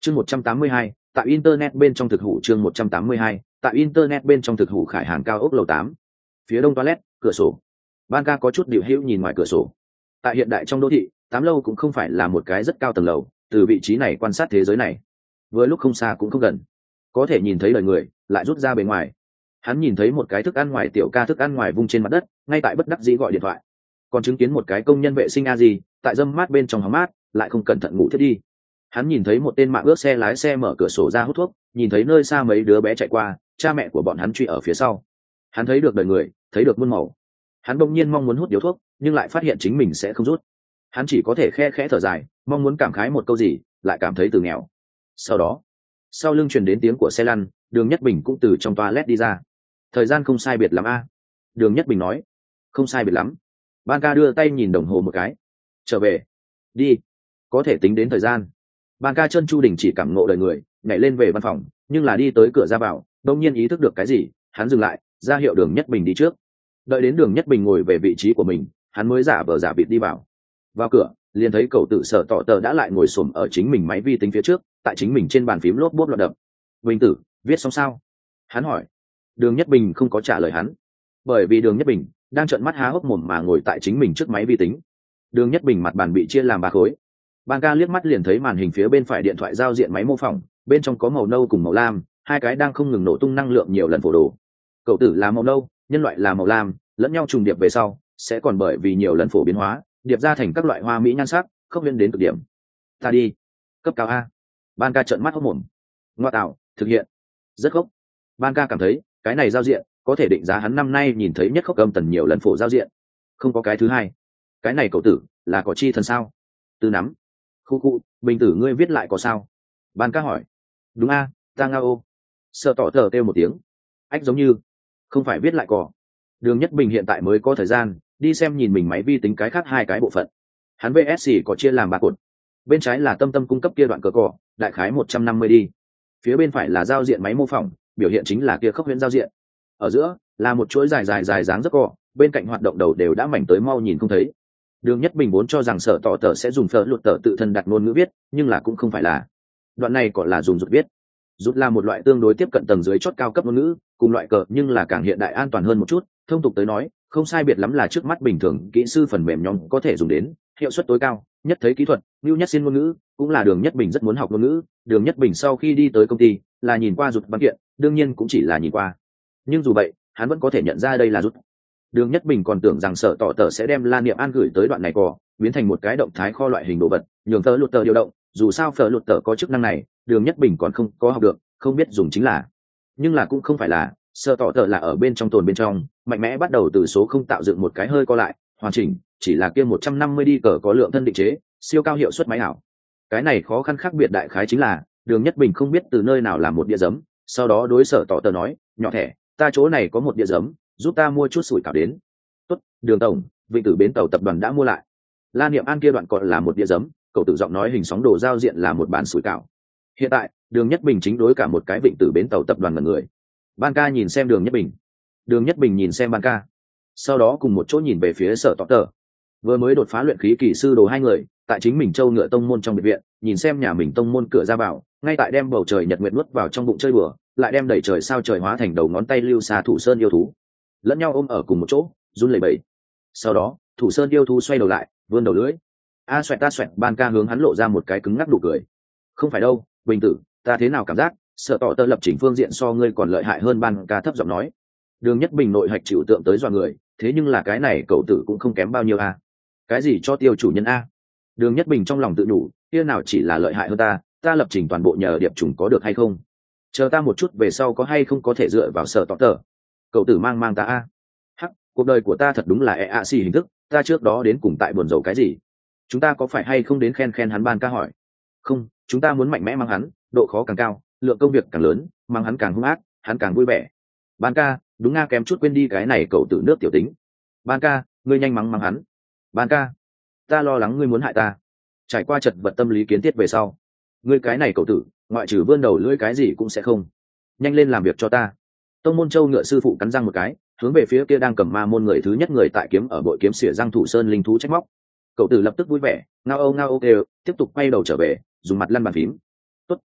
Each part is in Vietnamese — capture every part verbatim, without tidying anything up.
chương một trăm tám mươi hai, tại internet bên trong thực hủ chương một trăm tám mươi hai, tại internet bên trong thực hủ khải hàng cao ốc lầu tám. Phía đông toilet, cửa sổ. Ban ca có chút điều hữu nhìn ngoài cửa sổ. Tại hiện đại trong đô thị, tám lâu cũng không phải là một cái rất cao tầng lầu, từ vị trí này quan sát thế giới này. Vừa lúc không xa cũng không gần, có thể nhìn thấy lời người lại rút ra bên ngoài. Hắn nhìn thấy một cái thức ăn ngoài tiểu ca thức ăn ngoài vung trên mặt đất, ngay tại bất đắc dĩ gọi điện thoại. Còn chứng kiến một cái công nhân vệ sinh a gì, tại dâm mát bên trong hóng mát, lại không cẩn thận ngủ thiết đi. Hắn nhìn thấy một tên mạng ướt xe lái xe mở cửa sổ ra hút thuốc, nhìn thấy nơi xa mấy đứa bé chạy qua, cha mẹ của bọn hắn truy ở phía sau. Hắn thấy được đời người, thấy được muôn màu. Hắn bỗng nhiên mong muốn hút điếu thuốc, nhưng lại phát hiện chính mình sẽ không rút. Hắn chỉ có thể khe khẽ thở dài, mong muốn cảm khái một câu gì, lại cảm thấy từ nghèo. Sau đó, sau lưng truyền đến tiếng của xe lăn, Đường Nhất Bình cũng từ trong toilet đi ra. Thời gian không sai biệt lắm a. Đường Nhất Bình nói. Không sai biệt lắm. Ban ca đưa tay nhìn đồng hồ một cái. Trở về. Đi. Có thể tính đến thời gian. Ban ca chân chu đình chỉ cảm ngộ đời người, nhảy lên về văn phòng, nhưng là đi tới cửa ra vào, đột nhiên ý thức được cái gì, hắn dừng lại, ra hiệu Đường Nhất Bình đi trước. Đợi đến Đường Nhất Bình ngồi về vị trí của mình, hắn mới giả vờ giả vịt đi vào. Vào cửa, liền thấy cậu tự Sở Tọ Tờ đã lại ngồi xổm ở chính mình máy vi tính phía trước, tại chính mình trên bàn phím lốp bốp loạn đập. Bình tử, viết xong sao? Hắn hỏi. Đường Nhất Bình không có trả lời hắn, bởi vì Đường Nhất Bình đang trợn mắt há hốc mồm mà ngồi tại chính mình trước máy vi tính. Đường Nhất Bình mặt bàn bị chia làm ba khối. Ban ca liếc mắt liền thấy màn hình phía bên phải điện thoại giao diện máy mô phỏng, bên trong có màu nâu cùng màu lam, hai cái đang không ngừng nổ tung năng lượng nhiều lần phổ đồ. Cậu tử là màu nâu, nhân loại là màu lam, lẫn nhau trùng điệp về sau, sẽ còn bởi vì nhiều lần phổ biến hóa, điệp ra thành các loại hoa mỹ nhan sắc, không liên đến cực điểm. Ta đi. Cấp cao a. Ban ca trợn mắt hốt mồm. Ngoa tạo, thực hiện. Rất khốc. Ban ca cảm thấy, cái này giao diện, có thể định giá hắn năm nay nhìn thấy nhất khốc âm tần nhiều lần phổ giao diện. Không có cái thứ hai. Cái này cậu tử, là có chi thần sao? Tư nắm. Khu khu, Bình tử ngươi viết lại có sao? Ban ca hỏi. Đúng a, ta ngao ô. Sợ tỏ tờ kêu một tiếng. Ách giống như, không phải viết lại cỏ. Đường Nhất Bình hiện tại mới có thời gian đi xem nhìn mình máy vi tính cái khác hai cái bộ phận. Hắn vê ét xê có chia làm ba cột. Bên trái là tâm tâm cung cấp kia đoạn cờ cỏ, đại khái một trăm năm mươi đi. Phía bên phải là giao diện máy mô phỏng, biểu hiện chính là kia khốc huyễn giao diện. Ở giữa là một chuỗi dài dài dài dáng rất cỏ, bên cạnh hoạt động đầu đều đã mảnh tới mau nhìn không thấy. Đường Nhất Bình vốn cho rằng Sở Tọ Tờ sẽ dùng phở lụt tờ tự thân đặt ngôn ngữ viết, nhưng là cũng không phải là. Đoạn này còn là dùng rút viết. Rút là một loại tương đối tiếp cận tầng dưới chót cao cấp ngôn ngữ, cùng loại cờ nhưng là càng hiện đại an toàn hơn một chút. Thông tục tới nói, không sai biệt lắm là trước mắt bình thường kỹ sư phần mềm nhóm có thể dùng đến, hiệu suất tối cao, nhất thấy kỹ thuật, lưu nhất xin ngôn ngữ, cũng là Đường Nhất Bình rất muốn học ngôn ngữ. Đường Nhất Bình sau khi đi tới công ty, là nhìn qua rút văn kiện, đương nhiên cũng chỉ là nhìn qua. Nhưng dù vậy, hắn vẫn có thể nhận ra đây là rút. Đường Nhất Bình còn tưởng rằng Sở Tọ Tờ sẽ đem La Niệm An gửi tới đoạn này cò, biến thành một cái động thái kho loại hình đồ vật, nhường phở lụt tờ điều động, dù sao phở lụt tờ có chức năng này, Đường Nhất Bình còn không có học được, không biết dùng chính là. Nhưng là cũng không phải là, Sở Tọ Tờ là ở bên trong tồn bên trong, mạnh mẽ bắt đầu từ số không tạo dựng một cái hơi co lại, hoàn chỉnh, chỉ là kia một trăm năm mươi đi cờ có lượng thân định chế, siêu cao hiệu suất máy ảo. Cái này khó khăn khác biệt đại khái chính là, Đường Nhất Bình không biết từ nơi nào làm một đĩa giấm, sau đó đối Sở Tọ Tờ nói, nhỏ thẻ, ta chỗ này có một đĩa giấm, giúp ta mua chút sủi cảo đến. Tốt, Đường tổng, Vịnh Tử bến tàu tập đoàn đã mua lại. La Niệm An kia đoạn còn là một đĩa giấm, cậu tự giọng nói hình sóng đồ giao diện là một bàn sủi cảo. Hiện tại, Đường Nhất Bình chính đối cả một cái Vịnh Tử bến tàu tập đoàn mọi người. Ban ca nhìn xem Đường Nhất Bình, Đường Nhất Bình nhìn xem Ban ca, sau đó cùng một chỗ nhìn về phía Sở Tọ Tờ. Vừa mới đột phá luyện khí kỳ sư đồ hai người, tại chính mình châu ngựa tông môn trong biệt viện, nhìn xem nhà mình tông môn cửa ra vào, ngay tại đem bầu trời nhật nguyệt nuốt vào trong bụng chơi bừa, lại đem đẩy trời sao trời hóa thành đầu ngón tay lưu xa Thủ Sơn yêu thú, lẫn nhau ôm ở cùng một chỗ, run lẩy bẩy. Sau đó, Thủ Sơn yêu thú xoay đầu lại, vươn đầu lưỡi. A xoẹt ta xoẹt, Ban ca hướng hắn lộ ra một cái cứng ngắc đủ cười. Không phải đâu, Bình tử, ta thế nào cảm giác, Sở Tọ Tờ lập trình phương diện so ngươi còn lợi hại hơn. Ban ca thấp giọng nói. Đường Nhất Bình nội hạch chịu tượng tới dọa người, thế nhưng là cái này cậu tử cũng không kém bao nhiêu a. Cái gì cho tiêu chủ nhân a? Đường Nhất Bình trong lòng tự nhủ, kia nào chỉ là lợi hại hơn ta, ta lập trình toàn bộ nhờ điệp chủng có được hay không? Chờ ta một chút về sau có hay không có thể dựa vào Sở Tọ Tờ. Cậu tử mang mang ta a. Hắc, cuộc đời của ta thật đúng là e a xì hình thức, ta trước đó đến cùng tại buồn rầu cái gì? Chúng ta có phải hay không đến khen khen hắn? Ban ca hỏi. Không, chúng ta muốn mạnh mẽ mang hắn, độ khó càng cao, lượng công việc càng lớn, mang hắn càng hung ác, hắn càng vui vẻ. Ban ca, đúng nga, kém chút quên đi cái này cậu tử nước tiểu tính. Ban ca, ngươi nhanh mắng mắng hắn. Ban ca, ta lo lắng ngươi muốn hại ta. Trải qua chật vật tâm lý kiến thiết về sau, ngươi cái này cậu tử, ngoại trừ vươn đầu lưỡi cái gì cũng sẽ không. Nhanh lên làm việc cho ta. Tông môn châu ngựa sư phụ cắn răng một cái, hướng về phía kia đang cầm ma môn người thứ nhất người tại kiếm ở bội kiếm xỉa răng Thủ Sơn linh thú trách móc. Cậu tử lập tức vui vẻ, ngao âu ngao âu kêu, tiếp tục quay đầu trở về, dùng mặt lăn bàn phím. Tốt,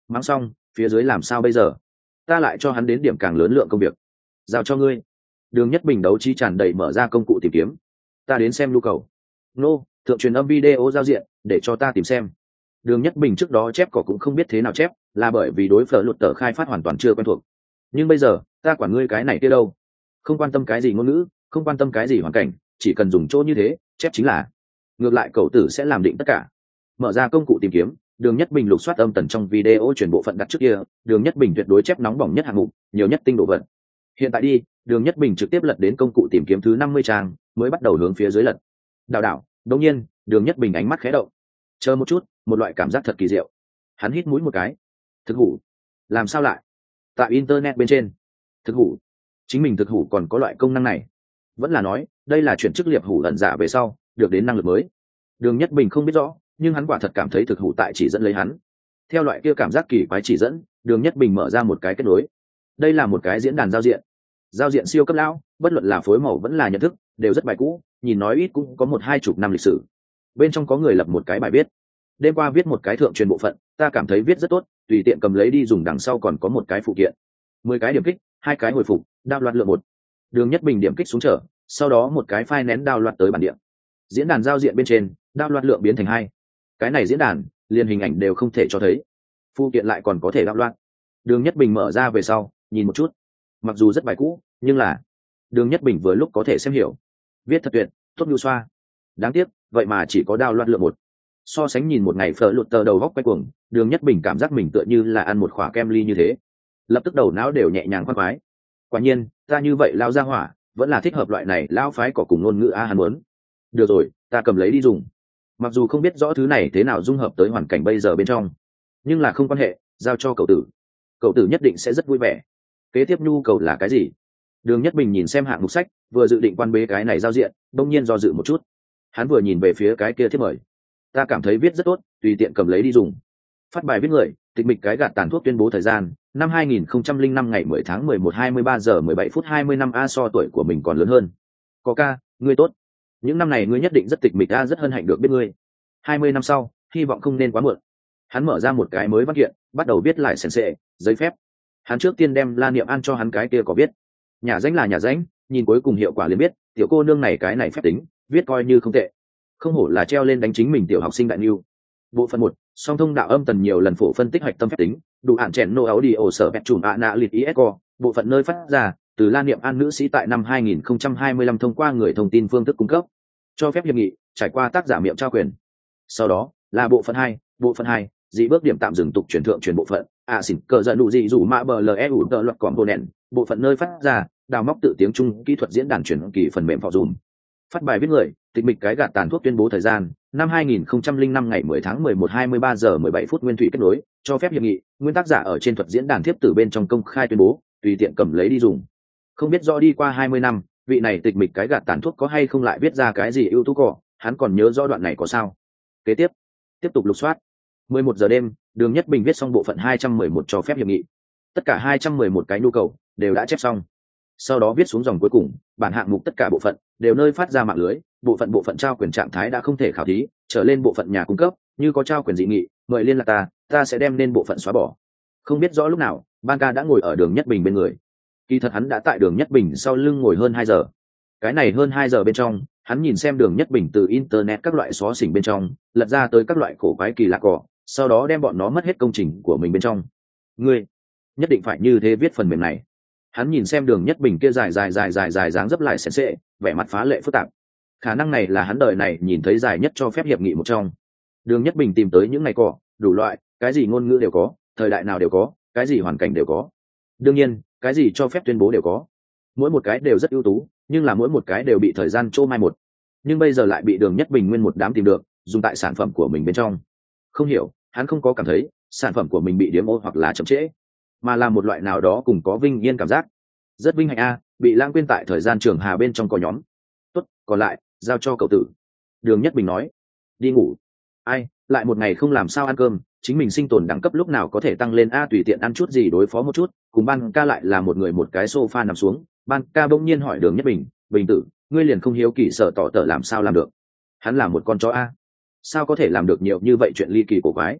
Mắng xong, phía dưới làm sao bây giờ? Ta lại cho hắn đến điểm càng lớn lượng công việc. Giao cho ngươi. Đường Nhất Bình đấu trí tràn đầy mở ra công cụ tìm kiếm. Ta đến xem nhu cầu. Nô, thượng truyền âm video giao diện, để cho ta tìm xem. Đường Nhất Bình trước đó chép cỏ cũng không biết thế nào chép, là bởi vì đối phở luật tờ khai phát hoàn toàn chưa quen thuộc. Nhưng bây giờ, ta quản ngươi cái này kia đâu? Không quan tâm cái gì ngôn ngữ, không quan tâm cái gì hoàn cảnh, chỉ cần dùng chỗ như thế, chép chính là. Ngược lại cậu tử sẽ làm định tất cả. Mở ra công cụ tìm kiếm, Đường Nhất Bình lục soát âm tần trong video chuyển bộ phận đặt trước kia, Đường Nhất Bình tuyệt đối chép nóng bỏng nhất hạng mục, nhiều nhất tinh độ vận. Hiện tại đi, Đường Nhất Bình trực tiếp lật đến công cụ tìm kiếm thứ năm mươi trang, mới bắt đầu hướng phía dưới lật. Đảo đảo, đột nhiên, Đường Nhất Bình ánh mắt khẽ động. Chờ một chút, một loại cảm giác thật kỳ diệu. Hắn hít mũi một cái. Thực hủ. Làm sao lại? Tại internet bên trên. Thực hủ. Chính mình thực hủ còn có loại công năng này. Vẫn là nói, đây là chuyển chức liệp hủ ẩn giả về sau, được đến năng lực mới. Đường Nhất Bình không biết rõ, nhưng hắn quả thật cảm thấy thực hủ tại chỉ dẫn lấy hắn. Theo loại kia cảm giác kỳ quái chỉ dẫn, Đường Nhất Bình mở ra một cái kết nối. Đây là một cái diễn đàn giao diện. Giao diện siêu cấp lão, bất luận là phối màu vẫn là nhận thức, đều rất bài cũ, nhìn nói ít cũng có một hai chục năm lịch sử. Bên trong có người lập một cái bài viết. Đêm qua viết một cái thượng truyền bộ phận, ta cảm thấy viết rất tốt, tùy tiện cầm lấy đi dùng, đằng sau còn có một cái phụ kiện. Mười cái điểm kích, hai cái hồi phục, đao loạt lượng một. Đường Nhất Bình điểm kích xuống trở, sau đó một cái file nén đao loạt tới bản địa. Diễn đàn giao diện bên trên, đao loạt lượng biến thành hai. Cái này diễn đàn, liền hình ảnh đều không thể cho thấy. Phụ kiện lại còn có thể đao loạt. Đường Nhất Bình mở ra về sau, nhìn một chút. Mặc dù rất bài cũ, nhưng là Đường Nhất Bình vừa lúc có thể xem hiểu. Viết thật tuyệt, tốt nhu xoa. Đáng tiếc, vậy mà chỉ có đao loạt lượng một. So sánh nhìn một ngày phở lụt tờ đầu góc quay cuồng, Đường Nhất Bình cảm giác mình tựa như là ăn một khỏa kem ly như thế, lập tức đầu não đều nhẹ nhàng khoan khoái. Quả nhiên, ta như vậy lao ra hỏa, vẫn là thích hợp loại này lao phái cỏ cùng ngôn ngữ a hắn muốn. Được rồi, ta cầm lấy đi dùng. Mặc dù không biết rõ thứ này thế nào dung hợp tới hoàn cảnh bây giờ bên trong, nhưng là không quan hệ, giao cho cậu tử. Cậu tử nhất định sẽ rất vui vẻ. Kế tiếp nhu cầu là cái gì? Đường Nhất Bình nhìn xem hạng mục sách, vừa dự định quan bế cái này giao diện, đông nhiên do dự một chút. Hắn vừa nhìn về phía cái kia thiết mời. Ta cảm thấy viết rất tốt, tùy tiện cầm lấy đi dùng. Phát bài viết người, tịch mịch cái gạt tàn thuốc tuyên bố thời gian, năm hai nghìn không trăm lẻ năm ngày mười tháng mười một hai mươi ba giờ mười bảy phút hai mươi năm a so tuổi của mình còn lớn hơn. Có ca, ngươi tốt. Những năm này ngươi nhất định rất tịch mịch a, rất hân hạnh được biết ngươi. hai mươi năm sau, hy vọng không nên quá muộn. Hắn mở ra một cái mới văn kiện, bắt đầu viết lại sền sệ, giấy phép. Hắn trước tiên đem La Niệm An cho hắn cái kia có viết. Nhà danh là nhà danh, nhìn cuối cùng hiệu quả liền biết, tiểu cô nương này cái này phép tính, viết coi như không tệ. Không hổ là treo lên đánh chính mình tiểu học sinh đại niu. Bộ phận một, song thông đạo âm tần nhiều lần phổ phân tích hoạch tâm phép tính, đủ hạn chèn nô áo đi ổ sở vẹt chùm ạ nạ liệt isco. Bộ phận nơi phát ra từ La Niệm An nữ sĩ tại năm hai nghìn không trăm hai mươi lăm thông qua người thông tin phương thức cung cấp, cho phép hiệp nghị trải qua tác giả miệng trao quyền. Sau đó là bộ phận hai, bộ phận hai, dị bước điểm tạm dừng tục truyền thượng truyền bộ phận a xỉn cờ giận đủ dị rủ mã bờ le u tờ luật component. Bộ phận nơi phát ra đào móc tự tiếng Trung kỹ thuật diễn đàn truyền kỳ phần mềm phò dùm. Phát bài viết người, tịch mịch cái gạt tàn thuốc tuyên bố thời gian, năm hai nghìn không trăm lẻ năm ngày mười tháng mười một hai mươi ba giờ mười bảy phút nguyên thủy kết nối, cho phép hiệp nghị, nguyên tác giả ở trên thuật diễn đàn thiếp từ bên trong công khai tuyên bố, tùy tiện cầm lấy đi dùng. Không biết rõ đi qua hai mươi năm, vị này tịch mịch cái gạt tàn thuốc có hay không lại viết ra cái gì ưu tú cỏ, hắn còn nhớ rõ đoạn này có sao. Kế tiếp, tiếp tục lục soát. mười một giờ đêm, Đường Nhất Bình viết xong bộ phận hai trăm mười một cho phép hiệp nghị. Tất cả hai trăm mười một cái nhu cầu đều đã chép xong. Sau đó viết xuống dòng cuối cùng, bản hạng mục tất cả bộ phận đều nơi phát ra mạng lưới, bộ phận bộ phận trao quyền trạng thái đã không thể khảo thí, trở lên bộ phận nhà cung cấp, như có trao quyền dị nghị, mời liên lạc ta, ta sẽ đem nên bộ phận xóa bỏ. Không biết rõ lúc nào, Ban Ca đã ngồi ở Đường Nhất Bình bên người. Kỳ thật hắn đã tại Đường Nhất Bình sau lưng ngồi hơn hai giờ. Cái này hơn hai giờ bên trong, hắn nhìn xem Đường Nhất Bình từ internet các loại xóa xỉnh bên trong, lật ra tới các loại cổ quái kỳ lạ cỏ, sau đó đem bọn nó mất hết công trình của mình bên trong. Ngươi nhất định phải như thế viết phần mềm này. Hắn nhìn xem Đường Nhất Bình kia dài dài dài dài dài dáng dấp lại sền sệ, vẻ mặt phá lệ phức tạp. Khả năng này là hắn đời này nhìn thấy dài nhất cho phép hiệp nghị một trong. Đường Nhất Bình tìm tới những ngày cỏ, đủ loại, cái gì ngôn ngữ đều có, thời đại nào đều có, cái gì hoàn cảnh đều có. Đương nhiên, cái gì cho phép tuyên bố đều có. Mỗi một cái đều rất ưu tú, nhưng là mỗi một cái đều bị thời gian trô mai một. Nhưng bây giờ lại bị Đường Nhất Bình nguyên một đám tìm được, dùng tại sản phẩm của mình bên trong. Không hiểu, hắn không có cảm thấy sản phẩm của mình bị điếm ô hoặc là chậm trễ, mà là một loại nào đó cùng có vinh yên cảm giác. Rất vinh hạnh a, bị lãng quên tại thời gian trường hà bên trong có nhóm. Tốt, còn lại giao cho cậu tử. Đường Nhất Bình nói. Đi ngủ. Ai, lại một ngày không làm sao ăn cơm, chính mình sinh tồn đẳng cấp lúc nào có thể tăng lên a, tùy tiện ăn chút gì đối phó một chút. Cùng Ban Ca lại là một người một cái sofa nằm xuống. Ban Ca bỗng nhiên hỏi Đường Nhất Bình, Bình tử, ngươi liền không hiếu kỳ sợ tỏ tở làm sao làm được? Hắn là một con chó a, sao có thể làm được nhiều như vậy chuyện ly kỳ cổ quái?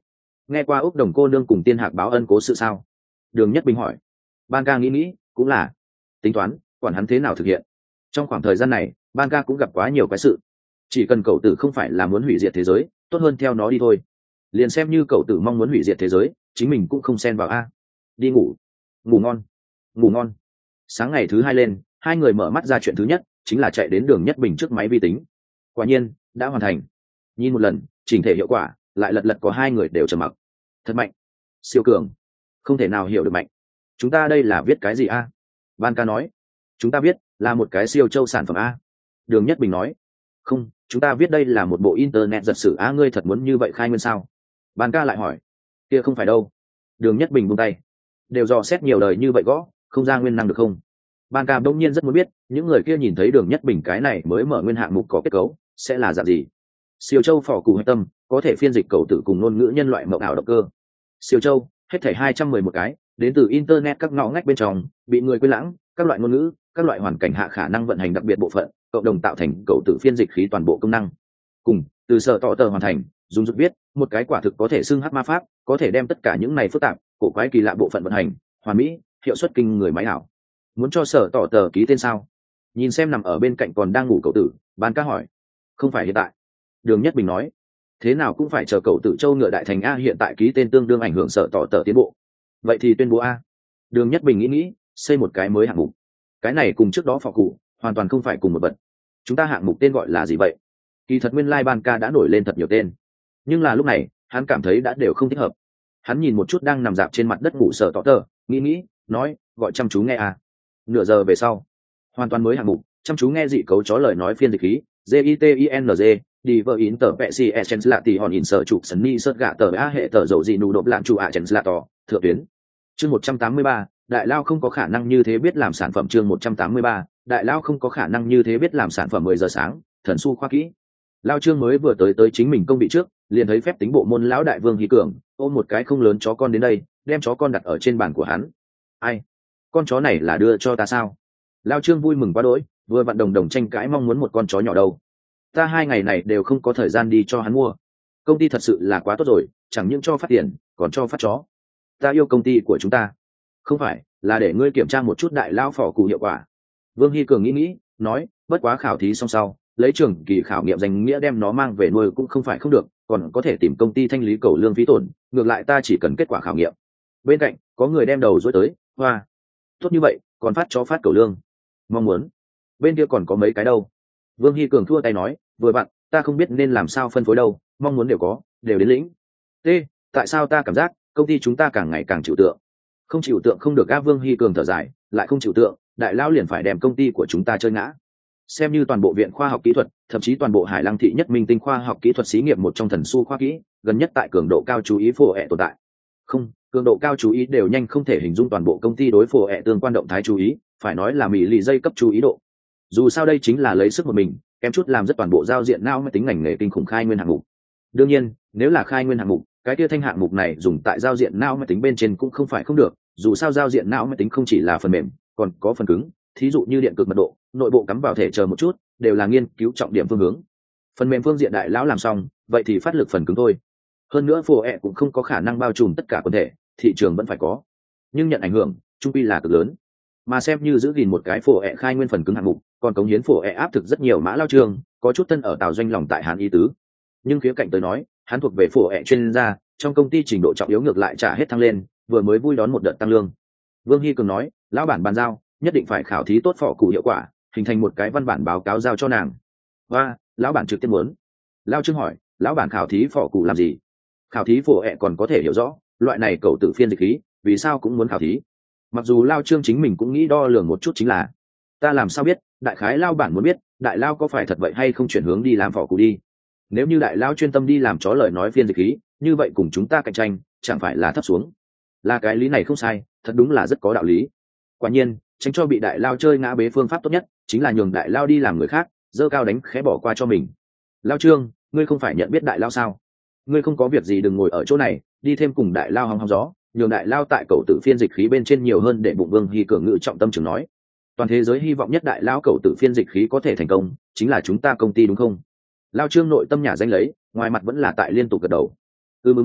nghe qua úc đồng cô nương cùng tiên hạc báo ân cố sự sao? Đường Nhất Bình hỏi. Ban ca nghĩ nghĩ cũng là tính toán quản hắn thế nào thực hiện. Trong khoảng thời gian này Ban ca cũng gặp quá nhiều cái sự, chỉ cần cậu tử không phải là muốn hủy diệt thế giới, tốt hơn theo nó đi thôi. Liền xem như cậu tử mong muốn hủy diệt thế giới, chính mình cũng không xen vào a. Đi ngủ. Ngủ ngon. Ngủ ngon. Sáng ngày thứ hai lên, hai người mở mắt ra chuyện thứ nhất chính là chạy đến Đường Nhất Bình trước máy vi tính. Quả nhiên đã hoàn thành. Nhìn một lần chỉnh thể hiệu quả, lại lật lật có hai người đều trầm mặc. Thật mạnh, siêu cường, không thể nào hiểu được mạnh. Chúng ta đây là viết cái gì a? Ban ca nói. Chúng ta viết là một cái siêu châu sản phẩm a. Đường Nhất Bình nói. Không, chúng ta viết đây là một bộ internet giật sử a. Ngươi thật muốn như vậy khai nguyên sao? Ban ca lại hỏi. Kia không phải đâu. Đường Nhất Bình buông tay. Đều dò xét nhiều đời như vậy gõ, không ra nguyên năng được không? Ban ca đông nhiên rất muốn biết những người kia nhìn thấy Đường Nhất Bình cái này mới mở nguyên hạng mục có kết cấu sẽ là dạng gì. Siêu châu phỏ cụ hạch tâm có thể phiên dịch cầu tử cùng ngôn ngữ nhân loại mộng ảo động cơ. Siêu châu hết thảy hai trăm mười một cái, đến từ internet các ngõ ngách bên trong, bị người quên lãng, các loại ngôn ngữ, các loại hoàn cảnh hạ khả năng vận hành đặc biệt bộ phận, cộng đồng tạo thành cầu tử phiên dịch khí toàn bộ công năng. Cùng từ sở tỏ tờ hoàn thành, dùng rút viết, một cái quả thực có thể xưng hắc ma pháp, có thể đem tất cả những này phức tạp, cổ quái kỳ lạ bộ phận vận hành, hoàn mỹ, hiệu suất kinh người máy ảo. Muốn cho sở tỏ tờ ký tên sao? Nhìn xem nằm ở bên cạnh còn đang ngủ cậu tử, Ban ca hỏi. Không phải hiện tại. Đường Nhất Bình nói. Thế nào cũng phải chờ cậu tử châu ngựa đại thành a, hiện tại ký tên tương đương ảnh hưởng sở tỏ tờ tiến bộ. Vậy thì tuyên bố a. Đường Nhất Bình nghĩ nghĩ, xây một cái mới hạng mục. Cái này cùng trước đó phò cụ hoàn toàn không phải cùng một vật. Chúng ta hạng mục tên gọi là gì vậy? Kỳ thật nguyên lai Ban ca đã nổi lên thật nhiều tên, nhưng là lúc này hắn cảm thấy đã đều không thích hợp. Hắn nhìn một chút đang nằm dạp trên mặt đất ngủ sở tỏ tờ, nghĩ nghĩ, nói, gọi chăm chú nghe a. Nửa giờ về sau, hoàn toàn mới hạng mục, chăm chú nghe dị cấu chó lời nói phiên dịch khí jiting đi vợ in tờ vẹ si essence lạ tỷ hòn in sở chụp sân ni sớt gạ tờ a hệ tờ dầu dị nụ đột lạng chủ ạ chèn lạ tỏ thượng tuyến. Chương một trăm tám mươi ba, đại lao không có khả năng như thế biết làm sản phẩm. Chương một trăm tám mươi ba, đại lao không có khả năng như thế biết làm sản phẩm. Mười giờ sáng, thần su khoa kỹ. Lao Trương mới vừa tới tới chính mình công bị trước, liền thấy phép tính bộ môn lão đại Vương Hy Cường ôm một cái không lớn chó con đến đây, đem chó con đặt ở trên bàn của hắn. Ai? Con chó này là đưa cho ta sao? Lao Trương vui mừng quá đỗi, vừa vặn đồng đồng tranh cãi mong muốn một con chó nhỏ đâu. Ta hai ngày này đều không có thời gian đi cho hắn mua. Công ty thật sự là quá tốt rồi, chẳng những cho phát tiền, còn cho phát chó. Ta yêu công ty của chúng ta. Không phải, là để ngươi kiểm tra một chút đại lao phỏ cụ hiệu quả. Vương Hy Cường nghĩ nghĩ, nói, bất quá khảo thí xong sau, lấy trường kỳ khảo nghiệm danh nghĩa đem nó mang về nuôi cũng không phải không được, còn có thể tìm công ty thanh lý cầu lương phí tổn, ngược lại ta chỉ cần kết quả khảo nghiệm. Bên cạnh, có người đem đầu dối tới, hoa. Tốt như vậy, còn phát cho phát cầu lương. Mong muốn. Bên kia còn có mấy cái đâu. Vương Hy Cường thua tay nói, vừa bạn, ta không biết nên làm sao phân phối đâu, mong muốn đều có, đều đến lĩnh. T, tại sao ta cảm giác, công ty chúng ta càng ngày càng chịu tượng. Không chịu tượng không được á. Vương Hy Cường thở dài, lại không chịu tượng, đại lao liền phải đem công ty của chúng ta chơi ngã. Xem như toàn bộ viện khoa học kỹ thuật, thậm chí toàn bộ Hải Lăng thị nhất minh tinh khoa học kỹ thuật xí nghiệp một trong thần su khoa kỹ, gần nhất tại cường độ cao chú ý phổ ẹ tồn tại. Không, cường độ cao chú ý đều nhanh không thể hình dung toàn bộ công ty đối phổ ẹ tương quan động thái chú ý, phải nói là mỹ lì dây cấp chú ý độ. Dù sao đây chính là lấy sức một mình, kém chút làm rất toàn bộ giao diện não máy tính ngành nghề kinh khủng khai nguyên hạng mục. Đương nhiên, nếu là khai nguyên hạng mục, cái kia thanh hạng mục này dùng tại giao diện não máy tính bên trên cũng không phải không được, dù sao giao diện não máy tính không chỉ là phần mềm, còn có phần cứng, thí dụ như điện cực mật độ, nội bộ cắm vào thể chờ một chút, đều là nghiên cứu trọng điểm phương hướng. Phần mềm phương diện đại lão làm xong, vậy thì phát lực phần cứng thôi. Hơn nữa phổ ẹ cũng không có khả năng bao trùm tất cả quần thể, thị trường vẫn phải có, nhưng nhận ảnh hưởng trung quy là cực lớn. Mà xem như giữ gìn một cái phổ ẹ khai nguyên phần cứng hạng mục, còn cống hiến phổ ẹ áp thực rất nhiều mã lao trường, có chút thân ở tàu doanh lòng tại Hàn Y tứ. Nhưng khía cạnh tới nói, hắn thuộc về phổ ẹ chuyên gia, trong công ty trình độ trọng yếu ngược lại trả hết thăng lên, vừa mới vui đón một đợt tăng lương. Vương Hy Cường nói, lão bản bàn giao, nhất định phải khảo thí tốt phỏ cụ hiệu quả, hình thành một cái văn bản báo cáo giao cho nàng. Và lão bản trực tiếp muốn. Lao Trương hỏi, lão bản khảo thí phỏ cụ làm gì? Khảo thí phổ ẹ còn có thể hiểu rõ, loại này cậu tự phiên dịch khí, vì sao cũng muốn khảo thí. Mặc dù Lao Trương chính mình cũng nghĩ đo lường một chút, chính là ta làm sao biết, đại khái Lao bản muốn biết, đại Lao có phải thật vậy hay không chuyển hướng đi làm phỏ cụ đi. Nếu như đại Lao chuyên tâm đi làm chó lời nói phiên dịch khí, như vậy cùng chúng ta cạnh tranh, chẳng phải là thấp xuống. Là cái lý này không sai, thật đúng là rất có đạo lý. Quả nhiên, tránh cho bị đại Lao chơi ngã bế phương pháp tốt nhất, chính là nhường đại Lao đi làm người khác, dơ cao đánh khẽ bỏ qua cho mình. Lao Trương, ngươi không phải nhận biết đại Lao sao? Ngươi không có việc gì đừng ngồi ở chỗ này, đi thêm cùng đại Lao hóng hóng gió, nhường đại Lao tại cầu tử phiên dịch khí bên trên nhiều hơn để bụng. Vương Hy Cường ngự trọng tâm trường nói, toàn thế giới hy vọng nhất đại Lao cầu tử phiên dịch khí có thể thành công, chính là chúng ta công ty đúng không? Lao Trương nội tâm nhà danh lấy, ngoài mặt vẫn là tại liên tục gật đầu. Ừ mừng mừng,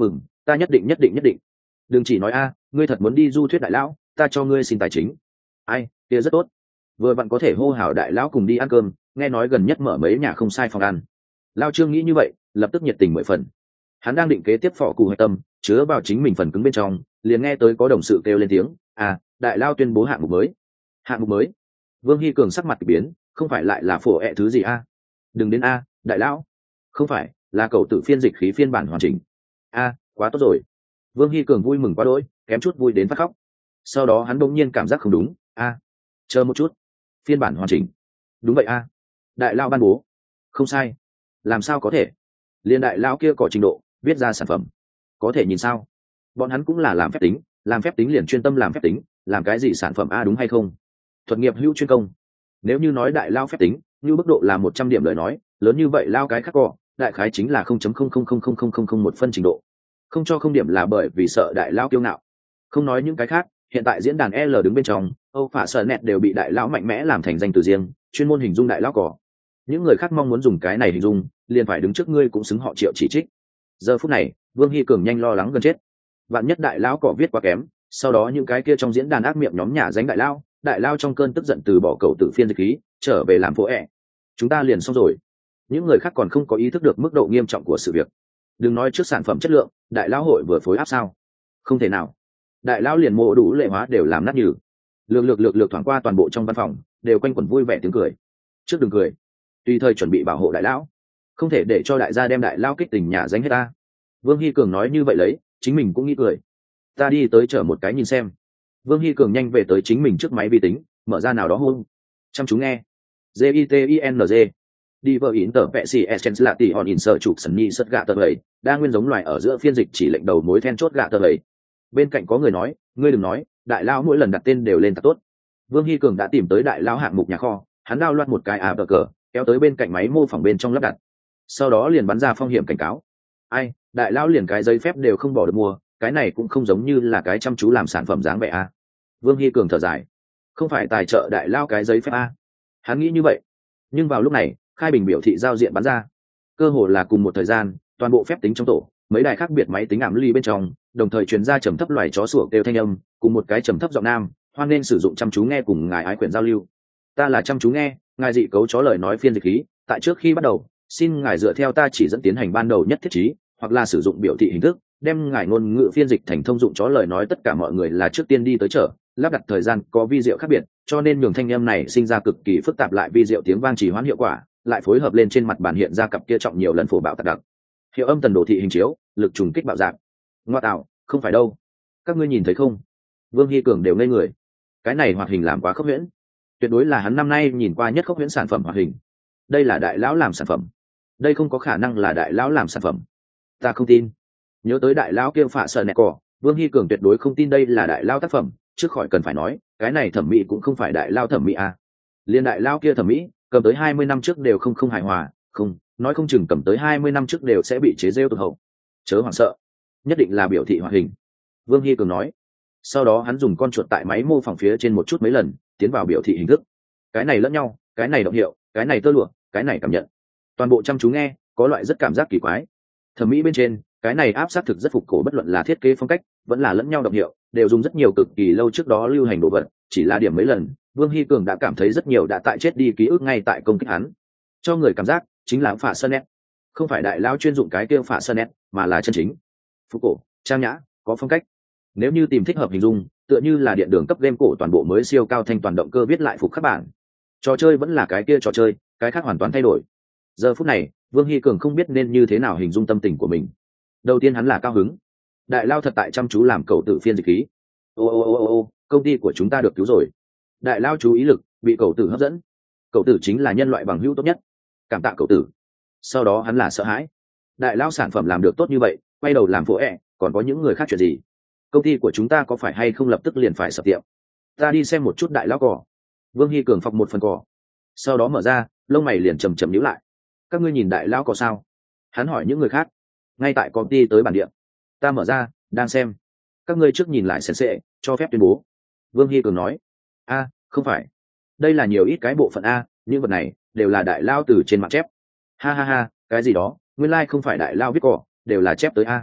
ta nhất định nhất định nhất định. Đừng chỉ nói a, ngươi thật muốn đi du thuyết đại lão, ta cho ngươi xin tài chính. Ai, kia rất tốt, vừa vặn có thể hô hào đại lão cùng đi ăn cơm, nghe nói gần nhất mở mấy nhà không sai phòng ăn. Lao Trương nghĩ như vậy, lập tức nhiệt tình mười phần. Hắn đang định kế tiếp phỏ cụ hệ tâm chứa vào chính mình phần cứng bên trong, liền nghe tới có đồng sự kêu lên tiếng, à, đại lao tuyên bố hạng mục mới. Hạng mục mới? Vương Hy Cường sắc mặt kỳ biến, không phải lại là phổ ẹ thứ gì a? Đừng đến a, đại lão. Không phải, là cậu tự phiên dịch khí phiên bản hoàn chỉnh. A, quá tốt rồi. Vương Hy Cường vui mừng quá đỗi, kém chút vui đến phát khóc. Sau đó hắn bỗng nhiên cảm giác không đúng, a, chờ một chút, phiên bản hoàn chỉnh. Đúng vậy a, đại lao ban bố. Không sai. Làm sao có thể? Liên đại lao kia có trình độ, viết ra sản phẩm. Có thể nhìn sao? Bọn hắn cũng là làm phép tính, làm phép tính liền chuyên tâm làm phép tính, làm cái gì sản phẩm a đúng hay không? Thuật nghiệp hữu chuyên công. Nếu như nói đại lao phép tính, như mức độ là một trăm điểm lời nói, lớn như vậy lao cái khác cọ, đại khái chính là không chấm không không không không không không không một phân trình độ. Không cho không điểm là bởi vì sợ đại lao kiêu ngạo. Không nói những cái khác, hiện tại diễn đàn L đứng bên trong, Âu phả sợ nẹt đều bị đại lão mạnh mẽ làm thành danh từ riêng, chuyên môn hình dung đại lão cỏ. Những người khác mong muốn dùng cái này hình dung, liền phải đứng trước ngươi cũng xứng họ Triệu chỉ trích. Giờ phút này, Vương Hy Cường nhanh lo lắng gần chết. Vạn nhất đại lão cỏ viết quá kém, sau đó những cái kia trong diễn đàn ác miệng nhóm nhà danh đại lao, đại lao trong cơn tức giận từ bỏ cầu tự phiên dịch khí, trở về làm phố ẹ. Chúng ta liền xong rồi. Những người khác còn không có ý thức được mức độ nghiêm trọng của sự việc. Đừng nói trước sản phẩm chất lượng, đại lão hội vừa phối áp sao? Không thể nào. Đại lão liền mộ đủ lệ hóa đều làm nát nhừ. Lược lược lược lược thoảng qua toàn bộ trong văn phòng, đều quanh quẩn vui vẻ tiếng cười. Trước đừng cười, tùy thời chuẩn bị bảo hộ đại lão, không thể để cho đại gia đem đại lão kích tình nhà danh hết ta. Vương Hy Cường nói như vậy lấy, chính mình cũng nghĩ cười. Ta đi tới chở một cái nhìn xem. Vương Hy Cường nhanh về tới chính mình trước máy vi tính, mở ra nào đó hôn. Chăm chú nghe. G I T I N G. Đi vợ in tờ vẹ si essence là tỷ hòn in sợ chụp sần nhi sất gạ tờ ấy, đa nguyên giống loài ở giữa phiên dịch chỉ lệnh đầu mối then chốt gạ tờ ấy. Bên cạnh có người nói, ngươi đừng nói, đại lao mỗi lần đặt tên đều lên thật tốt. Vương Hy Cường đã tìm tới đại lao hạng mục nhà kho, hắn đao loạt một cái áp cờ, kéo tới bên cạnh máy mô phỏng bên trong lắp đặt. Sau đó liền bắn ra phong hiểm cảnh cáo. Ai, đại lao liền cái giấy phép đều không bỏ được mua, cái này cũng không giống như là cái chăm chú làm sản phẩm dáng vẻ a. Vương Hy Cường thở dài, không phải tài trợ đại lao cái giấy phép a. Hắn nghĩ như vậy, nhưng vào lúc này, khai bình biểu thị giao diện bắn ra, cơ hồ là cùng một thời gian, toàn bộ phép tính trong tổ, mấy đài khác biệt máy tính ảm ly bên trong, đồng thời truyền ra trầm thấp loài chó sủa kêu thanh âm, cùng một cái trầm thấp giọng nam, hoan nên sử dụng chăm chú nghe cùng ngài ái quyển giao lưu. Ta là chăm chú nghe, ngài dị cấu chó lời nói phiên dịch khí, tại trước khi bắt đầu, xin ngài dựa theo ta chỉ dẫn tiến hành ban đầu nhất thiết trí, hoặc là sử dụng biểu thị hình thức, đem ngài ngôn ngữ phiên dịch thành thông dụng chó lời nói tất cả mọi người là trước tiên đi tới chợ, lắp đặt thời gian có vi diệu khác biệt, cho nên nhường thanh âm này sinh ra cực kỳ phức tạp lại vi diệu tiếng vang trì hoãn hiệu quả, lại phối hợp lên trên mặt bàn hiện ra cặp kia trọng nhiều lần phổ bạo tạc đặc. Hiệu âm tần đồ thị hình chiếu, lực trùng kích bạo dạng. Ngoa tạo, không phải đâu. Các ngươi nhìn thấy không? Vương Hy Cường đều ngây người. Cái này hoạt hình làm quá khốc huyễn. Tuyệt đối là hắn năm nay nhìn qua nhất khốc huyễn sản phẩm hoạt hình. Đây là đại lão làm sản phẩm. Đây không có khả năng là đại lão làm sản phẩm. Ta không tin. Nhớ tới đại lão kia phạ sợ nẹt cỏ, Vương Hy Cường tuyệt đối không tin đây là đại lão tác phẩm, trước khỏi cần phải nói, cái này thẩm mỹ cũng không phải đại lão thẩm mỹ à. Liên đại lão kia thẩm mỹ, cầm tới hai mươi năm trước đều không không hài hòa, không, nói không chừng cầm tới hai mươi năm trước đều sẽ bị chế rêu tụt hậu. Chớ hoảng sợ, nhất định là biểu thị hoạt hình. Vương Hy Cường nói. Sau đó hắn dùng con chuột tại máy mô phỏng phía trên một chút mấy lần, tiến vào biểu thị hình thức. Cái này lẫn nhau, cái này động hiệu, cái này tơ lụa, cái này cảm nhận. Toàn bộ chăm chú nghe, có loại rất cảm giác kỳ quái. Thẩm mỹ bên trên, cái này áp sát thực rất phục cổ, bất luận là thiết kế phong cách, vẫn là lẫn nhau động hiệu, đều dùng rất nhiều cực kỳ lâu trước đó lưu hành đồ vật, chỉ là điểm mấy lần, Vương Hy Cường đã cảm thấy rất nhiều đã tại chết đi ký ức ngay tại công kích hắn. Cho người cảm giác chính là phả sơn nét, không phải đại lao chuyên dụng cái kia phả sơn nét, mà là chân chính phục cổ, trang nhã, có phong cách. Nếu như tìm thích hợp hình dung, tựa như là điện đường cấp game cổ toàn bộ mới siêu cao thanh toàn động cơ viết lại phục các bản. Trò chơi vẫn là cái kia trò chơi, cái khác hoàn toàn thay đổi. Giờ phút này, Vương Hy Cường không biết nên như thế nào hình dung tâm tình của mình. Đầu tiên hắn là cao hứng. Đại lao thật tại chăm chú làm cầu tử phiên dịch khí. Ô ô ô ô ô, công ty của chúng ta được cứu rồi. Đại lao chú ý lực bị cầu tử hấp dẫn. Cầu tử chính là nhân loại bằng hữu tốt nhất. Cảm tạ cầu tử. Sau đó hắn là sợ hãi. Đại lao sản phẩm làm được tốt như vậy, quay đầu làm phố ẹ, còn có những người khác chuyện gì? Công ty của chúng ta có phải hay không lập tức liền phải sập tiệm? Ta đi xem một chút đại lao cỏ. Vương Hy Cường phọc một phần cỏ, sau đó mở ra, lông mày liền chầm chầm nhíu lại. Các ngươi nhìn đại lao cỏ sao? Hắn hỏi những người khác. Ngay tại công ty tới bản địa. Ta mở ra, đang xem. Các ngươi trước nhìn lại sền sệ, cho phép tuyên bố. Vương Hy Cường nói. A, không phải. Đây là nhiều ít cái bộ phận A, những vật này đều là đại lao từ trên mạng chép. Ha ha ha, cái gì đó, nguyên lai like không phải đại lao viết cỏ, đều là chép tới A.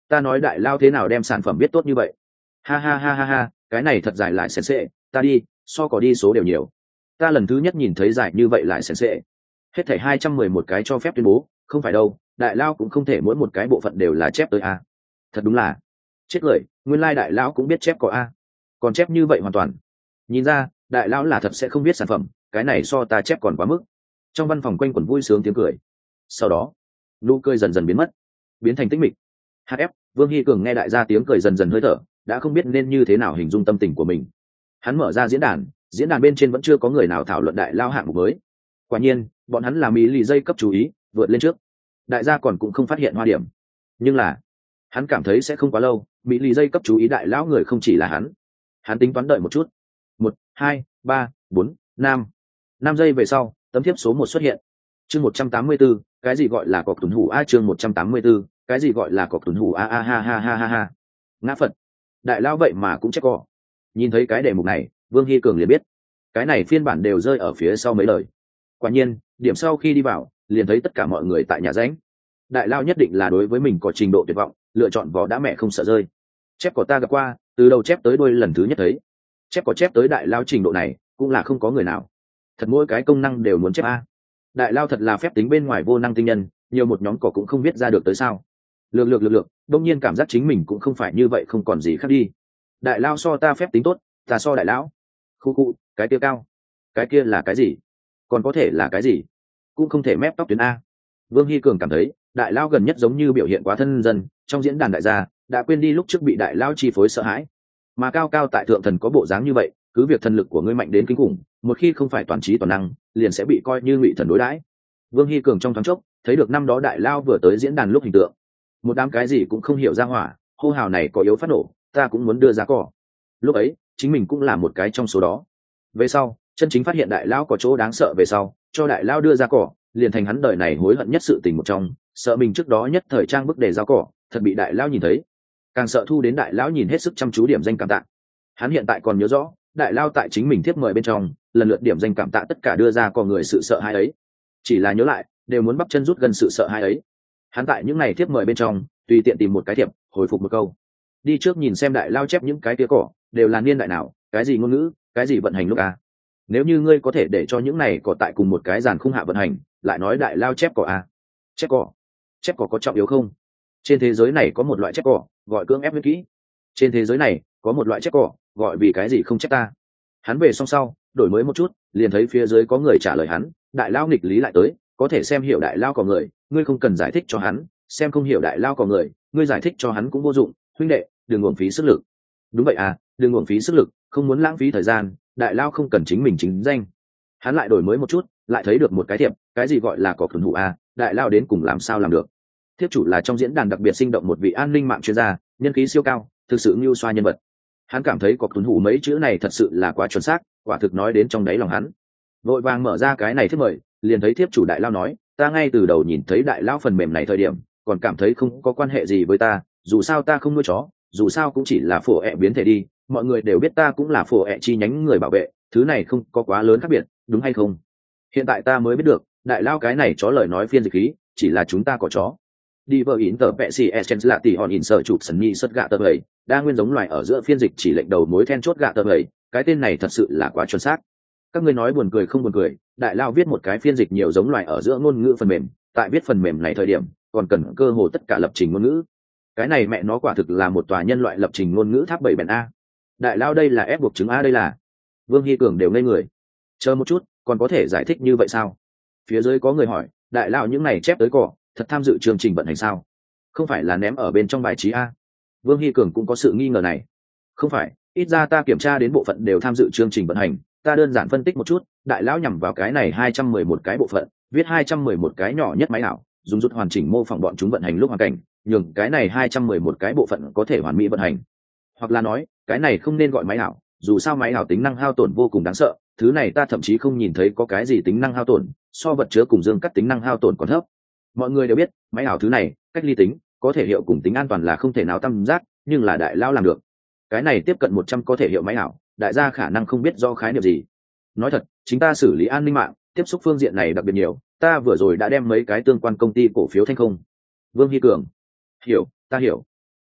Ta nói đại lao thế nào đem sản phẩm biết tốt như vậy? Ha ha ha ha ha, cái này thật dài lại sensei sệ, ta đi, so có đi số đều nhiều. Ta lần thứ nhất nhìn thấy dài như vậy lại sensei sệ. Hết thảy hai trăm mười một cái cho phép tuyên bố, không phải đâu, đại lao cũng không thể mỗi một cái bộ phận đều là chép tới a. Thật đúng là chết cười, nguyên lai đại lão cũng biết chép có a. Còn chép như vậy hoàn toàn. Nhìn ra, đại lão là thật sẽ không biết sản phẩm, cái này so ta chép còn quá mức. Trong văn phòng quanh quẩn vui sướng tiếng cười. Sau đó, nụ cười dần dần biến mất, biến thành tĩnh mịch. hát ép, Vương Hy Cường nghe đại gia tiếng cười dần dần hơi thở, đã không biết nên như thế nào hình dung tâm tình của mình. Hắn mở ra diễn đàn, diễn đàn bên trên vẫn chưa có người nào thảo luận đại lao hạng mục mới. Quả nhiên, bọn hắn là mỹ lì dây cấp chú ý, vượt lên trước. Đại gia còn cũng không phát hiện hoa điểm. Nhưng là, hắn cảm thấy sẽ không quá lâu, mỹ lì dây cấp chú ý đại lão người không chỉ là hắn. Hắn tính toán đợi một chút. Một, hai, ba, bốn, năm. Năm giây về sau, tấm thiếp số một xuất hiện. Chương một trăm tám mươi 184, cái gì gọi là cọc tuần hủ a chương một trăm tám mươi 184, cái gì gọi là cọc tuần hủ a a ha ha ha ha ha. Ngã Phật. Đại lao vậy mà cũng chết cỏ. Nhìn thấy cái đề mục này, Vương Hy Cường liền biết, cái này phiên bản đều rơi ở phía sau mấy lời. Quả nhiên, điểm sau khi đi vào, liền thấy tất cả mọi người tại nhà ránh. Đại lao nhất định là đối với mình có trình độ tuyệt vọng, lựa chọn vỏ đã mẹ không sợ rơi. Chép của ta gặp qua, từ đầu chép tới đuôi lần thứ nhất thấy. Chép có chép tới đại lao trình độ này, cũng là không có người nào. Thật mỗi cái công năng đều muốn chép a. Đại lao thật là phép tính bên ngoài vô năng tinh nhân, nhiều một nhóm cỏ cũng không biết ra được tới sao. Lược lược lược lược, đông nhiên cảm giác chính mình cũng không phải như vậy, không còn gì khác đi. Đại lao so ta phép tính tốt, ta so đại lão. Khu khu, cái kia cao. Cái kia là cái gì? Còn có thể là cái gì? Cũng không thể mép tóc tuyến a. Vương Hy Cường cảm thấy, đại lao gần nhất giống như biểu hiện quá thân dân, trong diễn đàn đại gia, đã quên đi lúc trước bị đại lao chi phối sợ hãi. Mà cao cao tại thượng thần có bộ dáng như vậy, cứ việc thần lực của ngươi mạnh đến kinh khủng, một khi không phải toàn trí toàn năng, liền sẽ bị coi như ngụy thần đối đãi. Vương Hy Cường trong thoáng chốc, thấy được năm đó đại lao vừa tới diễn đàn lúc hình tượng. Một đám cái gì cũng không hiểu ra hỏa, hô hào này có yếu phát nổ, ta cũng muốn đưa ra cỏ. Lúc ấy, chính mình cũng là một cái trong số đó. Về sau, chân chính phát hiện đại lao có chỗ đáng sợ về sau, cho đại lao đưa ra cỏ, liền thành hắn đời này hối hận nhất sự tình một trong, sợ mình trước đó nhất thời trang bức để giao cỏ, thật bị đại lao nhìn thấy. Càng sợ thu đến đại lão nhìn hết sức chăm chú điểm danh cảm tạ. Hắn hiện tại còn nhớ rõ, đại lao tại chính mình tiếp mời bên trong, lần lượt điểm danh cảm tạ tất cả đưa ra có người sự sợ hãi ấy. Chỉ là nhớ lại, đều muốn bắp chân rút gần sự sợ hãi ấy. Hắn tại những ngày tiếp mời bên trong, tùy tiện tìm một cái thiệp, hồi phục một câu. Đi trước nhìn xem đại lao chép những cái tía cỏ, đều là niên đại nào, cái gì ngôn ngữ, cái gì vận hành lúc a. Nếu như ngươi có thể để cho những này cỏ tại cùng một cái dàn khung hạ vận hành, lại nói đại lao chép cỏ a. Chép cỏ. Chép cỏ có trọng yếu không? Trên thế giới này có một loại chép cỏ, gọi cưỡng ép viết kỹ. Trên thế giới này có một loại chép cỏ, gọi vì cái gì không chép ta. Hắn về xong sau, đổi mới một chút, liền thấy phía dưới có người trả lời hắn, đại lao nghịch lý lại tới, có thể xem hiểu đại lao có người, ngươi không cần giải thích cho hắn, xem không hiểu đại lao có người, ngươi giải thích cho hắn cũng vô dụng, huynh đệ, đừng uổng phí sức lực. Đúng vậy à, đừng uổng phí sức lực, không muốn lãng phí thời gian, đại lao không cần chính mình chính danh. Hắn lại đổi mới một chút, lại thấy được một cái thiệp, cái gì gọi là cỏ thuần hủ a, đại lao đến cùng làm sao làm được. Thiếp chủ là trong diễn đàn đặc biệt sinh động một vị an ninh mạng chuyên gia, nhân khí siêu cao, thực sự như xoa nhân vật. Hắn cảm thấy cọc tuấn hủ mấy chữ này thật sự là quá chuẩn xác, quả thực nói đến trong đáy lòng hắn. Vội vàng mở ra cái này thiếp mời, liền thấy thiếp chủ đại lao nói, ta ngay từ đầu nhìn thấy đại lao phần mềm này thời điểm, còn cảm thấy không có quan hệ gì với ta, dù sao ta không nuôi chó, dù sao cũng chỉ là phổ ẹ biến thể đi, mọi người đều biết ta cũng là phổ ẹ chi nhánh người bảo vệ, thứ này không có quá lớn khác biệt, đúng hay không? Hiện tại ta mới biết được, đại lao cái này chó lời nói phiên dịch khí, chỉ là chúng ta có chó. Đi vợ in tờ vẹ si essence là tỷ hòn in sợ chụp sần nhi xuất gạ tờ bảy, đa nguyên giống loài ở giữa phiên dịch chỉ lệnh đầu mối then chốt gạ tờ bảy, cái tên này thật sự là quá chuẩn xác. Các ngươi nói buồn cười không buồn cười, đại lao viết một cái phiên dịch nhiều giống loài ở giữa ngôn ngữ phần mềm, tại viết phần mềm này thời điểm, còn cần cơ hồ tất cả lập trình ngôn ngữ. Cái này mẹ nó quả thực là một tòa nhân loại lập trình ngôn ngữ tháp bảy bèn a. Đại lao đây là ép buộc chứng a đây là. Vương Hy Cường đều ngây người. Chờ một chút, còn có thể giải thích như vậy sao? Phía dưới có người hỏi, đại lao những này chép tới cỏ, thật tham dự chương trình vận hành sao? Không phải là ném ở bên trong bài trí a? Vương Hy Cường cũng có sự nghi ngờ này. Không phải, ít ra ta kiểm tra đến bộ phận đều tham dự chương trình vận hành, ta đơn giản phân tích một chút, đại lão nhằm vào cái này hai trăm mười một cái bộ phận, viết hai trăm mười một cái nhỏ nhất máy ảo, dùng rút hoàn chỉnh mô phỏng bọn chúng vận hành lúc hoàn cảnh, nhường cái này hai trăm mười một cái bộ phận có thể hoàn mỹ vận hành. Hoặc là nói, cái này không nên gọi máy ảo, dù sao máy ảo tính năng hao tổn vô cùng đáng sợ, thứ này ta thậm chí không nhìn thấy có cái gì tính năng hao tổn, so vật chứa cùng dương cắt tính năng hao tổn còn thấp. Mọi người đều biết, máy ảo thứ này, cách ly tính, có thể hiệu cùng tính an toàn là không thể nào tam giác, nhưng là đại lão làm được. Cái này tiếp cận một trăm có thể hiệu máy ảo, đại gia khả năng không biết do khái niệm gì. Nói thật, chính ta xử lý an ninh mạng, tiếp xúc phương diện này đặc biệt nhiều, ta vừa rồi đã đem mấy cái tương quan công ty cổ phiếu thanh không. Vương Hy Cường: hiểu, ta hiểu.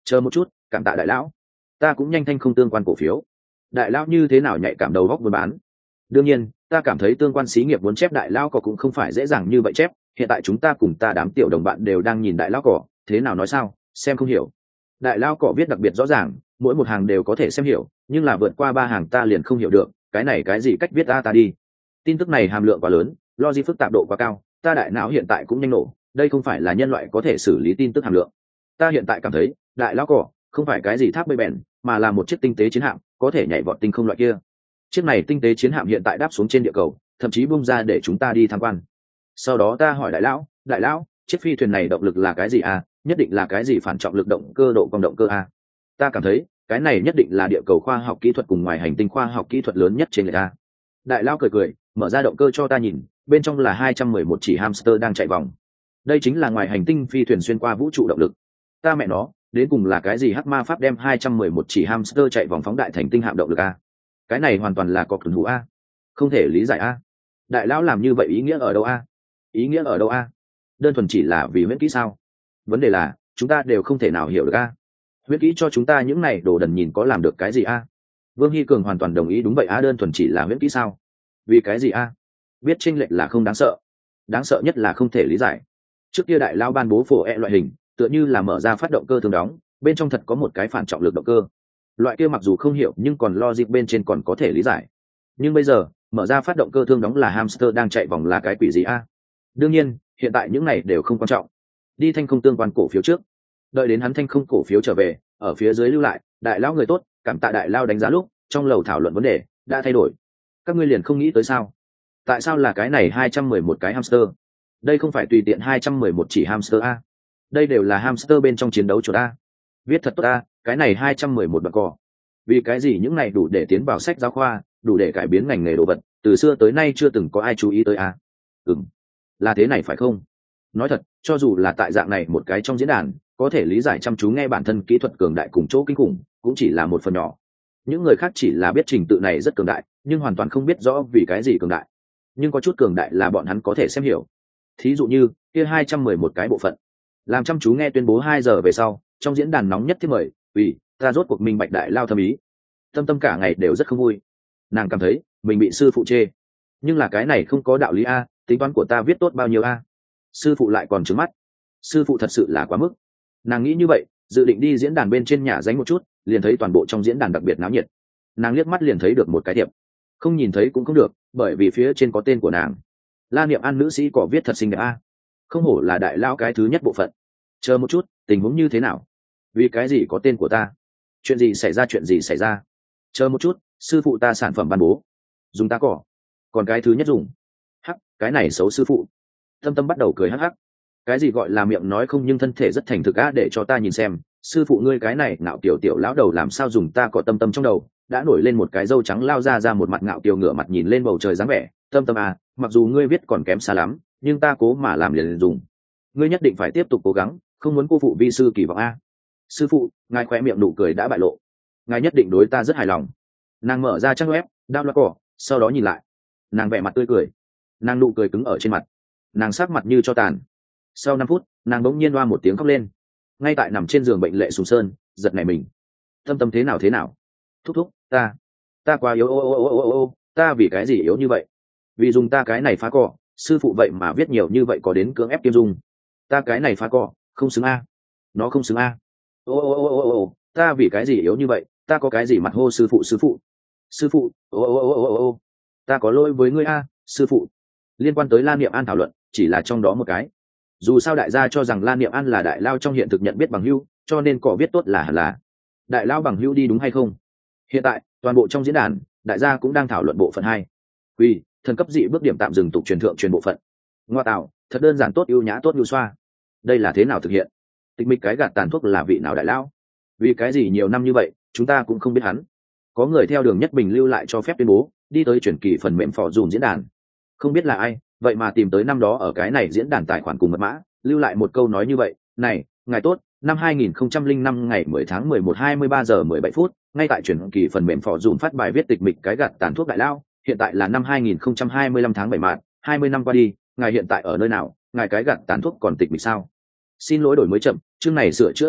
chờ một chút, cảm tạ đại lão. Ta cũng nhanh thanh không tương quan cổ phiếu. Đại lão như thế nào nhạy cảm đầu góc buôn bán? Đương nhiên, ta cảm thấy tương quan xí nghiệp muốn chép đại lão cỏ cũng không phải dễ dàng như vậy chép. Hiện tại chúng ta cùng ta đám tiểu đồng bạn đều đang nhìn đại lão cỏ, thế nào nói sao, xem không hiểu. Đại lão cỏ viết đặc biệt rõ ràng, mỗi một hàng đều có thể xem hiểu, nhưng là vượt qua ba hàng ta liền không hiểu được, cái này cái gì cách viết ta ta đi. Tin tức này hàm lượng quá lớn, logic phức tạp độ quá cao, ta đại não hiện tại cũng nhanh nổ, đây không phải là nhân loại có thể xử lý tin tức hàm lượng. Ta hiện tại cảm thấy, đại lão cỏ không phải cái gì tháp bơi bèn, mà là một chiếc tinh tế chiến hạm, có thể nhảy vọt tinh không loại kia. Chiếc này tinh tế chiến hạm hiện tại đáp xuống trên địa cầu, thậm chí bung ra để chúng ta đi tham quan. Sau đó ta hỏi đại lão, đại lão, chiếc phi thuyền này động lực là cái gì à? Nhất định là cái gì phản trọng lực động cơ độ cong động cơ à? Ta cảm thấy, cái này nhất định là địa cầu khoa học kỹ thuật cùng ngoài hành tinh khoa học kỹ thuật lớn nhất trên người ta. Đại lão cười cười, mở ra động cơ cho ta nhìn, bên trong là hai trăm mười một chỉ hamster đang chạy vòng. Đây chính là ngoài hành tinh phi thuyền xuyên qua vũ trụ động lực. Ta mẹ nó, đến cùng là cái gì hắc ma pháp đem hai trăm mười một chỉ hamster chạy vòng phóng đại thành tinh hạm động lực a? Cái này hoàn toàn là có thuần hữu a, không thể lý giải a. Đại lão làm như vậy ý nghĩa ở đâu a? Ý nghĩa ở đâu a? Đơn thuần chỉ là vì huyễn kỹ sao? Vấn đề là chúng ta đều không thể nào hiểu được a. Huyễn kỹ cho chúng ta những này đồ đần nhìn có làm được cái gì a? Vương Hy Cường hoàn toàn đồng ý, đúng vậy a, đơn thuần chỉ là huyễn kỹ sao? Vì cái gì a? Biết chênh lệch là không đáng sợ, đáng sợ nhất là không thể lý giải. Trước kia đại lão ban bố phổ e loại hình, tựa như là mở ra phát động cơ thường đóng, bên trong thật có một cái phản trọng lực động cơ. Loại kia mặc dù không hiểu nhưng còn logic bên trên còn có thể lý giải. Nhưng bây giờ, mở ra phát động cơ thương đóng là hamster đang chạy vòng là cái quỷ gì a? Đương nhiên, hiện tại những này đều không quan trọng. Đi thanh không tương quan cổ phiếu trước. Đợi đến hắn thanh không cổ phiếu trở về, ở phía dưới lưu lại, đại lão người tốt, cảm tạ đại lão đánh giá lúc, trong lầu thảo luận vấn đề đã thay đổi. Các ngươi liền không nghĩ tới sao? Tại sao là cái này hai trăm mười một cái hamster? Đây không phải tùy tiện hai trăm mười một chỉ hamster a. Đây đều là hamster bên trong chiến đấu chuột a. Viết thật tốt a, cái này hai trăm mười một bậc cò. Vì cái gì những này đủ để tiến vào sách giáo khoa, đủ để cải biến ngành nghề đồ vật, từ xưa tới nay chưa từng có ai chú ý tới a. Ừm, là thế này phải không? Nói thật, cho dù là tại dạng này một cái trong diễn đàn, có thể lý giải chăm chú nghe bản thân kỹ thuật cường đại cùng chỗ kinh khủng, cũng chỉ là một phần nhỏ. Những người khác chỉ là biết trình tự này rất cường đại, nhưng hoàn toàn không biết rõ vì cái gì cường đại. Nhưng có chút cường đại là bọn hắn có thể xem hiểu. Thí dụ như kia hai trăm mười một cái bộ phận. Làm chăm chú nghe tuyên bố hai giờ về sau, trong diễn đàn nóng nhất thiết mời, vì ta rốt cuộc minh bạch đại lao thâm ý. Tâm Tâm cả ngày đều rất không vui. Nàng cảm thấy mình bị sư phụ chê, nhưng là cái này không có đạo lý a, tính toán của ta viết tốt bao nhiêu a? Sư phụ lại còn trừng mắt. Sư phụ thật sự là quá mức. Nàng nghĩ như vậy, dự định đi diễn đàn bên trên nhà dánh một chút, liền thấy toàn bộ trong diễn đàn đặc biệt náo nhiệt. Nàng liếc mắt liền thấy được một cái tiệm, không nhìn thấy cũng không được, bởi vì phía trên có tên của nàng. La Niệm An nữ sĩ cỏ viết thật xinh đẹp a, không hổ là đại lao cái thứ nhất bộ phận. Chờ một chút, tình huống như thế nào? Vì cái gì có tên của ta? Chuyện gì xảy ra, chuyện gì xảy ra? Chờ một chút, sư phụ ta sản phẩm ban bố dùng ta cỏ, còn cái thứ nhất dùng hắc, cái này xấu sư phụ. Tâm Tâm bắt đầu cười hắc hắc. Cái gì gọi là miệng nói không nhưng thân thể rất thành thực á, để cho ta nhìn xem, sư phụ ngươi cái này ngạo kiểu tiểu lão đầu làm sao dùng ta cỏ. Tâm Tâm trong đầu đã nổi lên một cái râu trắng lao ra ra một mặt ngạo kiều ngửa mặt nhìn lên bầu trời dáng vẻ. Tâm Tâm à, mặc dù ngươi viết còn kém xa lắm, nhưng ta cố mà làm liền, liền dùng. Ngươi nhất định phải tiếp tục cố gắng, không muốn cô phụ vi sư kỳ vọng a. Sư phụ, ngài khỏe miệng nụ cười đã bại lộ, ngài nhất định đối ta rất hài lòng. Nàng mở ra trang web đao loa cỏ, sau đó nhìn lại, nàng vẻ mặt tươi cười, nàng nụ cười cứng ở trên mặt, nàng sắc mặt như cho tàn. Sau năm phút, nàng bỗng nhiên loa một tiếng khóc lên, ngay tại nằm trên giường bệnh Lệ Sùng Sơn giật nảy mình. Tâm Tâm thế nào thế nào? Thúc thúc, ta ta quá yếu, ô ô ô ô ô ta vì cái gì yếu như vậy? Vì dùng ta cái này phá cỏ, sư phụ vậy mà viết nhiều như vậy, có đến cưỡng ép kiêm dung. Ta cái này phá cỏ không xứng a, nó không xứng a. Ô ô ô ô ô ta vì cái gì yếu như vậy? Ta có cái gì mặt hô sư phụ sư phụ sư phụ? Ô ô ô ô ô ta có lỗi với ngươi a, sư phụ. Liên quan tới La Niệm An thảo luận chỉ là trong đó một cái. Dù sao đại gia cho rằng La Niệm An là đại lao trong hiện thực nhận biết bằng hữu, cho nên cỏ viết tốt là hẳn là đại lao bằng hữu đi, đúng hay không? Hiện tại toàn bộ trong diễn đàn đại gia cũng đang thảo luận bộ phận hai. Quy thần cấp dị bước điểm tạm dừng tục truyền thượng truyền bộ phận. Ngoa tạo, thật đơn giản, tốt ưu nhã, tốt ưu xoa. Đây là thế nào thực hiện? Tịch mịch cái gạt tàn thuốc là vị nào đại lao? Vì cái gì nhiều năm như vậy chúng ta cũng không biết hắn? Có người theo Đường Nhất Bình lưu lại cho phép tuyên bố đi tới chuyển kỳ phần mềm phò dùm diễn đàn, không biết là ai vậy mà tìm tới năm đó ở cái này diễn đàn tài khoản cùng mật mã, lưu lại một câu nói như vậy: này ngài tốt, năm hai nghìn không trăm lẻ năm ngày mười tháng mười một hai mươi ba giờ mười bảy phút, ngay tại chuyển kỳ phần mềm phò dùm phát bài viết tịch mịch cái gạt tàn thuốc đại lao, hiện tại là năm hai nghìn không trăm hai mươi lăm tháng bảy mạt, hai mươi năm qua đi, ngài hiện tại ở nơi nào? Ngài cái gạt tàn thuốc còn tịch mịch sao? Xin lỗi đổi mới chậm, chương này sửa chữa bảy khắp,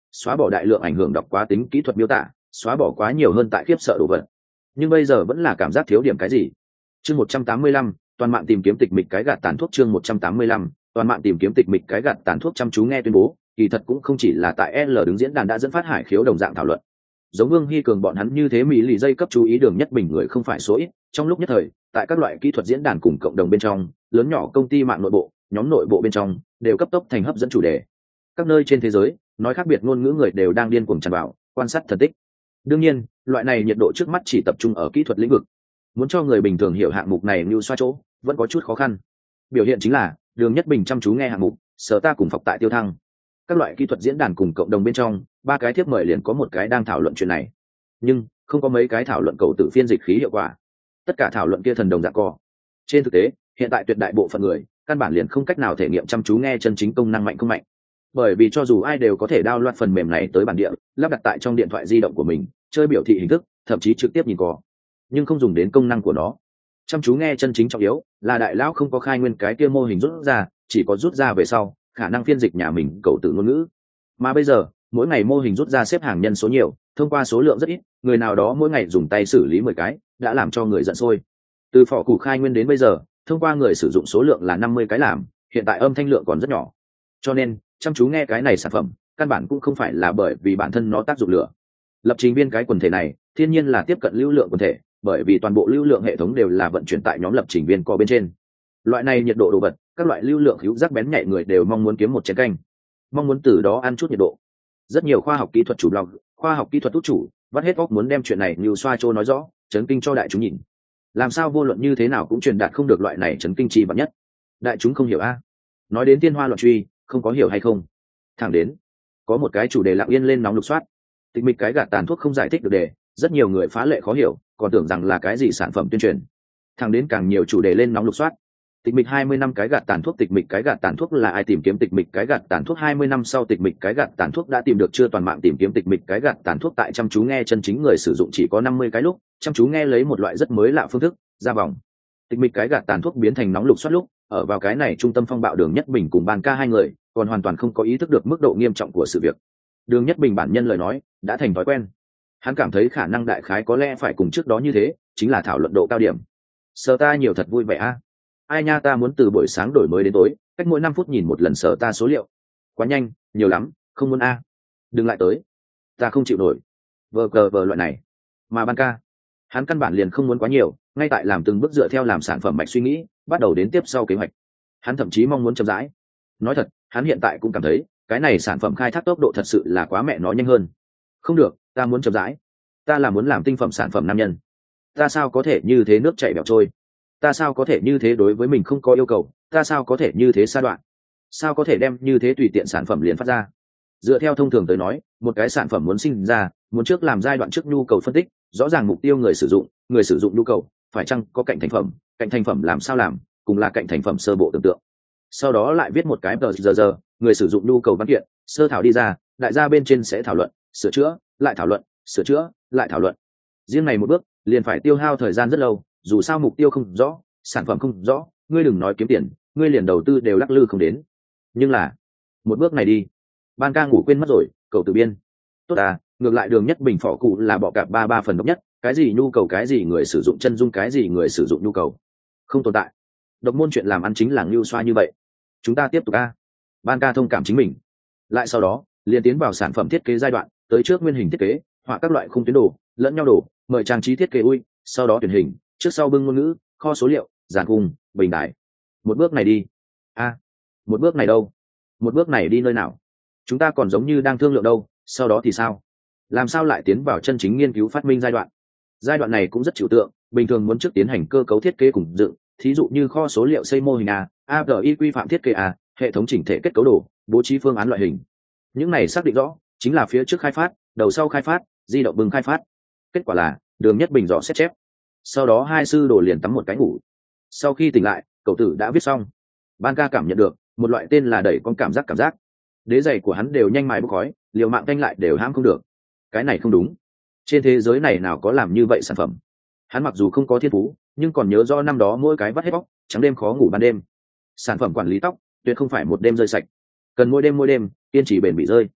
xóa bỏ đại lượng ảnh hưởng đọc quá tính kỹ thuật miêu tả, xóa bỏ quá nhiều hơn tại khiếp sợ đồ vật. Nhưng bây giờ vẫn là cảm giác thiếu điểm cái gì. Chương một trăm tám mươi lăm, toàn mạng tìm kiếm tịch mịch cái gạt tàn thuốc. Chương một trăm tám mươi lăm, toàn mạng tìm kiếm tịch mịch cái gạt tàn thuốc. Chăm chú nghe tuyên bố, kỳ thật cũng không chỉ là tại L đứng diễn đàn đã dẫn phát hải khiếu đồng dạng thảo luận. Giống Vương Hy Cường bọn hắn như thế mỹ lì dây cấp chú ý Đường Nhất Bình người không phải số ít, trong lúc nhất thời, tại các loại kỹ thuật diễn đàn cùng cộng đồng bên trong, lớn nhỏ công ty mạng nội bộ, nhóm nội bộ bên trong, đều cấp tốc thành hấp dẫn chủ đề. Các nơi trên thế giới, nói khác biệt ngôn ngữ người đều đang điên cuồng tràn vào, quan sát thần tích. Đương nhiên, loại này nhiệt độ trước mắt chỉ tập trung ở kỹ thuật lĩnh vực. Muốn cho người bình thường hiểu hạng mục này như xoa chỗ, vẫn có chút khó khăn. Biểu hiện chính là, Đường Nhất Bình chăm chú nghe hạng mục, sở ta cùng phọc tại tiêu thăng. Các loại kỹ thuật diễn đàn cùng cộng đồng bên trong, ba cái thiếp mời liền có một cái đang thảo luận chuyện này. Nhưng, không có mấy cái thảo luận cầu tự phiên dịch khí hiệu quả. Tất cả thảo luận kia thần đồng dạng co. Trên thực tế, hiện tại tuyệt đại bộ phận người, căn bản liền không cách nào thể nghiệm chăm chú nghe chân chính công năng mạnh không mạnh. Bởi vì cho dù ai đều có thể download phần mềm này tới bản địa, lắp đặt tại trong điện thoại di động của mình, chơi biểu thị hình thức, thậm chí trực tiếp nhìn có, nhưng không dùng đến công năng của nó. Chăm chú nghe chân chính trọng yếu là đại lão không có khai nguyên cái kia mô hình rút ra, chỉ có rút ra về sau, khả năng phiên dịch nhà mình cầu tự ngôn ngữ. Mà bây giờ, mỗi ngày mô hình rút ra xếp hàng nhân số nhiều, thông qua số lượng rất ít, người nào đó mỗi ngày dùng tay xử lý mười cái, đã làm cho người giận sôi. Từ phỏ củ khai nguyên đến bây giờ, thông qua người sử dụng số lượng là năm mươi cái làm, hiện tại âm thanh lượng còn rất nhỏ. Cho nên, chăm chú nghe cái này sản phẩm, căn bản cũng không phải là bởi vì bản thân nó tác dụng lửa. Lập trình viên cái quần thể này, thiên nhiên là tiếp cận lưu lượng quần thể, bởi vì toàn bộ lưu lượng hệ thống đều là vận chuyển tại nhóm lập trình viên co bên trên. Loại này nhiệt độ đồ vật, các loại lưu lượng hữu giác bén nhạy người đều mong muốn kiếm một chén canh, mong muốn từ đó ăn chút nhiệt độ. Rất nhiều khoa học kỹ thuật chủ blog, khoa học kỹ thuật túc chủ, vắt hết óc muốn đem chuyện này như xoa trô nói rõ, chấn kinh cho đại chúng nhìn. Làm sao vô luận như thế nào cũng truyền đạt không được loại này chấn kinh chi vật nhất. Đại chúng không hiểu a. Nói đến tiên hoa loạn truy, không có hiểu hay không. Thẳng đến, có một cái chủ đề lặng yên lên nóng lục soát. Tịch mịch cái gạt tàn thuốc không giải thích được đề, rất nhiều người phá lệ khó hiểu, còn tưởng rằng là cái gì sản phẩm tuyên truyền. Thẳng đến càng nhiều chủ đề lên nóng lục soát. Tịch mịch hai mươi năm cái gạt tàn thuốc. Tịch mịch cái gạt tàn thuốc là ai? Tìm kiếm tịch mịch cái gạt tàn thuốc hai mươi năm sau. Tịch mịch cái gạt tàn thuốc đã tìm được chưa? Toàn mạng tìm kiếm tịch mịch cái gạt tàn thuốc tại chăm chú nghe chân chính người sử dụng chỉ có năm mươi cái lúc, chăm chú nghe lấy một loại rất mới lạ phương thức ra vòng. Tịch mịch cái gạt tàn thuốc biến thành nóng lục soát lúc, ở vào cái này trung tâm phong bạo Đường Nhất Bình cùng Ban Ca hai người, còn hoàn toàn không có ý thức được mức độ nghiêm trọng của sự việc. Đường Nhất Bình bản nhân lời nói đã thành thói quen. Hắn cảm thấy khả năng đại khái có lẽ phải cùng trước đó như thế, chính là thảo luận độ cao điểm. Sở ta nhiều thật vui vẻ a. Ai nha, ta muốn từ buổi sáng đổi mới đến tối, cách mỗi năm phút nhìn một lần sở ta số liệu. Quá nhanh, nhiều lắm, không muốn a. Đừng lại tới. Ta không chịu nổi. Vờ cờ vờ loại này. Mà Ban Ca, hắn căn bản liền không muốn quá nhiều, ngay tại làm từng bước dựa theo làm sản phẩm mạch suy nghĩ, bắt đầu đến tiếp sau kế hoạch. Hắn thậm chí mong muốn chậm rãi. Nói thật, hắn hiện tại cũng cảm thấy, cái này sản phẩm khai thác tốc độ thật sự là quá mẹ nó nhanh hơn. Không được, ta muốn chậm rãi. Ta là muốn làm tinh phẩm sản phẩm nam nhân. Ta sao có thể như thế nước chảy bẻo trôi? Ta sao có thể như thế đối với mình không có yêu cầu? Ta sao có thể như thế sa đoạn? Sao có thể đem như thế tùy tiện sản phẩm liền phát ra? Dựa theo thông thường tới nói, một cái sản phẩm muốn sinh ra, muốn trước làm giai đoạn trước nhu cầu phân tích, rõ ràng mục tiêu người sử dụng, người sử dụng nhu cầu, phải chăng có cạnh thành phẩm, cạnh thành phẩm làm sao làm, cùng là cạnh thành phẩm sơ bộ tưởng tượng. Sau đó lại viết một cái tờ giờ giờ, người sử dụng nhu cầu văn kiện, sơ thảo đi ra, đại gia bên trên sẽ thảo luận, sửa chữa, lại thảo luận, sửa chữa, lại thảo luận. Riêng này một bước, liền phải tiêu hao thời gian rất lâu, dù sao mục tiêu không rõ, sản phẩm không rõ, ngươi đừng nói kiếm tiền, ngươi liền đầu tư đều lắc lư không đến. Nhưng là, một bước này đi, Ban Ca ngủ quên mất rồi, cầu từ biên. Tốt à, ngược lại Đường Nhất Bình phỏ cụ là bỏ cạp ba ba phần độc nhất, cái gì nhu cầu cái gì người sử dụng chân dung cái gì người sử dụng nhu cầu. Không tồn tại. Độc môn chuyện làm ăn chính là lưu xoa như vậy. Chúng ta tiếp tục a. Ban Ca thông cảm chính mình. Lại sau đó, liền tiến vào sản phẩm thiết kế giai đoạn, tới trước nguyên hình thiết kế, họa các loại khung tuyến đồ, lẫn nhau đồ, mời trang trí thiết kế ui, sau đó tuyển hình, trước sau bưng ngôn ngữ, kho số liệu, giàn khung, bình đại. Một bước này đi. A, một bước này đâu? Một bước này đi nơi nào? Chúng ta còn giống như đang thương lượng đâu, sau đó thì sao? Làm sao lại tiến vào chân chính nghiên cứu phát minh giai đoạn? Giai đoạn này cũng rất trừu tượng, bình thường muốn trước tiến hành cơ cấu thiết kế cùng dựng, thí dụ như kho số liệu xây mô hình a, a pê i quy phạm thiết kế a, hệ thống chỉnh thể kết cấu đồ, bố trí phương án loại hình. Những này xác định rõ, chính là phía trước khai phát, đầu sau khai phát, di động bừng khai phát. Kết quả là, Đường Nhất Bình dò xét chép. Sau đó hai sư đồ liền tắm một cái ngủ. Sau khi tỉnh lại, cậu tử đã viết xong. Ban Ca cảm nhận được một loại tên là đẩy con cảm giác cảm giác. Đế giày của hắn đều nhanh mài bốc khói, liều mạng canh lại đều hãm không được. Cái này không đúng. Trên thế giới này nào có làm như vậy sản phẩm. Hắn mặc dù không có thiên phú, nhưng còn nhớ do năm đó mỗi cái vắt hết bóc, trắng đêm khó ngủ ban đêm. Sản phẩm quản lý tóc tuyệt không phải một đêm rơi sạch, cần mỗi đêm mỗi đêm kiên trì bền bị rơi.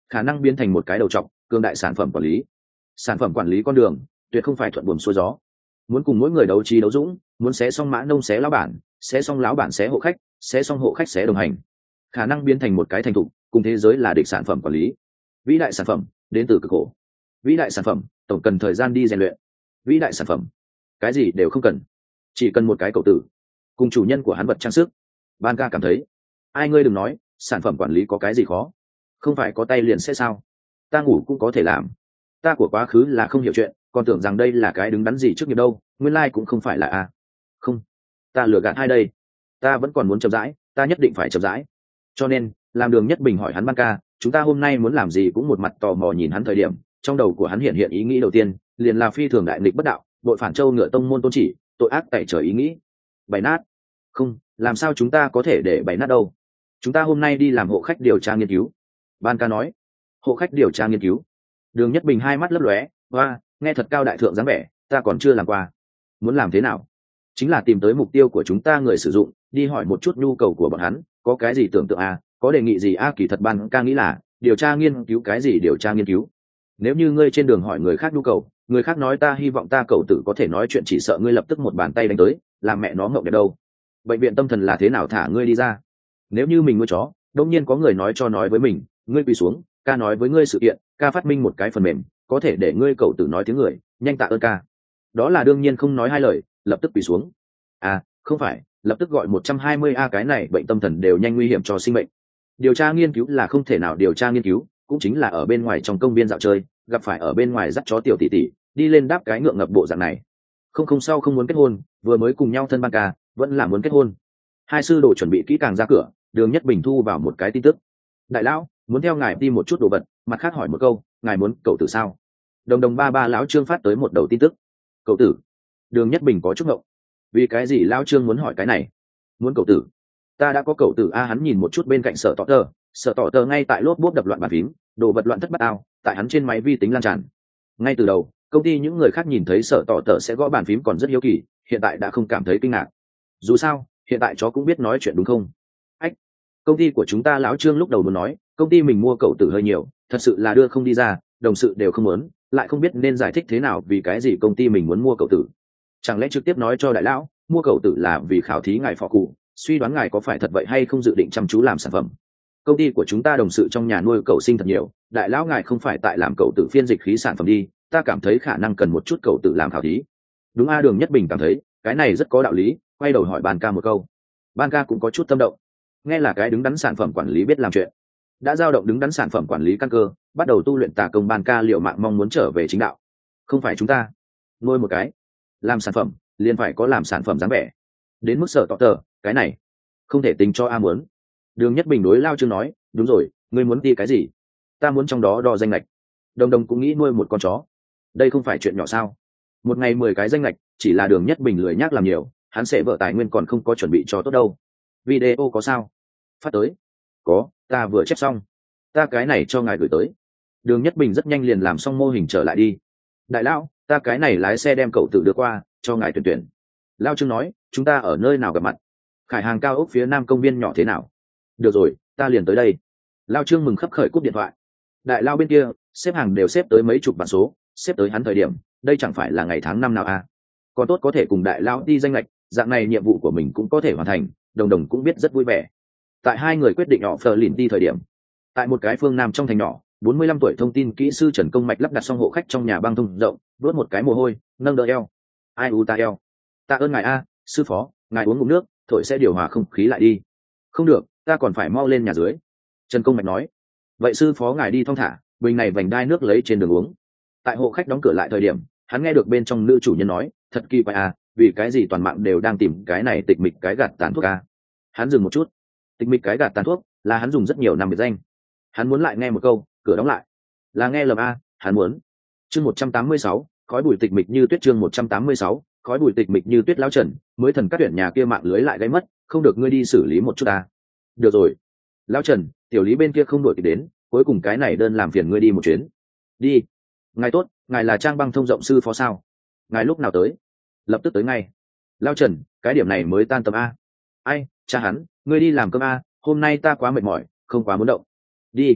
khả năng biến thành một cái đầu trọc cường đại sản phẩm quản lý. Sản phẩm quản lý con đường tuyệt không phải thuận buồm xuôi gió, muốn cùng mỗi người đấu trí đấu dũng, muốn xé xong mã nông xé lão bản, xé xong lão bản xé hộ khách, xé xong hộ khách xé đồng hành, khả năng biến thành một cái thành thục cùng thế giới là địch sản phẩm quản lý. Vĩ đại sản phẩm đến từ cực khổ, vĩ đại sản phẩm tổng cần thời gian đi rèn luyện, vĩ đại sản phẩm cái gì đều không cần, chỉ cần một cái cậu tử cùng chủ nhân của hắn vật trang sức. Ban ca cảm thấy, ai ngươi đừng nói sản phẩm quản lý có cái gì khó, không phải có tay liền sẽ sao, ta ngủ cũng có thể làm, ta của quá khứ là không hiểu chuyện, còn tưởng rằng đây là cái đứng đắn gì trước nghiệp đâu, nguyên lai cũng không phải là a. Không, ta lừa gạt hai đây, ta vẫn còn muốn chậm rãi, ta nhất định phải chậm rãi. Cho nên làm Đường Nhất Bình hỏi hắn Ban ca chúng ta hôm nay muốn làm gì, cũng một mặt tò mò nhìn hắn thời điểm, trong đầu của hắn hiện hiện ý nghĩ đầu tiên liền là phi thường đại nghịch bất đạo, bội phản châu ngựa tông môn tôn chỉ, tội ác tẩy trời ý nghĩ. Bày nát? Không, làm sao chúng ta có thể để bày nát đâu, chúng ta hôm nay đi làm hộ khách điều tra nghiên cứu. Ban ca nói. Hộ khách điều tra nghiên cứu? Đường Nhất Bình hai mắt lấp lóe, hoa, nghe thật cao đại thượng dáng vẻ, ta còn chưa làm qua. Muốn làm thế nào? Chính là tìm tới mục tiêu của chúng ta người sử dụng, đi hỏi một chút nhu cầu của bọn hắn, có cái gì tưởng tượng à, có đề nghị gì à, kỳ thật Ban ca nghĩ là điều tra nghiên cứu cái gì điều tra nghiên cứu. Nếu như ngươi trên đường hỏi người khác nhu cầu, người khác nói ta hy vọng ta cầu tử có thể nói chuyện, chỉ sợ ngươi lập tức một bàn tay đánh tới, làm mẹ nó ngộng đẹp đâu. Bệnh viện tâm thần là thế nào thả ngươi đi ra? Nếu như mình nuôi chó, đông nhiên có người nói cho nói với mình, ngươi quỳ xuống, ca nói với ngươi sự kiện, ca phát minh một cái phần mềm có thể để ngươi cầu tử nói tiếng người, nhanh tạ ơn ca. Đó là đương nhiên không nói hai lời, lập tức quỳ xuống. À, không phải, lập tức gọi một trăm hai mươi a, cái này bệnh tâm thần đều nhanh nguy hiểm cho sinh mệnh. Điều tra nghiên cứu là không thể nào điều tra nghiên cứu, cũng chính là ở bên ngoài trong công viên dạo chơi, gặp phải ở bên ngoài dắt chó tiểu tỷ tỷ, đi lên đáp cái ngượng ngập bộ dạng này. Không không sau không muốn kết hôn, vừa mới cùng nhau thân Ban ca, vẫn là muốn kết hôn. Hai sư đồ chuẩn bị kỹ càng ra cửa, Đường Nhất Bình thu vào một cái tin tức. Đại lão, muốn theo ngài đi một chút đồ vật, mặt khác hỏi một câu, ngài muốn cậu tử sao? Đồng đồng ba ba lão Trương phát tới một đầu tin tức. Cậu tử? Đường Nhất Bình có chút ngộng. Vì cái gì lão Trương muốn hỏi cái này? Muốn cậu tử? Ta đã có cậu tử a. Hắn nhìn một chút bên cạnh Sở Tọ Tơ, Sở Tọ Tơ ngay tại lốp bốp đập loạn bàn phím, đồ vật loạn thất bát ao, tại hắn trên máy vi tính lan tràn. Ngay từ đầu, công ty những người khác nhìn thấy Sở Tọ Tơ sẽ gõ bàn phím còn rất hiếu kỳ, hiện tại đã không cảm thấy kinh ngạc. Dù sao, hiện tại chó cũng biết nói chuyện đúng không? Ách, công ty của chúng ta lão Trương lúc đầu muốn nói, công ty mình mua cậu tử hơi nhiều, thật sự là đưa không đi ra, đồng sự đều không muốn, lại không biết nên giải thích thế nào vì cái gì công ty mình muốn mua cậu tử. Chẳng lẽ trực tiếp nói cho đại lão, mua cậu tử là vì khảo thí ngài phò cụ, suy đoán ngài có phải thật vậy hay không, dự định chăm chú làm sản phẩm. Công ty của chúng ta đồng sự trong nhà nuôi cậu sinh thật nhiều, đại lão ngài không phải tại làm cậu tử phiên dịch khí sản phẩm đi, ta cảm thấy khả năng cần một chút cậu tử làm khảo thí. Đúng a. Đường Nhất Bình cảm thấy cái này rất có đạo lý, quay đầu hỏi Ban ca một câu. Ban ca cũng có chút tâm động, nghe là cái đứng đắn sản phẩm quản lý biết làm chuyện, đã dao động đứng đắn sản phẩm quản lý căn cơ, bắt đầu tu luyện tà công. Ban ca liệu mạng mong muốn trở về chính đạo. Không phải chúng ta nuôi một cái làm sản phẩm liền phải có làm sản phẩm dáng vẻ, đến mức Sở Tọ Tơ cái này không thể tính cho a muốn. Đường Nhất Bình đối Lao Trương nói, đúng rồi, ngươi muốn đi cái gì? Ta muốn trong đó đo danh lệch. Đồng đồng cũng nghĩ nuôi một con chó, đây không phải chuyện nhỏ sao? Một ngày mười cái danh lệch, chỉ là Đường Nhất Bình lười nhác làm nhiều, hắn sẽ vợ tài nguyên còn không có chuẩn bị cho tốt đâu. Video có sao? Phát tới. Có, ta vừa chép xong, ta cái này cho ngài gửi tới. Đường Nhất Bình rất nhanh liền làm xong mô hình trở lại đi. Đại lão, ta cái này lái xe đem cậu tự đưa qua cho ngài tuyển tuyển. Lao Trương nói, chúng ta ở nơi nào gặp mặt? Khải hàng cao ốc phía nam công viên nhỏ thế nào? Được rồi, ta liền tới đây. Lao Trương mừng khấp khởi cúp điện thoại. Đại lao bên kia xếp hàng đều xếp tới mấy chục bản số, xếp tới hắn thời điểm đây chẳng phải là ngày tháng năm nào à? Còn tốt có thể cùng đại lao đi danh lệch, dạng này nhiệm vụ của mình cũng có thể hoàn thành. Đồng đồng cũng biết rất vui vẻ. Tại hai người quyết định họ phờ lìn đi thời điểm, tại một cái phương nam trong thành nhỏ, bốn mươi lăm tuổi thông tin kỹ sư Trần Công Mạch lắp đặt xong hộ khách trong nhà băng thông rộng, vớt một cái mồ hôi, nâng đỡ eo. Ai u ta eo. Tạ ơn ngài a, sư phó, ngài uống ngụm nước, thổi sẽ điều hòa không khí lại đi. Không được, ta còn phải mau lên nhà dưới. Trần Công Mạch nói. Vậy sư phó ngài đi thong thả, bình này vành đai nước lấy trên đường uống. Tại hộ khách đóng cửa lại thời điểm, hắn nghe được bên trong nữ chủ nhân nói, thật kỳ quái à, vì cái gì toàn mạng đều đang tìm cái này tịch mịch cái gạt tàn thuốc a. Hắn dừng một chút. Tịch mịch cái gạt tàn thuốc là hắn dùng rất nhiều năm biệt danh. Hắn muốn lại nghe một câu, cửa đóng lại. Là nghe lầm a, hắn muốn. Chương một trăm tám mươi sáu, khói bụi tịch mịch như tuyết. Chương một trăm tám mươi sáu, khói bụi tịch mịch như tuyết. Lão Trần, mới thần các tuyển nhà kia mạng lưới lại gây mất, không được ngươi đi xử lý một chút ta. Được rồi. Lão Trần, tiểu lý bên kia không đổi kịp đến, cuối cùng cái này đơn làm phiền ngươi đi một chuyến. Đi. Ngài tốt, ngài là Trang Băng thông rộng sư phó sao? Ngài lúc nào tới? Lập tức tới ngay. Lão Trần, cái điểm này mới tan tầm a. Ai, cha hắn, ngươi đi làm cơm a, hôm nay ta quá mệt mỏi, không quá muốn động. Đi.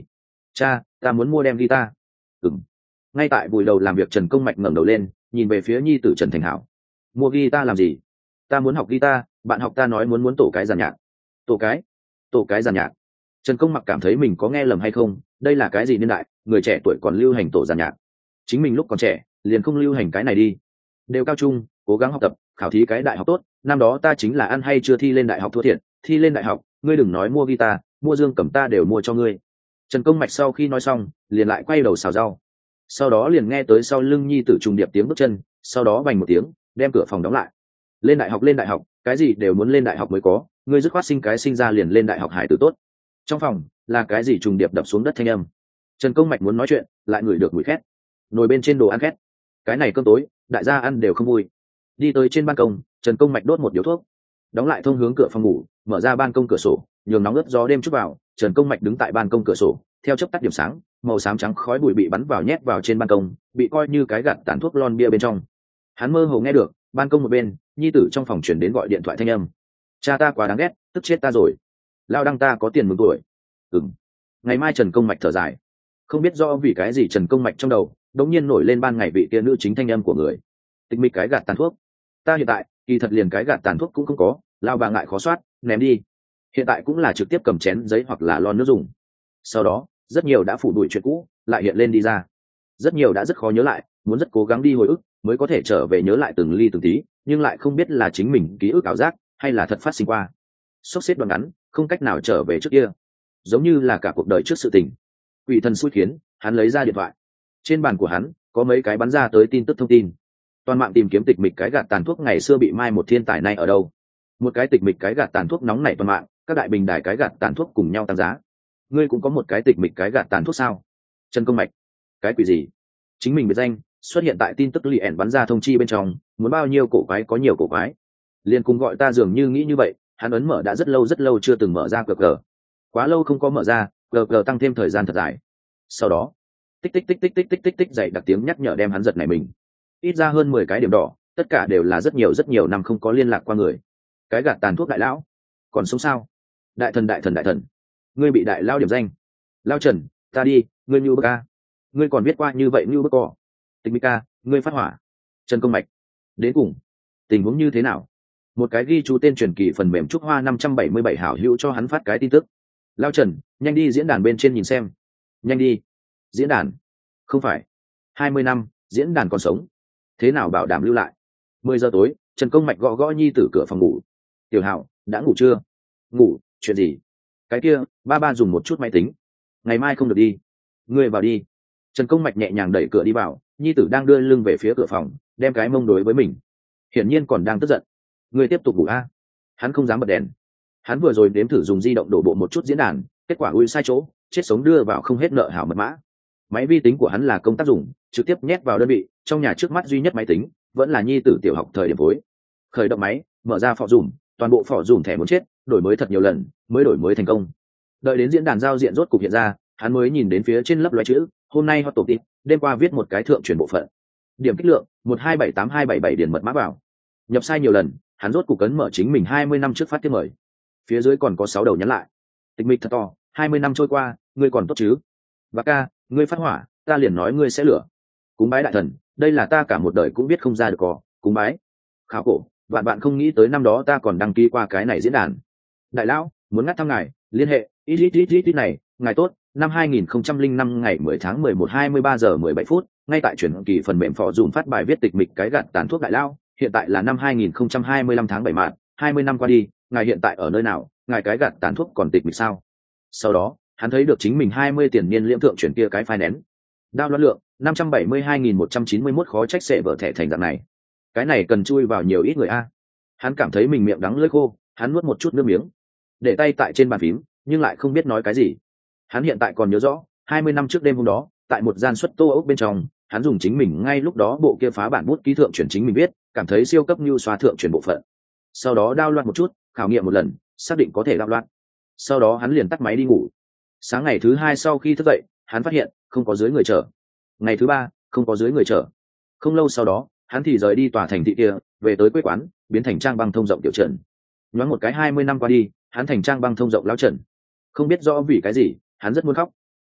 Cha, ta muốn mua đem guitar. Ừm. Ngay tại buổi đầu làm việc, Trần Công Mạch ngẩng đầu lên nhìn về phía nhi tử Trần Thành Hảo. Mua guitar làm gì? Ta muốn học guitar, bạn học ta nói muốn muốn tổ cái giàn nhạc. Tổ cái? Tổ cái giàn nhạc? Trần Công Mặc cảm thấy mình có nghe lầm hay không, đây là cái gì niên đại, người trẻ tuổi còn lưu hành tổ giàn nhạc. Chính mình lúc còn trẻ liền không lưu hành cái này đi. Đều cao trung cố gắng học tập, khảo thí cái đại học tốt, năm đó ta chính là ăn hay chưa thi lên đại học thua thiệt, thi lên đại học ngươi đừng nói mua guitar, mua dương cầm ta đều mua cho ngươi. Trần Công Mạch sau khi nói xong liền lại quay đầu xào rau, sau đó liền nghe tới sau lưng nhi tử trùng điệp tiếng bước chân, sau đó bành một tiếng đem cửa phòng đóng lại. Lên đại học, lên đại học, cái gì đều muốn lên đại học mới có, ngươi dứt khoát sinh cái sinh ra liền lên đại học hải tử tốt. Trong phòng là cái gì trùng điệp đập xuống đất thanh âm. Trần Công Mạch muốn nói chuyện lại ngửi được mùi khét, nồi bên trên đồ ăn khét, cái này cơm tối đại gia ăn đều không vui. Đi tới trên ban công, Trần Công Mạch đốt một điếu thuốc, đóng lại thông hướng cửa phòng ngủ, mở ra ban công cửa sổ nhường nóng ướt gió đêm chút vào. Trần Công Mạch đứng tại ban công cửa sổ, theo chớp tắt điểm sáng, màu xám trắng khói bụi bị bắn vào nhét vào trên ban công, bị coi như cái gạt tàn thuốc lon bia bên trong. Hắn mơ hồ nghe được ban công một bên nhi tử trong phòng chuyển đến gọi điện thoại thanh âm. Cha ta quá đáng ghét, tức chết ta rồi. Lao đăng ta có tiền mừng tuổi. Ừm. Ngày mai. Trần Công Mạch thở dài, không biết do vì cái gì Trần Công Mạch trong đầu đống nhiên nổi lên ban ngày vị kia nữ chính thanh âm của người. Tịch mịch cái gạt tàn thuốc, ta hiện tại kỳ thật liền cái gạt tàn thuốc cũng không có, lao bà ngại khó soát ném đi. Hiện tại cũng là trực tiếp cầm chén giấy hoặc là lon nước dùng. Sau đó rất nhiều đã phủ đuổi chuyện cũ lại hiện lên đi ra, rất nhiều đã rất khó nhớ lại, muốn rất cố gắng đi hồi ức mới có thể trở về nhớ lại từng ly từng tí, nhưng lại không biết là chính mình ký ức ảo giác hay là thật phát sinh qua. Xốc xếp đoạn ngắn, không cách nào trở về trước kia, giống như là cả cuộc đời trước sự tình. Quỷ thần xui khiến, hắn lấy ra điện thoại. Trên bàn của hắn có mấy cái bắn ra tới tin tức thông tin. Toàn mạng tìm kiếm tịch mịch cái gạt tàn thuốc ngày xưa bị mai một thiên tài này ở đâu. Một cái tịch mịch cái gạt tàn thuốc nóng nảy toàn mạng, các đại bình đài cái gạt tàn thuốc cùng nhau tăng giá. Ngươi cũng có một cái tịch mịch cái gạt tàn thuốc sao? Trần Công Mạch, cái quỷ gì? Chính mình biệt danh xuất hiện tại tin tức lì ẻn bắn ra thông chi bên trong, muốn bao nhiêu cổ quái có nhiều cổ quái. Liên cùng gọi ta dường như nghĩ như vậy, hắn ấn mở đã rất lâu rất lâu chưa từng mở ra cờ cờ, quá lâu không có mở ra cờ cờ, tăng thêm thời gian thật dài. Sau đó tích tích tích tích tích tích tích tích dậy đặc tiếng nhắc nhở đem hắn giật này mình. Ít ra hơn mười cái điểm đỏ, tất cả đều là rất nhiều rất nhiều năm không có liên lạc qua người. Cái gạt tàn thuốc đại lão còn sống sao? Đại thần đại thần đại thần, ngươi bị đại lao điểm danh. Lao Trần, ta đi, ngươi như bức ca, ngươi còn viết qua như vậy như bức cỏ. Tịch Mịch ca, ngươi phát hỏa. Trần Công Mạch, đến cùng tình huống như thế nào? Một cái ghi chú tên truyền kỳ phần mềm Trúc Hoa năm trăm bảy mươi bảy hảo hữu cho hắn phát cái tin tức. Lao Trần, nhanh đi diễn đàn bên trên nhìn xem. Nhanh đi. Diễn đàn? Không phải. hai mươi năm diễn đàn còn sống, thế nào bảo đảm lưu lại? Mười giờ tối, Trần Công Mạch gõ gõ nhi tử cửa phòng ngủ. Tiểu Hạo, đã ngủ chưa? Ngủ. Chuyện gì? Cái kia, ba ba dùng một chút máy tính, ngày mai không được đi. Ngươi vào đi. Trần Công Mạch nhẹ nhàng đẩy cửa đi vào, nhi tử đang đưa lưng về phía cửa phòng, đem cái mông đối với mình, hiển nhiên còn đang tức giận. Ngươi tiếp tục ngủ a. Hắn không dám bật đèn. Hắn vừa rồi đếm thử dùng di động đổ bộ một chút diễn đàn, kết quả ui sai chỗ, chết sống đưa vào không hết nợ hảo mật mã. Máy vi tính của hắn là công tác dùng, trực tiếp nhét vào đơn vị, trong nhà trước mắt duy nhất máy tính vẫn là nhi tử tiểu học thời điểm phối. Khởi động máy, mở ra phỏ dùm, toàn bộ phỏ dùm thẻ muốn chết, đổi mới thật nhiều lần mới đổi mới thành công. Đợi đến diễn đàn giao diện rốt cục hiện ra, hắn mới nhìn đến phía trên lấp lóe chữ hôm nay hot top tip, đêm qua viết một cái thượng truyền bộ phận, điểm kích lượng một hai bảy tám hai bảy bảy điền mật mã vào, nhập sai nhiều lần, hắn rốt cục cấn mở chính mình hai mươi năm trước phát tiếp mời. Phía dưới còn có sáu đầu nhắn lại. Tịch Mịch thật to, hai mươi năm trôi qua, ngươi còn tốt chứ? Và ca, ngươi phát hỏa, ta liền nói ngươi sẽ lửa. Cúng bái đại thần, đây là ta cả một đời cũng biết không ra được cò, cúng bái. Khảo cổ, bạn bạn không nghĩ tới năm đó ta còn đăng ký qua cái này diễn đàn. Đại lão, muốn ngắt thăm ngài, liên hệ, ít ít ít ít ít này, ngài tốt, năm hai nghìn không trăm lẻ năm ngày mười tháng mười một hai mươi ba giờ mười bảy phút, ngay tại chuyển kỳ phần mềm phò dùm phát bài viết tịch mịch cái gạt tàn thuốc đại lao, hiện tại là năm hai nghìn không trăm hai mươi lăm tháng bảy mạt, hai mươi năm qua đi, ngài hiện tại ở nơi nào, ngài cái gạt tàn thuốc còn tịch mịch sao? Sau đó, hắn thấy được chính mình hai mươi tiền niên liễm thượng chuyển kia cái file nén. Đao loạn lượng, năm trăm bảy mươi hai nghìn một trăm chín mươi mốt khó trách sẽ vỡ thẻ thành dạng này. Cái này cần chui vào nhiều ít người a. Hắn cảm thấy mình miệng đắng lưỡi khô, hắn nuốt một chút nước miếng, để tay tại trên bàn phím, nhưng lại không biết nói cái gì. Hắn hiện tại còn nhớ rõ, hai mươi năm trước đêm hôm đó, tại một gian xuất tô ốc bên trong, hắn dùng chính mình ngay lúc đó bộ kia phá bản bút ký thượng chuyển chính mình viết, cảm thấy siêu cấp như xoa thượng chuyển bộ phận. Sau đó đao loạn một chút, khảo nghiệm một lần, xác định có thể đao loạn. Sau đó hắn liền tắt máy đi ngủ. Sáng ngày thứ hai sau khi thức dậy, hắn phát hiện không có dưới người chờ. Ngày thứ ba, không có dưới người chờ. Không lâu sau đó, hắn thì rời đi tòa thành thị kia, về tới quê quán, biến thành trang băng thông rộng tiểu trần. Nhoáng một cái hai mươi năm qua đi, hắn thành trang băng thông rộng lão trần. Không biết rõ vì cái gì, hắn rất muốn khóc.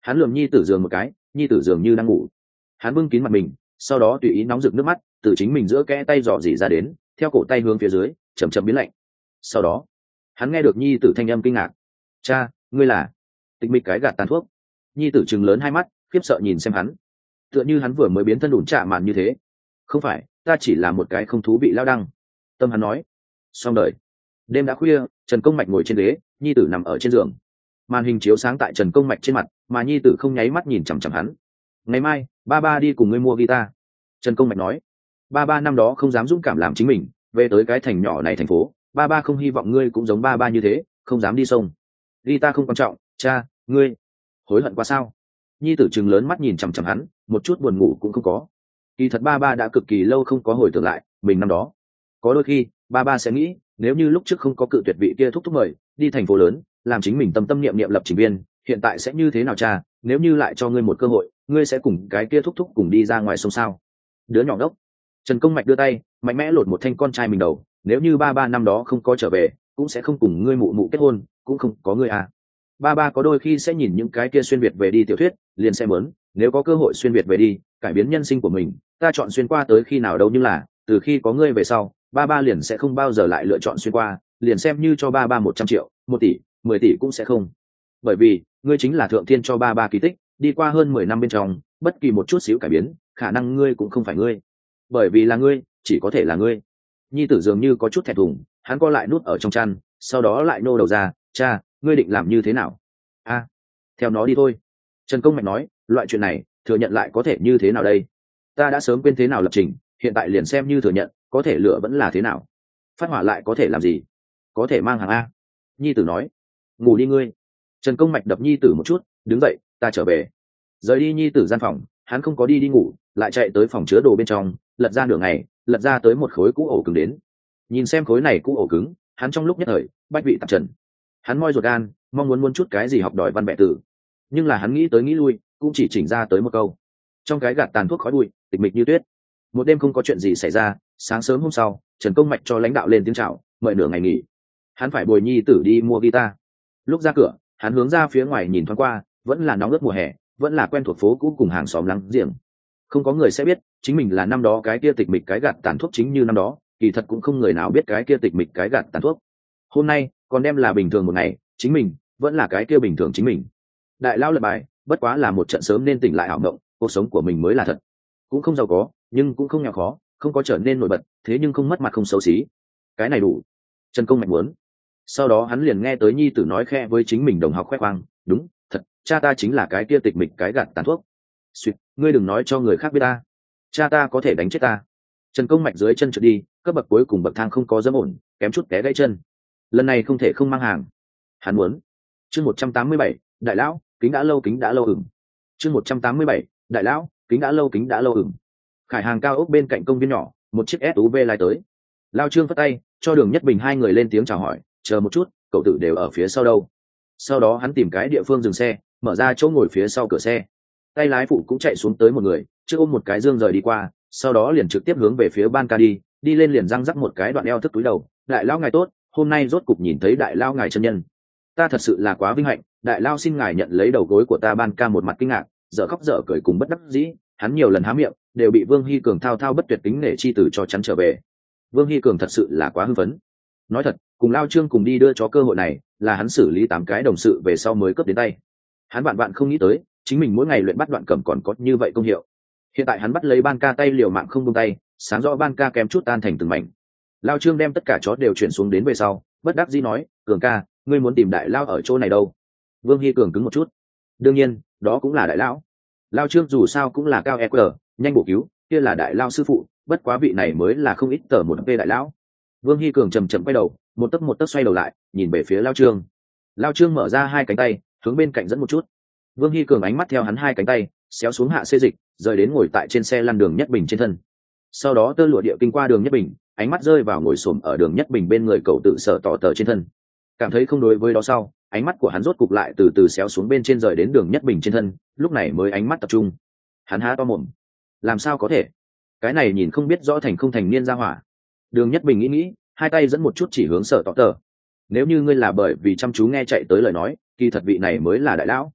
Hắn lườm nhi tử giường một cái, nhi tử dường như đang ngủ. Hắn bưng kín mặt mình, sau đó tùy ý nóng rực nước mắt từ chính mình giữa kẽ tay dò dỉ ra đến, theo cổ tay hướng phía dưới chầm chậm biến lạnh. Sau đó hắn nghe được nhi tử thanh âm kinh ngạc: cha, ngươi là? Tịch Mịch cái gạt tàn thuốc. Nhi tử chừng lớn hai mắt khiếp sợ nhìn xem hắn, tựa như hắn vừa mới biến thân đủn trả màn như thế. Không phải, ta chỉ là một cái không thú vị lao đăng, tâm hắn nói. Xong đời. Đêm đã khuya, Trần Công Mạch ngồi trên ghế, nhi tử nằm ở trên giường. Màn hình chiếu sáng tại Trần Công Mạch trên mặt, mà nhi tử không nháy mắt nhìn chằm chằm hắn. Ngày mai ba ba đi cùng ngươi mua guitar. Trần Công Mạch nói. Ba ba năm đó không dám dũng cảm làm chính mình, về tới cái thành nhỏ này thành phố, ba ba không hy vọng ngươi cũng giống ba ba như thế, không dám đi sông. Guitar không quan trọng, cha, ngươi hối hận quá sao? Nhi tử chừng lớn mắt nhìn chằm chằm hắn, một chút buồn ngủ cũng không có. Kỳ thật ba ba đã cực kỳ lâu không có hồi tưởng lại mình năm đó. Có đôi khi ba ba sẽ nghĩ, nếu như lúc trước không có cự tuyệt vị kia thúc thúc mời đi thành phố lớn làm chính mình tâm tâm niệm niệm lập trình viên, hiện tại sẽ như thế nào cha? Nếu như lại cho ngươi một cơ hội, ngươi sẽ cùng cái kia thúc thúc cùng đi ra ngoài sông sao? Đứa nhỏ đốc. Trần Công Mạch đưa tay mạnh mẽ lột một thanh con trai mình đầu. Nếu như ba ba năm đó không có trở về, cũng sẽ không cùng ngươi mụ mụ kết hôn, cũng không có ngươi à. Ba ba có đôi khi sẽ nhìn những cái kia xuyên việt về đi tiểu thuyết, liền xem muốn nếu có cơ hội xuyên việt về đi cải biến nhân sinh của mình, ta chọn xuyên qua tới khi nào đâu, nhưng là từ khi có ngươi về sau, ba ba liền sẽ không bao giờ lại lựa chọn xuyên qua, liền xem như cho ba ba một trăm triệu, một tỷ, mười tỷ cũng sẽ không. Bởi vì ngươi chính là thượng thiên cho ba ba kỳ tích, đi qua hơn mười năm bên trong, bất kỳ một chút xíu cải biến, khả năng ngươi cũng không phải ngươi. Bởi vì là ngươi, chỉ có thể là ngươi. Nhi tử dường như có chút thẹn thùng, hắn co lại nút ở trong chăn, sau đó lại nô đầu ra, cha, ngươi định làm như thế nào? A, à, theo nó đi thôi. Trần Công Mạch nói, loại chuyện này thừa nhận lại có thể như thế nào đây? Ta đã sớm quên thế nào lập trình, hiện tại liền xem như thừa nhận, có thể lựa vẫn là thế nào? Phát hỏa lại có thể làm gì? Có thể mang hàng a. Nhi tử nói. Ngủ đi ngươi. Trần Công Mạch đập nhi tử một chút, đứng dậy, ta trở về. Rời đi nhi tử gian phòng, hắn không có đi đi ngủ, lại chạy tới phòng chứa đồ bên trong, lật ra nửa ngày, lật ra tới một khối cũ ổ cứng đến. Nhìn xem khối này cũ ổ cứng, hắn trong lúc nhất thời bách vị tạp trần. Hắn moi ruột gan, mong muốn muốn chút cái gì học đòi văn bệ tử, nhưng là hắn nghĩ tới nghĩ lui, cũng chỉ chỉnh ra tới một câu. Trong cái gạt tàn thuốc khói bụi, tịch mịch như tuyết. Một đêm không có chuyện gì xảy ra, sáng sớm hôm sau, Trần Công Mạch cho lãnh đạo lên tiếng chào, mời nửa ngày nghỉ. Hắn phải bồi nhi tử đi mua guitar. Lúc ra cửa, hắn hướng ra phía ngoài nhìn thoáng qua, vẫn là nóng ướt mùa hè, vẫn là quen thuộc phố cũ cùng hàng xóm láng giềng. Không có người sẽ biết chính mình là năm đó cái kia tịch mịch cái gạt tàn thuốc chính như năm đó, kỳ thật cũng không người nào biết cái kia tịch mịch cái gạt tàn thuốc. Hôm nay còn đem là bình thường một ngày, chính mình vẫn là cái kia bình thường chính mình. Đại lao lật bài, bất quá là một trận sớm nên tỉnh lại ảo mộng, cuộc sống của mình mới là thật. Cũng không giàu có, nhưng cũng không nghèo khó, không có trở nên nổi bật, thế nhưng không mất mặt không xấu xí. Cái này đủ. Trần Công Mạch muốn. Sau đó hắn liền nghe tới nhi tử nói khe với chính mình đồng học khoe khoang, đúng, thật, cha ta chính là cái kia tịch mịch cái gạt tàn thuốc. Xuyệt, ngươi đừng nói cho người khác biết ta. Cha ta có thể đánh chết ta. Trần Công Mạch dưới chân trượt đi, cấp bậc cuối cùng bậc thang không có dẫm ổn, kém chút té gãy chân. Lần này không thể không mang hàng. Hắn muốn. Chương một trăm tám mươi bảy, đại lão, kính đã lâu kính đã lâu ửng. Chương một trăm tám mươi bảy, đại lão, kính đã lâu kính đã lâu ửng. Khải hàng cao ốc bên cạnh công viên nhỏ, một chiếc ét u vê lai tới. Lao Trương phất tay, cho Đường Nhất Bình hai người lên tiếng chào hỏi, chờ một chút, cậu tử đều ở phía sau đâu. Sau đó hắn tìm cái địa phương dừng xe, mở ra chỗ ngồi phía sau cửa xe. Tay lái phụ cũng chạy xuống tới một người, trước ôm một cái dương rời đi qua, sau đó liền trực tiếp hướng về phía ban ca đi, đi lên liền răng rắc một cái đoạn eo thức túi đầu. Đại lão ngài tốt, hôm nay rốt cục nhìn thấy đại lão ngài chân nhân. Ta thật sự là quá vinh hạnh, đại lão xin ngài nhận lấy đầu gối của ta. Ban ca một mặt kinh ngạc, dở khóc dở cười cùng bất đắc dĩ, hắn nhiều lần há miệng, đều bị Vương Hy Cường thao thao bất tuyệt tính nể chi từ cho chắn trở về. Vương Hy Cường thật sự là quá hưng phấn. Nói thật, cùng Lao Trương cùng đi đưa cho cơ hội này, là hắn xử lý tám cái đồng sự về sau mới cướp đến tay. Hắn bạn bạn không nghĩ tới, chính mình mỗi ngày luyện bắt đoạn cầm còn có như vậy công hiệu. Hiện tại hắn bắt lấy Ban ca tay liều mạng không buông tay, sáng rõ Ban ca kém chút tan thành từng mảnh. Lao Trương đem tất cả chó đều chuyển xuống đến về sau, bất đắc dĩ nói, Cường ca, ngươi muốn tìm đại lao ở chỗ này đâu? Vương Hy Cường cứng một chút. Đương nhiên, đó cũng là đại lão. Lao Trương dù sao cũng là cao e quy, nhanh bổ cứu, kia là đại lao sư phụ, bất quá vị này mới là không ít tờ một p đại lão. Vương Hy Cường chầm chậm quay đầu, một tấc một tấc xoay đầu lại, nhìn về phía Lao Trương. Lao Trương mở ra hai cánh tay, hướng bên cạnh dẫn một chút. Vương Hy Cường ánh mắt theo hắn hai cánh tay, xéo xuống hạ xê dịch, rời đến ngồi tại trên xe lăn Đường Nhất Bình trên thân. Sau đó tơ lụa địa kinh qua Đường Nhất Bình, ánh mắt rơi vào ngồi xổm ở Đường Nhất Bình bên người cậu tự sở tỏ tờ trên thân. Cảm thấy không đối với đó sau, ánh mắt của hắn rốt cục lại từ từ xéo xuống bên trên rời đến Đường Nhất Bình trên thân, lúc này mới ánh mắt tập trung. Hắn há to mồm. Làm sao có thể? Cái này nhìn không biết rõ thành không thành niên ra hỏa. Đường Nhất Bình nghĩ nghĩ, hai tay dẫn một chút chỉ hướng sở tỏ tờ. Nếu như ngươi là bởi vì chăm chú nghe chạy tới lời nói, kỳ thật vị này mới là đại lão.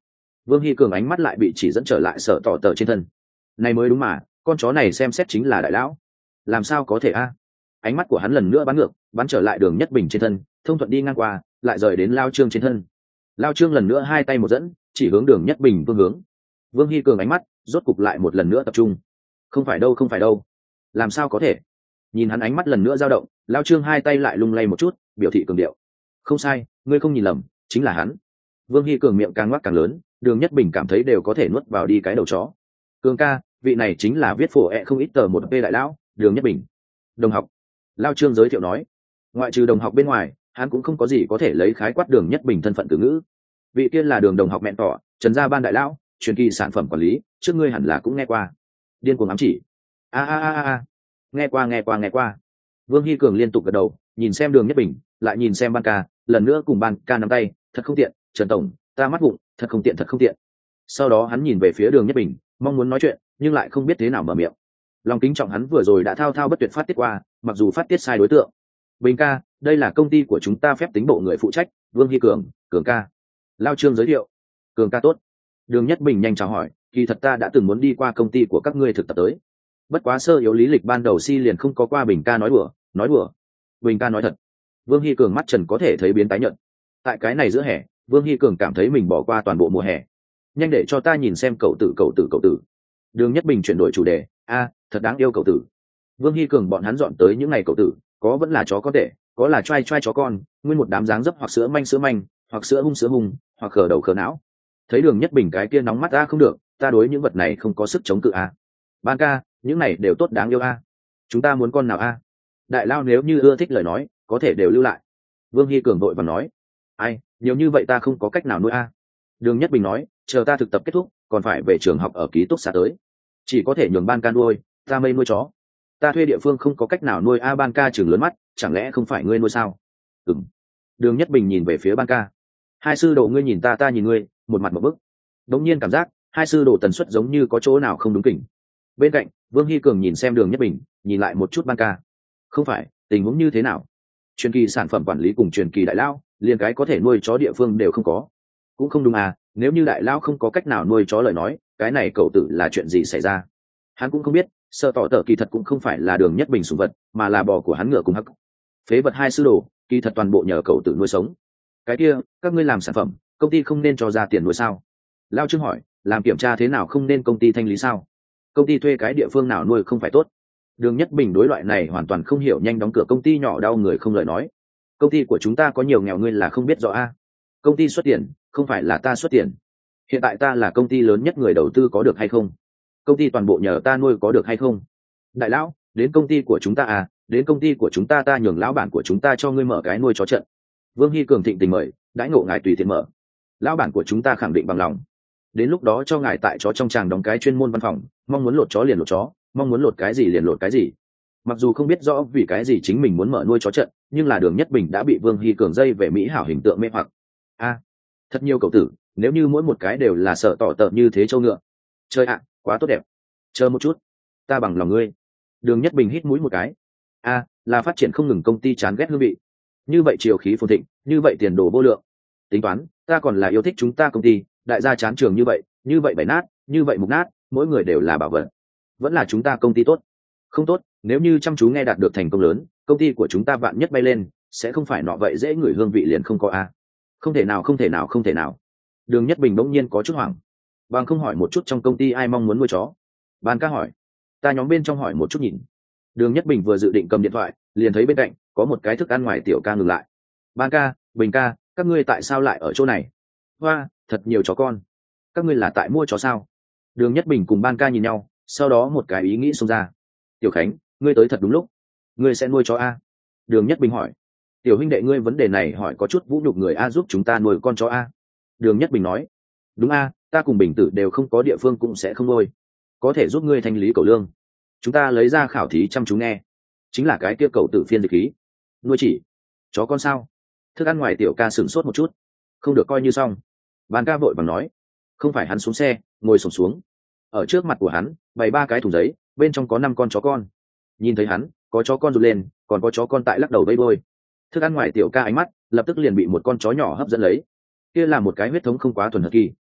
Vương Hy Cường ánh mắt lại bị chỉ dẫn trở lại sợ tỏ tờ trên thân. Này mới đúng mà, con chó này xem xét chính là đại lão. Làm sao có thể a? Ánh mắt của hắn lần nữa bắn ngược, bắn trở lại Đường Nhất Bình trên thân, thông thuận đi ngang qua, lại rời đến Lao Trương trên thân. Lao Trương lần nữa hai tay một dẫn, chỉ hướng Đường Nhất Bình phương hướng. Vương Hy Cường ánh mắt rốt cục lại một lần nữa tập trung. Không phải đâu, không phải đâu. Làm sao có thể? Nhìn hắn ánh mắt lần nữa dao động, Lao Trương hai tay lại lung lay một chút, biểu thị cường điệu. Không sai, ngươi không nhìn lầm, chính là hắn. Vương Hy Cường miệng càng ngoác càng lớn, Đường Nhất Bình cảm thấy đều có thể nuốt vào đi cái đầu chó. Cường ca, vị này chính là viết phổ ẹ không ít tờ một p đại lão, Đường Nhất Bình. Đồng học. Lao Trương giới thiệu nói. Ngoại trừ đồng học bên ngoài, hắn cũng không có gì có thể lấy khái quát Đường Nhất Bình thân phận từ ngữ. Vị tiên là Đường đồng học mẹn tỏ, Trần gia ban đại lão, truyền kỳ sản phẩm quản lý, trước ngươi hẳn là cũng nghe qua. Điên cuồng ám chỉ. A a a a. Nghe qua nghe qua nghe qua. Vương Hy Cường liên tục gật đầu, nhìn xem Đường Nhất Bình, lại nhìn xem ban ca, lần nữa cùng ban ca nắm tay, thật không tiện, Trần tổng, ta mắt bụng, thật không tiện thật không tiện. Sau đó hắn nhìn về phía Đường Nhất Bình, mong muốn nói chuyện, nhưng lại không biết thế nào mở miệng. Lòng kính trọng hắn vừa rồi đã thao thao bất tuyệt phát tiết qua, mặc dù phát tiết sai đối tượng. Bình ca, đây là công ty của chúng ta phép tính bộ người phụ trách, Vương Hy Cường, Cường ca. Lao Trương giới thiệu. Cường ca tốt. Đường Nhất Bình nhanh chào hỏi, kỳ thật ta đã từng muốn đi qua công ty của các ngươi thực tập tới. Bất quá sơ yếu lý lịch ban đầu si liền không có qua. Bình ca nói đùa, nói đùa. Bình ca nói thật. Vương Hy Cường mắt trần có thể thấy biến tái nhợt. Tại cái này giữa hè, Vương Hy Cường cảm thấy mình bỏ qua toàn bộ mùa hè. Nhanh để cho ta nhìn xem cậu tử cậu tử cậu tử. Đường Nhất Bình chuyển đổi chủ đề, a, thật đáng yêu cậu tử. Vương Hy Cường bọn hắn dọn tới những ngày cậu tử, có vẫn là chó có tệ, có là trai trai chó con, nguyên một đám dáng dấp hoặc sữa manh sữa manh, hoặc sữa hung sữa hung, hoặc khờ đầu khờ não. Thấy Đường Nhất Bình cái kia nóng mắt a không được, ta đối những vật này không có sức chống cự a. Ban ca, những này đều tốt đáng yêu a. Chúng ta muốn con nào a? Đại lao nếu như ưa thích lời nói, có thể đều lưu lại. Vương Hy Cường vội vàng nói, ai, nhiều như vậy ta không có cách nào nuôi a. Đường Nhất Bình nói, chờ ta thực tập kết thúc, còn phải về trường học ở ký túc xá tới, chỉ có thể nhường ban ca nuôi, ta mây nuôi chó. Ta thuê địa phương không có cách nào nuôi a. Ban ca chừng lớn mắt, chẳng lẽ không phải ngươi nuôi sao? Ừm. Đường Nhất Bình nhìn về phía ban ca. Hai sư đồ ngươi nhìn ta ta nhìn ngươi, một mặt một bức. Đống nhiên cảm giác hai sư đồ tần suất giống như có chỗ nào không đúng kỉnh. Bên cạnh Vương Hy Cường nhìn xem Đường Nhất Bình, nhìn lại một chút ban ca. Không phải, tình huống như thế nào? Truyền kỳ sản phẩm quản lý cùng truyền kỳ đại lao, liền cái có thể nuôi chó địa phương đều không có. Cũng không đúng à, nếu như đại lao không có cách nào nuôi chó lời nói, cái này cậu tử là chuyện gì xảy ra? Hắn cũng không biết, sợ tỏ tờ kỳ thật cũng không phải là Đường Nhất Bình sủng vật, mà là bò của hắn ngựa cùng hắc. Phế vật hai sư đồ, kỳ thật toàn bộ nhờ cậu tử nuôi sống. Cái kia, các ngươi làm sản phẩm, công ty không nên cho ra tiền nuôi sao? Lao Trương hỏi, làm kiểm tra thế nào không nên công ty thanh lý sao? Công ty thuê cái địa phương nào nuôi không phải tốt? Đường Nhất Bình đối loại này hoàn toàn không hiểu, nhanh đóng cửa công ty nhỏ đau người không lời nói. Công ty của chúng ta có nhiều nghèo ngươi là không biết rõ a. Công ty xuất tiền, không phải là ta xuất tiền. Hiện tại ta là công ty lớn nhất, người đầu tư có được hay không? Công ty toàn bộ nhờ ta nuôi có được hay không? Đại lão, đến công ty của chúng ta à, đến công ty của chúng ta ta nhường lão bản của chúng ta cho ngươi mở cái nuôi chó trận. Vương Hy Cường thịnh tình mời, đãi ngộ ngài tùy tiện mở. Lão bản của chúng ta khẳng định bằng lòng. Đến lúc đó cho ngài tại chó trong tràng đóng cái chuyên môn văn phòng, mong muốn lột chó liền lột chó, mong muốn lột cái gì liền lột cái gì. Mặc dù không biết rõ vì cái gì chính mình muốn mở nuôi chó trận, nhưng là Đường Nhất Bình đã bị Vương Hy Cường dây về mỹ hảo hình tượng mê hoặc. A, thật nhiều cậu tử, nếu như mỗi một cái đều là sợ tỏ tợn như thế châu ngựa. Chơi ạ, quá tốt đẹp. Chờ một chút, ta bằng lòng ngươi. Đường Nhất Bình hít mũi một cái. A, là phát triển không ngừng công ty chán ghét hương vị. Như vậy chiều khí phồn thịnh, như vậy tiền đồ vô lượng. Tính toán, ta còn là yêu thích chúng ta công ty, đại gia chán trường như vậy, như vậy bày nát, như vậy mục nát, mỗi người đều là bảo vật. Vẫn là chúng ta công ty tốt. Không tốt, nếu như chăm chú nghe đạt được thành công lớn, công ty của chúng ta vạn nhất bay lên, sẽ không phải nọ vậy dễ ngửi hương vị liền không có a. Không thể nào không thể nào không thể nào. Đường Nhất Bình bỗng nhiên có chút hoảng. Bằng không hỏi một chút trong công ty ai mong muốn nuôi chó? Ban ca hỏi. Ta nhóm bên trong hỏi một chút nhìn. Đường Nhất Bình vừa dự định cầm điện thoại, liền thấy bên cạnh có một cái thức ăn ngoài tiểu ca ngừng lại. Ban ca, Bình ca, các ngươi tại sao lại ở chỗ này? Hoa, thật nhiều chó con. Các ngươi là tại mua chó sao? Đường Nhất Bình cùng Ban ca nhìn nhau, sau đó một cái ý nghĩ xông ra. Tiểu Khánh, ngươi tới thật đúng lúc. Ngươi sẽ nuôi chó a? Đường Nhất Bình hỏi. Tiểu huynh đệ ngươi vấn đề này hỏi có chút vũ nhục người a, giúp chúng ta nuôi con chó a. Đường Nhất Bình nói. Đúng a, ta cùng Bình Tử đều không có địa phương cũng sẽ không nuôi. Có thể giúp ngươi thanh lý cẩu lương. Chúng ta lấy ra khảo thí chăm chú nghe. Chính là cái kia cẩu tử phiên dịch khí. Nuôi chỉ chó con sao? Thức ăn ngoài tiểu ca sửng sốt một chút. Không được coi như xong. Ban ca vội vàng nói. Không phải, hắn xuống xe, ngồi xổm xuống. Ở trước mặt của hắn bày ba cái thùng giấy, bên trong có năm con chó con. Nhìn thấy hắn, có chó con rụt lên, còn có chó con tại lắc đầu vây đôi. Thức ăn ngoài tiểu ca ánh mắt lập tức liền bị một con chó nhỏ hấp dẫn lấy. Kia là một cái huyết thống không quá thuần hợp kỳ.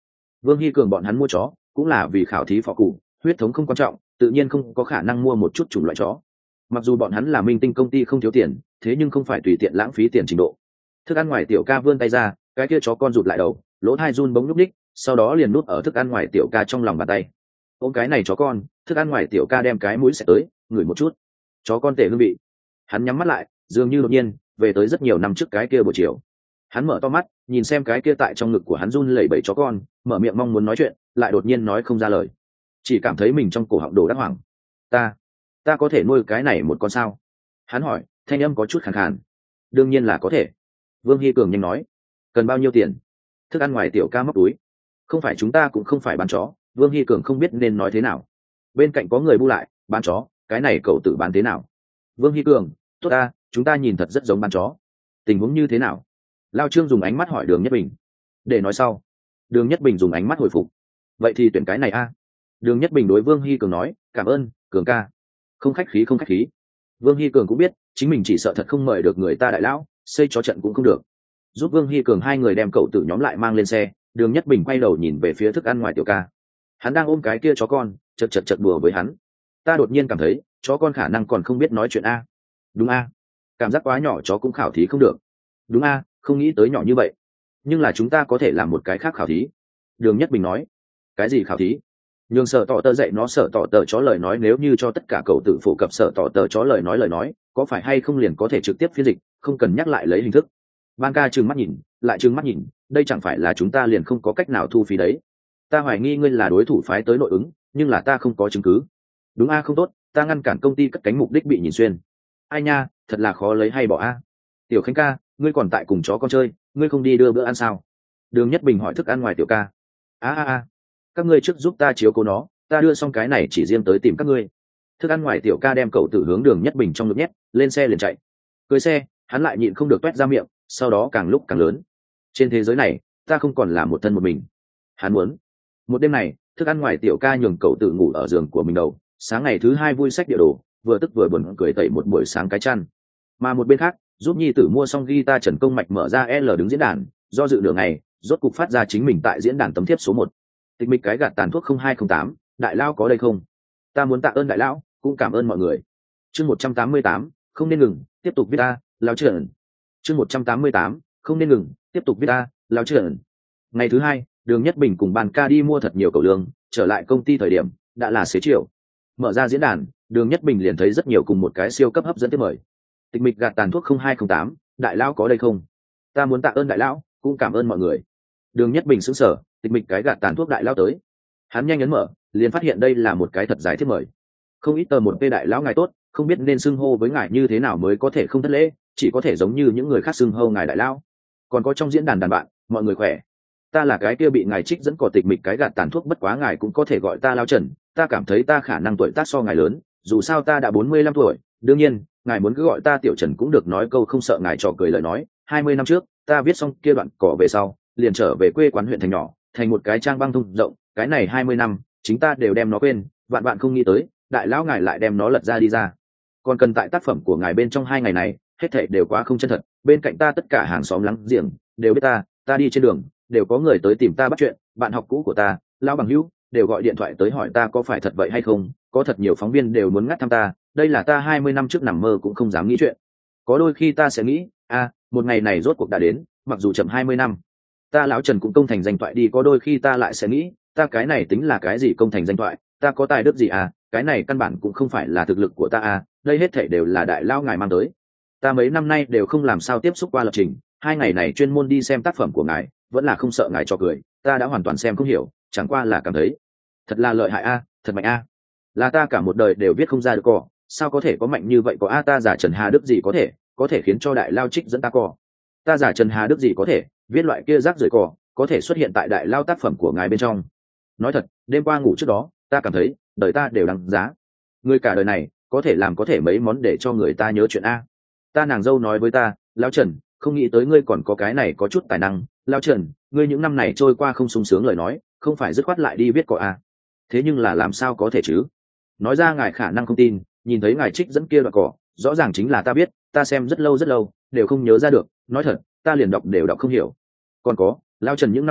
Vương Hy Cường bọn hắn mua chó cũng là vì khảo thí phò cụ, huyết thống không quan trọng, tự nhiên không có khả năng mua một chút chủng loại chó. Mặc dù bọn hắn là minh tinh công ty không thiếu tiền, thế nhưng không phải tùy tiện lãng phí tiền trình độ. Thức ăn ngoài tiểu ca vươn tay ra, cái kia chó con rụt lại đầu, lỗ tai run bóng nhúc ních, sau đó liền núp ở thức ăn ngoài tiểu ca trong lòng bàn tay. Ôm cái này chó con, thức ăn ngoài tiểu ca đem cái mũi sẽ tới, ngửi một chút. Chó con tể hương vị. Hắn nhắm mắt lại, dường như đột nhiên về tới rất nhiều năm trước cái kia buổi chiều. Hắn mở to mắt, nhìn xem cái kia tại trong ngực của hắn run lẩy bẩy chó con, mở miệng mong muốn nói chuyện, lại đột nhiên nói không ra lời, chỉ cảm thấy mình trong cổ họng đổ đắc hoảng. Ta, ta có thể nuôi cái này một con sao? Hắn hỏi, thanh âm có chút khàn khàn. Đương nhiên là có thể. Vương Hy Cường nhanh nói. Cần bao nhiêu tiền? Thức ăn ngoài tiểu ca móc túi. Không phải chúng ta cũng không phải bán chó. Vương Hy Cường không biết nên nói thế nào. Bên cạnh có người bu lại, bán chó, cái này cậu tự bán thế nào? Vương Hy Cường, tốt ta, chúng ta nhìn thật rất giống bán chó. Tình huống như thế nào? Lao Trương dùng ánh mắt hỏi Đường Nhất Bình. Để nói sau. Đường Nhất Bình dùng ánh mắt hồi phục. Vậy thì tuyển cái này a. Đường Nhất Bình đối Vương Hy Cường nói, cảm ơn, Cường ca. Không khách khí không khách khí. Vương Hy Cường cũng biết, chính mình chỉ sợ thật không mời được người ta đại lão, xây chó trận cũng không được. Giúp Vương Hy Cường hai người đem cậu tử nhóm lại mang lên xe, Đường Nhất Bình quay đầu nhìn về phía thức ăn ngoài tiểu ca. Hắn đang ôm cái kia chó con, chật chật chật đùa với hắn. Ta đột nhiên cảm thấy, chó con khả năng còn không biết nói chuyện a. Đúng a. Cảm giác quá nhỏ chó cũng khảo thí không được. Đúng a, không nghĩ tới nhỏ như vậy. Nhưng là chúng ta có thể làm một cái khác khảo thí. Đường Nhất Bình nói. Cái gì khảo thí? Nhường sở tỏ tờ dạy nó sở tỏ tờ chó lời nói, nếu như cho tất cả cậu tự phổ cập sở tỏ tờ chó lời nói lời nói, có phải hay không liền có thể trực tiếp phiên dịch, không cần nhắc lại lấy hình thức. Ban ca trừng mắt nhìn, lại trừng mắt nhìn, đây chẳng phải là chúng ta liền không có cách nào thu phí đấy. Ta hoài nghi ngươi là đối thủ phái tới nội ứng, nhưng là ta không có chứng cứ. Đúng a, không tốt, ta ngăn cản công ty cất cánh mục đích bị nhìn xuyên. Ai nha, thật là khó lấy hay bỏ a. Tiểu Khánh ca, ngươi còn tại cùng chó con chơi, ngươi không đi đưa bữa ăn sao? Đường Nhất Bình hỏi thức ăn ngoài tiểu ca. A a a, các ngươi trước giúp ta chiếu cố nó, ta đưa xong cái này chỉ riêng tới tìm các ngươi. Thức ăn ngoài tiểu ca đem cậu tử hướng Đường Nhất Bình trong ngực nhét, lên xe liền chạy. Cưới xe, hắn lại nhịn không được toét ra miệng, sau đó càng lúc càng lớn. Trên thế giới này, ta không còn là một thân một mình. Hắn muốn. Một đêm này, thức ăn ngoài tiểu ca nhường cậu tử ngủ ở giường của mình đầu, sáng ngày thứ hai vui sách địa đồ, vừa tức vừa buồn cười tẩy một buổi sáng cái chăn. Mà một bên khác, giúp nhi tử mua xong guitar Trần Công Mạch mở ra L đứng diễn đàn, do dự nửa ngày, rốt cục phát ra chính mình tại diễn đàn tấm thiếp số một. Tịch mịch cái gạt tàn thuốc không hai không tám, đại lao có đây không? Ta muốn tạ ơn đại lão, cũng cảm ơn mọi người. Chương một trăm tám mươi tám, không nên ngừng, tiếp tục viết ta, lao trợn. Chương một trăm tám mươi tám, không nên ngừng, tiếp tục viết ta, lao trợn. Ngày thứ hai, Đường Nhất Bình cùng Bàn ca đi mua thật nhiều cẩu lương, trở lại công ty thời điểm đã là xế chiều. Mở ra diễn đàn, Đường Nhất Bình liền thấy rất nhiều cùng một cái siêu cấp hấp dẫn tiếp mời. Tịch mịch gạt tàn thuốc không hai không tám, đại lão có đây không? Ta muốn tạ ơn đại lão, cũng cảm ơn mọi người. Đường Nhất Bình sững sờ, tịch mịch cái gạt tàn thuốc đại lão tới. Hắn nhanh nhấn mở, liền phát hiện đây là một cái thật dài thiếp mời. Không ít tờ một vê đại lão ngài tốt, không biết nên xưng hô với ngài như thế nào mới có thể không thất lễ, chỉ có thể giống như những người khác xưng hô ngài đại lão. Còn có trong diễn đàn đàn bạn, mọi người khỏe. Ta là cái kia bị ngài trích dẫn cỏ tịch mịch cái gạt tàn thuốc, bất quá ngài cũng có thể gọi ta Lao Trần, ta cảm thấy ta khả năng tuổi tác so ngài lớn, dù sao ta đã bốn mươi lăm tuổi, đương nhiên, ngài muốn cứ gọi ta Tiểu Trần cũng được, nói câu không sợ ngài trò cười lời nói, hai mươi năm trước, ta viết xong kia đoạn cỏ về sau, liền trở về quê quán huyện thành nhỏ, thành một cái trang băng thông rộng, cái này hai mươi năm, chính ta đều đem nó quên, vạn bạn không nghĩ tới, đại lão ngài lại đem nó lật ra đi ra. Còn cần tại tác phẩm của ngài bên trong hai ngày này, hết thảy đều quá không chân thật, bên cạnh ta tất cả hàng xóm láng giềng đều biết ta, ta đi trên đường, đều có người tới tìm ta bắt chuyện, bạn học cũ của ta, lão bằng hữu, đều gọi điện thoại tới hỏi ta có phải thật vậy hay không, có thật nhiều phóng viên đều muốn ngắt thăm ta, đây là ta hai mươi năm trước nằm mơ cũng không dám nghĩ chuyện. Có đôi khi ta sẽ nghĩ, a, à, một ngày này rốt cuộc đã đến, mặc dù chậm hai mươi năm. Ta lão Trần cũng công thành danh toại đi, có đôi khi ta lại sẽ nghĩ, ta cái này tính là cái gì công thành danh toại, ta có tài đức gì à, cái này căn bản cũng không phải là thực lực của ta à, đây hết thảy đều là đại lão ngài mang tới. Ta mấy năm nay đều không làm sao tiếp xúc qua lập trình, hai ngày này chuyên môn đi xem tác phẩm của ngài, vẫn là không sợ ngài cho cười, ta đã hoàn toàn xem không hiểu, chẳng qua là cảm thấy thật là lợi hại a, thật mạnh a. Là ta cả một đời đều viết không ra được cỏ, sao có thể có mạnh như vậy có a, ta giả Trần Hà Đức gì có thể, có thể khiến cho đại lao trích dẫn ta cỏ. Ta giả Trần Hà Đức gì có thể, viết loại kia rác rưởi cỏ, có thể xuất hiện tại đại lao tác phẩm của ngài bên trong. Nói thật, đêm qua ngủ trước đó, ta cảm thấy, đời ta đều đáng giá. Người cả đời này, có thể làm có thể mấy món để cho người ta nhớ chuyện a. Ta nàng dâu nói với ta, lão Trần, không nghĩ tới ngươi còn có cái này có chút tài năng, lão Trần, ngươi những năm này trôi qua không sung sướng lời nói, không phải dứt khoát lại đi viết cỏ a. Thế nhưng là làm sao có thể chứ? Nói ra ngài khả năng không tin, nhìn thấy ngài trích dẫn kia đoạn cỏ, rõ ràng chính là ta biết, ta xem rất lâu rất lâu, đều không nhớ ra được, nói thật, ta liền đọc đều đọc không hiểu. Còn có, lão Trần những năm này,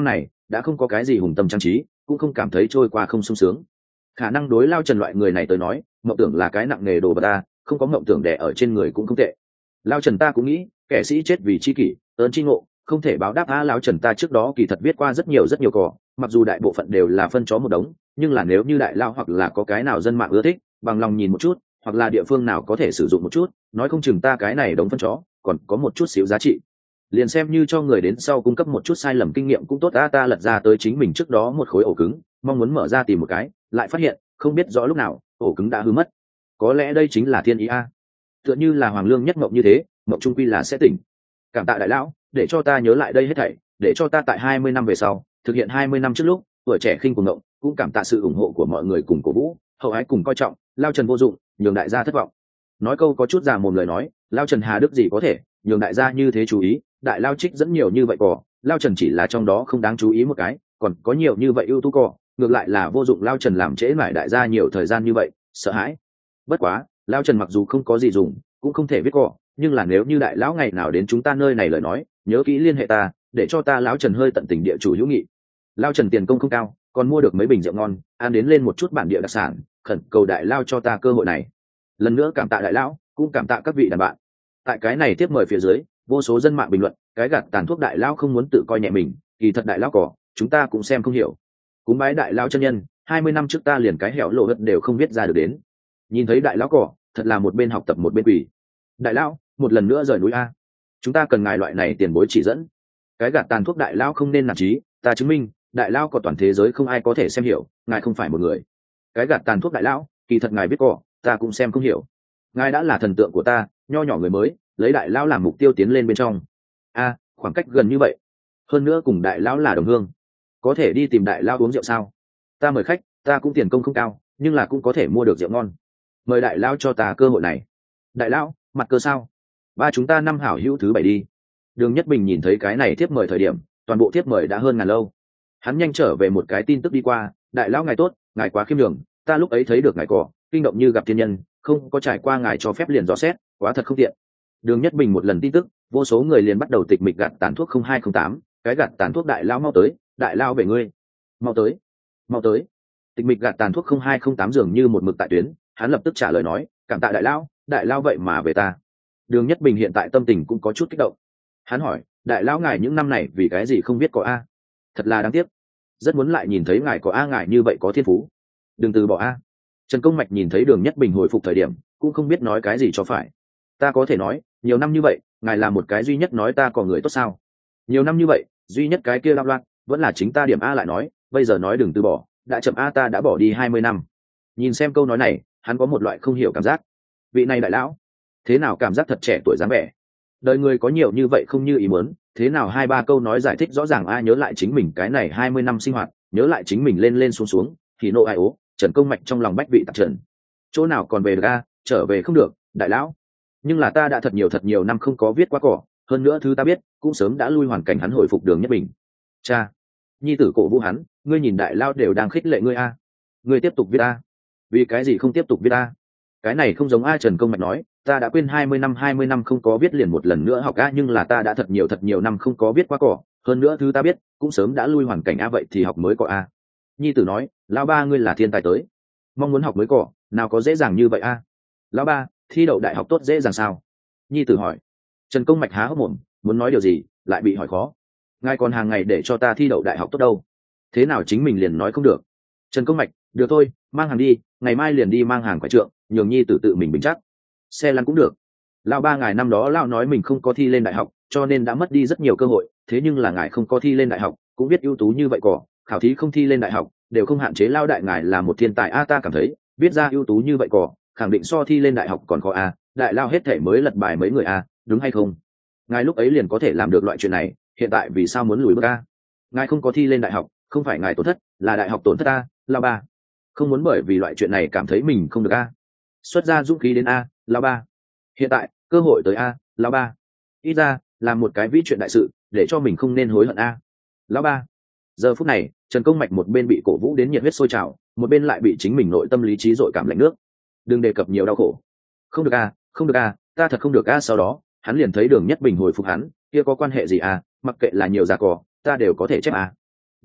đã không có cái gì hùng tâm trang trí, cũng không cảm thấy trôi qua không sung sướng. Khả năng đối Lao Trần loại người này tới nói, mộng tưởng là cái nặng nghề đồ vật ta, không có mộng tưởng đẻ ở trên người cũng không tệ. Lao Trần ta cũng nghĩ, kẻ sĩ chết vì chi kỷ, ơn chi ngộ, không thể báo đáp. A Lao Trần ta trước đó kỳ thật viết qua rất nhiều rất nhiều cỏ, mặc dù đại bộ phận đều là phân chó một đống, nhưng là nếu như đại lao hoặc là có cái nào dân mạng ưa thích, bằng lòng nhìn một chút, hoặc là địa phương nào có thể sử dụng một chút, nói không chừng ta cái này đống phân chó còn có một chút xíu giá trị, liền xem như cho người đến sau cung cấp một chút sai lầm kinh nghiệm cũng tốt. Ta ta lật ra tới chính mình trước đó một khối ổ cứng, mong muốn mở ra tìm một cái, lại phát hiện không biết rõ lúc nào ổ cứng đã hư mất. Có lẽ đây chính là thiên ý a, tựa như là hoàng lương nhất mộng như thế, mộng trung quy là sẽ tỉnh. Cảm tạ đại lão để cho ta nhớ lại đây hết thảy, để cho ta tại hai mươi năm về sau thực hiện hai mươi năm trước lúc tuổi trẻ khinh cuồng ngộng. Cũng cảm tạ sự ủng hộ của mọi người cùng cổ vũ, hậu ái cùng coi trọng. Lao Trần vô dụng, nhường đại gia thất vọng. Nói câu có chút già mồm lời nói, Lao Trần hà đức gì có thể nhường đại gia như thế chú ý. Đại lao trích dẫn nhiều như vậy cỏ, Lao Trần chỉ là trong đó không đáng chú ý một cái, còn có nhiều như vậy ưu tú cỏ, ngược lại là vô dụng. Lao Trần làm trễ mải đại gia nhiều thời gian như vậy, sợ hãi. Bất quá Lao Trần mặc dù không có gì dùng, cũng không thể viết cỏ, nhưng là nếu như đại lão ngày nào đến chúng ta nơi này lời nói, nhớ kỹ liên hệ ta, để cho ta Lão Trần hơi tận tình địa chủ hữu nghị. Lao Trần tiền công không cao, còn mua được mấy bình rượu ngon, ăn đến lên một chút bản địa đặc sản, khẩn cầu đại lao cho ta cơ hội này. Lần nữa cảm tạ đại lão, cũng cảm tạ các vị đàn bạn. Tại cái này tiếp mời phía dưới, vô số dân mạng bình luận, cái gạt tàn thuốc đại lão không muốn tự coi nhẹ mình, kỳ thật đại lão cỏ, chúng ta cũng xem không hiểu. Cúng bái đại lão chân nhân, hai mươi năm trước ta liền cái hẻo lộ hất đều không viết ra được đến. Nhìn thấy đại lão cỏ, thật là một bên học tập một bên quỷ. Đại lão, một lần nữa rời núi a. Chúng ta cần ngài loại này tiền bối chỉ dẫn. Cái gạt tàn thuốc đại lão không nên nản chí, ta chứng minh, đại lão có toàn thế giới không ai có thể xem hiểu, ngài không phải một người. Cái gạt tàn thuốc đại lão, kỳ thật ngài biết cỏ, ta cũng xem không hiểu. Ngài đã là thần tượng của ta, nho nhỏ người mới, lấy đại lão làm mục tiêu tiến lên bên trong. A, khoảng cách gần như vậy, hơn nữa cùng đại lão là đồng hương, có thể đi tìm đại lão uống rượu sao? Ta mời khách, ta cũng tiền công không cao, nhưng là cũng có thể mua được rượu ngon. Mời đại lão cho ta cơ hội này. Đại lão, mặt cơ sao? Ba chúng ta năm hảo hữu thứ bảy đi. Đường Nhất Bình nhìn thấy cái này tiếp mời thời điểm, toàn bộ tiếp mời đã hơn ngàn lâu. Hắn nhanh trở về một cái tin tức đi qua, đại lão ngài tốt, ngài quá khiêm nhường, ta lúc ấy thấy được ngài cỏ, kinh động như gặp thiên nhân, không có trải qua ngài cho phép liền dò xét, quá thật không tiện. Đường Nhất Bình một lần tin tức, vô số người liền bắt đầu tịch mịch gạt tàn thuốc không hai không tám, cái gạt tàn thuốc đại lão mau tới, đại lão về ngươi, mau tới, mau tới. Tịch mịch gạt tàn thuốc không hai không tám dường như một mực tại tuyến, hắn lập tức trả lời nói, cảm tạ đại lão, đại lão vậy mà về ta. Đường Nhất Bình hiện tại tâm tình cũng có chút kích động. Hắn hỏi, đại lão ngài những năm này vì cái gì không biết có a? Thật là đáng tiếc, rất muốn lại nhìn thấy ngài có a, ngài như vậy có thiên phú, đừng từ bỏ a. Trần Công Mạch nhìn thấy Đường Nhất Bình hồi phục thời điểm, cũng không biết nói cái gì cho phải. Ta có thể nói, nhiều năm như vậy, ngài là một cái duy nhất nói ta có người tốt sao? Nhiều năm như vậy, duy nhất cái kia lao loạn, vẫn là chính ta điểm a lại nói, bây giờ nói đừng từ bỏ, đã chậm a, ta đã bỏ đi hai mươi năm. Nhìn xem câu nói này, hắn có một loại không hiểu cảm giác. Vị này đại lão, thế nào cảm giác thật trẻ tuổi dáng vẻ. Đời người có nhiều như vậy không như ý muốn, thế nào hai ba câu nói giải thích rõ ràng a, nhớ lại chính mình cái này hai mươi năm sinh hoạt, nhớ lại chính mình lên lên xuống xuống, thì nộ ai ố, Trần Công Mạch trong lòng bách vị tạp trần. Chỗ nào còn về được a, trở về không được, đại lão. Nhưng là ta đã thật nhiều thật nhiều năm không có viết qua cỏ, hơn nữa thứ ta biết, cũng sớm đã lui hoàn cảnh. Hắn hồi phục Đường Nhất Bình. Cha, nhi tử cổ vũ hắn, ngươi nhìn đại lao đều đang khích lệ ngươi a, ngươi tiếp tục viết a. Vì cái gì không tiếp tục viết a? Cái này không giống a. Trần Công Mạch nói, ta đã quên hai mươi năm hai mươi năm không có viết liền một lần nữa học a, nhưng là ta đã thật nhiều thật nhiều năm không có viết qua cỏ, hơn nữa thứ ta biết, cũng sớm đã lui hoàn cảnh a, vậy thì học mới cỏ a. Nhi tử nói, lão ba ngươi là thiên tài tới, mong muốn học mới cỏ, nào có dễ dàng như vậy a. Lão ba, thi đậu đại học tốt dễ dàng sao? Nhi tử hỏi. Trần Công Mạch há hốc mồm, muốn nói điều gì, lại bị hỏi khó. Ngài còn hàng ngày để cho ta thi đậu đại học tốt đâu, thế nào chính mình liền nói không được? Trần Công Mạch, được thôi, mang hàng đi, ngày mai liền đi mang hàng quả trượng, nhường nhi tử tự mình bình chắc. Xe lăn cũng được. Lão ba ngài năm đó lão nói mình không có thi lên đại học, cho nên đã mất đi rất nhiều cơ hội, thế nhưng là ngài không có thi lên đại học, cũng biết ưu tú như vậy cỏ, khảo thí không thi lên đại học, đều không hạn chế lao đại ngài là một thiên tài a, ta cảm thấy, biết ra ưu tú như vậy cỏ, khẳng định so thi lên đại học còn khó a, đại lao hết thể mới lật bài mấy người a, đúng hay không? Ngài lúc ấy liền có thể làm được loại chuyện này, hiện tại vì sao muốn lùi bước a? Ngài không có thi lên đại học, không phải ngài tổn thất, là đại học tổn thất a, lão ba. Không muốn bởi vì loại chuyện này cảm thấy mình không được a. Xuất ra dũng khí đến a, lão ba. Hiện tại, cơ hội tới a, lão ba. Ít ra, làm một cái vĩ chuyện đại sự, để cho mình không nên hối hận a. Lão ba. Giờ phút này, Trần Công Mạch một bên bị cổ vũ đến nhiệt huyết sôi trào, một bên lại bị chính mình nội tâm lý trí dội cảm lạnh nước. Đừng đề cập nhiều đau khổ. Không được a, không được a, ta thật không được a. Sau đó, hắn liền thấy Đường Nhất Bình hồi phục hắn, kia có quan hệ gì a, mặc kệ là nhiều già cỏ, ta đều có thể chép a.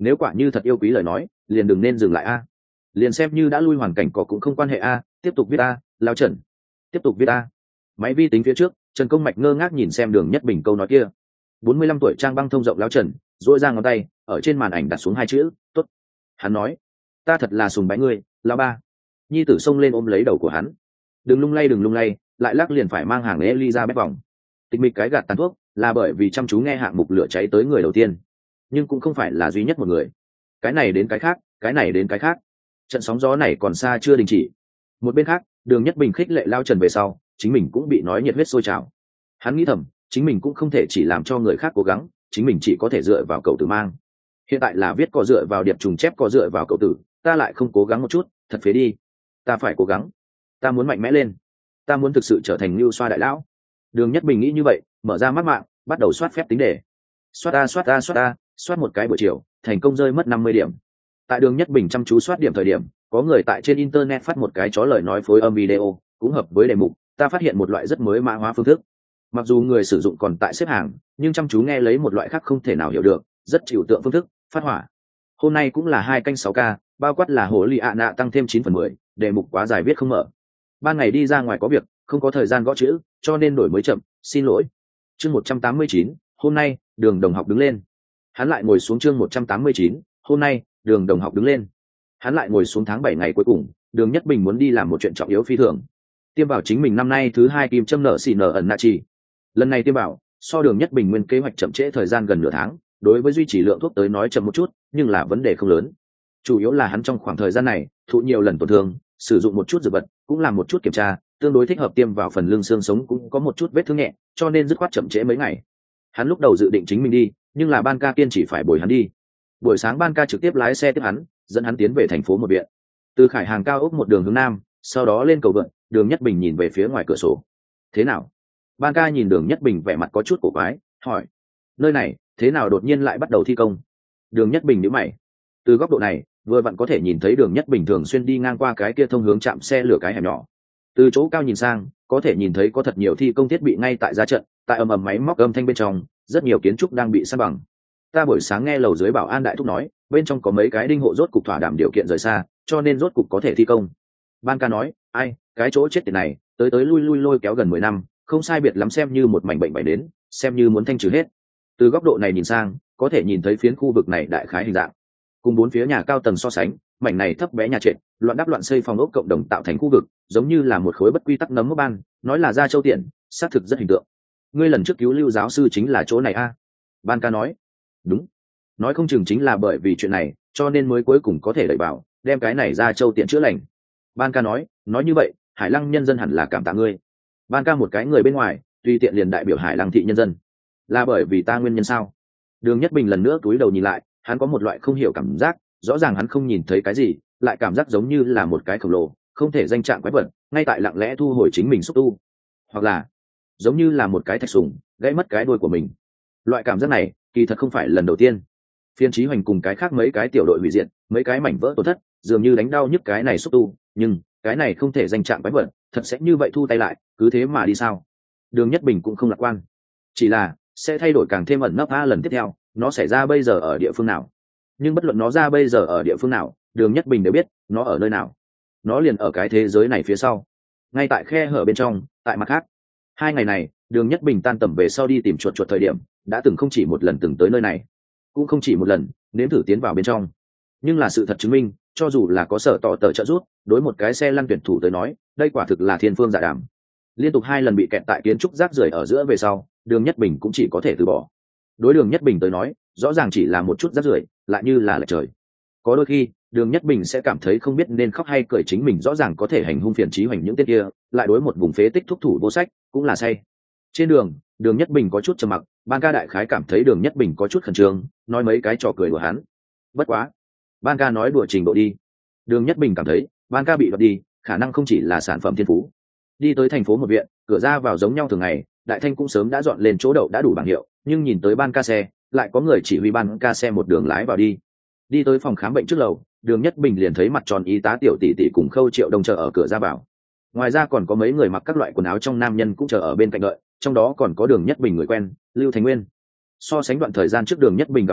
nếu quả như thật yêu quý lời nói liền đừng nên dừng lại a. Liền xem như đã lui hoàn cảnh có cũng không quan hệ a, tiếp tục viết a, Lao Trần, tiếp tục viết a. Máy vi tính phía trước, Trần Công Mạch ngơ ngác nhìn xem Đường Nhất Bình câu nói kia. bốn mươi lăm tuổi trang băng thông rộng Lao Trần duỗi ra ngón tay ở trên màn ảnh đặt xuống hai chữ tốt. Hắn nói, ta thật là sùng bái ngươi Lao Ba. Nhi tử xông lên ôm lấy đầu của hắn, đừng lung lay đừng lung lay, lại lắc liền phải mang hàng Elizabeth vòng. Tịch mịch cái gạt tàn thuốc là bởi vì chăm chú nghe hạng mục lửa cháy tới người đầu tiên, nhưng cũng không phải là duy nhất một người. Cái này đến cái khác, cái này đến cái khác, trận sóng gió này còn xa chưa đình chỉ. Một bên khác, Đường Nhất Bình khích lệ Lao Trần về sau, chính mình cũng bị nói nhiệt huyết sôi trào. Hắn nghĩ thầm, chính mình cũng không thể chỉ làm cho người khác cố gắng, chính mình chỉ có thể dựa vào cậu tử mang. Hiện tại là viết có dựa vào điệp trùng chép có dựa vào cậu tử, ta lại không cố gắng một chút, thật phế đi. Ta phải cố gắng, ta muốn mạnh mẽ lên, ta muốn thực sự trở thành lưu xoa đại lão. Đường Nhất Bình nghĩ như vậy, mở ra mắt mạng, bắt đầu soát phép tính đề. Soát a soát a soát a, soát một cái buổi chiều, thành công rơi mất năm mươi điểm. Tại Đường Nhất Bình chăm chú soát điểm thời điểm, có người tại trên internet phát một cái chó lời nói phối âm video, cũng hợp với đề mục, ta phát hiện một loại rất mới mã hóa phương thức. Mặc dù người sử dụng còn tại xếp hàng, nhưng chăm chú nghe lấy một loại khác không thể nào hiểu được, rất chịu tượng phương thức, phát hỏa. Hôm nay cũng là hai canh sáu k, bao quát là hồ lì ạ nạ tăng thêm chín phần mười, đề mục quá dài viết không mở. Ban ngày đi ra ngoài có việc, không có thời gian gõ chữ, cho nên đổi mới chậm, xin lỗi. Chương một trăm tám mươi chín, hôm nay, Đường Đồng Học đứng lên. Hắn lại ngồi xuống chương một trăm tám mươi chín, hôm nay, Đường Đồng Học đứng lên. Hắn lại ngồi xuống tháng bảy ngày cuối cùng, Đường Nhất Bình muốn đi làm một chuyện trọng yếu phi thường. Tiêm bảo chính mình năm nay thứ hai kim châm nợ xì nở ẩn nạ chi. Lần này tiêm bảo, so Đường Nhất Bình nguyên kế hoạch chậm trễ thời gian gần nửa tháng, đối với duy trì lượng thuốc tới nói chậm một chút, nhưng là vấn đề không lớn. Chủ yếu là hắn trong khoảng thời gian này, thụ nhiều lần tổn thương, sử dụng một chút dược vật, cũng làm một chút kiểm tra, tương đối thích hợp tiêm vào phần lưng xương sống cũng có một chút vết thương nhẹ, cho nên dứt khoát chậm trễ mấy ngày. Hắn lúc đầu dự định chính mình đi, nhưng là ban ca kiên chỉ phải bồi hắn đi. Buổi sáng ban ca trực tiếp lái xe tiếp hắn, dẫn hắn tiến về thành phố một viện. Từ Khải Hàng cao ốc một đường hướng nam, sau đó lên cầu vượt, Đường Nhất Bình nhìn về phía ngoài cửa sổ. Thế nào? Ban ca nhìn Đường Nhất Bình vẻ mặt có chút cổ quái, hỏi: nơi này thế nào đột nhiên lại bắt đầu thi công? Đường Nhất Bình nhíu mày. Từ góc độ này, vừa vặn có thể nhìn thấy Đường Nhất Bình thường xuyên đi ngang qua cái kia thông hướng trạm xe lửa cái hẻm nhỏ. Từ chỗ cao nhìn sang, có thể nhìn thấy có thật nhiều thi công thiết bị ngay tại ra trận, tại ầm ầm máy móc âm thanh bên trong, rất nhiều kiến trúc đang bị san bằng. Ta buổi sáng nghe lầu dưới bảo an đại thúc nói, bên trong có mấy cái đinh hộ rốt cục thỏa đảm điều kiện rời xa, cho nên rốt cục có thể thi công. Ban ca nói: ai, cái chỗ chết tiệt này, tới tới lui lui lôi kéo gần mười năm, không sai biệt lắm xem như một mảnh bệnh bại đến, xem như muốn thanh trừ hết. Từ góc độ này nhìn sang, có thể nhìn thấy phiến khu vực này đại khái hình dạng. Cùng bốn phía nhà cao tầng so sánh, mảnh này thấp bé nhà trệt, loạn đắp loạn xây phòng ốc cộng đồng tạo thành khu vực, giống như là một khối bất quy tắc nấm mốc ban, nói là ra châu tiện, xác thực rất hình tượng. Ngươi lần trước cứu Lưu giáo sư chính là chỗ này a? À? Ban ca nói: đúng, nói không chừng chính là bởi vì chuyện này, cho nên mới cuối cùng có thể đẩy vào, đem cái này ra châu tiện chữa lành. Ban ca nói: nói như vậy, Hải Lăng nhân dân hẳn là cảm tạ ngươi. Ban ca một cái người bên ngoài, tùy tiện liền đại biểu Hải Lăng thị nhân dân, là bởi vì ta nguyên nhân sao? Đường Nhất Bình lần nữa cúi đầu nhìn lại, hắn có một loại không hiểu cảm giác, rõ ràng hắn không nhìn thấy cái gì, lại cảm giác giống như là một cái khổng lồ, không thể danh trạng quái vật, ngay tại lặng lẽ thu hồi chính mình xúc tu, hoặc là giống như là một cái thạch sùng gãy mất cái đuôi của mình. Loại cảm giác này, kỳ thật không phải lần đầu tiên. Phiên Chí Hoành cùng cái khác mấy cái tiểu đội hủy diệt, mấy cái mảnh vỡ tổn thất, dường như đánh đau nhức cái này xúc tu, nhưng cái này không thể danh trạng quái vật, thật sẽ như vậy thu tay lại, cứ thế mà đi sao? Đường Nhất Bình cũng không lạc quan, chỉ là sẽ thay đổi càng thêm ẩn nấp a lần tiếp theo, nó xảy ra bây giờ ở địa phương nào. Nhưng bất luận nó ra bây giờ ở địa phương nào, Đường Nhất Bình đều biết nó ở nơi nào. Nó liền ở cái thế giới này phía sau, ngay tại khe hở bên trong. Tại mặt khác, hai ngày này Đường Nhất Bình tan tầm về sau đi tìm chuột chuột thời điểm, đã từng không chỉ một lần từng tới nơi này, cũng không chỉ một lần nếm thử tiến vào bên trong. Nhưng là sự thật chứng minh, cho dù là có sở tỏ tờ trợ giúp, đối một cái xe lăn tuyển thủ tới nói, đây quả thực là thiên phương dạ đàm. Liên tục hai lần bị kẹt tại kiến trúc rác rưởi ở giữa về sau, Đường Nhất Bình cũng chỉ có thể từ bỏ. Đối Đường Nhất Bình tới nói, rõ ràng chỉ là một chút rác rưởi, lại như là lệch trời. Có đôi khi, Đường Nhất Bình sẽ cảm thấy không biết nên khóc hay cười, chính mình rõ ràng có thể hành hung Phiền Chí Hoành những tên kia, lại đối một vùng phế tích thúc thủ vô sách, cũng là say. Trên đường, Đường Nhất Bình có chút trầm mặc, Ban ca đại khái cảm thấy Đường Nhất Bình có chút khẩn trương, nói mấy cái trò cười của hắn. Bất quá, Ban ca nói đùa trình độ đi. Đường Nhất Bình cảm thấy, Ban ca bị đoạt đi, khả năng không chỉ là sản phẩm thiên phú. Đi tới thành phố một viện, cửa ra vào giống nhau thường ngày, Đại Thanh cũng sớm đã dọn lên chỗ đậu đã đủ bảng hiệu, nhưng nhìn tới Ban ca xe, lại có người chỉ huy Ban ca xe một đường lái vào đi. Đi tới phòng khám bệnh trước lầu, Đường Nhất Bình liền thấy mặt tròn y tá Tiểu tỷ tỷ cùng Khâu Triệu Đông chờ ở cửa ra vào. Ngoài ra còn có mấy người mặc các loại quần áo trong nam nhân cũng chờ ở bên cạnh đợi, trong đó còn có Đường Nhất Bình người quen, Lưu Thành Nguyên. So sánh đoạn thời gian trước Đường Nhất Bình gặp hắn,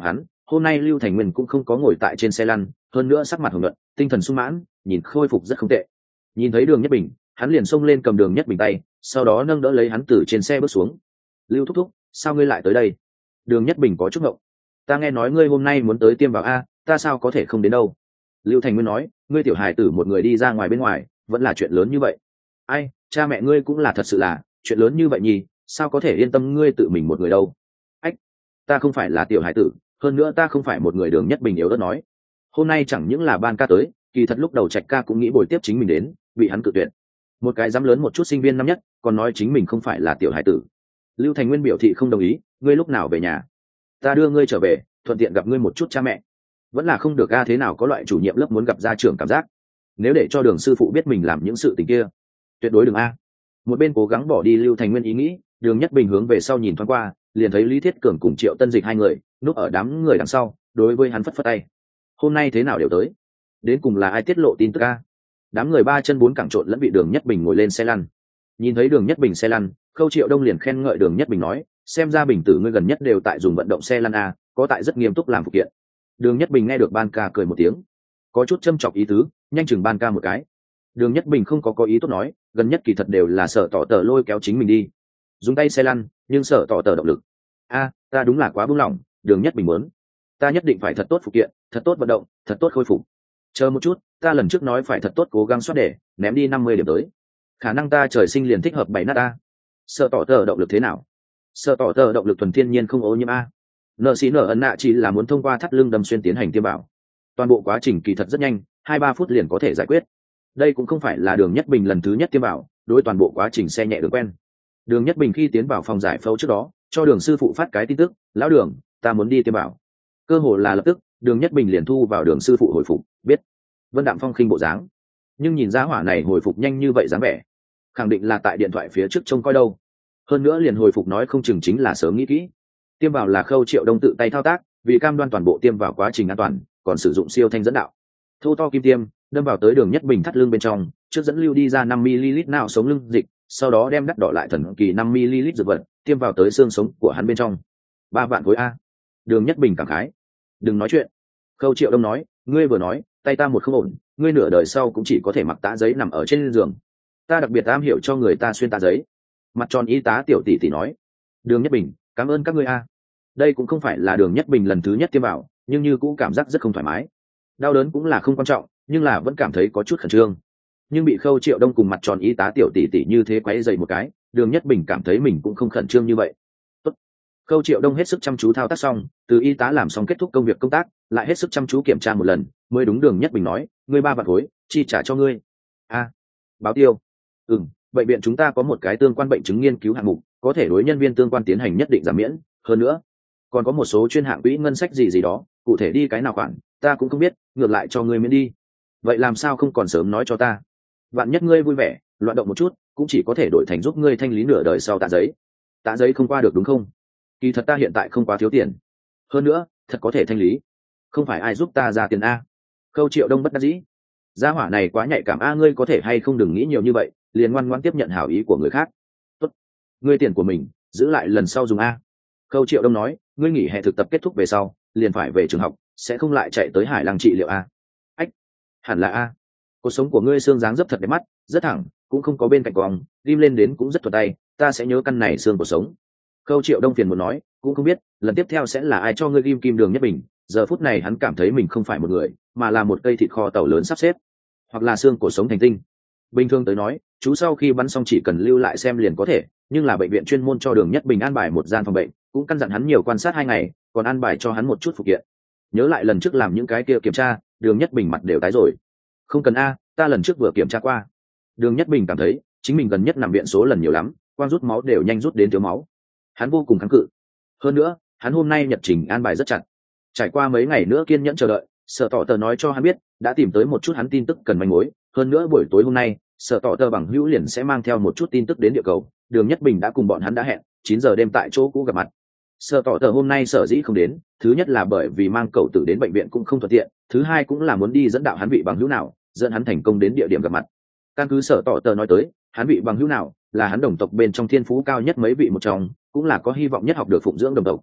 hôm nay Lưu Thành Nguyên cũng không có ngồi tại trên xe lăn, hơn nữa sắc mặt hồng nhuận, tinh thần sung mãn, nhìn khôi phục rất không tệ. Nhìn thấy Đường Nhất Bình, hắn liền xông lên cầm Đường Nhất Bình tay, sau đó nâng đỡ lấy hắn từ trên xe bước xuống. Lưu thúc thúc, sao ngươi lại tới đây? Đường Nhất Bình có chút ngộng. Ta nghe nói ngươi hôm nay muốn tới tiêm vào a, ta sao có thể không đến đâu? Lưu Thành Nguyên nói, ngươi tiểu hài tử một người đi ra ngoài bên ngoài, vẫn là chuyện lớn như vậy. Ai, cha mẹ ngươi cũng là thật sự là chuyện lớn như vậy nhỉ, sao có thể yên tâm ngươi tự mình một người đâu? Ách, ta không phải là tiểu hài tử, hơn nữa ta không phải một người. Đường Nhất Bình yếu ớt nói, hôm nay chẳng những là ban ca tới, kỳ thật lúc đầu Trạch ca cũng nghĩ bồi tiếp chính mình đến, bị hắn cự tuyệt. Một cái dám lớn một chút sinh viên năm nhất, còn nói chính mình không phải là tiểu hài tử. Lưu Thành Nguyên biểu thị không đồng ý, ngươi lúc nào về nhà? Ta đưa ngươi trở về, thuận tiện gặp ngươi một chút cha mẹ. Vẫn là không được a, thế nào có loại chủ nhiệm lớp muốn gặp gia trưởng cảm giác. Nếu để cho Đường sư phụ biết mình làm những sự tình kia, tuyệt đối đừng a. Một bên cố gắng bỏ đi Lưu Thành Nguyên ý nghĩ, Đường Nhất Bình hướng về sau nhìn thoáng qua, liền thấy Lý Thiết Cường cùng Triệu Tân Dịch hai người núp ở đám người đằng sau, đối với hắn phất phất tay. Hôm nay thế nào đều tới, đến cùng là ai tiết lộ tin tức a? Đám người ba chân bốn cẳng trộn lẫn bị Đường Nhất Bình ngồi lên xe lăn. Nhìn thấy Đường Nhất Bình xe lăn, Khâu Triệu Đông liền khen ngợi Đường Nhất Bình nói, xem ra Bình tử ngươi gần nhất đều tại dùng vận động xe lăn a, có tại rất nghiêm túc làm phụ kiện. Đường Nhất Bình nghe được Ban Ca cười một tiếng, có chút châm chọc ý tứ, nhanh chừng Ban Ca một cái. Đường Nhất Bình không có có ý tốt nói, gần nhất kỳ thật đều là Sở Tỏ Tờ lôi kéo chính mình đi dùng tay xe lăn, nhưng Sở Tỏ Tờ động lực. A, ta đúng là quá buông lỏng. Đường Nhất Bình muốn, ta nhất định phải thật tốt phụ kiện, thật tốt vận động, thật tốt khôi phục. Chờ một chút, ta lần trước nói phải thật tốt cố gắng soát để ném đi năm mươi điểm tới, khả năng ta trời sinh liền thích hợp bảy nát a. Sở Tỏ Tờ động lực thế nào? Sở Tỏ Tờ động lực thuần thiên nhiên không ô nhiễm a. Nợ xí nợ ấn nạ chỉ là muốn thông qua thắt lưng đâm xuyên tiến hành tiêm bảo, toàn bộ quá trình kỳ thật rất nhanh, hai ba phút liền có thể giải quyết. Đây cũng không phải là Đường Nhất Bình lần thứ nhất tiêm bảo, đối toàn bộ quá trình xe nhẹ đường quen. Đường Nhất Bình khi tiến vào phòng giải phẫu trước đó, cho Đường sư phụ phát cái tin tức, lão Đường, ta muốn đi tiêm bảo. Cơ hồ là lập tức, Đường Nhất Bình liền thu vào Đường sư phụ hồi phục, biết. Vân Đạm Phong khinh bộ dáng, nhưng nhìn giá hỏa này hồi phục nhanh như vậy dáng vẻ, khẳng định là tại điện thoại phía trước trông coi đâu. Hơn nữa liền hồi phục nói không chừng chính là sớm nghĩ kỹ. Tiêm vào là Khâu Triệu Đông tự tay thao tác, vì cam đoan toàn bộ tiêm vào quá trình an toàn, còn sử dụng siêu thanh dẫn đạo. Thô to kim tiêm đâm vào tới Đường Nhất Bình thắt lưng bên trong, trước dẫn lưu đi ra năm mi-li-lít nào sống lưng dịch, sau đó đem đắt đỏ lại thần kỳ năm mi-li-lít dược vật tiêm vào tới xương sống của hắn bên trong. Ba vạn khối a. Đường Nhất Bình cảm khái. Đừng nói chuyện. Khâu Triệu Đông nói, ngươi vừa nói, tay ta một không ổn, ngươi nửa đời sau cũng chỉ có thể mặc tã giấy nằm ở trên giường. Ta đặc biệt am hiểu cho người ta xuyên tã giấy. Mặt tròn y tá tiểu tỷ tỷ nói. Đường Nhất Bình, cảm ơn các ngươi a. Đây cũng không phải là Đường Nhất Bình lần thứ nhất tiêm vào, nhưng như cũng cảm giác rất không thoải mái. Đau đớn cũng là không quan trọng, nhưng là vẫn cảm thấy có chút khẩn trương. Nhưng bị Khâu Triệu Đông cùng mặt tròn y tá tiểu tỷ tỷ như thế quấy dày một cái, Đường Nhất Bình cảm thấy mình cũng không khẩn trương như vậy. Tốt. Khâu Triệu Đông hết sức chăm chú thao tác xong, từ y tá làm xong kết thúc công việc công tác, lại hết sức chăm chú kiểm tra một lần, mới đúng Đường Nhất Bình nói, ngươi ba vạn khối, chi trả cho ngươi. A, à, báo tiêu. Ừm, bệnh viện chúng ta có một cái tương quan bệnh chứng nghiên cứu hạng mục, có thể đối nhân viên tương quan tiến hành nhất định giảm miễn, hơn nữa, còn có một số chuyên hạng quỹ ngân sách gì gì đó, cụ thể đi cái nào khoản, ta cũng không biết, ngược lại cho ngươi miễn đi. Vậy làm sao không còn sớm nói cho ta? Vạn nhất ngươi vui vẻ, loạn động một chút, cũng chỉ có thể đổi thành giúp ngươi thanh lý nửa đời sau tạ giấy. Tạ giấy không qua được đúng không? Kỳ thật ta hiện tại không quá thiếu tiền. Hơn nữa, thật có thể thanh lý. Không phải ai giúp ta ra tiền a. Khâu Triệu Đông bất đắc dĩ. Gia hỏa này quá nhạy cảm a, ngươi có thể hay không đừng nghĩ nhiều như vậy, liền ngoan ngoãn tiếp nhận hảo ý của người khác. Tốt. Ngươi tiền của mình, giữ lại lần sau dùng a. Khâu Triệu Đông nói, ngươi nghỉ hè thực tập kết thúc về sau, liền phải về trường học, sẽ không lại chạy tới Hải Lăng trị liệu a. Ách, hẳn là a. Cuộc sống của ngươi xương dáng dấp thật đẹp mắt, rất thẳng, cũng không có bên cạnh cong, ghim lên đến cũng rất thuận tay, ta sẽ nhớ căn này xương cuộc sống. Khâu Triệu Đông phiền muốn nói, cũng không biết lần tiếp theo sẽ là ai cho ngươi ghim kim Đường Nhất Bình. Giờ phút này hắn cảm thấy mình không phải một người, mà là một cây thịt kho tàu lớn sắp xếp, hoặc là xương cuộc sống thành tinh. Bình thường tới nói, chú sau khi bắn xong chỉ cần lưu lại xem liền có thể, nhưng là bệnh viện chuyên môn cho Đường Nhất Bình an bài một gian phòng bệnh, cũng căn dặn hắn nhiều quan sát hai ngày, còn an bài cho hắn một chút phụ kiện. Nhớ lại lần trước làm những cái kia kiểm tra, Đường Nhất Bình mặt đều tái rồi. Không cần a, ta lần trước vừa kiểm tra qua. Đường Nhất Bình cảm thấy chính mình gần nhất nằm viện số lần nhiều lắm, quan rút máu đều nhanh rút đến thiếu máu. Hắn vô cùng kháng cự. Hơn nữa, hắn hôm nay nhật trình an bài rất chặt. Trải qua mấy ngày nữa kiên nhẫn chờ đợi, Sở Tỏ Tờ nói cho hắn biết, đã tìm tới một chút hắn tin tức cần manh mối. Hơn nữa buổi tối hôm nay, Sở Tỏ Tờ bằng hữu liền sẽ mang theo một chút tin tức đến địa cầu. Đường Nhất Bình đã cùng bọn hắn đã hẹn chín giờ đêm tại chỗ cũ gặp mặt. Sở Tỏ Tờ hôm nay sở dĩ không đến, thứ nhất là bởi vì mang cậu tử đến bệnh viện cũng không thuận tiện, thứ hai cũng là muốn đi dẫn đạo hắn vị bằng hữu nào, dẫn hắn thành công đến địa điểm gặp mặt. Căn cứ Sở Tỏ Tờ nói tới, hắn vị bằng hữu nào là hắn đồng tộc bên trong thiên phú cao nhất mấy vị một trong, cũng là có hy vọng nhất học được phụng dưỡng đồng tộc.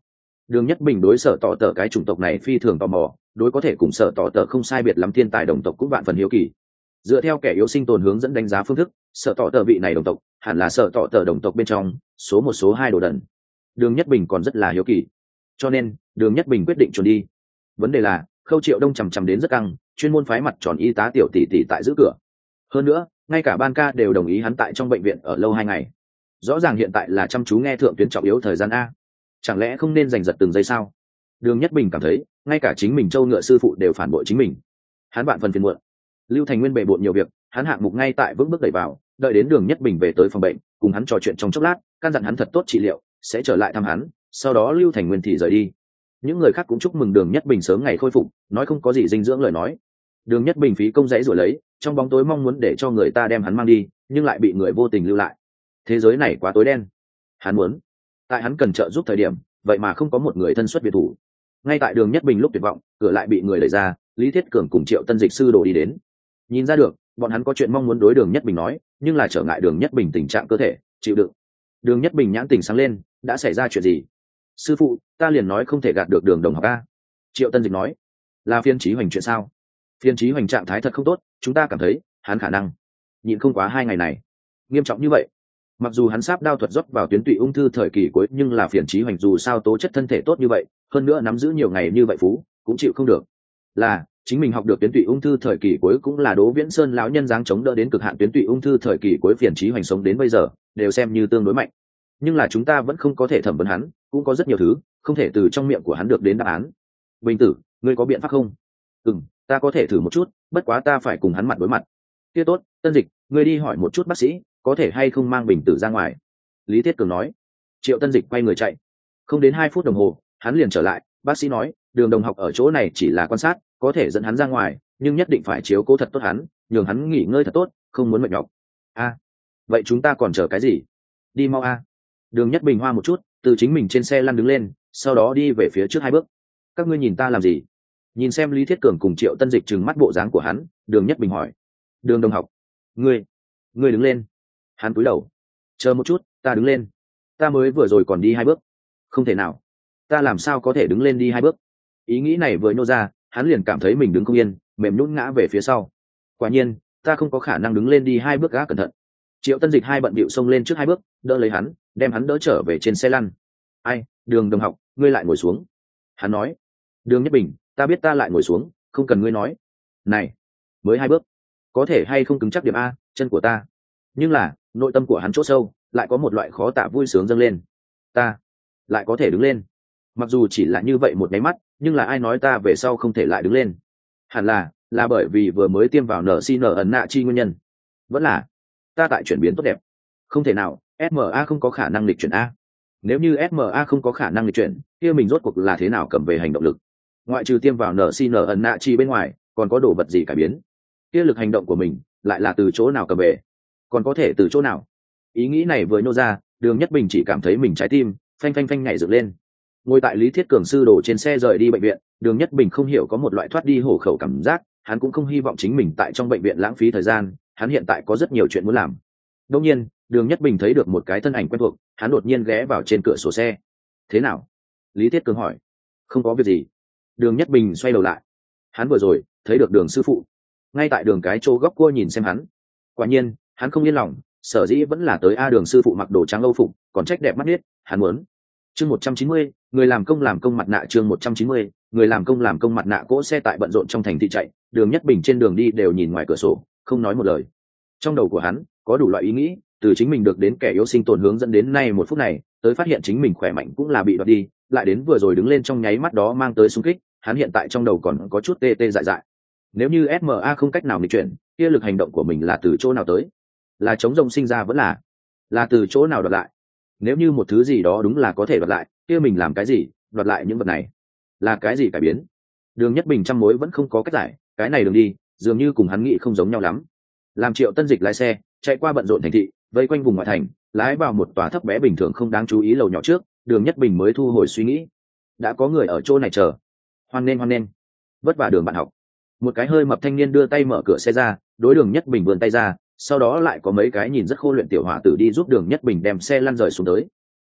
Đường Nhất Bình đối Sở Tỏ Tở cái chủng tộc này phi thường tò mò, đối có thể cùng Sở Tỏ Tở không sai biệt lắm thiên tài đồng tộc cũng vạn phần hiếu kỳ. Dựa theo kẻ yếu sinh tồn hướng dẫn đánh giá phương thức, Sở Tỏ Tở vị này đồng tộc hẳn là Sở Tỏ Tở đồng tộc bên trong số một số hai đồ đần. Đường Nhất Bình còn rất là hiếu kỳ, cho nên Đường Nhất Bình quyết định chuẩn đi. Vấn đề là Khâu Triệu Đông chằm chằm đến rất căng, chuyên môn phái mặt tròn y tá tiểu tỷ tỷ tại giữ cửa. Hơn nữa, ngay cả ban ca đều đồng ý hắn tại trong bệnh viện ở lâu hai ngày. Rõ ràng hiện tại là chăm chú nghe thượng tuyến trọng yếu thời gian a, chẳng lẽ không nên giành giật từng giây sao? Đường Nhất Bình cảm thấy ngay cả chính mình châu ngựa sư phụ đều phản bội chính mình, hắn bạn phần phiền muộn. Lưu Thành Nguyên bề bộn nhiều việc, hắn hạng mục ngay tại vững bước đẩy vào, đợi đến Đường Nhất Bình về tới phòng bệnh cùng hắn trò chuyện trong chốc lát, căn dặn hắn thật tốt trị liệu, sẽ trở lại thăm hắn, sau đó Lưu Thành Nguyên thì rời đi. Những người khác cũng chúc mừng Đường Nhất Bình sớm ngày khôi phục, nói không có gì dinh dưỡng lời nói. Đường Nhất Bình phí công dãy rồi lấy, trong bóng tối mong muốn để cho người ta đem hắn mang đi, nhưng lại bị người vô tình lưu lại. Thế giới này quá tối đen. Hắn muốn, tại hắn cần trợ giúp thời điểm, vậy mà không có một người thân xuất biệt thủ. Ngay tại Đường Nhất Bình lúc tuyệt vọng, cửa lại bị người đẩy ra, Lý Thiết Cường cùng Triệu Tân Dịch sư đồ đi đến. Nhìn ra được, bọn hắn có chuyện mong muốn đối Đường Nhất Bình nói, nhưng là trở ngại Đường Nhất Bình tình trạng cơ thể chịu đựng. Đường Nhất Bình nhãn tình sáng lên, đã xảy ra chuyện gì? Sư phụ, ta liền nói không thể gạt được Đường đồng học a. Triệu Tân Dịch nói, là Phiên Chí Hoành chuyện sao? Phiên Chí Hoành trạng thái thật không tốt, chúng ta cảm thấy hắn khả năng nhịn không quá hai ngày này. Nghiêm trọng như vậy? Mặc dù hắn sáp đao thuật rót vào tuyến tụy ung thư thời kỳ cuối, nhưng là Phiền Chí Hoành dù sao tố chất thân thể tốt như vậy, hơn nữa nắm giữ nhiều ngày như vậy phú, cũng chịu không được. Là chính mình học được tuyến tụy ung thư thời kỳ cuối cũng là Đỗ Viễn Sơn lão nhân dáng chống đỡ đến cực hạn tuyến tụy ung thư thời kỳ cuối, Phiền Chí Hoành sống đến bây giờ đều xem như tương đối mạnh. Nhưng là chúng ta vẫn không có thể thẩm vấn hắn, cũng có rất nhiều thứ không thể từ trong miệng của hắn được đến đáp án. Bình Tử, ngươi có biện pháp không? Ừm, ta có thể thử một chút, bất quá ta phải cùng hắn mặt đối mặt. Kia tốt, Tân Dịch, ngươi đi hỏi một chút bác sĩ, có thể hay không mang Bình Tử ra ngoài. Lý Thiết Cường nói. Triệu Tân Dịch quay người chạy, không đến hai phút đồng hồ hắn liền trở lại. Bác sĩ nói Đường đồng học ở chỗ này chỉ là quan sát, có thể dẫn hắn ra ngoài, nhưng nhất định phải chiếu cố thật tốt hắn, nhường hắn nghỉ ngơi thật tốt, không muốn mệt nhọc. A, vậy chúng ta còn chờ cái gì? Đi mau a. Đường Nhất Bình hoa một chút, từ chính mình trên xe lăn đứng lên, sau đó đi về phía trước hai bước. Các ngươi nhìn ta làm gì? Nhìn xem Lý Thiết Cường cùng Triệu Tân Dịch trừng mắt bộ dáng của hắn, Đường Nhất Bình hỏi. Đường đồng học, ngươi ngươi đứng lên. Hắn cúi đầu. Chờ một chút, ta đứng lên. Ta mới vừa rồi còn đi hai bước. Không thể nào, ta làm sao có thể đứng lên đi hai bước? Ý nghĩ này vừa nô ra, hắn liền cảm thấy mình đứng không yên, mềm nhũn ngã về phía sau. Quả nhiên, ta không có khả năng đứng lên đi hai bước, gã cẩn thận. Triệu Tân Dịch hai bận bịu xông lên trước hai bước, đỡ lấy hắn, đem hắn đỡ trở về trên xe lăn. Ai, Đường đồng học, ngươi lại ngồi xuống. Hắn nói. Đường Nhất Bình, ta biết ta lại ngồi xuống, không cần ngươi nói. Này, mới hai bước, có thể hay không cứng chắc điểm a, chân của ta. Nhưng là nội tâm của hắn chỗ sâu lại có một loại khó tả vui sướng dâng lên. Ta lại có thể đứng lên, mặc dù chỉ là như vậy một cái mắt, nhưng là ai nói ta về sau không thể lại đứng lên? Hẳn là là bởi vì vừa mới tiêm vào nở xi nở ẩn nạ chi nguyên nhân, vẫn là ta tại chuyển biến tốt đẹp. Không thể nào, ét em a không có khả năng lịch chuyển a. Nếu như ét em a không có khả năng lịch chuyển, kia mình rốt cuộc là thế nào cầm về hành động lực? Ngoại trừ tiêm vào nở xi nở ẩn nạ chi bên ngoài, còn có đồ vật gì cải biến? Kia lực hành động của mình lại là từ chỗ nào cầm về? Còn có thể từ chỗ nào? Ý nghĩ này vừa nô ra, Đường Nhất Bình chỉ cảm thấy mình trái tim phanh phanh phanh nhảy dựng lên. Ngồi tại Lý Thiết Cường sư đổ trên xe rời đi bệnh viện, Đường Nhất Bình không hiểu có một loại thoát đi hổ khẩu cảm giác, hắn cũng không hy vọng chính mình tại trong bệnh viện lãng phí thời gian, hắn hiện tại có rất nhiều chuyện muốn làm. Đột nhiên, Đường Nhất Bình thấy được một cái thân ảnh quen thuộc, hắn đột nhiên ghé vào trên cửa sổ xe. Thế nào? Lý Thiết Cường hỏi. Không có việc gì. Đường Nhất Bình xoay đầu lại. Hắn vừa rồi thấy được Đường sư phụ, ngay tại đường cái chỗ góc cua nhìn xem hắn. Quả nhiên, hắn không yên lòng, sở dĩ vẫn là tới a. Đường sư phụ mặc đồ trắng âu phục, còn trách đẹp mắt biết, hắn muốn. Chương một trăm chín mươi, người làm công làm công mặt nạ. Chương một trăm chín mươi, người làm công làm công mặt nạ. Cỗ xe tại bận rộn trong thành thị chạy, Đường Nhất Bình trên đường đi đều nhìn ngoài cửa sổ, không nói một lời. Trong đầu của hắn có đủ loại ý nghĩ, từ chính mình được đến kẻ yếu sinh tồn hướng dẫn đến nay một phút này, tới phát hiện chính mình khỏe mạnh cũng là bị đoạt đi, lại đến vừa rồi đứng lên trong nháy mắt đó mang tới xung kích, hắn hiện tại trong đầu còn có chút tê tê dại dại. Nếu như ét em a không cách nào nghịch chuyển, kia lực hành động của mình là từ chỗ nào tới? Là chống rông sinh ra vẫn là là từ chỗ nào đoạt lại? Nếu như một thứ gì đó đúng là có thể đoạt lại, kia mình làm cái gì đoạt lại những vật này? Là cái gì cải biến? Đường Nhất Bình trăm mối vẫn không có cách giải, cái này đường đi dường như cùng hắn nghĩ không giống nhau lắm. Làm Triệu Tân Dịch lái xe chạy qua bận rộn thành thị, vây quanh vùng ngoại thành, lái vào một tòa thấp bé bình thường không đáng chú ý lầu nhỏ trước, Đường Nhất Bình mới thu hồi suy nghĩ. Đã có người ở chỗ này chờ. Hoan nên hoan nên. Vất vả Đường bạn học. Một cái hơi mập thanh niên đưa tay mở cửa xe ra, đối Đường Nhất Bình vươn tay ra, sau đó lại có mấy cái nhìn rất khô luyện tiểu hỏa tử đi giúp Đường Nhất Bình đem xe lăn rời xuống tới.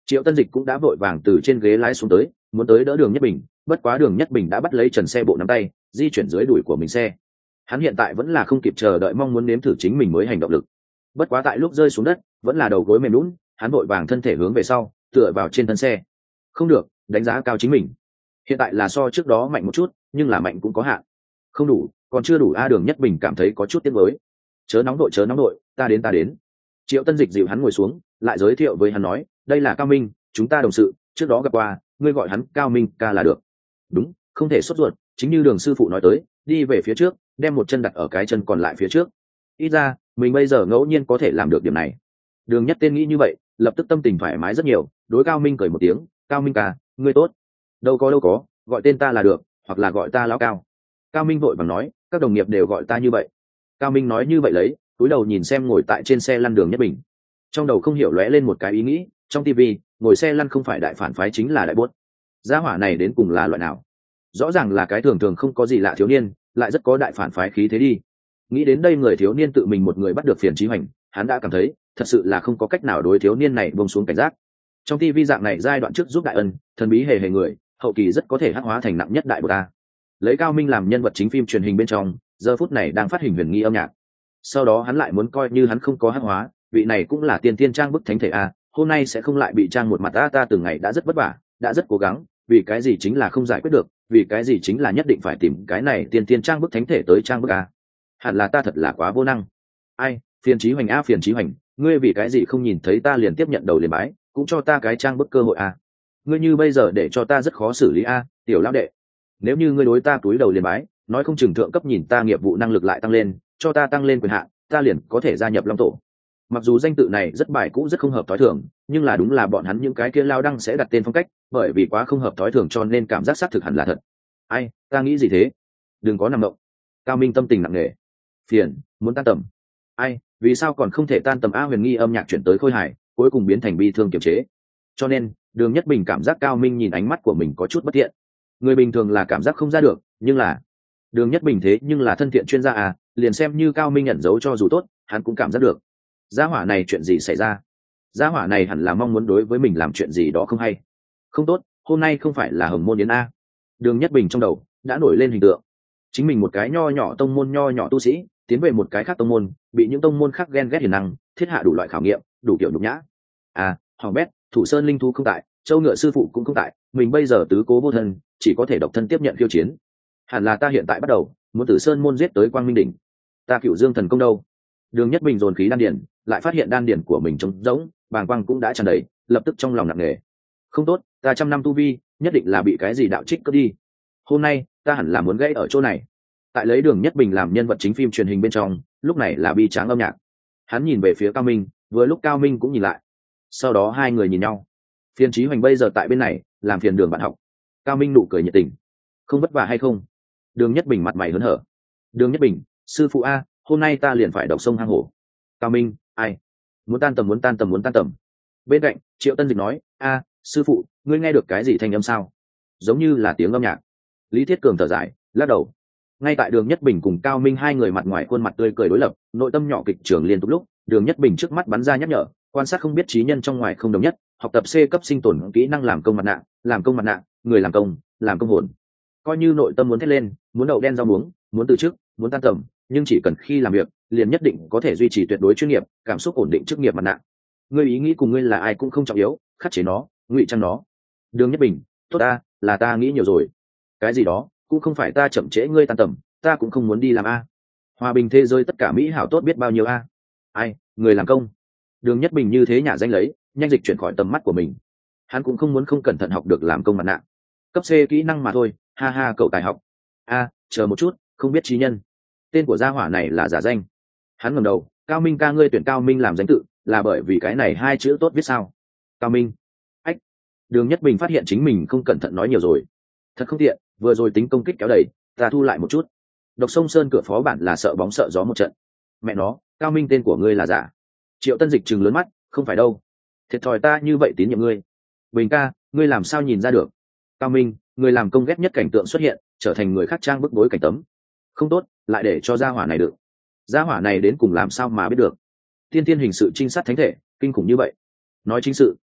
Triệu Tân Dịch cũng đã vội vàng từ trên ghế lái xuống tới, muốn tới đỡ Đường Nhất Bình, bất quá Đường Nhất Bình đã bắt lấy trần xe bộ nắm tay, di chuyển dưới đuổi của mình xe. Hắn hiện tại vẫn là không kịp chờ đợi, mong muốn nếm thử chính mình mới hành động lực. Bất quá tại lúc rơi xuống đất, vẫn là đầu gối mềm lún, hắn vội vàng thân thể hướng về sau, tựa vào trên thân xe. Không được, đánh giá cao chính mình. Hiện tại là so trước đó mạnh một chút, nhưng là mạnh cũng có hạn. Không đủ, còn chưa đủ a. Đường Nhất Bình cảm thấy có chút tiếc nuối. Chớ nóng đội, chớ nóng đội, ta đến ta đến. Triệu Tân Dịch dịu hắn ngồi xuống, lại giới thiệu với hắn nói, đây là Cao Minh, chúng ta đồng sự, trước đó gặp qua, ngươi gọi hắn Cao Minh ca là được. Đúng, không thể sốt ruột, chính như Đường sư phụ nói tới, đi về phía trước, đem một chân đặt ở cái chân còn lại phía trước. Ít ra, mình bây giờ ngẫu nhiên có thể làm được điểm này. Đường Nhất Tên nghĩ như vậy, lập tức tâm tình thoải mái rất nhiều, đối Cao Minh cười một tiếng, Cao Minh ca, ngươi tốt. Đâu có đâu có, gọi tên ta là được, hoặc là gọi ta lão Cao. Cao Minh vội vàng nói, các đồng nghiệp đều gọi ta như vậy. Cao Minh nói như vậy lấy, cúi đầu nhìn xem ngồi tại trên xe lăn Đường Nhất Bình, trong đầu không hiểu lóe lên một cái ý nghĩ, trong tivi ngồi xe lăn không phải đại phản phái chính là đại buốt. Gia hỏa này đến cùng là loại nào? Rõ ràng là cái thường thường không có gì lạ thiếu niên, lại rất có đại phản phái khí thế đi. Nghĩ đến đây, người thiếu niên tự mình một người bắt được Phiền Chí Hoành, hắn đã cảm thấy thật sự là không có cách nào đối thiếu niên này buông xuống cảnh giác. Trong tivi dạng này giai đoạn trước giúp đại ân, thần bí hề hề người, hậu kỳ rất có thể hắc hóa thành nặng nhất đại bột ta. Lấy Cao Minh làm nhân vật chính phim truyền hình bên trong, giờ phút này đang phát hình huyền nghi âm nhạc. Sau đó hắn lại muốn coi như hắn không có hắc hóa, vị này cũng là tiên tiên trang bức thánh thể a, hôm nay sẽ không lại bị trang một mặt. ta ta từng ngày đã rất vất vả, đã rất cố gắng, vì cái gì chính là không giải quyết được, vì cái gì chính là nhất định phải tìm cái này tiên tiên trang bức thánh thể tới trang bức a. Hẳn là ta thật là quá vô năng. Ai, Phiền Chí Hoành a, Phiền Chí Hoành, ngươi vì cái gì không nhìn thấy ta liền tiếp nhận đầu liền bái, cũng cho ta cái trang bức cơ hội a. Ngươi như bây giờ để cho ta rất khó xử lý a, tiểu lão đệ. Nếu như ngươi đối ta túi đầu liền bái, nói không chừng thượng cấp nhìn ta nghiệp vụ năng lực lại tăng lên, cho ta tăng lên quyền hạn, ta liền có thể gia nhập Long Tổ. Mặc dù danh tự này rất bài cũ, rất không hợp thói thường, nhưng là đúng là bọn hắn những cái kia lao đăng sẽ đặt tên phong cách, bởi vì quá không hợp thói thường cho nên cảm giác xác thực hẳn là thật. Ai, ta nghĩ gì thế? Đừng có nằm động. Cao Minh tâm tình nặng nề. Phiền, muốn tan tầm. Ai, vì sao còn không thể tan tầm a? Huyền nghi âm nhạc chuyển tới khôi hài, cuối cùng biến thành bi thương kiềm chế. Cho nên, Đường Nhất Bình cảm giác Cao Minh nhìn ánh mắt của mình có chút bất thiện. Người bình thường là cảm giác không ra được, nhưng là Đường Nhất Bình thế nhưng là thân thiện chuyên gia à, liền xem như Cao Minh nhận dấu cho dù tốt, hắn cũng cảm giác được. Gia hỏa này chuyện gì xảy ra? Gia hỏa này hẳn là mong muốn đối với mình làm chuyện gì đó không hay. Không tốt, hôm nay không phải là Hồng Môn Yến a. Đường Nhất Bình trong đầu đã nổi lên hình tượng. Chính mình một cái nho nhỏ tông môn, nho nhỏ tu sĩ, tiến về một cái khác tông môn, bị những tông môn khác ghen ghét hiền năng, thiết hạ đủ loại khảo nghiệm, đủ kiểu nhục nhã. À, Hoàng Bét, Thủ Sơn linh thú không tại, Châu Ngựa sư phụ cũng không tại, mình bây giờ tứ cố vô thân, chỉ có thể độc thân tiếp nhận khiêu chiến. Hẳn là ta hiện tại bắt đầu muốn Tử Sơn môn giết tới Quang Minh đỉnh. Ta Cựu Dương thần công đâu? Đường Nhất Bình dồn khí đan điển, lại phát hiện đan điển của mình trống rỗng, bàng quang cũng đã tràn đầy, lập tức trong lòng nặng nề. Không tốt, ta trăm năm tu vi, nhất định là bị cái gì đạo trích cướp đi. Hôm nay, ta hẳn là muốn gãy ở chỗ này. Tại lấy Đường Nhất Bình làm nhân vật chính phim truyền hình bên trong, lúc này là bi tráng âm nhạc. Hắn nhìn về phía Cao Minh, vừa lúc Cao Minh cũng nhìn lại. Sau đó hai người nhìn nhau. Phiền Chí Hoành bây giờ tại bên này, làm phiền Đường bạn học. Cao Minh nụ cười nhiệt tình. Không vất vả hay không? Đường Nhất Bình mặt mày hớn hở. Đường Nhất Bình, sư phụ a, hôm nay ta liền phải đọc sông hang hổ. Cao Minh, ai? Muốn tan tầm, muốn tan tầm, muốn tan tầm. Bên cạnh, Triệu Tân Dịch nói, a, sư phụ, ngươi nghe được cái gì thanh âm sao? Giống như là tiếng âm nhạc. Lý Thiết Cường thở dài, lắc đầu. Ngay tại Đường Nhất Bình cùng Cao Minh hai người mặt ngoài khuôn mặt tươi cười đối lập, nội tâm nhỏ kịch trường liên tục lúc, Đường Nhất Bình trước mắt bắn ra nhắc nhở, quan sát không biết trí nhân trong ngoài không đồng nhất, học tập C cấp sinh tồn kỹ năng làm công mặt nạ, làm công mặt nạ, người làm công, làm công hồn. Coi như nội tâm muốn thét lên, muốn đậu đen rau muống, muốn từ chức, muốn tan tầm, nhưng chỉ cần khi làm việc, liền nhất định có thể duy trì tuyệt đối chuyên nghiệp, cảm xúc ổn định chức nghiệp mặt nạ. Ngươi ý nghĩ cùng ngươi là ai cũng không trọng yếu, khắc chế nó, ngụy trang nó. Đường Nhất Bình, tốt ta, là ta nghĩ nhiều rồi. Cái gì đó, cũng không phải ta chậm trễ ngươi tan tầm, ta cũng không muốn đi làm a. Hòa bình thế giới tất cả mỹ hảo tốt biết bao nhiêu a. Ai, người làm công. Đường Nhất Bình như thế nhả danh lấy, nhanh dịch chuyển khỏi tầm mắt của mình. Hắn cũng không muốn không cẩn thận học được làm công mặt nạ. Cấp C kỹ năng mà thôi, ha ha, cậu tài học. A, chờ một chút, không biết trí nhân. Tên của gia hỏa này là giả danh. Hắn ngẩng đầu, Cao Minh ca, ngươi tuyển Cao Minh làm danh tự, là bởi vì cái này hai chữ tốt viết sao? Cao Minh. Ách. Đường Nhất Bình phát hiện chính mình không cẩn thận nói nhiều rồi. Thật không tiện, vừa rồi tính công kích kéo đẩy, ta thu lại một chút. Độc Sông Sơn cửa phó bản là sợ bóng sợ gió một trận. Mẹ nó, Cao Minh tên của ngươi là giả. Triệu Tân Dịch trừng lớn mắt, không phải đâu. Thiệt thòi ta như vậy tín nhiệm ngươi. Bình ca, ngươi làm sao nhìn ra được? Cao Minh, người làm công ghét nhất cảnh tượng xuất hiện, trở thành người khác trang bức bối cảnh tấm. Không tốt, lại để cho gia hỏa này được. Gia hỏa này đến cùng làm sao mà biết được? Tiên tiên hình sự trinh sát thánh thể, kinh khủng như vậy. Nói chính sự,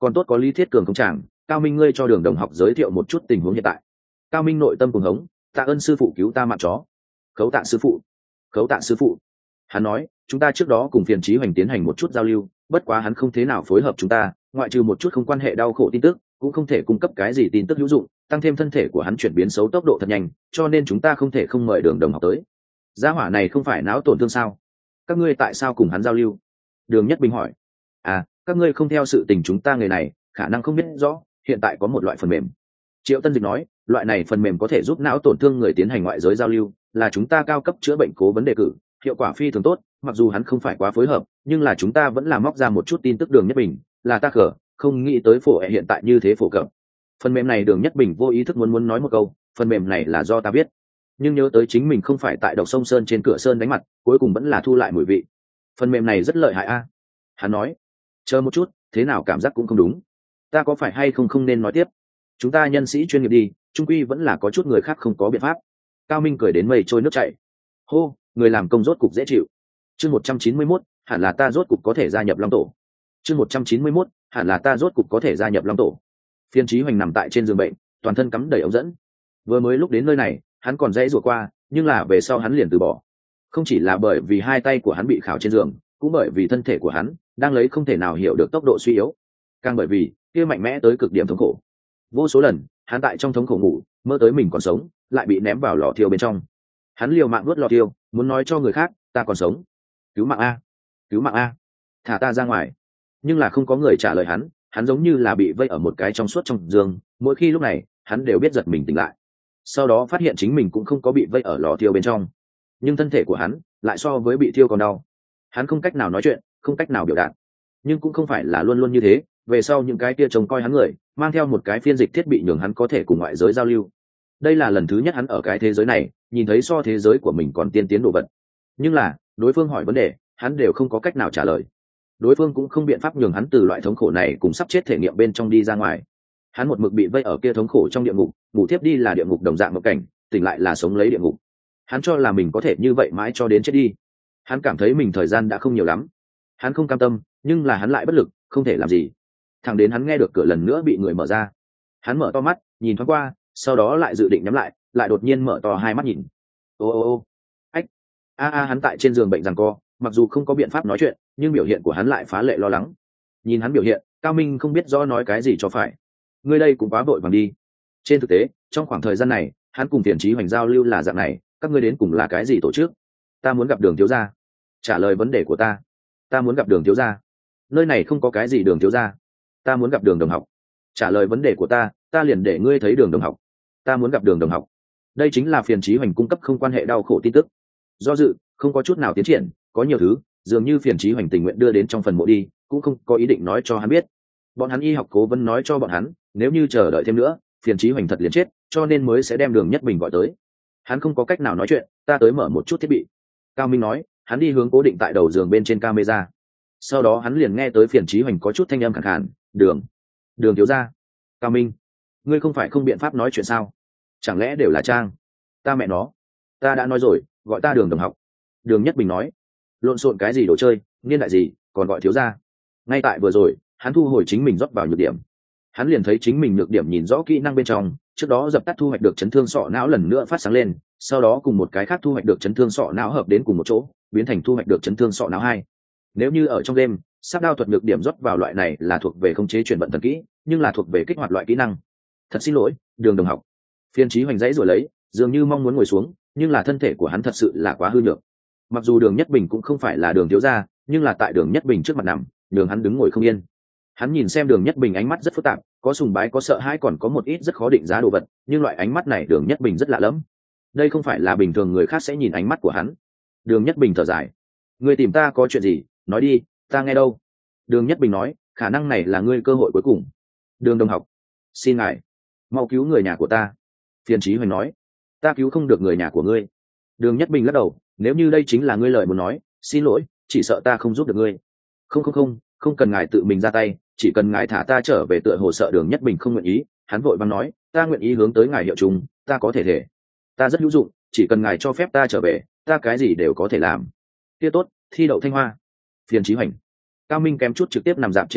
còn tốt có Lý Thiết Cường không chàng. Cao Minh, ngươi cho Đường đồng học giới thiệu một chút tình huống hiện tại. Cao Minh nội tâm cuồng hống, tạ ơn sư phụ cứu ta mạng chó. Khấu tạ sư phụ, khấu tạ sư phụ. Hắn nói, chúng ta trước đó cùng Phiền Chí Hoành tiến hành một chút giao lưu, bất quá hắn không thế nào phối hợp chúng ta, ngoại trừ một chút không quan hệ đau khổ tin tức, cũng không thể cung cấp cái gì tin tức hữu dụng, tăng thêm thân thể của hắn chuyển biến xấu tốc độ thật nhanh, cho nên chúng ta không thể không mời Đường đồng học tới. Gia hỏa này không phải não tổn thương sao? Các ngươi tại sao cùng hắn giao lưu? Đường Nhất Bình hỏi. À, các ngươi không theo sự tình chúng ta người này, khả năng không biết rõ, hiện tại có một loại phần mềm. Triệu Tân Dịch nói, loại này phần mềm có thể giúp não tổn thương người tiến hành ngoại giới giao lưu, là chúng ta cao cấp chữa bệnh cố vấn đề cử, hiệu quả phi thường tốt, mặc dù hắn không phải quá phối hợp, nhưng là chúng ta vẫn là móc ra một chút tin tức. Đường Nhất Bình, là ta khở, không nghĩ tới phổ hệ hiện tại như thế phổ cập. Phần mềm này Đường Nhất Bình vô ý thức muốn muốn nói một câu, phần mềm này là do ta viết, nhưng nhớ tới chính mình không phải tại Độc Sông Sơn trên cửa sơn đánh mặt, cuối cùng vẫn là thu lại mùi vị. Phần mềm này rất lợi hại a. Hắn nói, chờ một chút, thế nào cảm giác cũng không đúng, ta có phải hay không không nên nói tiếp? Chúng ta nhân sĩ chuyên nghiệp đi, trung quy vẫn là có chút người khác không có biện pháp. Cao Minh cười đến mây trôi nước chảy. Hô, người làm công rốt cục dễ chịu. Chương một trăm chín mươi mốt, hẳn là ta rốt cục có thể gia nhập Long tổ. Chương một trăm chín mươi mốt, hẳn là ta rốt cục có thể gia nhập Long tổ. Phiên Chí Hoành nằm tại trên giường bệnh, toàn thân cắm đầy ống dẫn. Vừa mới lúc đến nơi này, hắn còn dãy rủa qua, nhưng là về sau hắn liền từ bỏ. Không chỉ là bởi vì hai tay của hắn bị khảo trên giường, cũng bởi vì thân thể của hắn đang lấy không thể nào hiểu được tốc độ suy yếu, càng bởi vì kia mạnh mẽ tới cực điểm thống khổ. Vô số lần, hắn tại trong thống khổ ngủ, mơ tới mình còn sống, lại bị ném vào lò thiêu bên trong. Hắn liều mạng nuốt lò thiêu, muốn nói cho người khác, ta còn sống, cứu mạng a, cứu mạng a, thả ta ra ngoài. Nhưng là không có người trả lời hắn, hắn giống như là bị vây ở một cái trong suốt trong giường, mỗi khi lúc này, hắn đều biết giật mình tỉnh lại. Sau đó phát hiện chính mình cũng không có bị vây ở lò thiêu bên trong, nhưng thân thể của hắn lại so với bị thiêu còn đau. Hắn không cách nào nói chuyện, không cách nào biểu đạt, nhưng cũng không phải là luôn luôn như thế. Về sau những cái kia trông coi hắn người mang theo một cái phiên dịch thiết bị nhường hắn có thể cùng ngoại giới giao lưu. Đây là lần thứ nhất hắn ở cái thế giới này nhìn thấy so thế giới của mình còn tiên tiến đồ vật. Nhưng là đối phương hỏi vấn đề, hắn đều không có cách nào trả lời. Đối phương cũng không biện pháp nhường hắn từ loại thống khổ này cùng sắp chết thể nghiệm bên trong đi ra ngoài. Hắn một mực bị vây ở kia thống khổ trong địa ngục, ngủ thiếp đi là địa ngục đồng dạng một cảnh, tỉnh lại là sống lấy địa ngục. Hắn cho là mình có thể như vậy mãi cho đến chết đi. Hắn cảm thấy mình thời gian đã không nhiều lắm. Hắn không cam tâm, nhưng là hắn lại bất lực, không thể làm gì. Thẳng đến hắn nghe được cửa lần nữa bị người mở ra. Hắn mở to mắt, nhìn thoáng qua, sau đó lại dự định nhắm lại, lại đột nhiên mở to hai mắt nhìn. Ô ô ô, ách, a a, hắn tại trên giường bệnh giằng co, mặc dù không có biện pháp nói chuyện, nhưng biểu hiện của hắn lại phá lệ lo lắng. Nhìn hắn biểu hiện, Cao Minh không biết rõ nói cái gì cho phải. Ngươi đây cũng quá vội vàng đi. Trên thực tế, trong khoảng thời gian này, hắn cùng Tiền Chí Hoành giao lưu là dạng này, các ngươi đến cùng là cái gì tổ chức? Ta muốn gặp Đường thiếu gia. Trả lời vấn đề của ta. Ta muốn gặp Đường thiếu gia. Nơi này không có cái gì Đường thiếu gia. Ta muốn gặp Đường đồng học. Trả lời vấn đề của ta, ta liền để ngươi thấy Đường đồng học. Ta muốn gặp Đường đồng học. Đây chính là Phiền Chí Hoành cung cấp không quan hệ đau khổ tin tức. Do dự, không có chút nào tiến triển, có nhiều thứ, dường như Phiền Chí Hoành tình nguyện đưa đến trong phần mộ đi, cũng không có ý định nói cho hắn biết. Bọn hắn y học cố vấn nói cho bọn hắn, nếu như chờ đợi thêm nữa, Phiền Chí Hoành thật liền chết, cho nên mới sẽ đem Đường Nhất Bình gọi tới. Hắn không có cách nào nói chuyện, ta tới mở một chút thiết bị. Cao Minh nói, hắn đi hướng cố định tại đầu giường bên trên camera. Sau đó hắn liền nghe tới Phiền Chí Hoành có chút thanh âm khàn khàn, "Đường, Đường thiếu gia." "Cao Minh, ngươi không phải không biện pháp nói chuyện sao? Chẳng lẽ đều là trang?" "Ta mẹ nó, ta đã nói rồi, gọi ta Đường đồng học." Đường Nhất Bình nói, "Lộn xộn cái gì đồ chơi, niên đại gì, còn gọi thiếu gia?" Ngay tại vừa rồi, hắn thu hồi chính mình rót vào nhược điểm. Hắn liền thấy chính mình nhược điểm nhìn rõ kỹ năng bên trong, trước đó dập tắt thu hoạch được chấn thương sọ não lần nữa phát sáng lên, sau đó cùng một cái khác thu hoạch được chấn thương sọ não hợp đến cùng một chỗ, biến thành thu hoạch được chấn thương sọ não hai. Nếu như ở trong game, sát đao thuật nhược điểm rót vào loại này là thuộc về khống chế chuyển vận thần kỹ, nhưng là thuộc về kích hoạt loại kỹ năng. Thật xin lỗi, Đường đồng học. Phiên Chí Hoành dãy rồi lấy, dường như mong muốn ngồi xuống, nhưng là thân thể của hắn thật sự là quá hư nhược. Mặc dù Đường Nhất Bình cũng không phải là Đường thiếu gia, nhưng là tại Đường Nhất Bình trước mặt nằm, Đường hắn đứng ngồi không yên. Hắn nhìn xem Đường Nhất Bình ánh mắt rất phức tạp, có sùng bái có sợ hãi còn có một ít rất khó định giá đồ vật, nhưng loại ánh mắt này Đường Nhất Bình rất lạ lẫm. Đây không phải là bình thường người khác sẽ nhìn ánh mắt của hắn. Đường Nhất Bình thở dài, "Ngươi tìm ta có chuyện gì, nói đi, ta nghe đâu." Đường Nhất Bình nói, "Khả năng này là ngươi cơ hội cuối cùng." "Đường đồng học, xin ngài mau cứu người nhà của ta." Phiền Chí Hoành nói, "Ta cứu không được người nhà của ngươi." Đường Nhất Bình lắc đầu, "Nếu như đây chính là ngươi lời muốn nói, xin lỗi, chỉ sợ ta không giúp được ngươi." "Không không không, không cần ngài tự mình ra tay, chỉ cần ngài thả ta trở về." Tựa hồ sợ Đường Nhất Bình không nguyện ý, hắn vội vàng nói, "Ta nguyện ý hướng tới ngài hiệu chung, ta có thể thể, ta rất hữu dụng, chỉ cần ngài cho phép ta trở về, ta cái gì đều có thể làm." "Kia tốt, thi đậu Thanh Hoa." Phiền Chí Hoành. Cao Minh kém chút trực tiếp nằm dạp trên mặt đất,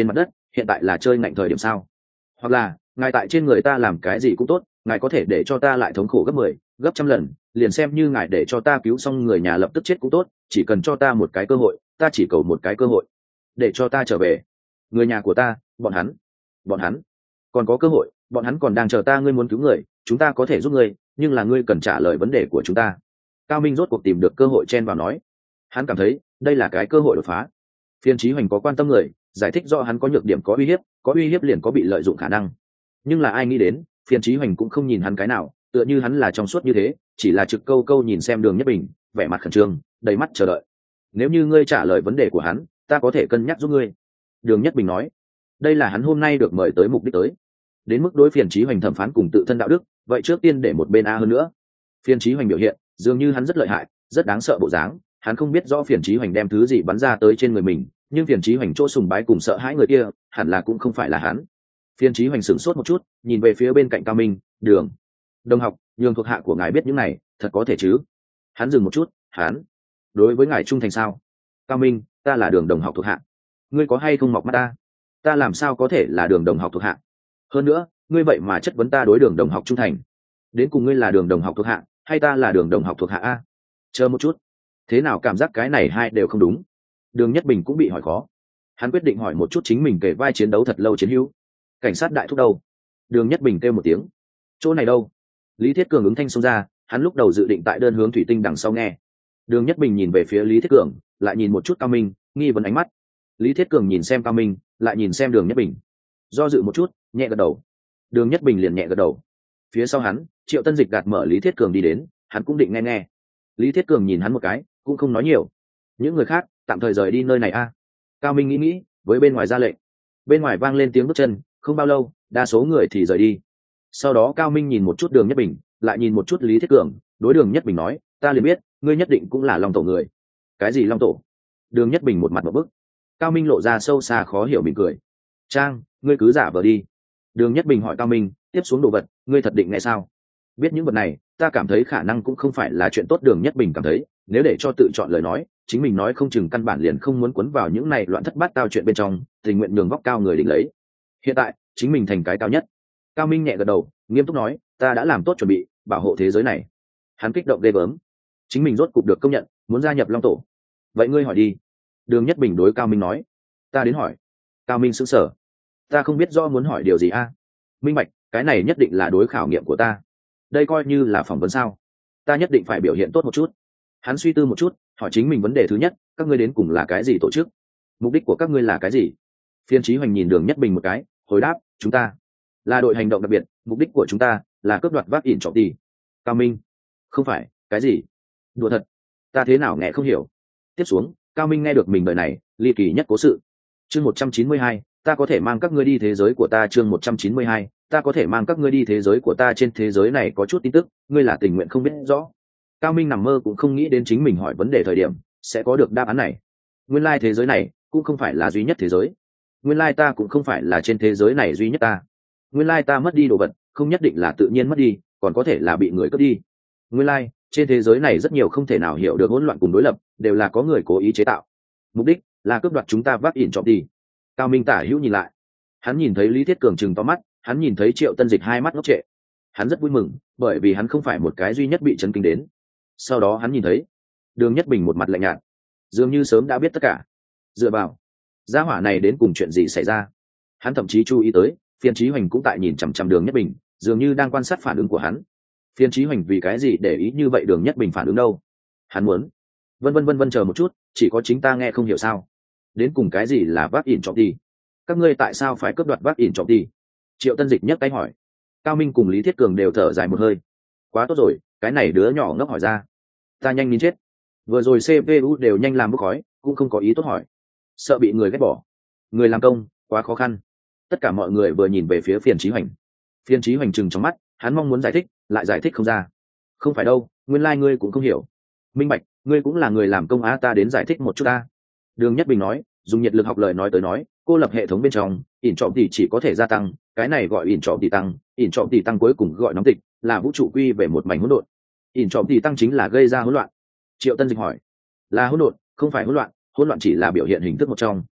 hiện tại là chơi ngạnh thời điểm sao? Hoặc là ngài tại trên người ta làm cái gì cũng tốt, ngài có thể để cho ta lại thống khổ gấp mười gấp trăm lần, liền xem như ngài để cho ta cứu xong người nhà lập tức chết cũng tốt, chỉ cần cho ta một cái cơ hội, ta chỉ cầu một cái cơ hội để cho ta trở về. Người nhà của ta, bọn hắn bọn hắn còn có cơ hội, bọn hắn còn đang chờ ta. Ngươi muốn cứu người, chúng ta có thể giúp ngươi, nhưng là ngươi cần trả lời vấn đề của chúng ta. Cao Minh rốt cuộc tìm được cơ hội chen vào nói. Hắn cảm thấy đây là cái cơ hội đột phá. Phiên Chí Hoành có quan tâm người, giải thích rõ hắn có nhược điểm, có uy hiếp, có uy hiếp liền có bị lợi dụng khả năng. Nhưng là ai nghĩ đến, Phiên Chí Hoành cũng không nhìn hắn cái nào, tựa như hắn là trong suốt như thế, chỉ là trực câu câu nhìn xem Đường Nhất Bình, vẻ mặt khẩn trương, đầy mắt chờ đợi. Nếu như ngươi trả lời vấn đề của hắn, ta có thể cân nhắc giúp ngươi. Đường Nhất Bình nói. Đây là hắn hôm nay được mời tới mục đích tới. Đến mức đối Phiên Chí Hoành thẩm phán cùng tự thân đạo đức, vậy trước tiên để một bên a hơn nữa. Phiên Chí Hoành biểu hiện dường như hắn rất lợi hại, rất đáng sợ bộ dáng. Hắn không biết rõ Phiên Chí Hoành đem thứ gì bắn ra tới trên người mình, nhưng Phiên Chí Hoành chỗ sùng bái cùng sợ hãi người kia, hẳn là cũng không phải là hắn. Phiên Chí Hoành sửng sốt một chút, nhìn về phía bên cạnh Cao Minh. Đường đồng học, nhường thuộc hạ của ngài biết những này, thật có thể chứ? Hắn dừng một chút. Hắn đối với ngài trung thành sao? Cao Minh, ta là Đường đồng học thuộc hạ, ngươi có hay không mọc mắt ta? Ta làm sao có thể là Đường đồng học thuộc hạ? Hơn nữa, ngươi vậy mà chất vấn ta đối Đường đồng học trung thành. Đến cùng ngươi là Đường đồng học thuộc hạ hay ta là Đường đồng học thuộc hạ a? Chờ một chút, thế nào cảm giác cái này hai đều không đúng? Đường Nhất Bình cũng bị hỏi khó. Hắn quyết định hỏi một chút chính mình kể vai chiến đấu thật lâu chiến hữu. Cảnh sát đại thúc đâu? Đường Nhất Bình kêu một tiếng. Chỗ này đâu? Lý Thiết Cường ứng thanh xông ra. Hắn lúc đầu dự định tại đơn hướng thủy tinh đằng sau nghe. Đường Nhất Bình nhìn về phía Lý Thiết Cường, lại nhìn một chút Cao Minh, nghi vấn ánh mắt. Lý Thiết Cường nhìn xem Cao Minh, lại nhìn xem Đường Nhất Bình, do dự một chút, nhẹ gật đầu. Đường Nhất Bình liền nhẹ gật đầu. Phía sau hắn, Triệu Tân Dịch gạt mở Lý Thiết Cường đi đến, hắn cũng định nghe nghe. Lý Thiết Cường nhìn hắn một cái, cũng không nói nhiều. Những người khác tạm thời rời đi nơi này a. Cao Minh nghĩ nghĩ, với bên ngoài ra lệnh. Bên ngoài vang lên tiếng bước chân, không bao lâu, đa số người thì rời đi. Sau đó Cao Minh nhìn một chút Đường Nhất Bình, lại nhìn một chút Lý Thiết Cường, đối Đường Nhất Bình nói, ta liền biết, ngươi nhất định cũng là Long tổ người. Cái gì Long tổ? Đường Nhất Bình một mặt một bức. Cao Minh lộ ra sâu xa khó hiểu mỉm cười. Trang, ngươi cứ giả vờ đi. Đường Nhất Bình hỏi Cao Minh, tiếp xuống đồ vật, ngươi thật định nghe sao? Biết những vật này, ta cảm thấy khả năng cũng không phải là chuyện tốt. Đường Nhất Bình cảm thấy, nếu để cho tự chọn lời nói, chính mình nói không chừng căn bản liền không muốn cuốn vào những này loạn thất bát tao chuyện bên trong, tình nguyện nhường vóc cao người đỉnh lấy. Hiện tại, chính mình thành cái cao nhất. Cao Minh nhẹ gật đầu, nghiêm túc nói, ta đã làm tốt chuẩn bị, bảo hộ thế giới này. Hắn kích động ghê gớm. Chính mình rốt cục được công nhận, muốn gia nhập Long tổ. Vậy ngươi hỏi đi. Đường Nhất Bình đối Cao Minh nói. Ta đến hỏi. Cao Minh sững sờ. Ta không biết rõ muốn hỏi điều gì a. Minh bạch, cái này nhất định là đối khảo nghiệm của ta. Đây coi như là phỏng vấn sao? Ta nhất định phải biểu hiện tốt một chút. Hắn suy tư một chút, hỏi chính mình vấn đề thứ nhất, các ngươi đến cùng là cái gì tổ chức? Mục đích của các ngươi là cái gì? Phiên Chí Hoành nhìn Đường Nhất Bình một cái, hồi đáp, chúng ta là đội hành động đặc biệt, mục đích của chúng ta là cướp đoạt vác ỉn trọng tỷ. Cao Minh, không phải, cái gì? Đùa thật, ta thế nào nghe không hiểu. Tiếp xuống, Cao Minh nghe được mình đời này ly kỳ nhất cố sự. Chương một trăm chín mươi hai, ta có thể mang các ngươi đi thế giới của ta. Chương một trăm chín mươi hai, ta có thể mang các ngươi đi thế giới của ta. Trên thế giới này có chút tin tức, ngươi là tình nguyện không biết rõ. Cao Minh nằm mơ cũng không nghĩ đến chính mình hỏi vấn đề thời điểm sẽ có được đáp án này. Nguyên lai thế giới này cũng không phải là duy nhất thế giới. Nguyên lai ta cũng không phải là trên thế giới này duy nhất ta. Nguyên lai ta mất đi đồ vật không nhất định là tự nhiên mất đi, còn có thể là bị người cướp đi. Nguyên lai trên thế giới này rất nhiều không thể nào hiểu được hỗn loạn cùng đối lập, đều là có người cố ý chế tạo. Mục đích là cướp đoạt chúng ta vác ỉn trọng đi. Cao Minh tả hữu nhìn lại, hắn nhìn thấy Lý Thiết Cường trừng to mắt, hắn nhìn thấy Triệu Tân Dịch hai mắt ngốc trệ. Hắn rất vui mừng, bởi vì hắn không phải một cái duy nhất bị chấn kinh đến. Sau đó hắn nhìn thấy Đường Nhất Bình một mặt lạnh nhạt, dường như sớm đã biết tất cả. Dựa vào gia hỏa này đến cùng chuyện gì xảy ra. Hắn thậm chí chú ý tới Phiên Chí Hoành cũng tại nhìn chằm chằm Đường Nhất Bình, dường như đang quan sát phản ứng của hắn. Phiên Chí Hoành vì cái gì để ý như vậy Đường Nhất Bình phản ứng đâu? Hắn muốn vân vân vân vân chờ một chút, chỉ có chính ta nghe không hiểu sao? Đến cùng cái gì là vác ỉn trọng đi? Các ngươi tại sao phải cướp đoạt vác ỉn trọng đi? Triệu Tân Dịch nhấc tay hỏi. Cao Minh cùng Lý Thiết Cường đều thở dài một hơi. Quá tốt rồi, cái này đứa nhỏ ngốc hỏi ra, ta nhanh nín chết. Vừa rồi xê pê u đều nhanh làm bốc khói, cũng không có ý tốt hỏi, sợ bị người ghét bỏ. Người làm công quá khó khăn. Tất cả mọi người vừa nhìn về phía Phiên Chí Hoành. Phiên Chí Hoành trừng trong mắt, hắn mong muốn giải thích, lại giải thích không ra. Không phải đâu, nguyên lai ngươi cũng không hiểu. Minh bạch, ngươi cũng là người làm công á, ta đến giải thích một chút ta. Đường Nhất Bình nói, dùng nhiệt lực học lời nói tới nói, cô lập hệ thống bên trong, ỉn trọng tỷ chỉ có thể gia tăng, cái này gọi ỉn trọng tỷ tăng, ỉn trọng tỷ tăng cuối cùng gọi nóng tịch, là vũ trụ quy về một mảnh hỗn độn. ỉn trọng tỷ tăng chính là gây ra hỗn loạn. Triệu Tân Dịch hỏi, là hỗn độn, không phải hỗn loạn, hỗn loạn chỉ là biểu hiện hình thức một trong.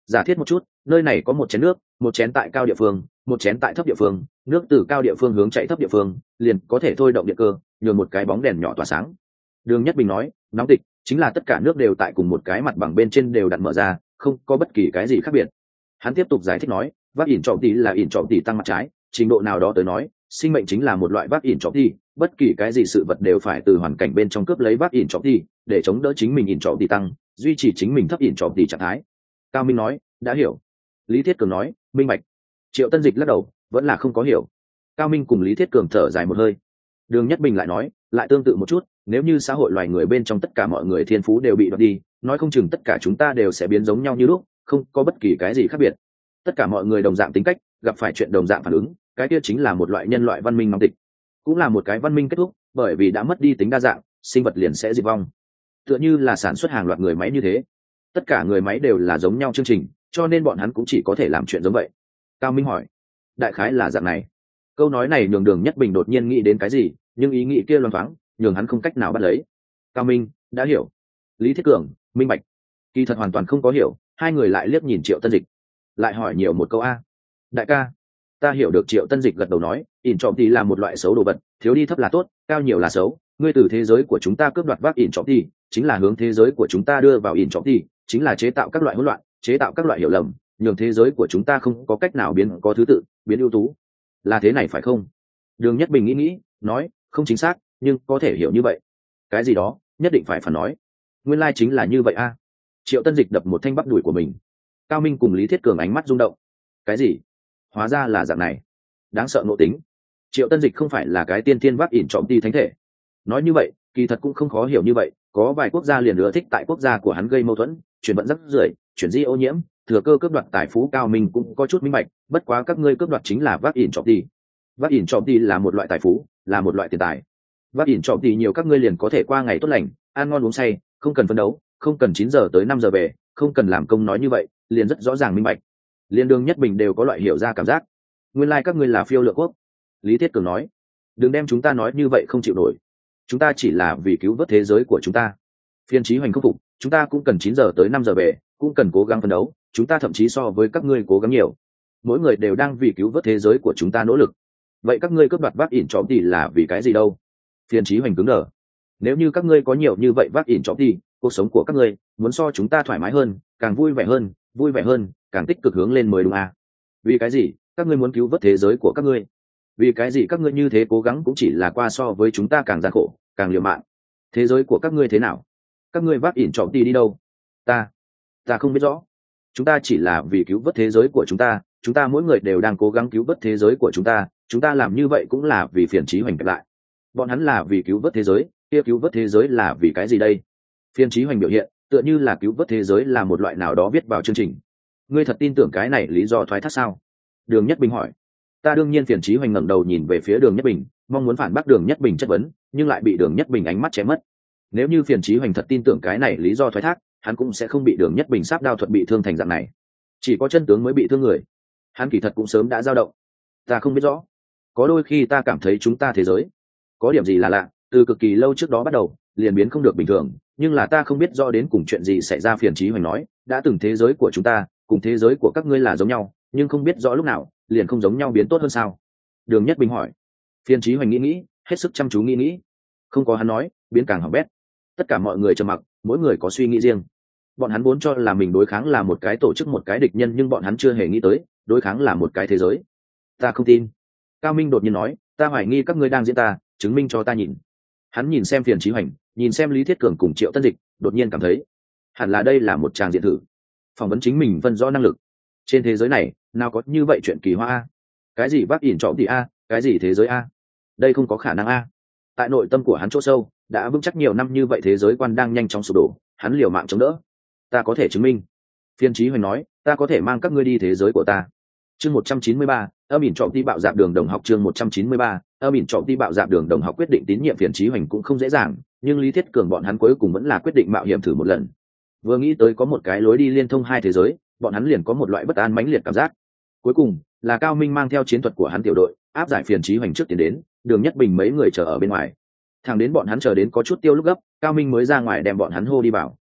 giả thiết một chút, nơi này có một chén nước, một chén tại cao địa phương, một chén tại thấp địa phương, nước từ cao địa phương hướng chạy thấp địa phương, liền có thể thôi động điện cơ, nhường một cái bóng đèn nhỏ tỏa sáng. Đường Nhất Bình nói, nóng tịch chính là tất cả nước đều tại cùng một cái mặt bằng bên trên đều đặn mở ra, không có bất kỳ cái gì khác biệt. Hắn tiếp tục giải thích nói, vác ỉn trọng tỷ là ỉn trọng tỷ tăng mặt trái, trình độ nào đó tới nói, sinh mệnh chính là một loại vác ỉn trọng tỷ, bất kỳ cái gì sự vật đều phải từ hoàn cảnh bên trong cướp lấy vác ỉn trọng tỷ, để chống đỡ chính mình ỉn trọng tỷ tăng, duy trì chính mình thấp ỉn trọng tỷ trạng thái. Cao Minh nói, đã hiểu. Lý Thiết Cường nói, minh bạch. Triệu Tân Dịch lắc đầu, vẫn là không có hiểu. Cao Minh cùng Lý Thiết Cường thở dài một hơi. Đường Nhất Bình lại nói, lại tương tự một chút, nếu như xã hội loài người bên trong tất cả mọi người thiên phú đều bị đoạt đi, nói không chừng tất cả chúng ta đều sẽ biến giống nhau như lúc, không có bất kỳ cái gì khác biệt. Tất cả mọi người đồng dạng tính cách, gặp phải chuyện đồng dạng phản ứng, cái kia chính là một loại nhân loại văn minh nóng tịch, cũng là một cái văn minh kết thúc, bởi vì đã mất đi tính đa dạng, sinh vật liền sẽ diệt vong. Tựa như là sản xuất hàng loạt người máy như thế, tất cả người máy đều là giống nhau chương trình, cho nên bọn hắn cũng chỉ có thể làm chuyện giống vậy. Cao Minh hỏi, đại khái là dạng này. Câu nói này nhường Đường Nhất Bình đột nhiên nghĩ đến cái gì, nhưng ý nghĩ kia loáng thoáng, nhường hắn không cách nào bắt lấy. Cao Minh, đã hiểu. Lý Thiết Cường, minh bạch. Kỳ thật hoàn toàn không có hiểu, hai người lại liếc nhìn Triệu Tân Dịch, lại hỏi nhiều một câu a. Đại ca, ta hiểu được. Triệu Tân Dịch gật đầu nói, ỉn trọng tỷ là một loại xấu đồ vật, thiếu đi thấp là tốt, cao nhiều là xấu. Ngươi từ thế giới của chúng ta cướp đoạt vác ỉn trọng tỷ, chính là hướng thế giới của chúng ta đưa vào ỉn trọng tỷ, chính là chế tạo các loại hỗn loạn, chế tạo các loại hiểu lầm, nhường thế giới của chúng ta không có cách nào biến có thứ tự, biến ưu tú. Là thế này phải không? Đường Nhất Bình nghĩ nghĩ, nói, không chính xác, nhưng có thể hiểu như vậy. Cái gì đó, nhất định phải phản nói. Nguyên lai chính là như vậy a. Triệu Tân Dịch đập một thanh bắp đùi của mình. Cao Minh cùng Lý Thiết Cường ánh mắt rung động. Cái gì? Hóa ra là dạng này. Đáng sợ nội tính. Triệu Tân Dịch không phải là cái tiên tiên vác ỉn trọng tỷ thánh thể. Nói như vậy, kỳ thật cũng không khó hiểu như vậy, có vài quốc gia liền ưa thích tại quốc gia của hắn gây mâu thuẫn, chuyển vận rắc rưởi, chuyển di ô nhiễm, thừa cơ cướp đoạt tài phú. Cao Minh cũng có chút minh bạch, bất quá các ngươi cướp đoạt chính là vác ỉn trọng tỷ. Vác ỉn trọng tỷ là một loại tài phú, là một loại tiền tài. Vác ỉn trọng tỷ nhiều các ngươi liền có thể qua ngày tốt lành, ăn ngon uống say, không cần phấn đấu, không cần chín giờ tới năm giờ về, không cần làm công. Nói như vậy, liền rất rõ ràng minh bạch. Liên Đường Nhất Bình đều có loại hiểu ra cảm giác. Nguyên lai like các ngươi là phiêu lựa quốc. Lý Thiết Cường nói, đừng đem chúng ta nói như vậy không chịu nổi. Chúng ta chỉ là vì cứu vớt thế giới của chúng ta. Phiên Chí Hoành không phục, chúng ta cũng cần chín giờ tới năm giờ về, cũng cần cố gắng phấn đấu, chúng ta thậm chí so với các ngươi cố gắng nhiều. Mỗi người đều đang vì cứu vớt thế giới của chúng ta nỗ lực. Vậy các ngươi cướp đoạt vác ỉn trọng tỷ là vì cái gì đâu? Phiên Chí Hoành cứng đờ. Nếu như các ngươi có nhiều như vậy vác ỉn trọng tỷ, cuộc sống của các ngươi muốn so chúng ta thoải mái hơn, càng vui vẻ hơn, vui vẻ hơn, càng tích cực hướng lên mới đúng à? Vì cái gì các ngươi muốn cứu vớt thế giới của các ngươi? Vì cái gì các ngươi như thế cố gắng cũng chỉ là qua so với chúng ta càng gian khổ, càng liều mạng? Thế giới của các ngươi thế nào? Các ngươi vác ỉn trọng tỷ đi đâu? Ta, ta không biết rõ. Chúng ta chỉ là vì cứu vớt thế giới của chúng ta, chúng ta mỗi người đều đang cố gắng cứu vớt thế giới của chúng ta, chúng ta làm như vậy cũng là vì Phiền Chí Hoành kẹp lại. Bọn hắn là vì cứu vớt thế giới, kia cứu vớt thế giới là vì cái gì đây? Phiền Chí Hoành biểu hiện tựa như là cứu vớt thế giới là một loại nào đó viết vào chương trình. Ngươi thật tin tưởng cái này lý do thoái thác sao? Đường Nhất Bình hỏi. Ta đương nhiên. Phiền Chí Hoành ngẩng đầu nhìn về phía Đường Nhất Bình, mong muốn phản bác Đường Nhất Bình chất vấn, nhưng lại bị Đường Nhất Bình ánh mắt che mất. Nếu như Phiền Chí Hoành thật tin tưởng cái này lý do thoái thác, hắn cũng sẽ không bị Đường Nhất Bình sáp đao thuật bị thương thành dạng này. Chỉ có chân tướng mới bị thương người. Hắn kỳ thật cũng sớm đã dao động. Ta không biết rõ. Có đôi khi ta cảm thấy chúng ta thế giới có điểm gì là lạ, từ cực kỳ lâu trước đó bắt đầu liền biến không được bình thường, nhưng là ta không biết rõ đến cùng chuyện gì xảy ra. Phiền Chí Hoành nói, đã từng thế giới của chúng ta cùng thế giới của các ngươi là giống nhau, nhưng không biết rõ lúc nào liền không giống nhau, biến tốt hơn sao? Đường Nhất Bình hỏi. Phiền Chí Hoành nghĩ nghĩ, hết sức chăm chú nghĩ nghĩ. Không có hắn nói, biến càng hỏng bét. Tất cả mọi người trầm mặc, mỗi người có suy nghĩ riêng. Bọn hắn vốn cho là mình đối kháng là một cái tổ chức, một cái địch nhân, nhưng bọn hắn chưa hề nghĩ tới đối kháng là một cái thế giới. Ta không tin. Cao Minh đột nhiên nói, ta hoài nghi các ngươi đang diễn ta, chứng minh cho ta nhìn. Hắn nhìn xem Phiền Chí Hoành, nhìn xem Lý Thiết Cường cùng Triệu Tân Dịch, đột nhiên cảm thấy hẳn là đây là một tràng diện thử, phỏng vấn chính mình phân rõ năng lực. Trên thế giới này nào có như vậy chuyện kỳ hoa a? Cái gì vác ỉn trọng tỷ a? Cái gì thế giới a? Đây không có khả năng a. Tại nội tâm của hắn chỗ sâu đã vững chắc nhiều năm như vậy, thế giới quan đang nhanh chóng sụp đổ, hắn liều mạng chống đỡ. Ta có thể chứng minh. Phiên Chí Hoành nói, ta có thể mang các ngươi đi thế giới của ta. Chương một trăm chín mươi ba, âm ỉn trọng ti bạo dạp đường đồng học. Chương một trăm chín mươi ba, âm ỉn trọng ti bạo dạp đường đồng học. Quyết định tín nhiệm Phiền Chí Hoành cũng không dễ dàng, nhưng Lý Thiết Cường bọn hắn cuối cùng vẫn là quyết định mạo hiểm thử một lần. Vừa nghĩ tới có một cái lối đi liên thông hai thế giới, bọn hắn liền có một loại bất an mãnh liệt cảm giác. Cuối cùng là Cao Minh mang theo chiến thuật của hắn tiểu đội áp giải Phiền Chí Hoành trước tiến đến, Đường Nhất Bình mấy người chờ ở bên ngoài. Thẳng đến bọn hắn chờ đến có chút tiêu lúc gấp, Cao Minh mới ra ngoài đem bọn hắn hô đi vào.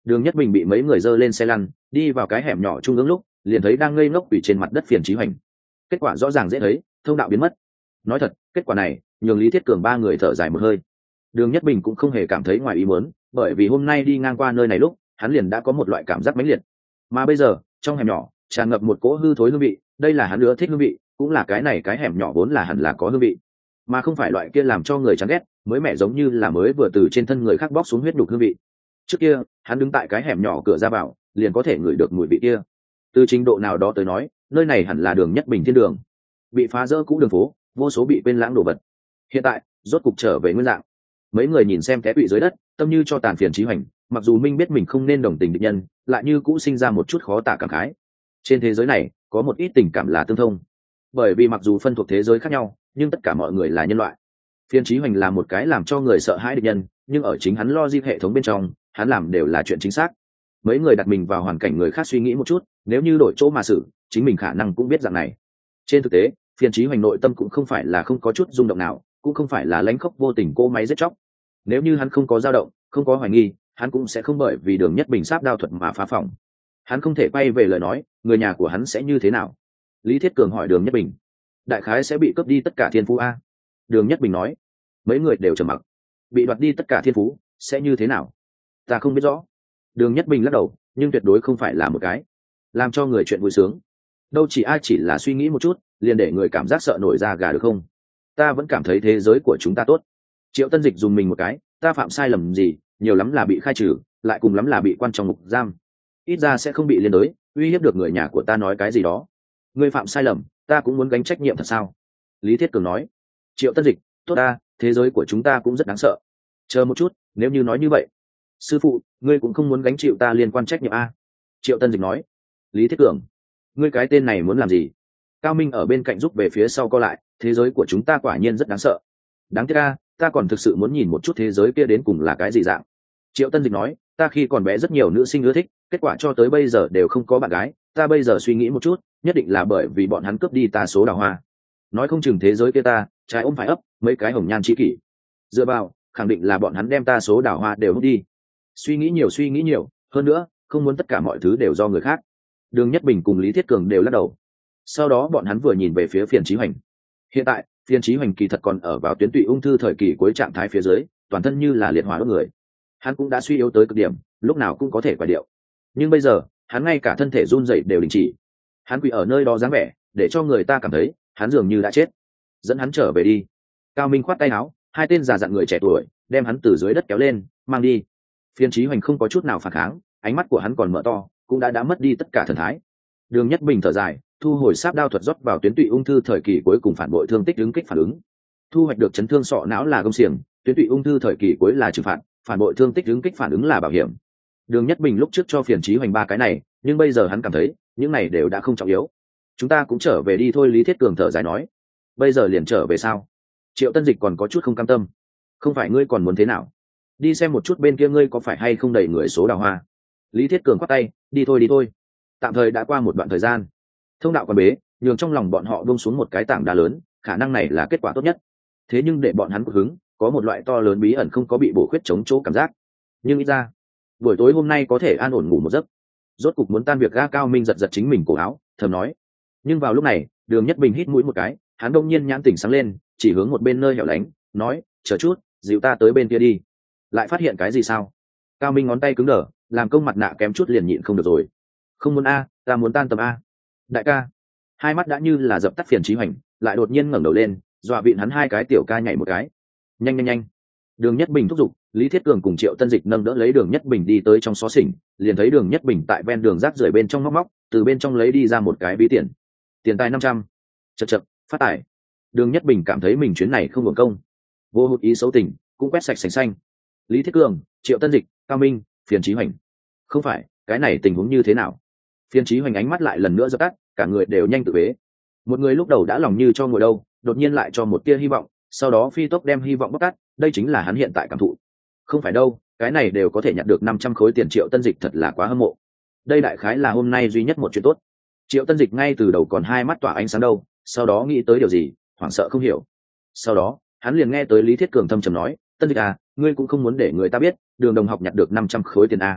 Đường Nhất Bình bị mấy người dơ lên xe lăn đi vào cái hẻm nhỏ trung ương lúc liền thấy đang ngây ngốc quỷ trên mặt đất Phiền Chí Hoành. Kết quả rõ ràng dễ thấy, thông đạo biến mất. Nói thật, kết quả này nhường Lý Thiết Cường ba người thở dài một hơi. Đường Nhất Bình cũng không hề cảm thấy ngoài ý muốn, bởi vì hôm nay đi ngang qua nơi này lúc hắn liền đã có một loại cảm giác mãnh liệt, mà bây giờ trong hẻm nhỏ tràn ngập một cỗ hư thối hương vị. Đây là hắn ưa thích hương vị, cũng là cái này cái hẻm nhỏ vốn là hẳn là có hương vị, mà không phải loại kia làm cho người chán ghét mới mẻ giống như là mới vừa từ trên thân người khác bóc xuống huyết đục hương vị. Trước kia hắn đứng tại cái hẻm nhỏ cửa ra vào liền có thể ngửi được mùi vị kia. Từ trình độ nào đó tới nói, nơi này hẳn là Đường Nhất Bình thiên đường, bị phá rỡ cũ đường phố, vô số bị quên lãng đồ vật hiện tại rốt cục trở về nguyên dạng. Mấy người nhìn xem té quỵ dưới đất tâm như cho tàn Phiền Chí Hoành, mặc dù minh biết mình không nên đồng tình địch nhân, lại như cũ sinh ra một chút khó tả cảm khái. Trên thế giới này có một ít tình cảm là tương thông, bởi vì mặc dù phân thuộc thế giới khác nhau nhưng tất cả mọi người là nhân loại. Phiền Chí Hoành là một cái làm cho người sợ hãi địch nhân, nhưng ở chính hắn logic hệ thống bên trong hắn làm đều là chuyện chính xác. Mấy người đặt mình vào hoàn cảnh người khác suy nghĩ một chút, nếu như đổi chỗ mà xử, chính mình khả năng cũng biết dạng này. Trên thực tế Phiền Chí Hoành nội tâm cũng không phải là không có chút rung động nào, cũng không phải là lánh khóc vô tình cô máy giết chóc. Nếu như hắn không có dao động, không có hoài nghi, hắn cũng sẽ không bởi vì Đường Nhất Bình sáp đao thuật mà phá phòng. Hắn không thể quay về lời nói, người nhà của hắn sẽ như thế nào? Lý Thiết Cường hỏi Đường Nhất Bình. Đại khái sẽ bị cướp đi tất cả thiên phú a. Đường Nhất Bình nói. Mấy người đều trầm mặc. Bị đoạt đi tất cả thiên phú sẽ như thế nào? Ta không biết rõ. Đường Nhất Bình lắc đầu, nhưng tuyệt đối không phải là một cái làm cho người chuyện vui sướng. Đâu chỉ ai chỉ là suy nghĩ một chút liền để người cảm giác sợ nổi da gà được không? Ta vẫn cảm thấy thế giới của chúng ta tốt. Triệu Tân Dịch dùng mình một cái, ta phạm sai lầm gì, nhiều lắm là bị khai trừ, lại cùng lắm là bị quan trong ngục giam, ít ra sẽ không bị liên đới uy hiếp được người nhà của ta nói cái gì đó. Ngươi phạm sai lầm, ta cũng muốn gánh trách nhiệm thật sao? Lý Thiết Cường nói. Triệu Tân Dịch, tốt ta, thế giới của chúng ta cũng rất đáng sợ. Chờ một chút, nếu như nói như vậy, sư phụ, ngươi cũng không muốn gánh chịu ta liên quan trách nhiệm a? Triệu Tân Dịch nói. Lý Thiết Cường, ngươi cái tên này muốn làm gì? Cao Minh ở bên cạnh giúp về phía sau co lại, thế giới của chúng ta quả nhiên rất đáng sợ. Đáng tiếc a, ta còn thực sự muốn nhìn một chút thế giới kia đến cùng là cái gì dạng. Triệu Tân Dịch nói, ta khi còn bé rất nhiều nữ sinh ưa thích, kết quả cho tới bây giờ đều không có bạn gái, ta bây giờ suy nghĩ một chút, nhất định là bởi vì bọn hắn cướp đi ta số đào hoa. Nói không chừng thế giới kia ta trái ôm phải ấp mấy cái hồng nhan chi kỷ, dựa vào khẳng định là bọn hắn đem ta số đào hoa đều hút đi. Suy nghĩ nhiều suy nghĩ nhiều, hơn nữa không muốn tất cả mọi thứ đều do người khác. Đường Nhất Bình cùng Lý Thiết Cường đều lắc đầu. Sau đó bọn hắn vừa nhìn về phía Phiền Chí Hoành. Hiện tại Phiền Chí Hoành kỳ thật còn ở vào tuyến tụy ung thư thời kỳ cuối trạng thái phía dưới, toàn thân như là liệt hỏa đốt người. Hắn cũng đã suy yếu tới cực điểm, lúc nào cũng có thể quả điệu. Nhưng bây giờ hắn ngay cả thân thể run rẩy đều đình chỉ. Hắn quỳ ở nơi đó dáng vẻ để cho người ta cảm thấy hắn dường như đã chết. Dẫn hắn trở về đi. Cao Minh khoát tay áo, hai tên già dặn người trẻ tuổi đem hắn từ dưới đất kéo lên mang đi. Phiền Chí Hoành không có chút nào phản kháng, ánh mắt của hắn còn mở to, cũng đã đã mất đi tất cả thần thái. Đường Nhất Bình thở dài, thu hồi sáp đao thuật rót vào tuyến tụy ung thư thời kỳ cuối cùng phản bội thương tích ứng kích phản ứng. Thu hoạch được chấn thương sọ não là công xiềng, tuyến tụy ung thư thời kỳ cuối là trừng phạt, phản bội thương tích ứng kích phản ứng là bảo hiểm. Đường Nhất Bình lúc trước cho Phiền Chí Hoành ba cái này, nhưng bây giờ hắn cảm thấy những này đều đã không trọng yếu. Chúng ta cũng trở về đi thôi. Lý Thiết Cường thở dài nói. Bây giờ liền trở về sao? Triệu Tân Dịch còn có chút không cam tâm. Không phải ngươi còn muốn thế nào? Đi xem một chút bên kia ngươi có phải hay không đầy người số đào hoa. Lý Thiết Cường quát tay, đi thôi đi thôi. Tạm thời đã qua một đoạn thời gian, thông đạo còn bế, nhường trong lòng bọn họ buông xuống một cái tảng đá lớn, khả năng này là kết quả tốt nhất. Thế nhưng để bọn hắn có hứng, có một loại to lớn bí ẩn không có bị bổ khuyết chống chỗ cảm giác. Nhưng ít ra buổi tối hôm nay có thể an ổn ngủ một giấc. Rốt cục muốn tan việc ga. Cao Minh giật giật chính mình cổ áo, thầm nói. Nhưng vào lúc này Đường Nhất Bình hít mũi một cái, hắn đông nhiên nhãn tỉnh sáng lên, chỉ hướng một bên nơi hẻo lánh, nói, chờ chút, dịu ta tới bên kia đi. Lại phát hiện cái gì sao? Cao Minh ngón tay cứng đờ, làm công mặt nạ kém chút liền nhịn không được rồi. Không muốn a, ta muốn tan tầm a. Đại ca. Hai mắt đã như là dập tắt Phiền Chí Hoành, lại đột nhiên ngẩng đầu lên, dọa vịn hắn hai cái tiểu ca nhảy một cái. Nhanh nhanh nhanh. Đường Nhất Bình thúc giục, Lý Thiết Cường cùng Triệu Tân Dịch nâng đỡ lấy Đường Nhất Bình đi tới trong xó xỉnh, liền thấy Đường Nhất Bình tại ven đường rác rưởi bên trong móc móc, từ bên trong lấy đi ra một cái ví tiền. Tiền tài năm trăm. Chậc chậc, phát tài. Đường Nhất Bình cảm thấy mình chuyến này không hưởng công. Vô hụt ý xấu tình, cũng quét sạch sành xanh. Lý Thiết Cường, Triệu Tân Dịch, Cao Minh, Phiền Chí Hoành. Không phải, cái này tình huống như thế nào? Phiền Chí Hoành ánh mắt lại lần nữa dập tắt, cả người đều nhanh tự bế. Một người lúc đầu đã lòng như cho ngồi đâu, đột nhiên lại cho một tia hy vọng, sau đó phi tốc đem hy vọng bóc tát, đây chính là hắn hiện tại cảm thụ. Không phải đâu, cái này đều có thể nhận được năm trăm khối tiền. Triệu Tân Dịch thật là quá hâm mộ. Đây đại khái là hôm nay duy nhất một chuyện tốt. Triệu Tân Dịch ngay từ đầu còn hai mắt tỏa ánh sáng đâu, sau đó nghĩ tới điều gì, hoảng sợ không hiểu. Sau đó hắn liền nghe tới Lý Thiết Cường thâm trầm nói, Tân Dịch à, ngươi cũng không muốn để người ta biết Đường đồng học nhặt được năm trăm khối tiền à?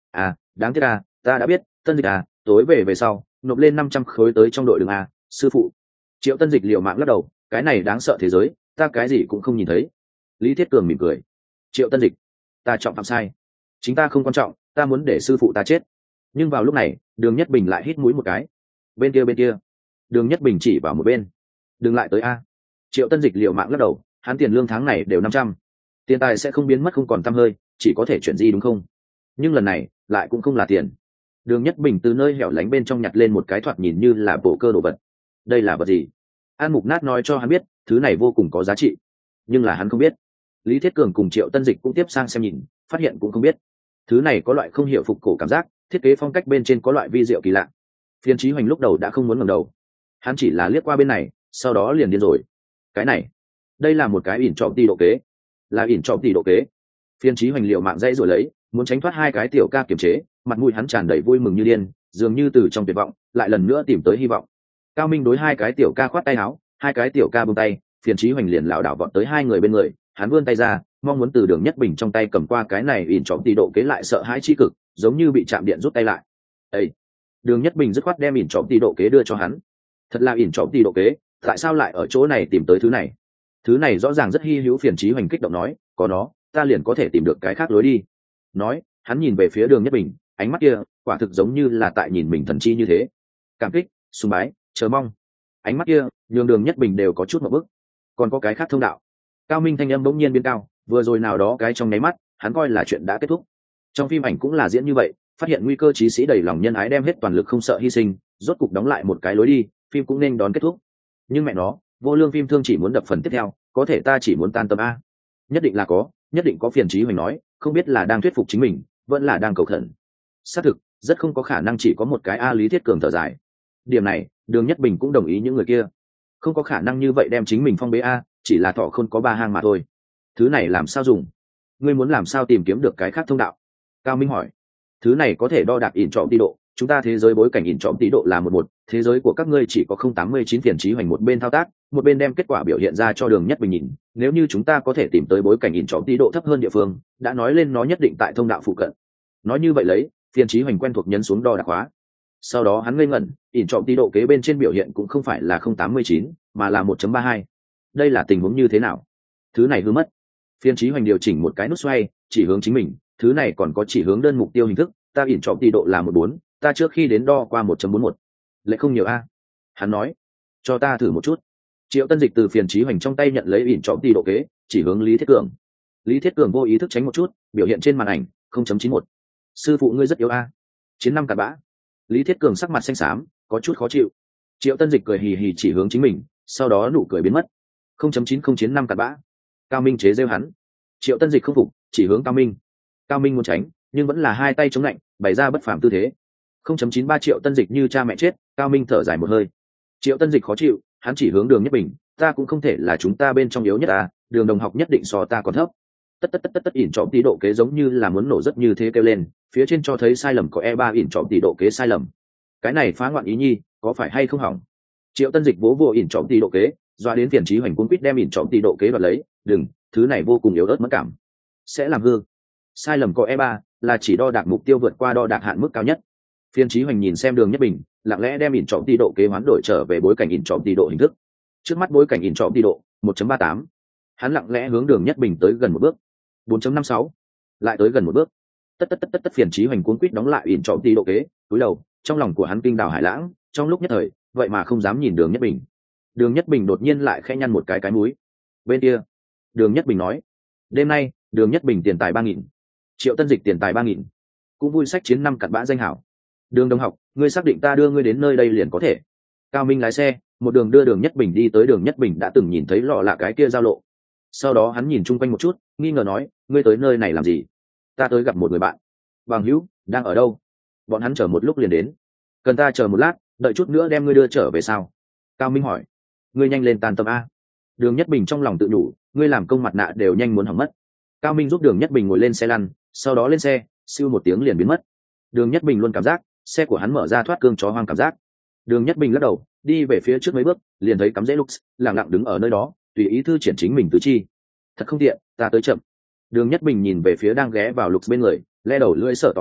À đáng tiếc à, ta đã biết. Tân Dịch à, tối về về sau nộp lên năm trăm khối tới trong đội đường a, sư phụ. Triệu Tân Dịch liều mạng lắc đầu, cái này đáng sợ thế giới, ta cái gì cũng không nhìn thấy. Lý Thiết Cường mỉm cười. Triệu Tân Dịch, ta trọng phạm sai, chính ta không quan trọng, ta muốn để sư phụ ta chết. Nhưng vào lúc này Đường Nhất Bình lại hít mũi một cái. Bên kia bên kia. Đường Nhất Bình chỉ vào một bên. Đừng lại tới a. Triệu Tân Dịch liều mạng lắc đầu, hắn tiền lương tháng này đều năm trăm, tiền tài sẽ không biến mất không còn tăm hơi, chỉ có thể chuyển di đúng không? Nhưng lần này lại cũng không là tiền. Đường Nhất Bình từ nơi hẻo lánh bên trong nhặt lên một cái thoạt nhìn như là bộ cơ đồ vật. Đây là vật gì? An Mục Nát nói cho hắn biết, thứ này vô cùng có giá trị, nhưng là hắn không biết. Lý Thiết Cường cùng Triệu Tân Dịch cũng tiếp sang xem nhìn, phát hiện cũng không biết. Thứ này có loại không hiểu phục cổ cảm giác, thiết kế phong cách bên trên có loại vi diệu kỳ lạ. Phiên Chí Hoành lúc đầu đã không muốn ngẩng đầu, hắn chỉ là liếc qua bên này, sau đó liền điên rồi. Cái này, đây là một cái ỉn trọng tỷ độ kế, là ỉn trọng tỷ độ kế. Phiên Chí Hoành liều mạng dãy rồi lấy, muốn tránh thoát hai cái tiểu ca kiểm chế, mặt mũi hắn tràn đầy vui mừng như điên, dường như từ trong tuyệt vọng lại lần nữa tìm tới hy vọng. Cao Minh đối hai cái tiểu ca khoát tay áo, hai cái tiểu ca buông tay, Phiên Chí Hoành liền lảo đảo vọt tới hai người bên người, hắn vươn tay ra, mong muốn từ Đường Nhất Bình trong tay cầm qua cái này ỉn trọng tỷ độ kế, lại sợ hãi chi cực, giống như bị chạm điện rút tay lại. Ê! Đường Nhất Bình dứt khoát đem ỉn trọng tỷ độ kế đưa cho hắn. Thật là ỉn trọng tỷ độ kế, tại sao lại ở chỗ này tìm tới thứ này? Thứ này rõ ràng rất hi hữu. Phiền Chí Hoành kích động nói, có nó, ta liền có thể tìm được cái khác lối đi. Nói, hắn nhìn về phía Đường Nhất Bình, ánh mắt kia quả thực giống như là tại nhìn mình thần chi như thế. Cảm kích, sùng bái, chờ mong. Ánh mắt kia nhường Đường Nhất Bình đều có chút một bức. Còn có cái khác thông đạo. Cao Minh thanh âm bỗng nhiên biến cao, vừa rồi nào đó cái trong nháy mắt, hắn coi là chuyện đã kết thúc. Trong phim ảnh cũng là diễn như vậy, phát hiện nguy cơ chí sĩ đầy lòng nhân ái đem hết toàn lực không sợ hy sinh, rốt cục đóng lại một cái lối đi, phim cũng nên đón kết thúc. Nhưng mẹ nó, vô lương phim thương chỉ muốn đập phần tiếp theo, có thể ta chỉ muốn tan tầm a. Nhất định là có, nhất định có. Phiền Chí Hoành nói, không biết là đang thuyết phục chính mình, vẫn là đang cầu khẩn. Xác thực, rất không có khả năng chỉ có một cái a. Lý Thiết Cường thở dài. Điểm này, Đường Nhất Bình cũng đồng ý những người kia. Không có khả năng như vậy đem chính mình phong bế a, chỉ là thọ không có ba hang mà thôi. Thứ này làm sao dùng? Ngươi muốn làm sao tìm kiếm được cái khác thông đạo? Cao Minh hỏi. Thứ này có thể đo đạc ỉn trọng tỷ độ, chúng ta thế giới bối cảnh ỉn trọng tỷ độ là một một, thế giới của các ngươi chỉ có không tám mươi chín. Phiền Chí Hoành một bên thao tác, một bên đem kết quả biểu hiện ra cho Đường Nhất Bình nhìn. Nếu như chúng ta có thể tìm tới bối cảnh ỉn trọng tỷ độ thấp hơn địa phương, đã nói lên nó nhất định tại thông đạo phụ cận. Nói như vậy lấy, Phiền Chí Hoành quen thuộc nhấn xuống đo đạc khóa. Sau đó hắn ngây ngẩn, ỉn trọng tỷ độ kế bên trên biểu hiện cũng không phải là không tám mươi chín, mà là một chấm ba hai. Đây là tình huống như thế nào? Thứ này hư mất. Phiên Chí Hoành điều chỉnh một cái nút xoay, chỉ hướng chính mình, thứ này còn có chỉ hướng đơn mục tiêu hình thức, ta ỉn trọng tỷ độ là một bốn, ta trước khi đến đo qua một chấm bốn một. Lại không nhiều a. Hắn nói, cho ta thử một chút. Triệu Tân Dịch từ Phiền Chí Hoành trong tay nhận lấy ỉn trọng tỷ độ kế, chỉ hướng Lý Thiết Cường. Lý Thiết Cường vô ý thức tránh một chút, biểu hiện trên màn ảnh không chấm chín một. Sư phụ ngươi rất yếu a. Chiến năm cặn bã. Lý Thiết Cường sắc mặt xanh xám, có chút khó chịu. Triệu Tân Dịch cười hì hì chỉ hướng chính mình, sau đó nụ cười biến mất. không chấm chín không chiến năm cặn bã. Cao Minh chế giễu hắn. Triệu Tân Dịch không phục, chỉ hướng Cao Minh. Cao Minh muốn tránh, nhưng vẫn là hai tay chống lạnh, bày ra bất phàm tư thế. không chấm chín ba Triệu Tân Dịch như cha mẹ chết. Cao Minh thở dài một hơi. Triệu Tân Dịch khó chịu, hắn chỉ hướng Đường Nhất Bình, ta cũng không thể là chúng ta bên trong yếu nhất à, Đường đồng học nhất định so ta còn thấp. Tất tất tất tất tất ỉn trọng tỷ độ kế giống như là muốn nổ rất như thế kêu lên, phía trên cho thấy sai lầm có e ba ỉn trọng tỷ độ kế sai lầm. Cái này phá ngoạn ý nhi, có phải hay không hỏng? Triệu Tân Dịch vỗ vỗ ỉn trọng tỷ độ kế, doa đến Phiền Chí Hoành cuống quýt đem ỉn trọng tỷ độ kế đoạt lấy, đừng, thứ này vô cùng yếu ớt mất cảm, sẽ làm hư. Sai lầm có e ba là chỉ đo đạc mục tiêu vượt qua đo đạc hạn mức cao nhất. Phiền Chí Hoành nhìn xem Đường Nhất Bình, lặng lẽ đem ỉn trọng tỷ độ kế hoán đổi trở về bối cảnh ỉn trọng tỷ độ hình thức. Trước mắt bối cảnh ỉn trọng tỷ độ một chấm ba tám. Hắn lặng lẽ hướng Đường Nhất Bình tới gần một bước. bốn chấm năm sáu. Lại tới gần một bước. Tất tất tất tất tất Phiền Chí Hoành cuống quýt đóng lại ỉn trọng tỷ độ kế, cúi đầu, trong lòng của hắn kinh đào hải lãng, trong lúc nhất thời, vậy mà không dám nhìn Đường Nhất Bình. Đường Nhất Bình đột nhiên lại khẽ nhăn một cái cái mũi. Bên kia, Đường Nhất Bình nói, đêm nay Đường Nhất Bình tiền tài ba nghìn, Triệu Tân Dịch tiền tài ba nghìn, cũng vui sách chiến năm cặn bã danh hảo. Đường đồng học, ngươi xác định ta đưa ngươi đến nơi đây liền có thể? Cao Minh lái xe một đường đưa Đường Nhất Bình đi tới Đường Nhất Bình đã từng nhìn thấy lọ lạ cái kia giao lộ. Sau đó hắn nhìn chung quanh một chút, nghi ngờ nói, ngươi tới nơi này làm gì? Ta tới gặp một người bạn. Bằng hữu, đang ở đâu? Bọn hắn chờ một lúc liền đến. Cần ta chờ một lát, đợi chút nữa đem ngươi đưa trở về sao? Cao Minh hỏi. Ngươi nhanh lên tan tầm a. Đường Nhất Bình trong lòng tự nhủ, ngươi làm công mặt nạ đều nhanh muốn hỏng mất. Cao Minh giúp Đường Nhất Bình ngồi lên xe lăn, sau đó lên xe, siêu một tiếng liền biến mất. Đường Nhất Bình luôn cảm giác xe của hắn mở ra thoát cương chó hoang cảm giác. Đường Nhất Bình lắc đầu, đi về phía trước mấy bước, liền thấy cắm rễ Lux lặng lặng đứng ở nơi đó, tùy ý thư triển chính mình tứ chi. Thật không tiện, ta tới chậm. Đường Nhất Bình nhìn về phía đang ghé vào Lux bên người, le đầu lưỡi sợ tỏ tờ,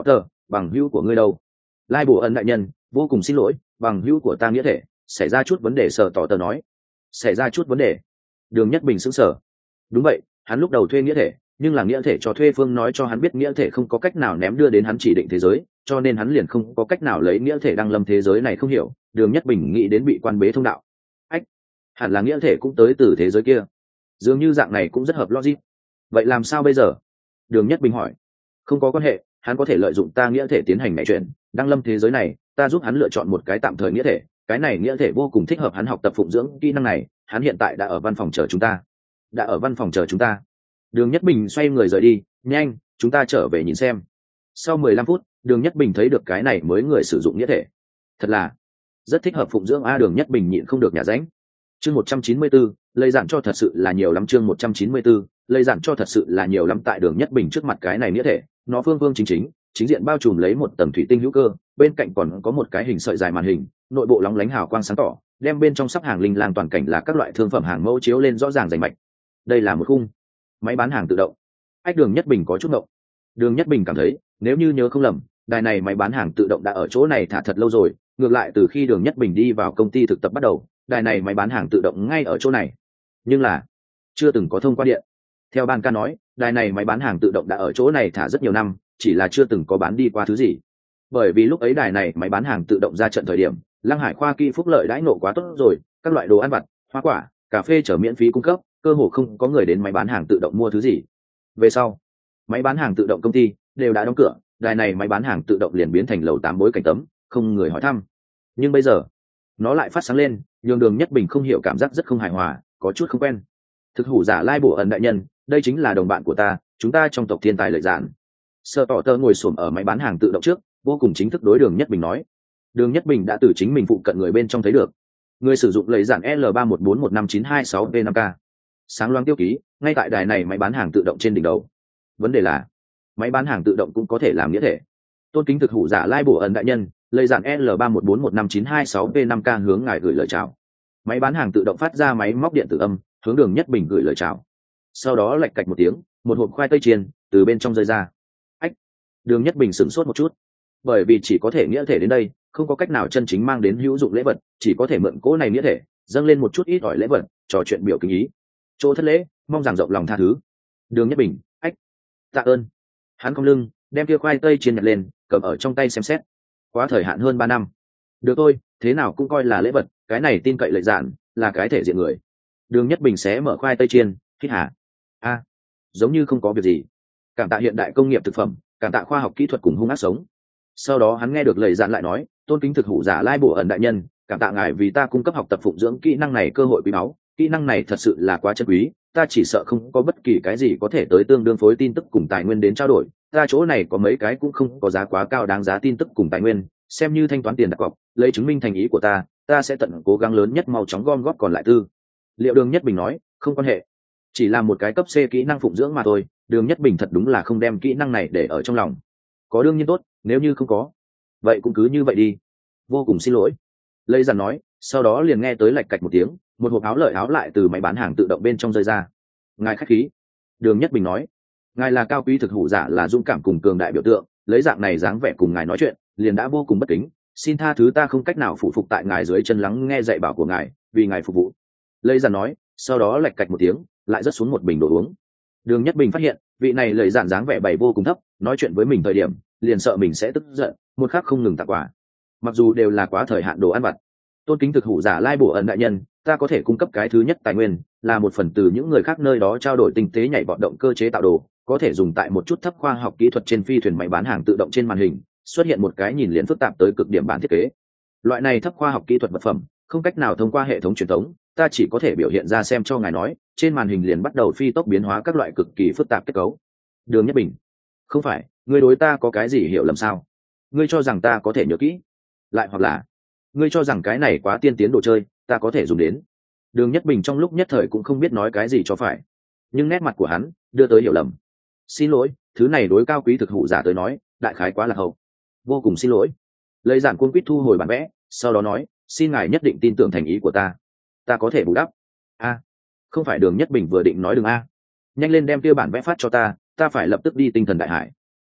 bằng hữu của ngươi đâu? Lai bổ ẩn đại nhân, vô cùng xin lỗi, bằng hữu của ta nghĩa thể xảy ra chút vấn đề. Sở tỏ tờ nói. Xảy ra chút vấn đề? Đường Nhất Bình sững sờ. Đúng vậy, hắn lúc đầu thuê nghĩa thể, nhưng là nghĩa thể cho thuê phương nói cho hắn biết nghĩa thể không có cách nào ném đưa đến hắn chỉ định thế giới, cho nên hắn liền không có cách nào lấy nghĩa thể đăng lâm thế giới này. Không hiểu. Đường Nhất Bình nghĩ đến bị quan bế thông đạo. Ách, hẳn là nghĩa thể cũng tới từ thế giới kia, dường như dạng này cũng rất hợp logic. Vậy làm sao bây giờ? Đường Nhất Bình hỏi. Không có quan hệ, hắn có thể lợi dụng ta nghĩa thể tiến hành mẹ chuyện đăng lâm thế giới này, ta giúp hắn lựa chọn một cái tạm thời nghĩa thể, cái này nghĩa thể vô cùng thích hợp hắn học tập phụng dưỡng kỹ năng này. Hắn hiện tại đã ở văn phòng chờ chúng ta. Đã ở văn phòng chờ chúng ta. Đường Nhất Bình xoay người rời đi. Nhanh, chúng ta trở về nhìn xem. Sau mười lăm phút, Đường Nhất Bình thấy được cái này mới người sử dụng nghĩa thể. Thật là rất thích hợp phụng dưỡng a. Đường Nhất Bình nhịn không được nhả ránh. Chương một trăm chín mươi bốn, lây dạn cho thật sự là nhiều lắm. Chương một trăm chín mươi bốn, lây dạn cho thật sự là nhiều lắm. Tại Đường Nhất Bình trước mặt cái này nghĩa thể, nó phương phương chính chính, chính diện bao trùm lấy một tầng thủy tinh hữu cơ, bên cạnh còn có một cái hình sợi dài màn hình, nội bộ lóng lánh hào quang sáng tỏ, đem bên trong sắp hàng linh lang toàn cảnh là các loại thương phẩm hàng mẫu chiếu lên rõ ràng rành mạch. Đây là một khung máy bán hàng tự động. Ách, Đường Nhất Bình có chút ngộng. Đường Nhất Bình cảm thấy, nếu như nhớ không lầm, đài này máy bán hàng tự động đã ở chỗ này thả thật lâu rồi. Ngược lại từ khi Đường Nhất Bình đi vào công ty thực tập bắt đầu, đài này máy bán hàng tự động ngay ở chỗ này, nhưng là chưa từng có thông qua điện. Theo ban ca nói, đài này máy bán hàng tự động đã ở chỗ này thả rất nhiều năm, chỉ là chưa từng có bán đi qua thứ gì. Bởi vì lúc ấy đài này máy bán hàng tự động ra trận thời điểm, Lăng Hải khoa kỹ phúc lợi đãi ngộ quá tốt rồi, các loại đồ ăn vặt, hoa quả, cà phê chở miễn phí cung cấp, cơ hồ không có người đến máy bán hàng tự động mua thứ gì. Về sau, máy bán hàng tự động công ty đều đã đóng cửa, đài này máy bán hàng tự động liền biến thành lầu tám bối cảnh tấm, không người hỏi thăm. Nhưng bây giờ, nó lại phát sáng lên, nhường Đường Nhất Bình không hiểu cảm giác rất không hài hòa, có chút không quen. Thực hủ giả Lai bổ ẩn đại nhân, đây chính là đồng bạn của ta, chúng ta trong tộc thiên tài lợi giản. Sở tỏ tơ ngồi xổm ở máy bán hàng tự động trước, vô cùng chính thức đối Đường Nhất Bình nói. Đường Nhất Bình đã từ chính mình phụ cận người bên trong thấy được. Người sử dụng lợi giản L ba một bốn một năm chín hai sáu V năm K. Sáng loáng tiêu ký, ngay tại đài này máy bán hàng tự động trên đỉnh đầu. Vấn đề là, máy bán hàng tự động cũng có thể làm nghĩa thể. Tôn kính thực hủ giả Lai bổ ẩn đại nhân, lợi giản L ba một bốn một năm chín hai sáu V năm K hướng ngài gửi lời chào. Máy bán hàng tự động phát ra máy móc điện tử âm, hướng Đường Nhất Bình gửi lời chào. Sau đó lạch cạch một tiếng, một hộp khoai tây chiên từ bên trong rơi ra. Ách, Đường Nhất Bình sửng sốt một chút, bởi vì chỉ có thể nghĩa thể đến đây, không có cách nào chân chính mang đến hữu dụng lễ vật, chỉ có thể mượn cỗ này nghĩa thể dâng lên một chút ít ỏi lễ vật, trò chuyện biểu kính ý, chỗ thất lễ, mong rằng rộng lòng tha thứ. Đường Nhất Bình, ách, tạ ơn. Hắn cong lưng, đem kia khoai tây chiên nhặt lên, cầm ở trong tay xem xét. Quá thời hạn hơn ba năm, được thôi, thế nào cũng coi là lễ vật, cái này tin cậy lợi giản, là cái thể diện người. Đường Nhất Bình xé mở khoai tây chiên, hít hà. A, giống như không có việc gì. Cảm tạ hiện đại công nghiệp thực phẩm, cảm tạ khoa học kỹ thuật cùng hung ác sống. Sau đó hắn nghe được lời dặn lại nói, tôn kính thực hủ giả Lai bổ ẩn đại nhân, cảm tạ ngài vì ta cung cấp học tập phụng dưỡng kỹ năng này cơ hội quý báu, kỹ năng này thật sự là quá chân quý, ta chỉ sợ không có bất kỳ cái gì có thể tới tương đương phối tin tức cùng tài nguyên đến trao đổi, ta chỗ này có mấy cái cũng không có giá quá cao đáng giá tin tức cùng tài nguyên, xem như thanh toán tiền đặt cọc, lấy chứng minh thành ý của ta, ta sẽ tận cố gắng lớn nhất mau chóng gom góp còn lại tư liệu. Đường Nhất Bình nói, không quan hệ, chỉ là một cái cấp C kỹ năng phụng dưỡng mà thôi. Đường Nhất Bình thật đúng là không đem kỹ năng này để ở trong lòng. Có đương nhiên tốt, nếu như không có, vậy cũng cứ như vậy đi. Vô cùng xin lỗi, Lây Dàn nói, sau đó liền nghe tới lạch cạch một tiếng, một hộp áo lợi áo lại từ máy bán hàng tự động bên trong rơi ra. Ngài khách khí. Đường Nhất Bình nói, ngài là cao quý thực hủ giả, là dũng cảm cùng cường đại biểu tượng, lấy dạng này dáng vẻ cùng ngài nói chuyện liền đã vô cùng bất kính, xin tha thứ, ta không cách nào phụ phục tại ngài dưới chân lắng nghe dạy bảo của ngài, vì ngài phục vụ. Lây Dàn nói, sau đó lạch cạch một tiếng, lại rớt xuống một bình đồ uống. Đường Nhất Bình phát hiện vị này lời giản dáng vẻ bày vô cùng thấp, nói chuyện với mình thời điểm liền sợ mình sẽ tức giận, một khắc không ngừng tặng quà, mặc dù đều là quá thời hạn đồ ăn vặt. Tôn kính thực hủ giả Lai bổ ẩn đại nhân, ta có thể cung cấp cái thứ nhất tài nguyên, là một phần từ những người khác nơi đó trao đổi tinh tế nhảy vọt động cơ chế tạo đồ, có thể dùng tại một chút thấp khoa học kỹ thuật trên phi thuyền máy bán hàng tự động. Trên màn hình xuất hiện một cái nhìn liền phức tạp tới cực điểm bản thiết kế. Loại này thấp khoa học kỹ thuật vật phẩm không cách nào thông qua hệ thống truyền thống, ta chỉ có thể biểu hiện ra xem cho ngài nói. Trên màn hình liền bắt đầu phi tốc biến hóa các loại cực kỳ phức tạp kết cấu. Đường Nhất Bình, không phải, ngươi đối ta có cái gì hiểu lầm sao? Ngươi cho rằng ta có thể nhớ kỹ, lại hoặc là ngươi cho rằng cái này quá tiên tiến đồ chơi, ta có thể dùng đến? Đường Nhất Bình trong lúc nhất thời cũng không biết nói cái gì cho phải, nhưng nét mặt của hắn đưa tới hiểu lầm. Xin lỗi, thứ này đối cao quý thực hủ giả tới nói đại khái quá là hậu. Vô cùng xin lỗi. Lấy giản cuốn quýt thu hồi bản vẽ, sau đó nói, xin ngài nhất định tin tưởng thành ý của ta, ta có thể bù đắp. A, không phải. Đường Nhất Bình vừa định nói đừng a, nhanh lên đem kia bản vẽ phát cho ta, ta phải lập tức đi tinh thần đại hải.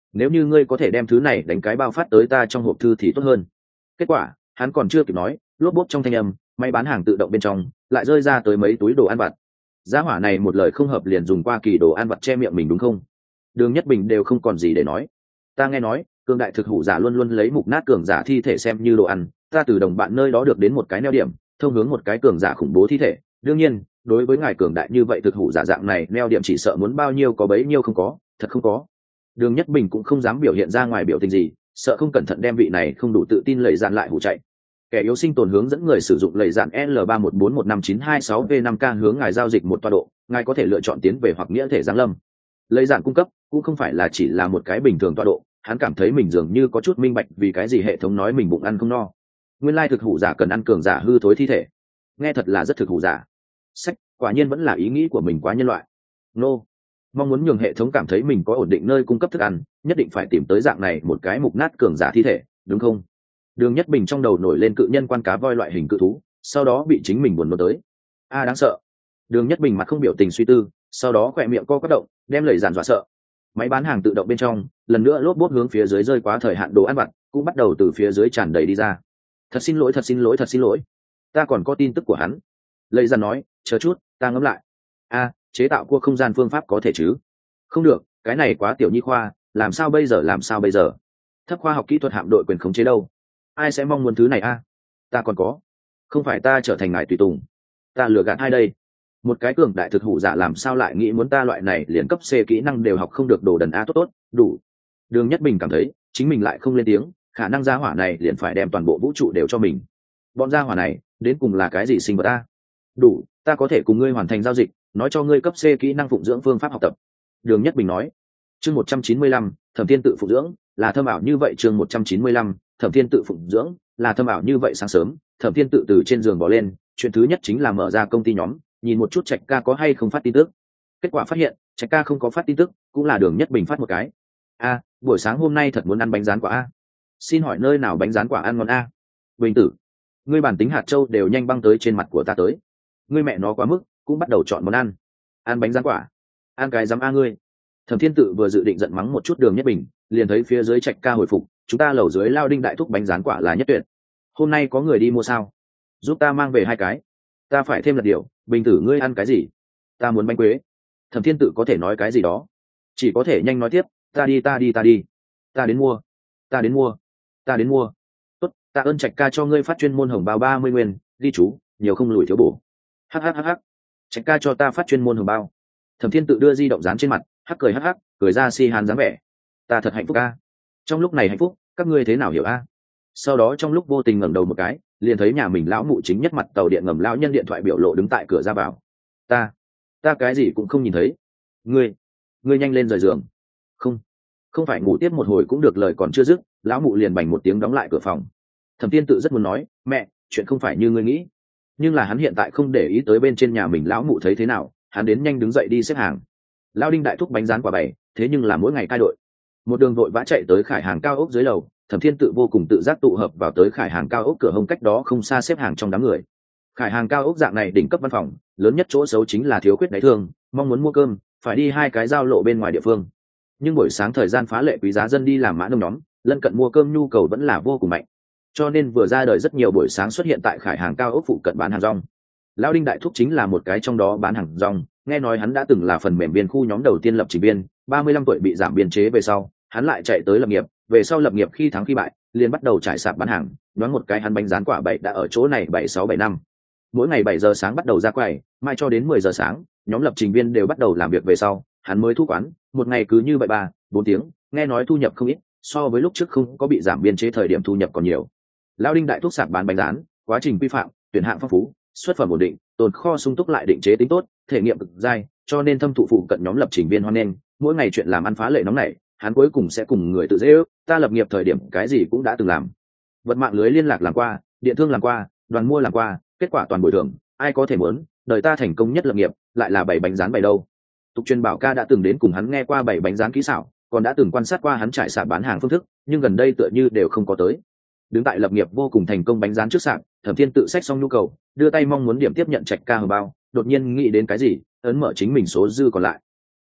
nếu như ngươi có thể đem thứ này đánh cái bao phát tới ta trong hộp thư thì tốt hơn. Kết quả hắn còn chưa kịp nói, lốp bốp trong thanh âm, máy bán hàng tự động bên trong lại rơi ra tới mấy túi đồ ăn vặt. Giá hỏa này một lời không hợp liền dùng qua kỳ đồ ăn vặt che miệng mình đúng không? Đường Nhất Bình đều không còn gì để nói. Ta nghe nói cường đại thực hủ giả luôn luôn lấy mục nát cường giả thi thể xem như đồ ăn, ta từ đồng bạn nơi đó được đến một cái neo điểm, thông hướng một cái cường giả khủng bố thi thể. Đương nhiên đối với ngài cường đại như vậy thực hủ giả dạng này neo điểm chỉ sợ muốn bao nhiêu có bấy nhiêu không có, thật không có. Đường Nhất Bình cũng không dám biểu hiện ra ngoài biểu tình gì, sợ không cẩn thận đem vị này không đủ tự tin lầy dạn lại hủ chạy. Kẻ yếu sinh tồn hướng dẫn người sử dụng lầy dạn L ba một bốn một năm chín hai sáu V năm K hướng ngài giao dịch một tọa độ, ngài có thể lựa chọn tiến về hoặc nghĩa thể giáng lâm. Lầy dạn cung cấp cũng không phải là chỉ là một cái bình thường tọa độ, hắn cảm thấy mình dường như có chút minh bạch vì cái gì hệ thống nói mình bụng ăn không no. Nguyên lai thực hủ giả cần ăn cường giả hư thối thi thể, nghe thật là rất thực hủ giả. Sách, quả nhiên vẫn là ý nghĩ của mình quá nhân loại. Nô, mong muốn nhường hệ thống cảm thấy mình có ổn định nơi cung cấp thức ăn, nhất định phải tìm tới dạng này một cái mục nát cường giả thi thể, đúng không? Đường Nhất Bình trong đầu nổi lên cự nhân quan cá voi loại hình cự thú, sau đó bị chính mình buồn nôn tới. A đáng sợ. Đường Nhất Bình mặt không biểu tình suy tư, sau đó khỏe miệng co quắp động, đem lời giàn dọa sợ. Máy bán hàng tự động bên trong lần nữa lốp bốp hướng phía dưới rơi quá thời hạn đồ ăn vặt, cũng bắt đầu từ phía dưới tràn đầy đi ra. Thật xin lỗi, thật xin lỗi, thật xin lỗi. Ta còn có tin tức của hắn. Lời giàn nói, chờ chút, ta ngẫm lại. A, chế tạo cua không gian phương pháp có thể chứ? Không được, cái này quá tiểu nhi khoa, làm sao bây giờ làm sao bây giờ? Thấp khoa học kỹ thuật hạm đội quyền khống chế đâu? Ai sẽ mong muốn thứ này a? Ta còn có. Không phải ta trở thành ngài tùy tùng. Ta lừa gạt ai đây? Một cái cường đại thực hủ giả làm sao lại nghĩ muốn ta loại này liền cấp C kỹ năng đều học không được đồ đần a tốt tốt, đủ. Đường Nhất Bình cảm thấy chính mình lại không lên tiếng, khả năng gia hỏa này liền phải đem toàn bộ vũ trụ đều cho mình. Bọn gia hỏa này đến cùng là cái gì sinh vật ta? Đủ, ta có thể cùng ngươi hoàn thành giao dịch, nói cho ngươi cấp C kỹ năng phụng dưỡng phương pháp học tập. Đường Nhất Bình nói. Chương một trăm chín mươi lăm, Thẩm Thiên tự phụng dưỡng, là thâm ảo như vậy. Chương một trăm chín mươi lăm, Thẩm Thiên tự phụng dưỡng, là thâm ảo như vậy. Sáng sớm, Thẩm Thiên tự từ trên giường bò lên, chuyện thứ nhất chính là mở ra công ty nhóm, nhìn một chút Trạch Ca có hay không phát tin tức. Kết quả phát hiện Trạch Ca không có phát tin tức, cũng là Đường Nhất Bình phát một cái. A, buổi sáng hôm nay thật muốn ăn bánh rán quả a. Xin hỏi nơi nào bánh rán quả ăn ngon a? Bình tử, ngươi bản tính hạt châu đều nhanh băng tới trên mặt của ta tới. Ngươi mẹ nó quá mức, cũng bắt đầu chọn món ăn. Ăn bánh rán quả, ăn cái dám a ngươi. Thẩm Thiên tự vừa dự định giận mắng một chút Đường Nhất Bình, liền thấy phía dưới Trạch Ca hồi phục, chúng ta lầu dưới lao đinh đại thúc bánh rán quả là nhất tuyệt. Hôm nay có người đi mua sao? Giúp ta mang về hai cái. Ta phải thêm lật điều. Bình tử ngươi ăn cái gì? Ta muốn bánh quế. Thẩm Thiên tự có thể nói cái gì đó, chỉ có thể nhanh nói tiếp, ta đi ta đi ta đi, ta đến mua, ta đến mua, ta đến mua. Tốt, ta ơn Trạch Ca cho ngươi phát chuyên môn hồng bao ba mươi nguyên, ghi chú, nhiều không lùi thiếu bổ. Hắc hắc hắc hắc. Trạch Ca cho ta phát chuyên môn hồng bao. Thẩm Thiên tự đưa di động dán trên mặt, hắc cười hắc hắc, cười ra si hàn dáng vẻ. Ta thật hạnh phúc a. Trong lúc này hạnh phúc, các ngươi thế nào hiểu a? Sau đó trong lúc vô tình ngẩng đầu một cái, liền thấy nhà mình lão mụ chính nhất mặt tàu điện ngầm lão nhân điện thoại biểu lộ đứng tại cửa ra vào. Ta, ta cái gì cũng không nhìn thấy. Ngươi, ngươi nhanh lên rời giường. Không, không phải ngủ tiếp một hồi cũng được. Lời còn chưa dứt, lão mụ liền bành một tiếng đóng lại cửa phòng. Thẩm Thiên tự rất muốn nói, mẹ, chuyện không phải như ngươi nghĩ, nhưng là hắn hiện tại không để ý tới bên trên nhà mình lão mụ thấy thế nào, hắn đến nhanh đứng dậy đi xếp hàng. Lão đinh đại thúc bánh rán quả bày, thế nhưng là mỗi ngày cai đội. Một đường vội vã chạy tới khải hàng cao ốc dưới lầu, Thẩm Thiên tự vô cùng tự giác tụ hợp vào tới khải hàng cao ốc cửa hông cách đó không xa xếp hàng trong đám người. Khải hàng cao ốc dạng này đỉnh cấp văn phòng, lớn nhất chỗ xấu chính là thiếu khuyết đáy thương, mong muốn mua cơm phải đi hai cái giao lộ bên ngoài địa phương. Nhưng buổi sáng thời gian phá lệ quý giá dân đi làm mã nông nhóm, lân cận mua cơm nhu cầu vẫn là vô cùng mạnh, cho nên vừa ra đời rất nhiều buổi sáng xuất hiện tại khải hàng cao ốc phụ cận bán hàng rong. Lão đinh đại thúc chính là một cái trong đó bán hàng rong, nghe nói hắn đã từng là phần mềm biên khu nhóm đầu tiên lập trình viên, ba mươi lăm tuổi bị giảm biên chế về sau, hắn lại chạy tới lập nghiệp, về sau lập nghiệp khi thắng khi bại, liền bắt đầu trải sạp bán hàng, đoán một cái hắn bánh rán quả bảy đã ở chỗ này bảy sáu bảy năm. Mỗi ngày bảy giờ sáng bắt đầu ra quầy, mai cho đến mười giờ sáng, nhóm lập trình viên đều bắt đầu làm việc về sau, hắn mới thu quán, một ngày cứ như vậy ba, bốn tiếng, nghe nói thu nhập không ít, so với lúc trước không có bị giảm biên chế thời điểm thu nhập còn nhiều. Lão đinh đại thúc sạp bán bánh rán, quá trình quy phạm, tuyển hạng phong phú, xuất phẩm ổn định, tồn kho sung túc lại định chế tính tốt, thể nghiệm cực dai, cho nên thâm thụ phụ cận nhóm lập trình viên hoan nghênh, mỗi ngày chuyện làm ăn phá lệ nóng nảy, hắn cuối cùng sẽ cùng người tự dễ ước, ta lập nghiệp thời điểm cái gì cũng đã từng làm. Vật mạng lưới liên lạc làm qua, điện thương làm qua, đoàn mua làm qua, kết quả toàn bồi thường, ai có thể muốn, đời ta thành công nhất lập nghiệp, lại là bảy bánh rán bày đâu. Tục truyền bảo ca đã từng đến cùng hắn nghe qua bảy bánh rán kỹ xảo, còn đã từng quan sát qua hắn trải sạp bán hàng phương thức, nhưng gần đây tựa như đều không có tới. Đứng tại lập nghiệp vô cùng thành công bánh rán trước sạp, Thẩm Thiên tự xách xong nhu cầu, đưa tay mong muốn điểm tiếp nhận Trạch Ca hồng bao, đột nhiên nghĩ đến cái gì, ấn mở chính mình số dư còn lại.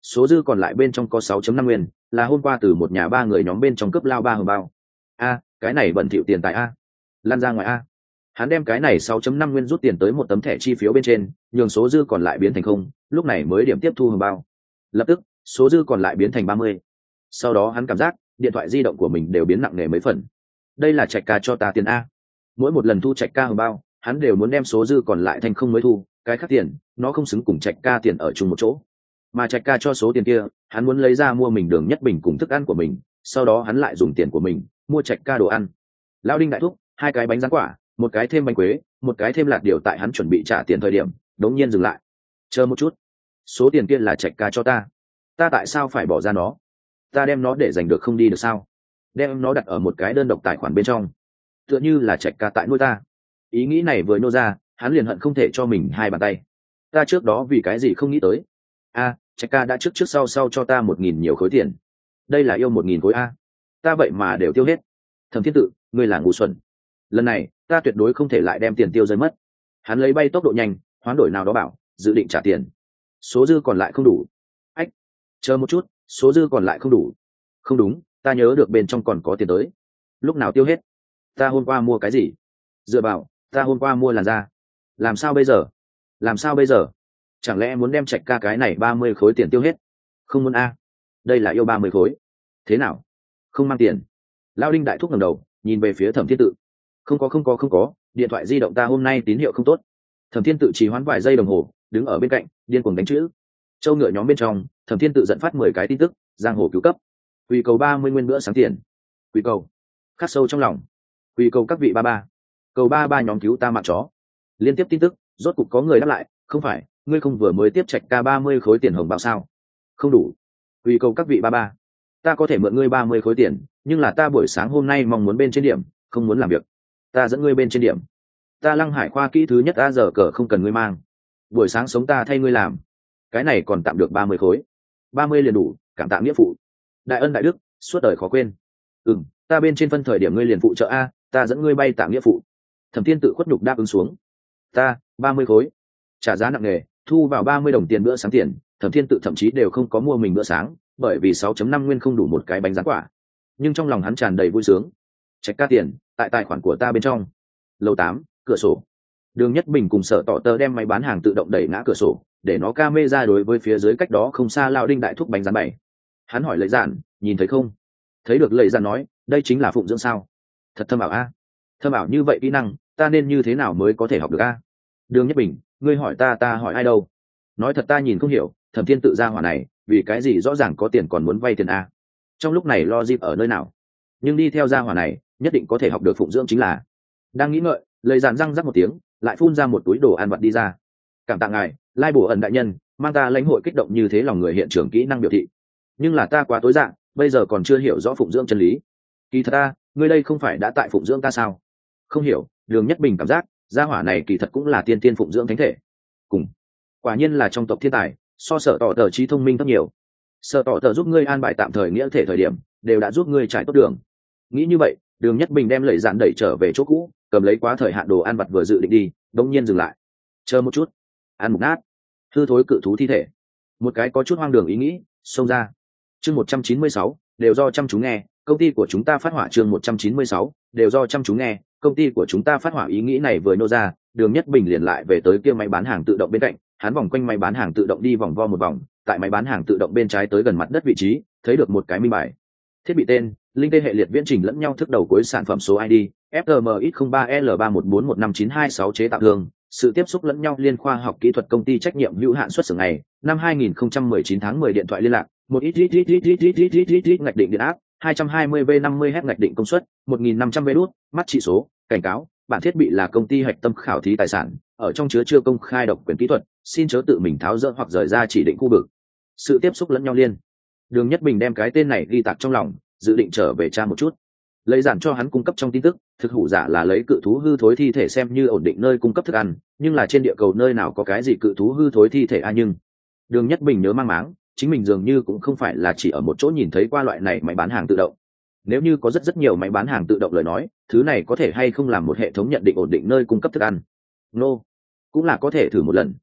số dư còn lại bên trong có sáu phẩy năm nguyên, là hôm qua từ một nhà ba người nhóm bên trong cướp lao ba hồng bao. A, cái này bẩn thỉu tiền tài a. Lan ra ngoài a. Hắn đem cái này sáu phẩy năm nguyên rút tiền tới một tấm thẻ chi phiếu bên trên, nhường số dư còn lại biến thành không, lúc này mới điểm tiếp thu hồng bao. Lập tức, số dư còn lại biến thành ba mươi. Sau đó hắn cảm giác điện thoại di động của mình đều biến nặng nề mấy phần. Đây là Trạch ca cho ta tiền a. Mỗi một lần thu Trạch ca hồng bao, hắn đều muốn đem số dư còn lại thành không mới thu, cái khác tiền, nó không xứng cùng Trạch ca tiền ở chung một chỗ. Mà Trạch ca cho số tiền kia, hắn muốn lấy ra mua mình Đường Nhất Bình cùng thức ăn của mình, sau đó hắn lại dùng tiền của mình mua Trạch ca đồ ăn. Lão Đinh đại thúc, hai cái bánh rán quả, một cái thêm bánh quế, một cái thêm lạt điều, tại hắn chuẩn bị trả tiền thời điểm, đống nhiên dừng lại. Chờ một chút, số tiền kia là Trạch ca cho ta, ta tại sao phải bỏ ra nó? Ta đem nó để dành được không đi được sao? Đem nó đặt ở một cái đơn độc tài khoản bên trong, tựa như là Trạch ca tại nuôi ta. Ý nghĩ này vừa nô ra, hắn liền hận không thể cho mình hai bàn tay. Ta trước đó vì cái gì không nghĩ tới? A, Trạch ca đã trước trước sau sau cho ta một nghìn nhiều khối tiền. Đây là yêu một nghìn khối a. Ta vậy mà đều tiêu hết. Thẩm Thiên Tự, ngươi là ngu xuẩn. Lần này, ta tuyệt đối không thể lại đem tiền tiêu rơi mất. Hắn lấy bay tốc độ nhanh, hoán đổi nào đó bảo, dự định trả tiền. Số dư còn lại không đủ. Ách, chờ một chút, số dư còn lại không đủ. Không đúng, ta nhớ được bên trong còn có tiền tới. Lúc nào tiêu hết? Ta hôm qua mua cái gì? Dựa vào, ta hôm qua mua làn da. Làm sao bây giờ? Làm sao bây giờ? Chẳng lẽ muốn đem Trạch ca cái này ba mươi khối tiền tiêu hết? Không muốn a. Đây là yêu ba mươi khối. Thế nào? Không mang tiền. Lão Đinh đại thúc ngẩng đầu, nhìn về phía Thẩm Thiên Tự. Không có không có không có, điện thoại di động ta hôm nay tín hiệu không tốt. Thẩm Thiên Tự trì hoãn vài giây đồng hồ, đứng ở bên cạnh, điên cuồng đánh chữ. Châu ngựa nhóm bên trong, Thẩm Thiên Tự dẫn phát mười cái tin tức, giang hồ cứu cấp. Quỳ cầu ba mươi nguyên bữa sáng tiền. Quỳ cầu. Khắc sâu trong lòng. Quỳ cầu các vị ba ba. Cầu ba ba nhóm cứu ta mạng chó. Liên tiếp tin tức, rốt cục có người đáp lại, không phải, ngươi không vừa mới tiếp Trạch ca ba mươi khối tiền hồng bao sao? Không đủ. Quỳ cầu các vị ba ba. Ta có thể mượn ngươi ba mươi khối tiền, nhưng là ta buổi sáng hôm nay mong muốn bên trên điểm, không muốn làm việc. Ta dẫn ngươi bên trên điểm. Ta Lăng Hải khoa kỹ thứ nhất a giờ cờ không cần ngươi mang. Buổi sáng sống ta thay ngươi làm. Cái này còn tạm được ba mươi khối. ba mươi liền đủ, cảm tạ nghĩa phụ. Đại ân đại đức, suốt đời khó quên. Ừm, ta bên trên phân thời điểm ngươi liền phụ trợ a, ta dẫn ngươi bay tạ nghĩa phụ. Thẩm Thiên Tự khuất nhục đáp ứng xuống. Ta, ba mươi khối. Trả giá nặng nề, thu vào ba mươi đồng tiền bữa sáng tiền, Thẩm Thiên Tự thậm chí đều không có mua mình bữa sáng, bởi vì sáu phẩy năm nguyên không đủ một cái bánh rán quả. Nhưng trong lòng hắn tràn đầy vui sướng. Trạch ca tiền, tại tài khoản của ta bên trong. Lầu tám, cửa sổ. Đường Nhất Bình cùng Sở Tỏ Tơ đem máy bán hàng tự động đẩy ngã cửa sổ, để nó camera đối với phía dưới cách đó không xa lão Đinh đại thúc bánh rán bảy. Hắn hỏi Lợi Giản, nhìn thấy không? Thấy được. Lợi Giản nói, đây chính là phụng dưỡng sao? Thật thâm ảo a. Thâm ảo như vậy kỹ năng, ta nên như thế nào mới có thể học được a? Đường Nhất Bình, ngươi hỏi ta ta hỏi ai đâu? Nói thật ta nhìn không hiểu, Thẩm Thiên Tự ra hỏa này, vì cái gì rõ ràng có tiền còn muốn vay tiền a? Trong lúc này lo dịp ở nơi nào? Nhưng đi theo gia hỏa này, nhất định có thể học được phụng dưỡng chính là. Đang nghĩ ngợi, Lợi Giản răng rắc một tiếng, lại phun ra một túi đồ ăn vặt đi ra. Cảm tạ ngài, Lai Bổ ẩn đại nhân, mang ta lãnh hội kích động như thế lòng người hiện trường kỹ năng biểu thị. Nhưng là ta quá tối dạng, bây giờ còn chưa hiểu rõ phụng dưỡng chân lý. Kỳ thật ta, ngươi đây không phải đã tại phụng dưỡng ta sao? Không hiểu. Đường Nhất Bình cảm giác, gia hỏa này kỳ thật cũng là tiên tiên phụng dưỡng thánh thể. Cùng, quả nhiên là trong tộc thiên tài, so Sở Tỏ Tơ trí thông minh rất nhiều. Sở Tỏ Tơ giúp ngươi an bài tạm thời nghĩa thể thời điểm, đều đã giúp ngươi trải tốt đường. Nghĩ như vậy, Đường Nhất Bình đem Lợi Giản đẩy trở về chỗ cũ, cầm lấy quá thời hạn đồ ăn vặt vừa dự định đi, đống nhiên dừng lại. Chờ một chút, ăn mục nát, hư thối cự thú thi thể. Một cái có chút hoang đường ý nghĩ xông ra. Chương một trăm chín mươi sáu, đều do chăm chú nghe, công ty của chúng ta phát hỏa. Chương một trăm chín mươi sáu, đều do chăm chú nghe, công ty của chúng ta phát hỏa. Ý nghĩ này vừa nô ra, Đường Nhất Bình liền lại về tới kia máy bán hàng tự động bên cạnh, hắn vòng quanh máy bán hàng tự động đi vòng vo một vòng, tại máy bán hàng tự động bên trái tới gần mặt đất vị trí, thấy được một cái minh bài. Thiết bị tên, linh tê hệ liệt viễn trình lẫn nhau thức đầu cuối sản phẩm số i đê F T M X không ba L ba một bốn một năm chín hai sáu chế tạo thương, sự tiếp xúc lẫn nhau liên khoa học kỹ thuật công ty trách nhiệm hữu hạn xuất xưởng ngày năm hai nghìn không trăm mười chín tháng mười điện thoại liên lạc một ít ít ít ít ít ít ít ít ít ít ngạch định điện áp hai trăm hai mươi V năm mươi H ngạch định công suất một nghìn năm trăm V đút mắt chỉ số cảnh cáo bản thiết bị là công ty hạch tâm khảo thí tài sản ở trong chứa chưa công khai độc quyền kỹ thuật xin chớ tự mình tháo dỡ hoặc rời ra chỉ định khu vực sự tiếp xúc lẫn nhau liên. Đường Nhất Bình đem cái tên này ghi tạc trong lòng, dự định trở về tra một chút. Lấy Giản cho hắn cung cấp trong tin tức, thực hủ giả là lấy cự thú hư thối thi thể xem như ổn định nơi cung cấp thức ăn, nhưng là trên địa cầu nơi nào có cái gì cự thú hư thối thi thể a nhưng. Đường Nhất Bình nhớ mang máng, chính mình dường như cũng không phải là chỉ ở một chỗ nhìn thấy qua loại này máy bán hàng tự động. Nếu như có rất rất nhiều máy bán hàng tự động lời nói, thứ này có thể hay không làm một hệ thống nhận định ổn định nơi cung cấp thức ăn. Nô, no. Cũng là có thể thử một lần.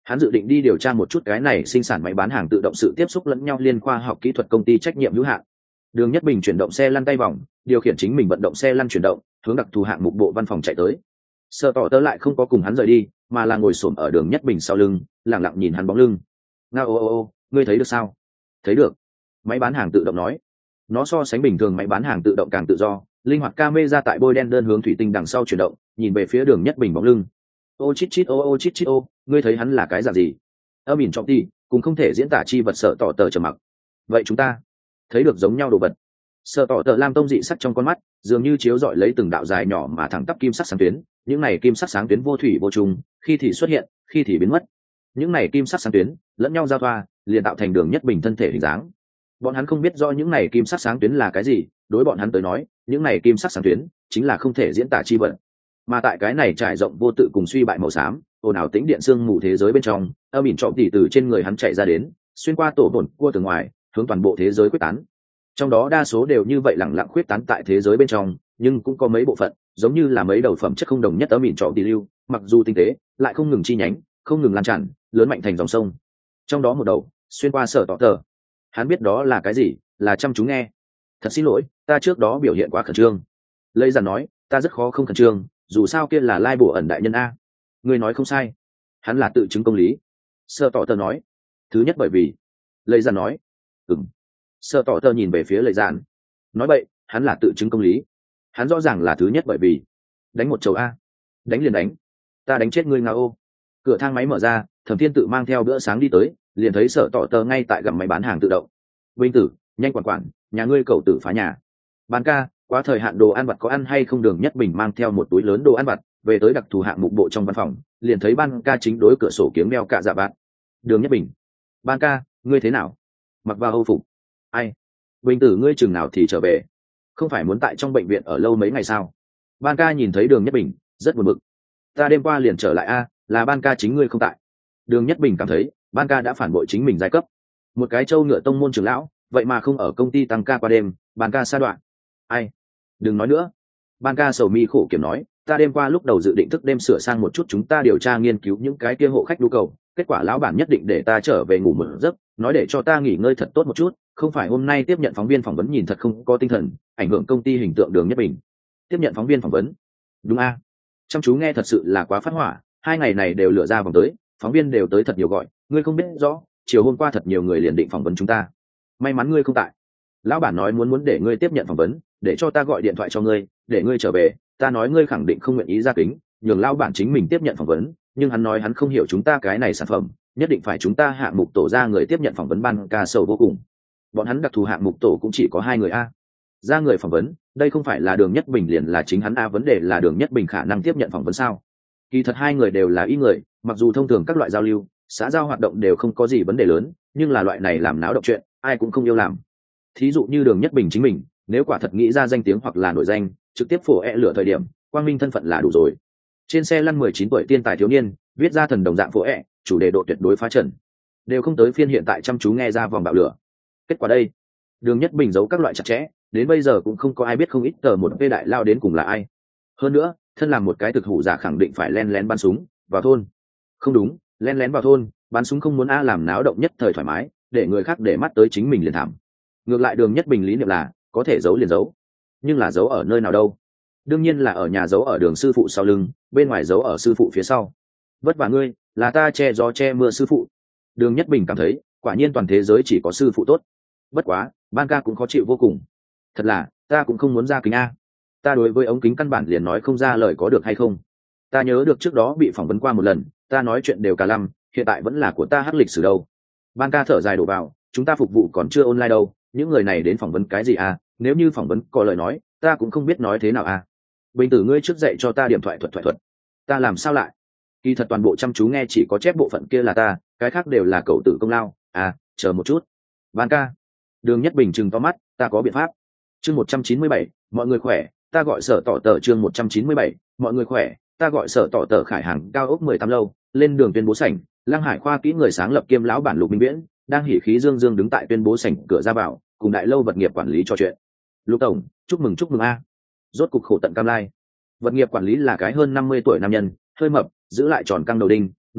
Hắn dự định đi điều tra một chút cái này sinh sản máy bán hàng tự động sự tiếp xúc lẫn nhau liên khoa học kỹ thuật công ty trách nhiệm hữu hạn. Đường Nhất Bình chuyển động xe lăn tay vòng, điều khiển chính mình vận động xe lăn chuyển động, hướng đặc thù hạng mục bộ văn phòng chạy tới. Sở Tỏ Tơ lại không có cùng hắn rời đi, mà là ngồi xổm ở Đường Nhất Bình sau lưng, lặng lặng nhìn hắn bóng lưng. "Ngao ô ô ô, ngươi thấy được sao?" "Thấy được." Máy bán hàng tự động nói. Nó so sánh bình thường máy bán hàng tự động càng tự do, linh hoạt camera tại bôi đen đơn hướng thủy tinh đằng sau chuyển động, nhìn về phía Đường Nhất Bình bóng lưng. "Ô chít chít ô ô chít chít ô, ngươi thấy hắn là cái dạng gì?" Âm ỉn trọng đi, cũng không thể diễn tả chi vật Sở Tỏ Tơ trầm mặc. "Vậy chúng ta thấy được giống nhau đồ vật." Sở Tỏ Tơ lam tông dị sắc trong con mắt, dường như chiếu rọi lấy từng đạo dài nhỏ mà thẳng tắp kim sắc sáng tuyến, những này kim sắc sáng tuyến vô thủy vô trùng, khi thì xuất hiện, khi thì biến mất. Những này kim sắc sáng tuyến lẫn nhau giao thoa, liền tạo thành Đường Nhất Bình thân thể hình dáng. Bọn hắn không biết do những này kim sắc sáng tuyến là cái gì, đối bọn hắn tới nói, những này kim sắc sáng tuyến chính là không thể diễn tả chi vật. Mà tại cái này trải rộng vô tự cùng suy bại màu xám, ồn ào tĩnh điện xương mù thế giới bên trong, âm ỉn trọng tỷ từ trên người hắn chạy ra đến, xuyên qua tổ bổn cua từ ngoài, hướng toàn bộ thế giới quyết tán. Trong đó đa số đều như vậy lẳng lặng quyết tán tại thế giới bên trong, nhưng cũng có mấy bộ phận, giống như là mấy đầu phẩm chất không đồng nhất âm ỉn trọng tỷ lưu, mặc dù tinh tế, lại không ngừng chi nhánh, không ngừng lan tràn, lớn mạnh thành dòng sông. Trong đó một đầu, xuyên qua Sở Tỏ Tơ. Hắn biết đó là cái gì, là chăm chú nghe. "Thật xin lỗi, ta trước đó biểu hiện quá khẩn trương." Lây Giản nói, "Ta rất khó không khẩn trương, dù sao kia là lai bổ ẩn đại nhân a." "Ngươi nói không sai, hắn là tự chứng công lý." Sở Tỏ Tơ nói. "Thứ nhất bởi vì..." Lây Giản nói. "Ừm." Sở Tỏ Tơ nhìn về phía Lây Giản. "Nói vậy, hắn là tự chứng công lý. Hắn rõ ràng là thứ nhất bởi vì..." "Đánh một chầu a." "Đánh liền đánh. Ta đánh chết ngươi Ngao ô." Cửa thang máy mở ra, Thẩm Thiên Tự mang theo bữa sáng đi tới, liền thấy Sở Tỏ Tơ ngay tại gầm máy bán hàng tự động. "Vinh tử, nhanh quản quản, nhà ngươi cậu tử phá nhà." "Ban ca, quá thời hạn đồ ăn vặt có ăn hay không?" Đường Nhất Bình mang theo một túi lớn đồ ăn vặt về tới đặc thù hạng mục bộ trong văn phòng, liền thấy Ban ca chính đối cửa sổ kiếng đeo cả dạ bạn. "Đường Nhất Bình." "Ban ca, ngươi thế nào?" "Mặc vào âu phục." "Ai? Vinh tử ngươi chừng nào thì trở về? Không phải muốn tại trong bệnh viện ở lâu mấy ngày sao?" Ban ca nhìn thấy Đường Nhất Bình, rất buồn bực. "Ta đêm qua liền trở lại a, là Ban ca chính ngươi không tại." Đường Nhất Bình cảm thấy Ban ca đã phản bội chính mình giai cấp. Một cái trâu ngựa tông môn trưởng lão, vậy mà không ở công ty tăng ca qua đêm, Ban ca sa đoạn. "Ai? Đừng nói nữa." Ban ca sầu mi khổ kiểm nói, "Ta đêm qua lúc đầu dự định thức đêm sửa sang một chút chúng ta điều tra nghiên cứu những cái kia hộ khách nhu cầu, kết quả lão bản nhất định để ta trở về ngủ một giấc, nói để cho ta nghỉ ngơi thật tốt một chút, không phải hôm nay tiếp nhận phóng viên phỏng vấn nhìn thật không có tinh thần, ảnh hưởng công ty hình tượng." Đường Nhất Bình. "Tiếp nhận phóng viên phỏng vấn?" "Đúng a." Chăm chú nghe thật sự là quá phát hỏa, hai ngày này đều lựa ra vòng tới, phóng viên đều tới thật nhiều gọi, ngươi không biết rõ, chiều hôm qua thật nhiều người liền định phỏng vấn chúng ta. May mắn ngươi không tại. Lão bản nói muốn muốn để ngươi tiếp nhận phỏng vấn, để cho ta gọi điện thoại cho ngươi, để ngươi trở về, ta nói ngươi khẳng định không nguyện ý ra kính, nhường lão bản chính mình tiếp nhận phỏng vấn, nhưng hắn nói hắn không hiểu chúng ta cái này sản phẩm, nhất định phải chúng ta hạng mục tổ ra người tiếp nhận phỏng vấn. Ban ca sầu vô cùng. Bọn hắn đặc thù hạng mục tổ cũng chỉ có hai người a. Ra người phỏng vấn, đây không phải là Đường Nhất Bình liền là chính hắn a, vấn đề là Đường Nhất Bình khả năng tiếp nhận phỏng vấn sao? Kỳ thật hai người đều là ý người, mặc dù thông thường các loại giao lưu, xã giao hoạt động đều không có gì vấn đề lớn, nhưng là loại này làm náo động chuyện, ai cũng không yêu làm. Thí dụ như Đường Nhất Bình chính mình, nếu quả thật nghĩ ra danh tiếng hoặc là nổi danh, trực tiếp phổ e lửa thời điểm, quang minh thân phận là đủ rồi. Trên xe lăn mười chín tuổi tiên tài thiếu niên, viết ra thần đồng dạng phổ e, chủ đề độ tuyệt đối phá trần. Đều không tới phiên hiện tại chăm chú nghe ra vòng bạo lửa. Kết quả đây, Đường Nhất Bình giấu các loại chặt chẽ, đến bây giờ cũng không có ai biết không ít tờ một vê đại lao đến cùng là ai. Hơn nữa, thân làm một cái thực hủ giả khẳng định phải len lén bắn súng vào thôn. Không đúng, len lén vào thôn, bắn súng không muốn a làm náo động nhất thời thoải mái, để người khác để mắt tới chính mình liền thảm. Ngược lại Đường Nhất Bình lý niệm là có thể giấu liền giấu, nhưng là giấu ở nơi nào đâu? Đương nhiên là ở nhà giấu ở Đường sư phụ sau lưng, bên ngoài giấu ở sư phụ phía sau. Vất vả ngươi, là ta che gió che mưa sư phụ. Đường Nhất Bình cảm thấy, quả nhiên toàn thế giới chỉ có sư phụ tốt. Bất quá, Ban ca cũng khó chịu vô cùng. Thật là, ta cũng không muốn ra kính a. Ta đối với ống kính căn bản liền nói không ra lời có được hay không. Ta nhớ được trước đó bị phỏng vấn qua một lần, ta nói chuyện đều cả lăm, hiện tại vẫn là của ta hát lịch sử đâu. Ban ca thở dài đổ vào, chúng ta phục vụ còn chưa online đâu, những người này đến phỏng vấn cái gì à, nếu như phỏng vấn có lời nói, ta cũng không biết nói thế nào à. Bình tử ngươi trước dậy cho ta điểm thoại thuật thoại thuật. Ta làm sao lại? Kỳ thật toàn bộ chăm chú nghe chỉ có chép bộ phận kia là ta, cái khác đều là cậu tử công lao. À, chờ một chút. Ban ca. Đường Nhất Bình trừng to mắt, ta có biện pháp. Chương một trăm chín mươi bảy, mọi người khỏe, ta gọi Sở Tỏ Tờ. Chương một trăm chín mươi bảy, mọi người khỏe, ta gọi Sở Tỏ Tờ. Khải hàng cao ốc mười tám lâu, lên đường tuyên bố sảnh, Lăng Hải khoa kỹ người sáng lập kiêm lão bản Lục Minh Viễn đang hỉ khí dương dương đứng tại tuyên bố sảnh cửa ra vào, cùng đại lâu vật nghiệp quản lý trò chuyện. Lục tổng, chúc mừng chúc mừng a. Rốt cục khổ tận cam lai. Vật nghiệp quản lý là cái hơn năm mươi tuổi nam nhân, hơi mập, giữ lại tròn căng đầu đinh, nói,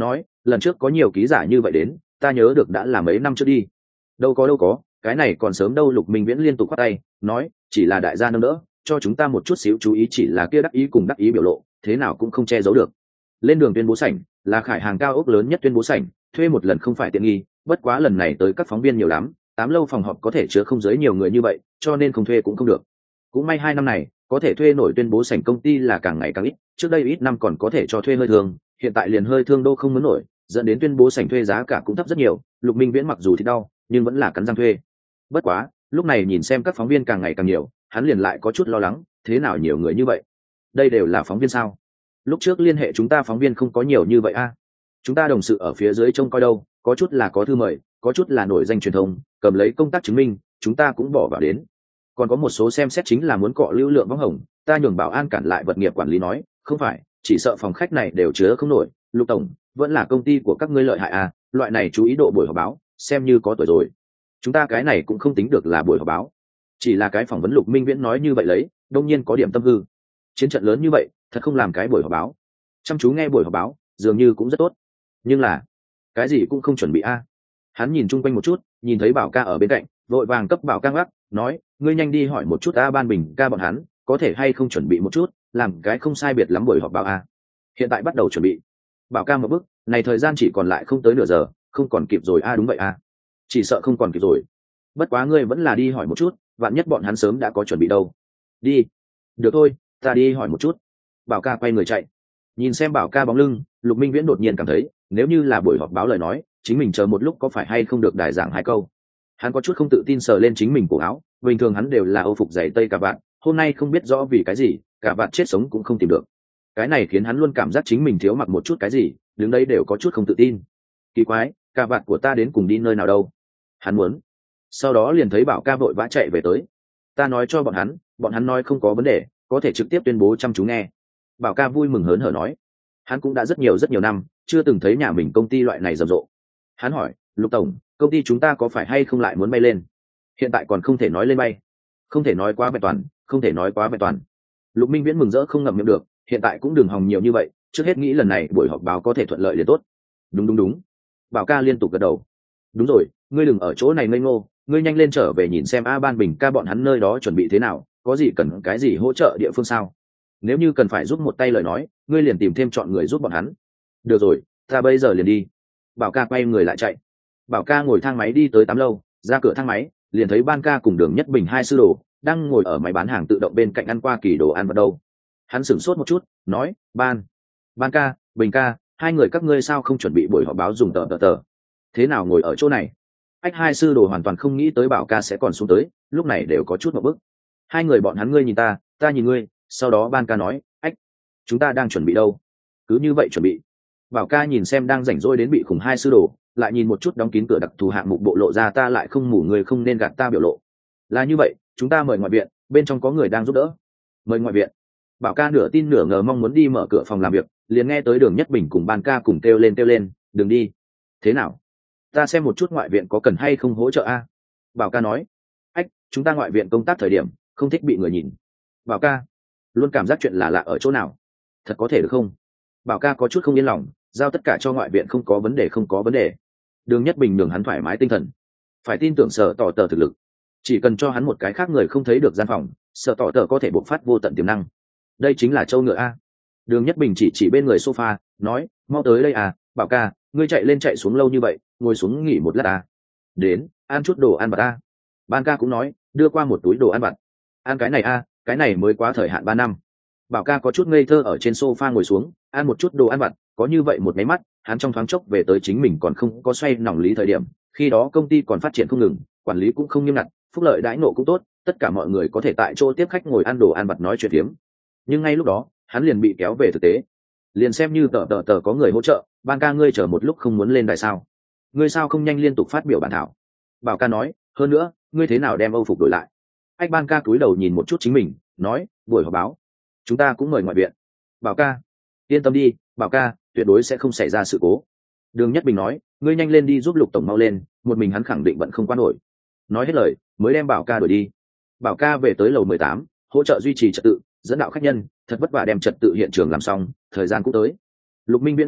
lần trước có nhiều ký giả như vậy đến, ta nhớ được đã là mấy năm trước đi. Đâu có đâu có, cái này còn sớm đâu. Lục Minh Viễn liên tục khoát tay nói, chỉ là đại gia nâng đỡ cho chúng ta một chút xíu chú ý, chỉ là kia đắc ý cùng đắc ý biểu lộ thế nào cũng không che giấu được. Lên đường tuyên bố sảnh là khải hàng cao ốc lớn nhất tuyên bố sảnh, thuê một lần không phải tiện nghi, bất quá lần này tới các phóng viên nhiều lắm, tám lâu phòng họp có thể chứa không dưới nhiều người như vậy, cho nên không thuê cũng không được. Cũng may hai năm này có thể thuê nổi tuyên bố sảnh công ty là càng ngày càng ít, trước đây ít năm còn có thể cho thuê hơi thương, hiện tại liền hơi thương đô không muốn nổi, dẫn đến tuyên bố sảnh thuê giá cả cũng thấp rất nhiều. Lục Minh Viễn mặc dù thì đau nhưng vẫn là cắn răng thuê. Bất quá lúc này nhìn xem các phóng viên càng ngày càng nhiều, hắn liền lại có chút lo lắng, thế nào nhiều người như vậy, đây đều là phóng viên sao? Lúc trước liên hệ chúng ta phóng viên không có nhiều như vậy a. Chúng ta đồng sự ở phía dưới trông coi đâu, có chút là có thư mời, có chút là nổi danh truyền thông cầm lấy công tác chứng minh, chúng ta cũng bỏ vào đến. Còn có một số xem xét chính là muốn cọ lưu lượng bóng hồng, ta nhường bảo an cản lại vật nghiệp quản lý nói, không phải, chỉ sợ phòng khách này đều chứa không nổi. Lục tổng, vẫn là công ty của các ngươi lợi hại à, loại này chú ý độ buổi họp báo, xem như có tuổi rồi. Chúng ta cái này cũng không tính được là buổi họp báo, chỉ là cái phỏng vấn. Lục Minh Viễn nói như vậy lấy, đông nhiên có điểm tâm hư. Chiến trận lớn như vậy, thật không làm cái buổi họp báo. Chăm chú nghe buổi họp báo, dường như cũng rất tốt. Nhưng là, cái gì cũng không chuẩn bị a. À. Hắn nhìn chung quanh một chút, nhìn thấy Bảo ca ở bên cạnh, vội vàng cấp Bảo ca ngắc, nói, ngươi nhanh đi hỏi một chút a Ban Bình ca bọn hắn, có thể hay không chuẩn bị một chút, làm cái không sai biệt lắm buổi họp báo a. À. Hiện tại bắt đầu chuẩn bị. Bảo ca một bước, này thời gian chỉ còn lại không tới nửa giờ, không còn kịp rồi a. À, đúng vậy a. À. Chỉ sợ không còn kịp rồi. Bất quá ngươi vẫn là đi hỏi một chút, vạn nhất bọn hắn sớm đã có chuẩn bị đâu. Đi. Được thôi, ta đi hỏi một chút. Bảo ca quay người chạy. Nhìn xem Bảo ca bóng lưng, Lục Minh Viễn đột nhiên cảm thấy, nếu như là buổi họp báo lời nói, chính mình chờ một lúc có phải hay không được đài giảng hai câu. Hắn có chút không tự tin sờ lên chính mình cổ áo, bình thường hắn đều là âu phục giày tây cà vạt, hôm nay không biết rõ vì cái gì, cà vạt chết sống cũng không tìm được. Cái này khiến hắn luôn cảm giác chính mình thiếu mặc một chút cái gì, đứng đấy đều có chút không tự tin. Kỳ quái, cà vạt của ta đến cùng đi nơi nào đâu? Hắn muốn. Sau đó liền thấy Bảo ca vội vã chạy về tới. Ta nói cho bọn hắn, bọn hắn nói không có vấn đề, có thể trực tiếp tuyên bố chăm chú nghe. Bảo ca vui mừng hớn hở nói. Hắn cũng đã rất nhiều rất nhiều năm chưa từng thấy nhà mình công ty loại này rầm rộ. Hắn hỏi, Lục tổng, công ty chúng ta có phải hay không lại muốn bay lên? Hiện tại còn không thể nói lên bay, không thể nói quá vẹn toàn, không thể nói quá vẹn toàn. Lục Minh Viễn mừng rỡ không ngậm miệng được, hiện tại cũng đừng hòng nhiều như vậy, trước hết nghĩ lần này buổi họp báo có thể thuận lợi liền tốt. Đúng đúng đúng. Bảo ca liên tục gật đầu. Đúng rồi, ngươi đừng ở chỗ này ngây ngô, ngươi nhanh lên trở về nhìn xem a Ban Bình ca bọn hắn nơi đó chuẩn bị thế nào, có gì cần cái gì hỗ trợ địa phương sao? Nếu như cần phải giúp một tay lời nói, ngươi liền tìm thêm chọn người giúp bọn hắn. Được rồi, ta bây giờ liền đi. Bảo ca quay người lại chạy. Bảo ca ngồi thang máy đi tới tám lâu, ra cửa thang máy liền thấy Ban ca cùng Đường Nhất Bình hai sư đồ đang ngồi ở máy bán hàng tự động bên cạnh ăn qua kỳ đồ ăn vào đâu. Hắn sửng sốt một chút, nói, ban ban ca, Bình ca, hai người các ngươi sao không chuẩn bị buổi họp báo dùng tờ tờ tờ, thế nào ngồi ở chỗ này? Ách, hai sư đồ hoàn toàn không nghĩ tới Bảo ca sẽ còn xuống tới, lúc này đều có chút một bức. Hai người bọn hắn, ngươi nhìn ta, ta nhìn ngươi. Sau đó Ban ca nói, ách, chúng ta đang chuẩn bị đâu? Cứ như vậy chuẩn bị. Bảo ca nhìn xem đang rảnh rỗi đến bị khủng hai sư đồ, lại nhìn một chút đóng kín cửa đặc thù hạng mục bộ lộ ra ta lại không mủ người không nên gạt ta biểu lộ. Là như vậy, chúng ta mời ngoại viện, bên trong có người đang giúp đỡ. Mời ngoại viện. Bảo ca nửa tin nửa ngờ mong muốn đi mở cửa phòng làm việc, liền nghe tới Đường Nhất Bình cùng Ban ca cùng kêu lên kêu lên, đừng đi. Thế nào? Ta xem một chút ngoại viện có cần hay không hỗ trợ a. Bảo ca nói, ách, chúng ta ngoại viện công tác thời điểm không thích bị người nhìn. Bảo ca luôn cảm giác chuyện là lạ ở chỗ nào, thật có thể được không? Bảo ca có chút không yên lòng, giao tất cả cho ngoại viện không có vấn đề, không có vấn đề. Đường Nhất Bình nhường hắn thoải mái tinh thần, phải tin tưởng Sở Tỏ Tờ thực lực, chỉ cần cho hắn một cái khác người không thấy được gian phòng, Sở Tỏ Tờ có thể bộc phát vô tận tiềm năng. Đây chính là châu ngựa a. Đường Nhất Bình chỉ chỉ bên người sofa, nói, mau tới đây à. Bảo ca, ngươi chạy lên chạy xuống lâu như vậy, ngồi xuống nghỉ một lát à. Đến, ăn chút đồ ăn vặt a. Ban ca cũng nói, đưa qua một túi đồ ăn vặt. Ăn cái này a, cái này mới quá thời hạn ba năm. Bảo ca có chút ngây thơ ở trên sofa ngồi xuống, ăn một chút đồ ăn vặt, có như vậy một máy mắt, hắn trong thoáng chốc về tới chính mình còn không có xoay nòng lý thời điểm, khi đó công ty còn phát triển không ngừng, quản lý cũng không nghiêm ngặt, phúc lợi đãi ngộ cũng tốt, tất cả mọi người có thể tại chỗ tiếp khách ngồi ăn đồ ăn vặt nói chuyện phiếm. Nhưng ngay lúc đó, hắn liền bị kéo về thực tế. Liền xem như tờ tờ tờ có người hỗ trợ, Ban ca ngươi chờ một lúc không muốn lên đài sao? Ngươi sao không nhanh liên tục phát biểu bản thảo? Bảo ca nói, hơn nữa, ngươi thế nào đem âu phục đổi lại? Anh Ban ca cúi đầu nhìn một chút chính mình, nói, buổi họp báo, chúng ta cũng mời ngoại viện. Bảo ca, yên tâm đi, Bảo ca, tuyệt đối sẽ không xảy ra sự cố. Đường Nhất Bình nói, ngươi nhanh lên đi giúp Lục tổng mau lên, một mình hắn khẳng định vẫn không qua nổi. Nói hết lời, mới đem Bảo ca đuổi đi. Bảo ca về tới lầu mười tám, hỗ trợ duy trì trật tự, dẫn đạo khách nhân, thật vất vả đem trật tự hiện trường làm xong, thời gian cũng tới. Lục Minh Viễn lên đài,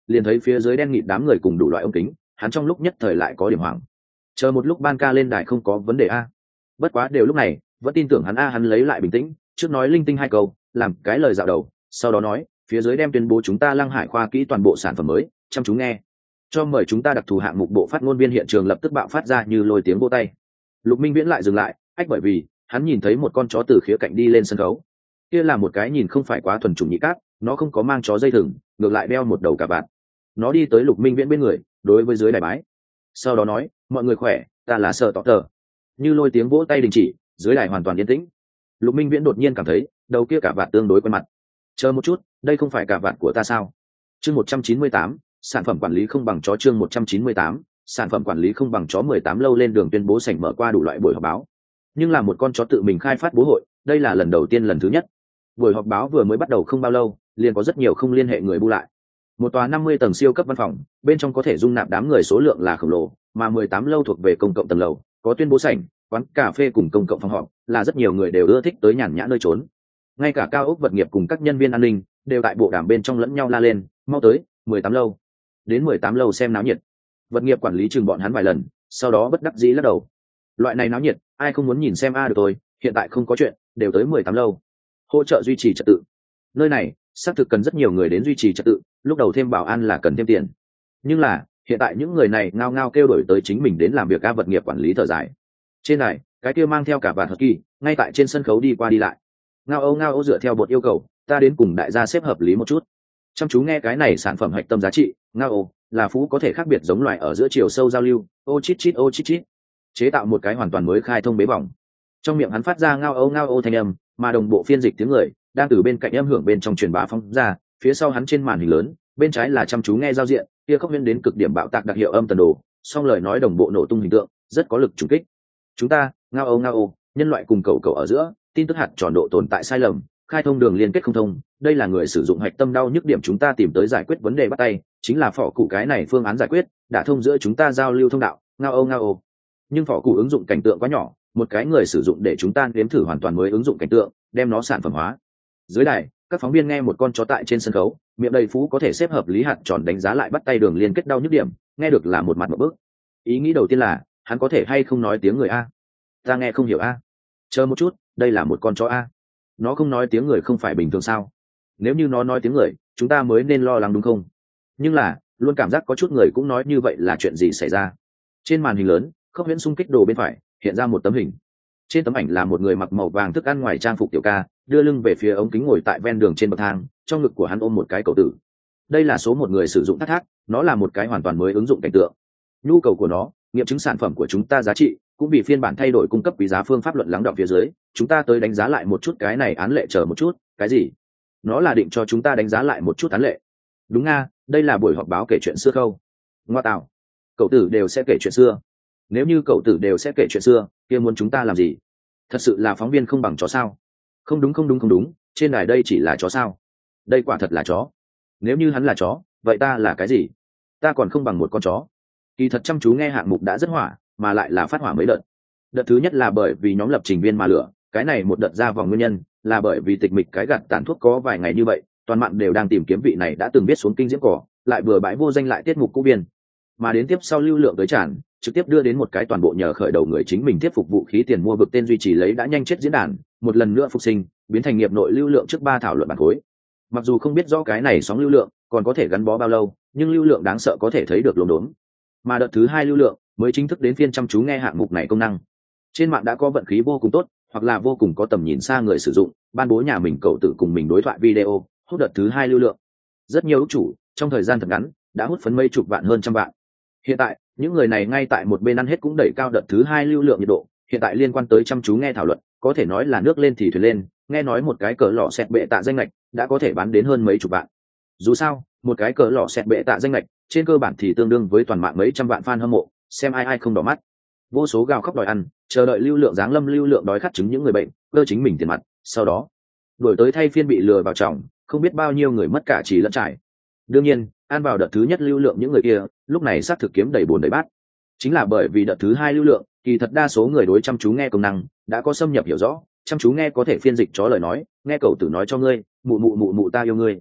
liền thấy phía dưới đen nghịt đám người cùng đủ loại ống kính, hắn trong lúc nhất thời lại có điểm hoảng. Chờ một lúc ban ca lên đài không có vấn đề a. Bất quá đều lúc này vẫn tin tưởng hắn a, hắn lấy lại bình tĩnh, trước nói linh tinh hai câu làm cái lời dạo đầu, sau đó nói phía dưới đem tuyên bố chúng ta Lăng Hải khoa kỹ toàn bộ sản phẩm mới, chăm chú nghe. Cho mời chúng ta đặc thù hạng mục bộ phát ngôn viên hiện trường lập tức bạo phát ra như lôi tiếng vỗ tay. Lục Minh Viễn lại dừng lại, ách bởi vì hắn nhìn thấy một con chó từ khía cạnh đi lên sân khấu. Kia là một cái nhìn không phải quá thuần chủng nhị cát, nó không có mang chó dây thừng, ngược lại đeo một đầu cà vạt. Nó đi tới Lục Minh Viễn bên người, đối với dưới đài bái. Sau đó nói, mọi người khỏe, ta là Sở Tọ Tờ. Như lôi tiếng vỗ tay đình chỉ, dưới đài hoàn toàn yên tĩnh. Lục Minh Viễn đột nhiên cảm thấy đầu kia cà vạt tương đối quen mặt. Chờ một chút, đây không phải cà vạt của ta sao? Chương một trăm chín mươi tám, sản phẩm quản lý không bằng chó. Chương một trăm chín mươi tám, sản phẩm quản lý không bằng chó. Mười tám lâu lên đường tuyên bố sảnh mở qua đủ loại buổi họp báo, nhưng là một con chó tự mình khai phát bố hội, đây là lần đầu tiên lần thứ nhất. Buổi họp báo vừa mới bắt đầu không bao lâu, liền có rất nhiều không liên hệ người bu lại. Một tòa năm mươi tầng siêu cấp văn phòng, bên trong có thể dung nạp đám người số lượng là khổng lồ, mà mười tám lâu thuộc về công cộng tầng lầu, có tuyên bố sảnh, quán cà phê cùng công cộng phòng họp, là rất nhiều người đều ưa thích tới nhàn nhã nơi trốn. Ngay cả cao ốc vật nghiệp cùng các nhân viên an ninh đều tại bộ đàm bên trong lẫn nhau la lên, mau tới mười tám lâu, đến mười tám lâu xem náo nhiệt. Vật nghiệp quản lý chừng bọn hắn vài lần, sau đó bất đắc dĩ lắc đầu. Loại này náo nhiệt, ai không muốn nhìn xem a được thôi, hiện tại không có chuyện, đều tới mười tám lâu. Hỗ trợ duy trì trật tự. Nơi này xác thực cần rất nhiều người đến duy trì trật tự, lúc đầu thêm bảo an là cần thêm tiền. Nhưng là, hiện tại những người này ngao ngao kêu đổi tới chính mình đến làm việc a. Vật nghiệp quản lý thở dài. Trên này, cái kia mang theo cả vạt thật kỳ, ngay tại trên sân khấu đi qua đi lại. Ngao âu ngao âu dựa theo bột yêu cầu, ta đến cùng đại gia xếp hợp lý một chút. Chăm chú nghe cái này sản phẩm hạch tâm giá trị, ngao âu là phú có thể khác biệt giống loài ở giữa chiều sâu giao lưu, ô chít chít ô chít chít, chế tạo một cái hoàn toàn mới khai thông bế vòng. Trong miệng hắn phát ra ngao âu ngao âu thanh âm, mà đồng bộ phiên dịch tiếng người đang từ bên cạnh âm hưởng bên trong truyền bá phóng ra, phía sau hắn trên màn hình lớn, bên trái là chăm chú nghe giao diện, kia khốc viên đến cực điểm bạo tạc đặc hiệu âm tần đồ, song lời nói đồng bộ nổ tung hình tượng, rất có lực trùng kích. Chúng ta, ngao âu ngao âu, nhân loại cùng cầu cầu ở giữa, tin tức hạt tròn độ tồn tại sai lầm, khai thông đường liên kết không thông, đây là người sử dụng hạch tâm đau nhức điểm chúng ta tìm tới giải quyết vấn đề bắt tay, chính là phỏ cụ cái này phương án giải quyết, đã thông giữa chúng ta giao lưu thông đạo, ngao âu ngao âu. Nhưng phỏ cụ ứng dụng cảnh tượng quá nhỏ, một cái người sử dụng để chúng ta nếm thử hoàn toàn mới ứng dụng cảnh tượng, đem nó sản phẩm hóa. Dưới đài, các phóng viên nghe một con chó tại trên sân khấu, miệng đầy phú có thể xếp hợp lý hạt tròn đánh giá lại bắt tay đường liên kết đau nhức điểm, nghe được là một mặt một bước. Ý nghĩ đầu tiên là, hắn có thể hay không nói tiếng người a? Ta nghe không hiểu a. Chờ một chút, đây là một con chó a. Nó không nói tiếng người không phải bình thường sao? Nếu như nó nói tiếng người, chúng ta mới nên lo lắng đúng không? Nhưng là, luôn cảm giác có chút người cũng nói như vậy là chuyện gì xảy ra. Trên màn hình lớn, Khốc Huyễn xung kích đồ bên phải, hiện ra một tấm hình. Trên tấm ảnh là một người mặc màu vàng thức ăn ngoài trang phục tiểu ca, đưa lưng về phía ống kính ngồi tại ven đường trên bậc thang, trong ngực của hắn ôm một cái cậu tử. Đây là số một người sử dụng thác thác, nó là một cái hoàn toàn mới ứng dụng cảnh tượng. Nhu cầu của nó, nghiệm chứng sản phẩm của chúng ta giá trị, cũng vì phiên bản thay đổi cung cấp quý giá phương pháp luận lắng đọng phía dưới, chúng ta tới đánh giá lại một chút cái này án lệ. Chờ một chút, cái gì? Nó là định cho chúng ta đánh giá lại một chút án lệ. Đúng nga, đây là buổi họp báo kể chuyện xưa khâu. Ngoa tạo, cậu tử đều sẽ kể chuyện xưa. Nếu như cậu tử đều sẽ kể chuyện xưa, kia muốn chúng ta làm gì? Thật sự là phóng viên không bằng chó sao? Không đúng không đúng không đúng, trên đài đây chỉ là chó sao? Đây quả thật là chó. Nếu như hắn là chó, vậy ta là cái gì? Ta còn không bằng một con chó. Kỳ thật chăm chú nghe hạng mục đã rất hỏa, mà lại là phát hỏa mấy đợt. Đợt thứ nhất là bởi vì nhóm lập trình viên mà lửa, cái này một đợt ra vòng nguyên nhân là bởi vì tịch mịch cái gạt tàn thuốc có vài ngày như vậy, toàn mạng đều đang tìm kiếm vị này đã từng biết xuống kinh diễm cỏ, lại vừa bãi vô danh lại tiết mục cũ biên. Mà đến tiếp sau lưu lượng tới tràn, trực tiếp đưa đến một cái toàn bộ nhờ khởi đầu người chính mình tiếp phục vũ khí tiền mua vực tên duy trì lấy đã nhanh chết diễn đàn, một lần nữa phục sinh, biến thành nghiệp nội lưu lượng trước ba thảo luận bản khối. Mặc dù không biết rõ cái này sóng lưu lượng còn có thể gắn bó bao lâu, nhưng lưu lượng đáng sợ có thể thấy được lồn đốn. Mà đợt thứ hai lưu lượng mới chính thức đến phiên chăm chú nghe hạng mục này công năng. Trên mạng đã có vận khí vô cùng tốt, hoặc là vô cùng có tầm nhìn xa người sử dụng, ban bố nhà mình cậu tử cùng mình đối thoại video, hút đợt thứ hai lưu lượng. Rất nhiều úc chủ, trong thời gian thật ngắn, đã hút phấn mấy chục vạn hơn trăm vạn. Hiện tại, những người này ngay tại một bên ăn hết cũng đẩy cao đợt thứ hai lưu lượng nhiệt độ. Hiện tại liên quan tới chăm chú nghe thảo luận, có thể nói là nước lên thì thuyền lên, nghe nói một cái cỡ lọ xẹt bệ tạ danh lệch đã có thể bán đến hơn mấy chục vạn. Dù sao, một cái cỡ lọ xẹt bệ tạ danh lệch trên cơ bản thì tương đương với toàn mạng mấy trăm vạn fan hâm mộ, xem ai ai không đỏ mắt. Vô số gào khóc đòi ăn, chờ đợi lưu lượng giáng lâm, lưu lượng đói khát chứng những người bệnh, cơ chính mình tiền mặt, sau đó đuổi tới thay phiên bị lừa vào trọng, không biết bao nhiêu người mất cả trí lẫn trải. Đương nhiên, ăn vào đợt thứ nhất lưu lượng những người kia, lúc này xác thực kiếm đầy bồn đầy bát. Chính là bởi vì đợt thứ hai lưu lượng, kỳ thật đa số người đối chăm chú nghe công năng đã có xâm nhập hiểu rõ, chăm chú nghe có thể phiên dịch chó lời nói, nghe cậu tử nói cho ngươi, mụ mụ mụ mụ ta yêu ngươi.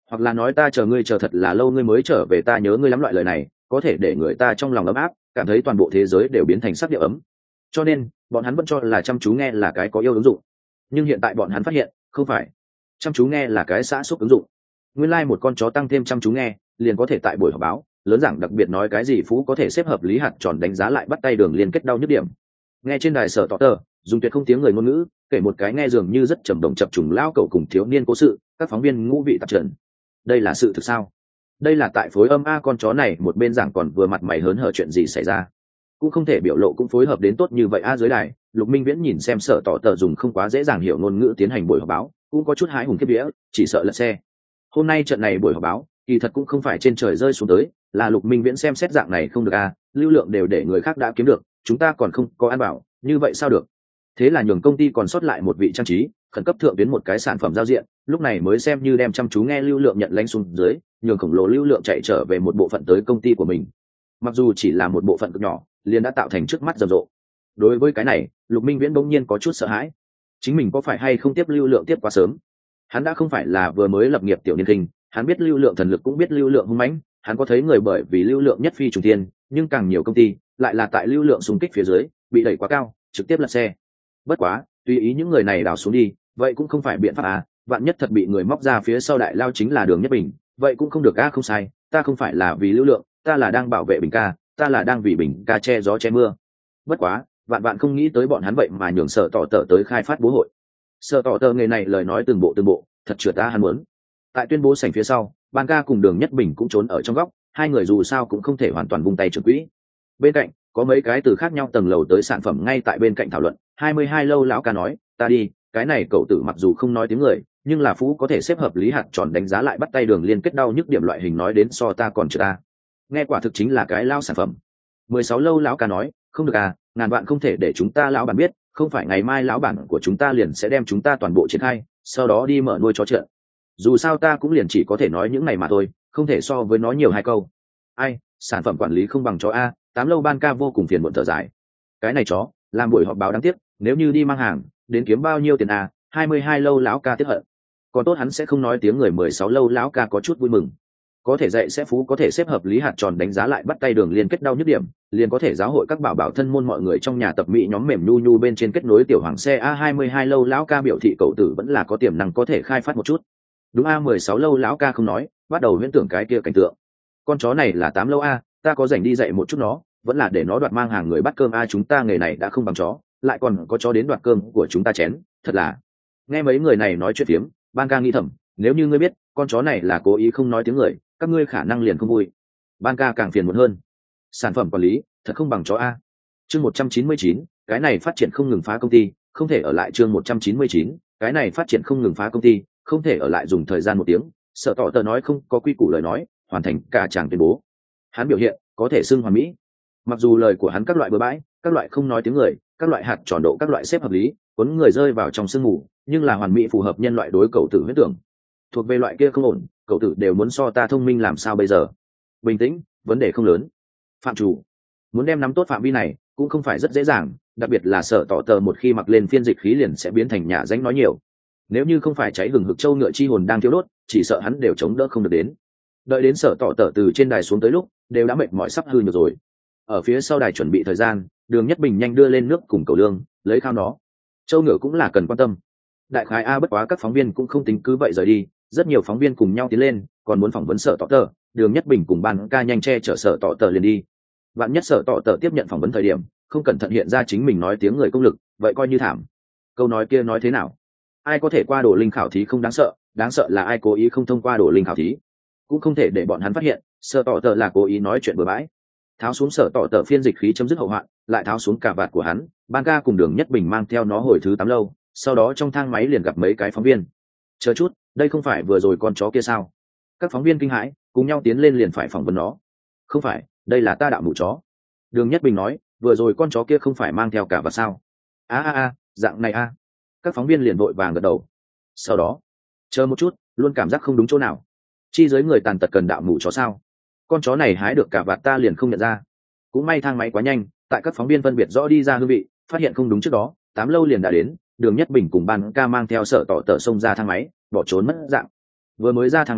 hoặc là nói ta chờ ngươi chờ thật là lâu ngươi mới trở về, ta nhớ ngươi lắm, loại lời này có thể để người ta trong lòng ấm áp, cảm thấy toàn bộ thế giới đều biến thành sắc điệu ấm. Cho nên bọn hắn vẫn cho là chăm chú nghe là cái có yêu ứng dụng, nhưng hiện tại bọn hắn phát hiện không phải, chăm chú nghe là cái xã xúc ứng dụng. Nguyên lai like một con chó tăng thêm chăm chú nghe liền có thể tại buổi họp báo lớn giảng đặc biệt nói cái gì phú có thể xếp hợp lý hạt tròn đánh giá lại bắt tay đường liên kết đau nhức điểm. Nghe trên đài sở tỏ tờ dùng tuyệt không tiếng người ngôn ngữ kể một cái nghe dường như rất trầm động chập trùng lao cậu cùng thiếu niên cố sự, các phóng viên ngũ vị tạp trần. Đây là sự thực sao? Đây là tại phối âm a, con chó này một bên giảng còn vừa mặt mày hớn hở, chuyện gì xảy ra cũng không thể biểu lộ cũng phối hợp đến tốt như vậy a. Dưới đài Lục Minh Viễn nhìn xem sở tỏ tờ dùng không quá dễ dàng hiểu ngôn ngữ tiến hành buổi họp báo, cũng có chút hái hùng kiếp vía, chỉ sợ lật xe. Hôm nay trận này buổi họp báo kỳ thật cũng không phải trên trời rơi xuống tới, là Lục Minh Viễn xem xét dạng này không được a, lưu lượng đều để người khác đã kiếm được, chúng ta còn không có ăn bảo, như vậy sao được? Thế là nhường công ty còn sót lại một vị trang trí khẩn cấp thượng tuyến một cái sản phẩm giao diện, lúc này mới xem như đem chăm chú nghe lưu lượng nhận lãnh xuống dưới, nhường khổng lồ lưu lượng chạy trở về một bộ phận tới công ty của mình. Mặc dù chỉ là một bộ phận cực nhỏ, liền đã tạo thành trước mắt rầm rộ. Đối với cái này, Lục Minh Viễn bỗng nhiên có chút sợ hãi, chính mình có phải hay không tiếp lưu lượng tiếp quá sớm. Hắn đã không phải là vừa mới lập nghiệp tiểu niên kinh, hắn biết lưu lượng thần lực, cũng biết lưu lượng hung mãnh, hắn có thấy người bởi vì lưu lượng nhất phi trùng thiên, nhưng càng nhiều công ty lại là tại lưu lượng xung kích phía dưới bị đẩy quá cao, trực tiếp lật xe. Bất quá tùy ý những người này đào xuống đi, vậy cũng không phải biện pháp à, vạn nhất thật bị người móc ra phía sau đại lao chính là Đường Nhất Bình, vậy cũng không được a. Không sai, ta không phải là vì lưu lượng, ta là đang bảo vệ Bình ca, ta là đang vì Bình ca che gió che mưa. Bất quá vạn vạn không nghĩ tới bọn hắn vậy mà nhường sở tỏ tờ tới khai phát bố hội. Sở tỏ tờ nghề này lời nói từng bộ từng bộ, thật trượt ta hắn muốn. Tại tuyên bố sảnh phía sau, Ban ca cùng Đường Nhất Bình cũng trốn ở trong góc, hai người dù sao cũng không thể hoàn toàn vung tay trưởng quỹ. Bên cạnh có mấy cái từ khác nhau tầng lầu tới sản phẩm ngay tại bên cạnh thảo luận. Hai mươi hai lâu lão ca nói, ta đi, cái này cậu tử mặc dù không nói tiếng người, nhưng là phú có thể xếp hợp lý hạt tròn đánh giá lại bắt tay đường liên kết đau nhức điểm loại hình nói đến so ta còn chưa ta. Nghe quả thực chính là cái lao sản phẩm. Mười sáu lâu lão ca nói, không được à, ngàn vạn không thể để chúng ta lão bản biết, không phải ngày mai lão bản của chúng ta liền sẽ đem chúng ta toàn bộ triển khai, sau đó đi mở nuôi chó trợn. Dù sao ta cũng liền chỉ có thể nói những này mà thôi, không thể so với nói nhiều hai câu. Ai, sản phẩm quản lý không bằng chó a. Tám lâu Ban ca vô cùng phiền muộn thở dài. Cái này chó làm buổi họp báo đáng tiếc, nếu như đi mang hàng đến kiếm bao nhiêu tiền à. Hai mươi hai lâu lão ca tiếc hận. Còn tốt hắn sẽ không nói tiếng người. Mười sáu lâu lão ca có chút vui mừng, có thể dạy sẽ phú có thể xếp hợp lý hạt tròn đánh giá lại bắt tay đường liên kết đau nhức điểm, liền có thể giáo hội các bảo bảo thân môn mọi người trong nhà tập mỹ nhóm mềm nhu nhu bên trên kết nối tiểu hoàng xe. A hai mươi hai lâu lão ca biểu thị cậu tử vẫn là có tiềm năng có thể khai phát một chút. Đúng a. Mười sáu lâu lão ca không nói, bắt đầu huyễn tưởng cái kia cảnh tượng. Con chó này là tám lâu a, ta có rảnh đi dạy một chút nó, vẫn là để nó đoạt mang hàng người bắt cơm a. Chúng ta nghề này đã không bằng chó, lại còn có chó đến đoạt cơm của chúng ta chén, thật là. Nghe mấy người này nói chuyện phiếm, Ban ca nghĩ thầm, nếu như ngươi biết con chó này là cố ý không nói tiếng người, các ngươi khả năng liền không vui. Ban ca càng phiền muộn hơn, sản phẩm quản lý thật không bằng chó a. Chương một trăm chín mươi chín, cái này phát triển không ngừng phá công ty, không thể ở lại. Chương một trăm chín mươi chín, cái này phát triển không ngừng phá công ty, không thể ở lại. Dùng thời gian một tiếng, Sở Tỏ Tờ nói không có quy củ lời nói, hoàn thành cả tràng tuyên bố. Hắn biểu hiện có thể xưng hoàn mỹ. Mặc dù lời của hắn các loại bừa bãi, các loại không nói tiếng người, các loại hạt tròn độ, các loại xếp hợp lý, cuốn người rơi vào trong sương mù, nhưng là hoàn mỹ phù hợp nhân loại đối cầu tử huyết tưởng. Thuộc về loại kia không ổn, cậu tử đều muốn so ta thông minh làm sao bây giờ. Bình tĩnh, vấn đề không lớn. Phạm chủ muốn đem nắm tốt phạm vi này cũng không phải rất dễ dàng, đặc biệt là Sở Tỏ Tờ một khi mặc lên phiên dịch khí liền sẽ biến thành nhà danh nói nhiều. Nếu như không phải cháy hừng hực châu ngựa chi hồn đang thiêu đốt, chỉ sợ hắn đều chống đỡ không được đến. Đợi đến Sở Tỏ Tờ từ trên đài xuống tới lúc, đều đã mệt mỏi sắp hư nhược rồi. Ở phía sau đài chuẩn bị thời gian, Đường Nhất Bình nhanh đưa lên nước cùng cầu lương, lấy khao nó. Châu ngựa cũng là cần quan tâm. Đại khái a, bất quá các phóng viên cũng không tính cứ vậy rời đi, rất nhiều phóng viên cùng nhau tiến lên, còn muốn phỏng vấn Sở Tỏ Tờ. Đường Nhất Bình cùng Ban ca nhanh che chở Sở Tỏ Tờ liền đi. Vạn nhất Sở Tỏ Tờ tiếp nhận phỏng vấn thời điểm không cẩn thận hiện ra chính mình nói tiếng người công lực, vậy coi như thảm. Câu nói kia nói thế nào? Ai có thể qua đồ linh khảo thí không đáng sợ, đáng sợ là ai cố ý không thông qua đồ linh khảo thí. Cũng không thể để bọn hắn phát hiện Sở Tỏ Tờ là cố ý nói chuyện bừa bãi. Tháo xuống Sở Tỏ Tờ phiên dịch khí chấm dứt hậu hoạn, lại tháo xuống cả vạt của hắn. Ban ca cùng Đường Nhất Bình mang theo nó hồi thứ tám lâu, sau đó trong thang máy liền gặp mấy cái phóng viên. Chờ chút, đây không phải vừa rồi con chó kia sao? Các phóng viên kinh hãi cùng nhau tiến lên liền phải phỏng vấn nó. Không phải, đây là ta đạo mụ chó. Đường Nhất Bình nói, vừa rồi con chó kia không phải mang theo cả vạt sao? A a a, dạng này a. Các phóng viên liền vội vàng gật đầu. Sau đó chờ một chút, luôn cảm giác không đúng chỗ nào. Chi giới người tàn tật cần đạo mụ chó sao? Con chó này hái được cả vạt ta liền không nhận ra. Cũng may thang máy quá nhanh, tại các phóng viên phân biệt rõ đi ra hương vị, phát hiện không đúng trước đó, tám lâu liền đã đến. Đường Nhất Bình cùng Ban ca mang theo Sở Tỏ Tờ xông ra thang máy, bỏ trốn mất dạng. Vừa mới ra thang máy,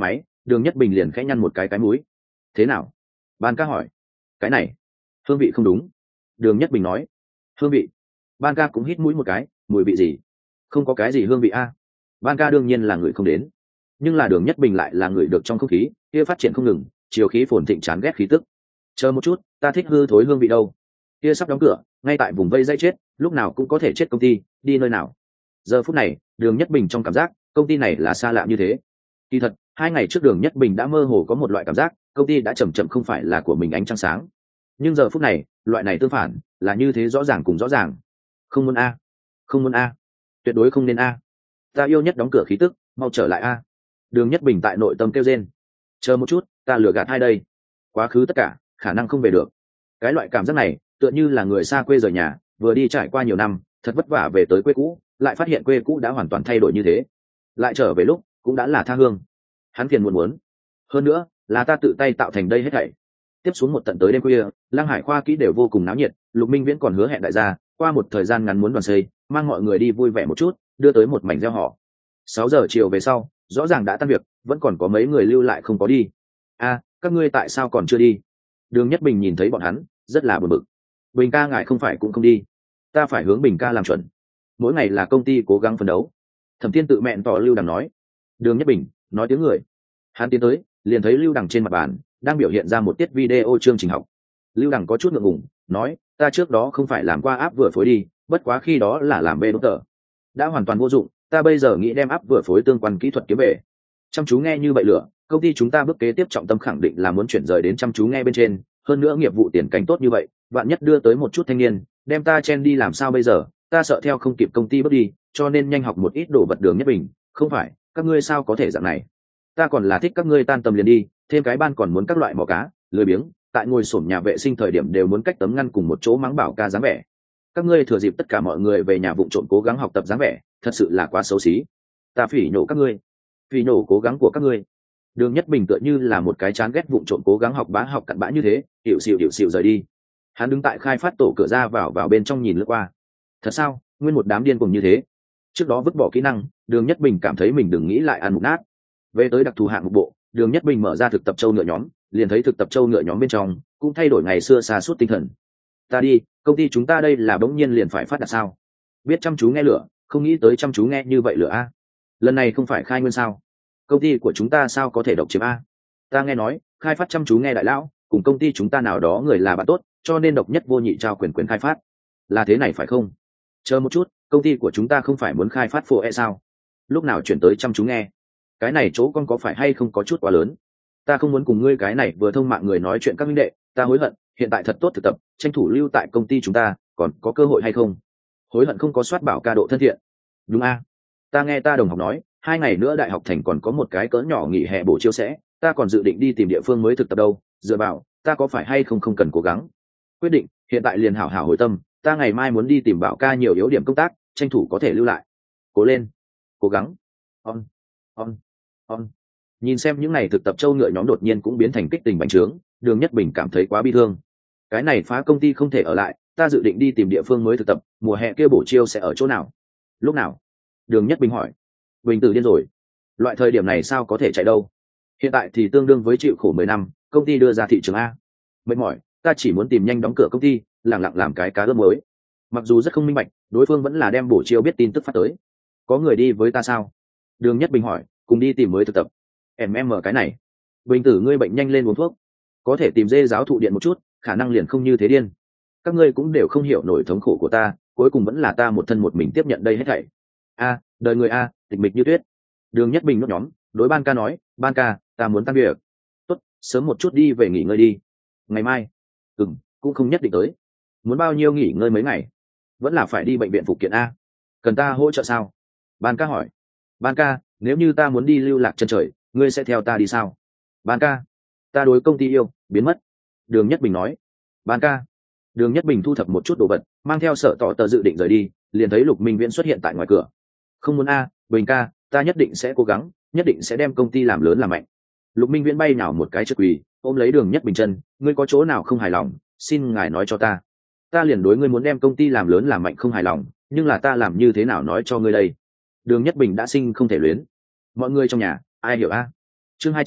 Đường Nhất Bình liền khẽ nhăn một cái cái mũi. Thế nào? Ban ca hỏi. Cái này, hương vị không đúng. Đường Nhất Bình nói. Hương vị? Ban ca cũng hít mũi một cái, mùi vị gì? Không có cái gì hương vị a. Ban ca đương nhiên là người không đến, nhưng là Đường Nhất Bình lại là người được trong không khí kia phát triển không ngừng, chiều khí phồn thịnh chán ghét khí tức. Chờ một chút, ta thích hư thối hương vị đâu. Kia sắp đóng cửa, ngay tại vùng vây dây chết, lúc nào cũng có thể chết công ty, đi nơi nào? Giờ phút này, Đường Nhất Bình trong cảm giác công ty này là xa lạ như thế. Kỳ thật, hai ngày trước Đường Nhất Bình đã mơ hồ có một loại cảm giác công ty đã chậm chậm không phải là của mình ánh trăng sáng, nhưng giờ phút này loại này tương phản là như thế rõ ràng cùng rõ ràng. Không muốn a, không muốn a, tuyệt đối không nên a. Ta yêu nhất đóng cửa khí tức, mau trở lại a. Đường Nhất Bình tại nội tâm kêu rên. Chờ một chút, ta lừa gạt hai đây. Quá khứ tất cả khả năng không về được. Cái loại cảm giác này tựa như là người xa quê rời nhà, vừa đi trải qua nhiều năm, thật vất vả về tới quê cũ, lại phát hiện quê cũ đã hoàn toàn thay đổi như thế, lại trở về lúc cũng đã là tha hương. Hắn phiền muốn muốn, hơn nữa là ta tự tay tạo thành đây hết thảy. Tiếp xuống một tận tới đêm khuya, Lăng Hải khoa kỹ đều vô cùng náo nhiệt. Lục Minh Viễn còn hứa hẹn đại gia qua một thời gian ngắn muốn đoàn xây, mang mọi người đi vui vẻ một chút, đưa tới một mảnh gieo họ. Sáu giờ chiều về sau, rõ ràng đã tan việc, vẫn còn có mấy người lưu lại không có đi. A, các ngươi tại sao còn chưa đi? Đường Nhất Bình nhìn thấy bọn hắn, rất là buồn bực. Bình ca ngài không phải cũng không đi? Ta phải hướng Bình ca làm chuẩn. Mỗi ngày là công ty cố gắng phấn đấu. Thẩm Tiên tự mẹn tỏ Lưu Đằng nói. Đường Nhất Bình nói tiếng người. Hắn tiến tới, liền thấy Lưu Đằng trên mặt bàn đang biểu hiện ra một tiết video chương trình học. Lưu Đằng có chút ngượng ngùng, nói, ta trước đó không phải làm qua áp vừa phối đi, bất quá khi đó là làm bê đốt tờ, đã hoàn toàn vô dụng, ta bây giờ nghĩ đem áp vừa phối tương quan kỹ thuật kiếm về. Chăm chú nghe như vậy lửa, công ty chúng ta bước kế tiếp trọng tâm khẳng định là muốn chuyển rời đến chăm chú nghe bên trên, hơn nữa nghiệp vụ tiền cảnh tốt như vậy, vạn nhất đưa tới một chút thanh niên, đem ta chen đi làm sao bây giờ, ta sợ theo không kịp công ty bước đi, cho nên nhanh học một ít đồ vật. Đường Nhất Bình, không phải, các ngươi sao có thể dạng này? Ta còn là thích các ngươi tan tầm liền đi, thêm cái ban còn muốn các loại mò cá, lười biếng, tại ngồi xổm nhà vệ sinh thời điểm đều muốn cách tấm ngăn cùng một chỗ mắng bảo ca dáng vẻ. Các ngươi thừa dịp tất cả mọi người về nhà vụng trộm cố gắng học tập dáng vẻ, thật sự là quá xấu xí. Ta phỉ nhổ các ngươi, phỉ nhổ cố gắng của các ngươi. Đường Nhất Bình tựa như là một cái chán ghét vụng trộm cố gắng học bá học cặn bã như thế, hiệu xịu hiệu xịu rời đi. Hắn đứng tại khai phát tổ cửa ra vào vào bên trong nhìn lướt qua. Thật sao, nguyên một đám điên cuồng như thế. Trước đó vứt bỏ kỹ năng, Đường Nhất Bình cảm thấy mình đừng nghĩ lại ăn mục nát. Về tới đặc thù hạng mục bộ, Đường Nhất Bình mở ra thực tập châu ngựa nhóm, liền thấy thực tập châu ngựa nhóm bên trong cũng thay đổi ngày xưa xa suốt tinh thần. Ta đi, công ty chúng ta đây là bỗng nhiên liền phải phát đạt sao? Biết chăm chú nghe lửa, không nghĩ tới chăm chú nghe như vậy lửa a. Lần này không phải khai nguyên sao? Công ty của chúng ta sao có thể độc chiếm a? Ta nghe nói khai phát chăm chú nghe đại lão cùng công ty chúng ta nào đó người là bạn tốt, cho nên độc nhất vô nhị trao quyền quyền khai phát. Là thế này phải không? Chờ một chút, công ty của chúng ta không phải muốn khai phát phổ e sao? Lúc nào chuyển tới chăm chú nghe? Cái này chỗ con có phải hay không có chút quá lớn? Ta không muốn cùng ngươi cái này vừa thông mạng người nói chuyện các minh đệ, ta hối hận, hiện tại thật tốt thực tập, tranh thủ lưu tại công ty chúng ta, còn có cơ hội hay không? Hối hận không có soát bảo ca độ thân thiện. Đúng a, ta nghe ta đồng học nói, hai ngày nữa đại học thành còn có một cái cỡ nhỏ nghỉ hè bổ chiêu sẽ, ta còn dự định đi tìm địa phương mới thực tập đâu, dựa vào, ta có phải hay không không cần cố gắng. Quyết định, hiện tại liền hảo hảo hồi tâm, ta ngày mai muốn đi tìm bảo ca nhiều yếu điểm công tác, tranh thủ có thể lưu lại. Cố lên, cố gắng. On, on, on. Nhìn xem những ngày thực tập châu ngựa nhóm đột nhiên cũng biến thành kích tình bành trướng, Đường Nhất Bình cảm thấy quá bi thương. Cái này phá công ty không thể ở lại, ta dự định đi tìm địa phương mới thực tập, mùa hè kia bổ chiêu sẽ ở chỗ nào? Lúc nào? Đường Nhất Bình hỏi. Bình tử điên rồi, loại thời điểm này sao có thể chạy đâu? Hiện tại thì tương đương với chịu khổ mười năm, công ty đưa ra thị trường a. Mệt mỏi, ta chỉ muốn tìm nhanh đóng cửa công ty, lặng lặng làm cái cá ướp mới. Mặc dù rất không minh bạch, đối phương vẫn là đem bổ chiêu biết tin tức phát tới. Có người đi với ta sao? Đường Nhất Bình hỏi. Cùng đi tìm mới thực tập. Em em mở cái này. Bình tử ngươi bệnh nhanh lên uống thuốc. Có thể tìm dê giáo thụ điện một chút, khả năng liền không như thế điên. Các ngươi cũng đều không hiểu nổi thống khổ của ta, cuối cùng vẫn là ta một thân một mình tiếp nhận đây hết thảy. A, đời người a, tịch mịch như tuyết. Đường Nhất Bình nốt nhóm, đối Ban ca nói, Ban ca, ta muốn tan việc. Tốt, sớm một chút đi về nghỉ ngơi đi. Ngày mai? Ừm, cũng không nhất định tới. Muốn bao nhiêu nghỉ ngơi mấy ngày? Vẫn là phải đi bệnh viện phục kiện a. Cần ta hỗ trợ sao? Ban ca hỏi. Ban ca, nếu như ta muốn đi lưu lạc chân trời, ngươi sẽ theo ta đi sao? Ban ca, ta đối công ty yêu, biến mất. Đường Nhất Bình nói. Ban ca. Đường Nhất Bình thu thập một chút đồ vật, mang theo Sở Tỏ Tờ dự định rời đi, liền thấy Lục Minh Viễn xuất hiện tại ngoài cửa. Không muốn a, Bình ca, ta nhất định sẽ cố gắng, nhất định sẽ đem công ty làm lớn làm mạnh. Lục Minh Viễn bay nhào một cái trước quỳ, ôm lấy Đường Nhất Bình chân, ngươi có chỗ nào không hài lòng, xin ngài nói cho ta. Ta liền đối ngươi muốn đem công ty làm lớn làm mạnh không hài lòng, nhưng là ta làm như thế nào nói cho ngươi đây? Đường Nhất Bình đã sinh không thể luyến. Mọi người trong nhà ai hiểu a? Chương hai trăm,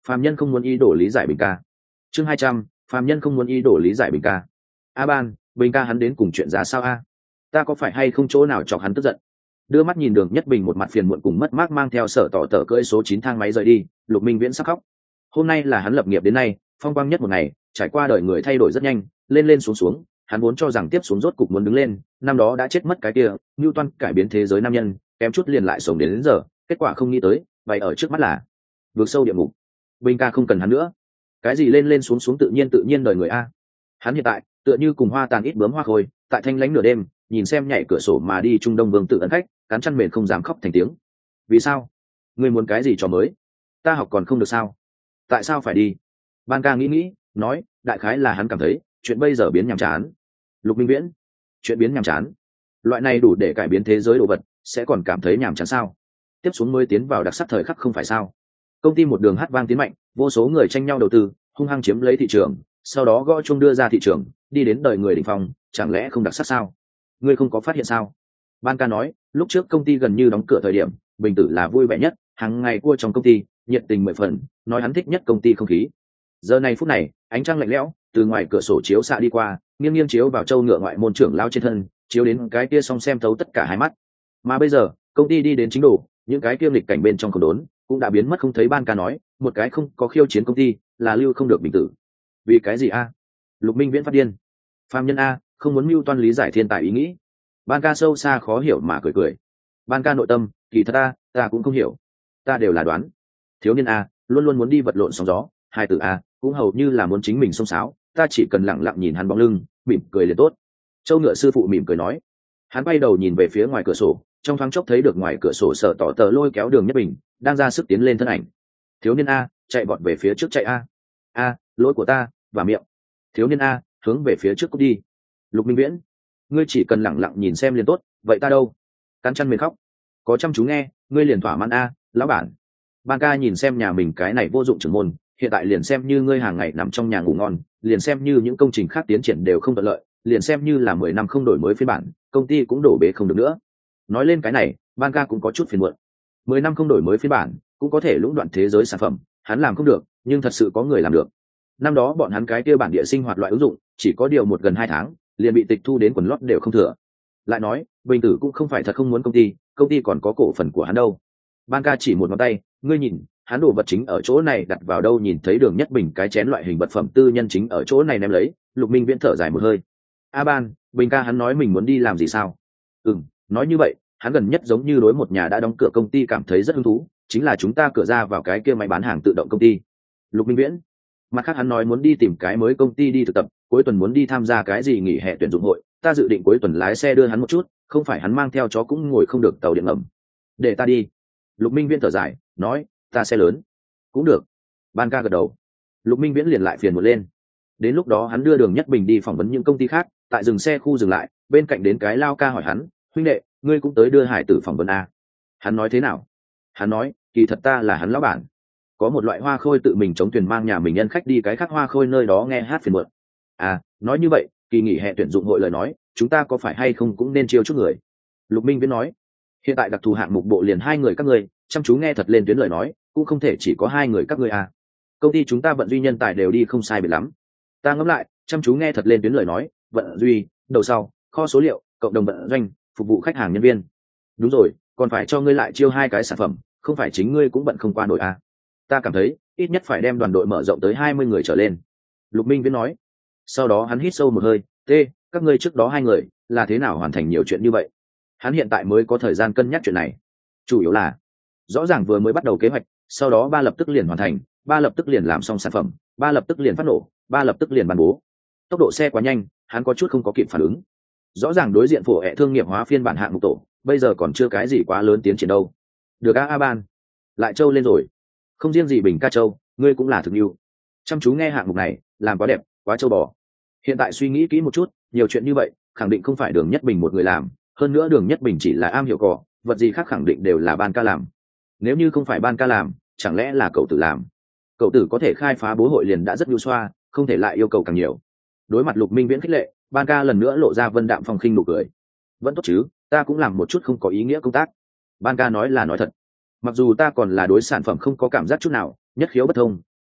phàm nhân không muốn ý đồ lý giải Bình ca. Chương hai trăm, phàm nhân không muốn ý đồ lý giải Bình ca. A Ban, Bình ca hắn đến cùng chuyện ra sao a? Ta có phải hay không chỗ nào chọc hắn tức giận? Đưa mắt nhìn Đường Nhất Bình một mặt phiền muộn cùng mất mát mang theo sở tỏ tở cưỡi số chín thang máy rời đi, Lục Minh Viễn sắp khóc. Hôm nay là hắn lập nghiệp đến nay phong quang nhất một ngày, trải qua đời người thay đổi rất nhanh, lên lên xuống xuống, hắn vốn cho rằng tiếp xuống rốt cục muốn đứng lên, năm đó đã chết mất cái kia, Newton cải biến thế giới nam nhân, kém chút liền lại sống đến, đến giờ, kết quả không nghĩ tới, vậy ở trước mắt là vượt sâu địa ngục. Bình ca không cần hắn nữa. Cái gì lên lên xuống xuống tự nhiên tự nhiên đời người a. Hắn hiện tại tựa như cùng hoa tàn ít bướm hoa khôi, tại thanh lãnh nửa đêm, nhìn xem nhảy cửa sổ mà đi Trung Đông Vương tự ấn khách, cắn chăn mền không dám khóc thành tiếng. Vì sao? Ngươi muốn cái gì cho mới? Ta học còn không được sao? Tại sao phải đi? Ban ca nghĩ nghĩ, nói, đại khái là hắn cảm thấy chuyện bây giờ biến nhàm chán. Lục Minh Viễn, chuyện biến nhàm chán? Loại này đủ để cải biến thế giới đồ vật, sẽ còn cảm thấy nhàm chán sao? Tiếp xuống mới tiến vào đặc sắc thời khắc không phải sao? Công ty một đường hát vang tiến mạnh, vô số người tranh nhau đầu tư, hung hăng chiếm lấy thị trường, sau đó gõ chuông đưa ra thị trường, đi đến đời người đỉnh phong, chẳng lẽ không đặc sắc sao? Ngươi không có phát hiện sao? Ban ca nói, lúc trước công ty gần như đóng cửa thời điểm, Bình Tử là vui vẻ nhất, hàng ngày cua trong công ty, nhiệt tình mười phần, nói hắn thích nhất công ty không khí. Giờ này phút này, ánh trăng lạnh lẽo, từ ngoài cửa sổ chiếu xạ đi qua, nghiêng nghiêng chiếu vào châu ngựa ngoại môn trưởng lao trên thân, chiếu đến cái kia song xem thấu tất cả hai mắt. Mà bây giờ, công ty đi đến chính độ, những cái kia lịch cảnh bên trong không đốn, cũng đã biến mất không thấy. Ban ca nói, một cái không có khiêu chiến công ty, là lưu không được Bình Tử. Vì cái gì a? Lục Minh Viễn phát điên. Phàm nhân a, không muốn mưu toan lý giải thiên tài ý nghĩ. Ban ca sâu xa khó hiểu mà cười cười. Ban ca nội tâm, kỳ thật ta, ta cũng không hiểu. Ta đều là đoán. Thiếu niên a, luôn luôn muốn đi vật lộn sóng gió, hai tử a, cũng hầu như là muốn chính mình xông xáo, ta chỉ cần lặng lặng nhìn hắn bóng lưng, mỉm cười liền tốt. Châu ngựa sư phụ mỉm cười nói. Hắn bay đầu nhìn về phía ngoài cửa sổ, trong thoáng chốc thấy được ngoài cửa sổ Sở Tỏ Tờ lôi kéo Đường Nhất Bình, đang ra sức tiến lên thân ảnh. Thiếu niên a, chạy vọt về phía trước chạy a. A, lỗi của ta, và miệng. Thiếu niên a, hướng về phía trước cút đi. Lục Minh Viễn, ngươi chỉ cần lặng lặng nhìn xem liền tốt, vậy ta đâu? Cắn chăn mền khóc. Có chăm chú nghe, ngươi liền thỏa mãn a, lão bản. Ban ca nhìn xem nhà mình cái này vô dụng trưởng môn, hiện tại liền xem như ngươi hàng ngày nằm trong nhà ngủ ngon, liền xem như những công trình khác tiến triển đều không thuận lợi, liền xem như là mười năm không đổi mới phiên bản, công ty cũng đổ bể không được nữa. Nói lên cái này, Ban ca cũng có chút phiền muộn. Mười năm không đổi mới phiên bản, cũng có thể lũng đoạn thế giới sản phẩm, hắn làm không được, nhưng thật sự có người làm được. Năm đó bọn hắn cái kia bản địa sinh hoạt loại ứng dụng, chỉ có điều một gần hai tháng, liền bị tịch thu đến quần lót đều không thừa. Lại nói, Bình Tử cũng không phải thật không muốn công ty, công ty còn có cổ phần của hắn đâu. Ban ca chỉ một ngón tay, ngươi nhìn, hắn đồ vật chính ở chỗ này đặt vào đâu? Nhìn thấy Đường Nhất Bình cái chén loại hình vật phẩm tư nhân chính ở chỗ này ném lấy, Lục Minh Viễn thở dài một hơi. A Ban, Bình ca hắn nói mình muốn đi làm gì sao? Ừm, nói như vậy, hắn gần nhất giống như đối một nhà đã đóng cửa công ty cảm thấy rất hứng thú, chính là chúng ta cửa ra vào cái kia máy bán hàng tự động công ty. Lục Minh Viễn, mặt khác hắn nói muốn đi tìm cái mới công ty đi thực tập, cuối tuần muốn đi tham gia cái gì nghỉ hè tuyển dụng hội, ta dự định cuối tuần lái xe đưa hắn một chút, không phải hắn mang theo chó cũng ngồi không được tàu điện ngầm. Để ta đi. Lục Minh Viễn thở dài, nói, ta xe lớn. Cũng được. Ban ca gật đầu. Lục Minh Viễn liền lại phiền một lên. Đến lúc đó hắn đưa Đường Nhất Bình đi phỏng vấn những công ty khác, tại dừng xe khu dừng lại, bên cạnh đến cái lao ca hỏi hắn, huynh đệ, ngươi cũng tới đưa hải tử phỏng vấn a? Hắn nói thế nào? Hắn nói, kỳ thật ta là hắn lão bản. Có một loại hoa khôi tự mình chống thuyền mang nhà mình nhân khách đi cái khác hoa khôi nơi đó nghe hát phiền muộn. À, nói như vậy, kỳ nghỉ hè tuyển dụng hội lời nói, chúng ta có phải hay không cũng nên chiêu chút người? Lục Minh Viễn nói, hiện tại đặc thù hạng mục bộ liền hai người các ngươi, chăm chú nghe thật lên tuyến lời nói, cũng không thể chỉ có hai người các ngươi à. Công ty chúng ta vận duy nhân tài đều đi không sai biệt lắm. Ta ngẫm lại, chăm chú nghe thật lên tuyến lời nói, vận duy, đầu sau, kho số liệu, cộng đồng vận doanh, phục vụ khách hàng nhân viên. Đúng rồi, còn phải cho ngươi lại chiêu hai cái sản phẩm, không phải chính ngươi cũng bận không qua nổi à. Ta cảm thấy, ít nhất phải đem đoàn đội mở rộng tới hai mươi người trở lên. Lục Minh Viễn nói. Sau đó hắn hít sâu một hơi, tê, các ngươi trước đó hai người, là thế nào hoàn thành nhiều chuyện như vậy? Hắn hiện tại mới có thời gian cân nhắc chuyện này. Chủ yếu là, rõ ràng vừa mới bắt đầu kế hoạch, sau đó ba lập tức liền hoàn thành, ba lập tức liền làm xong sản phẩm, ba lập tức liền phát nổ, ba lập tức liền ban bố. Tốc độ xe quá nhanh, hắn có chút không có kịp phản ứng. Rõ ràng đối diện phổ hệ thương nghiệp hóa phiên bản hạng mục tổ, bây giờ còn chưa cái gì quá lớn tiến triển đâu. Được a, A Ban, lại trâu lên rồi. Không riêng gì Bình ca châu, ngươi cũng là thực yêu. Chăm chú nghe hạng mục này, làm quá đẹp, quá châu bò. Hiện tại suy nghĩ kỹ một chút, nhiều chuyện như vậy, khẳng định không phải Đường Nhất Bình một người làm, hơn nữa Đường Nhất Bình chỉ là am hiểu cỏ, vật gì khác khẳng định đều là Ban ca làm. Nếu như không phải Ban ca làm, chẳng lẽ là cậu tử làm? Cậu tử có thể khai phá bố hội liền đã rất nhu xoa, không thể lại yêu cầu càng nhiều. Đối mặt Lục Minh Viễn khích lệ, Ban ca lần nữa lộ ra vân đạm phong khinh nụ cười. Vẫn tốt chứ, ta cũng làm một chút không có ý nghĩa công tác. Ban ca nói là nói thật. Mặc dù ta còn là đối sản phẩm không có cảm giác chút nào, nhất khiếu bất thông,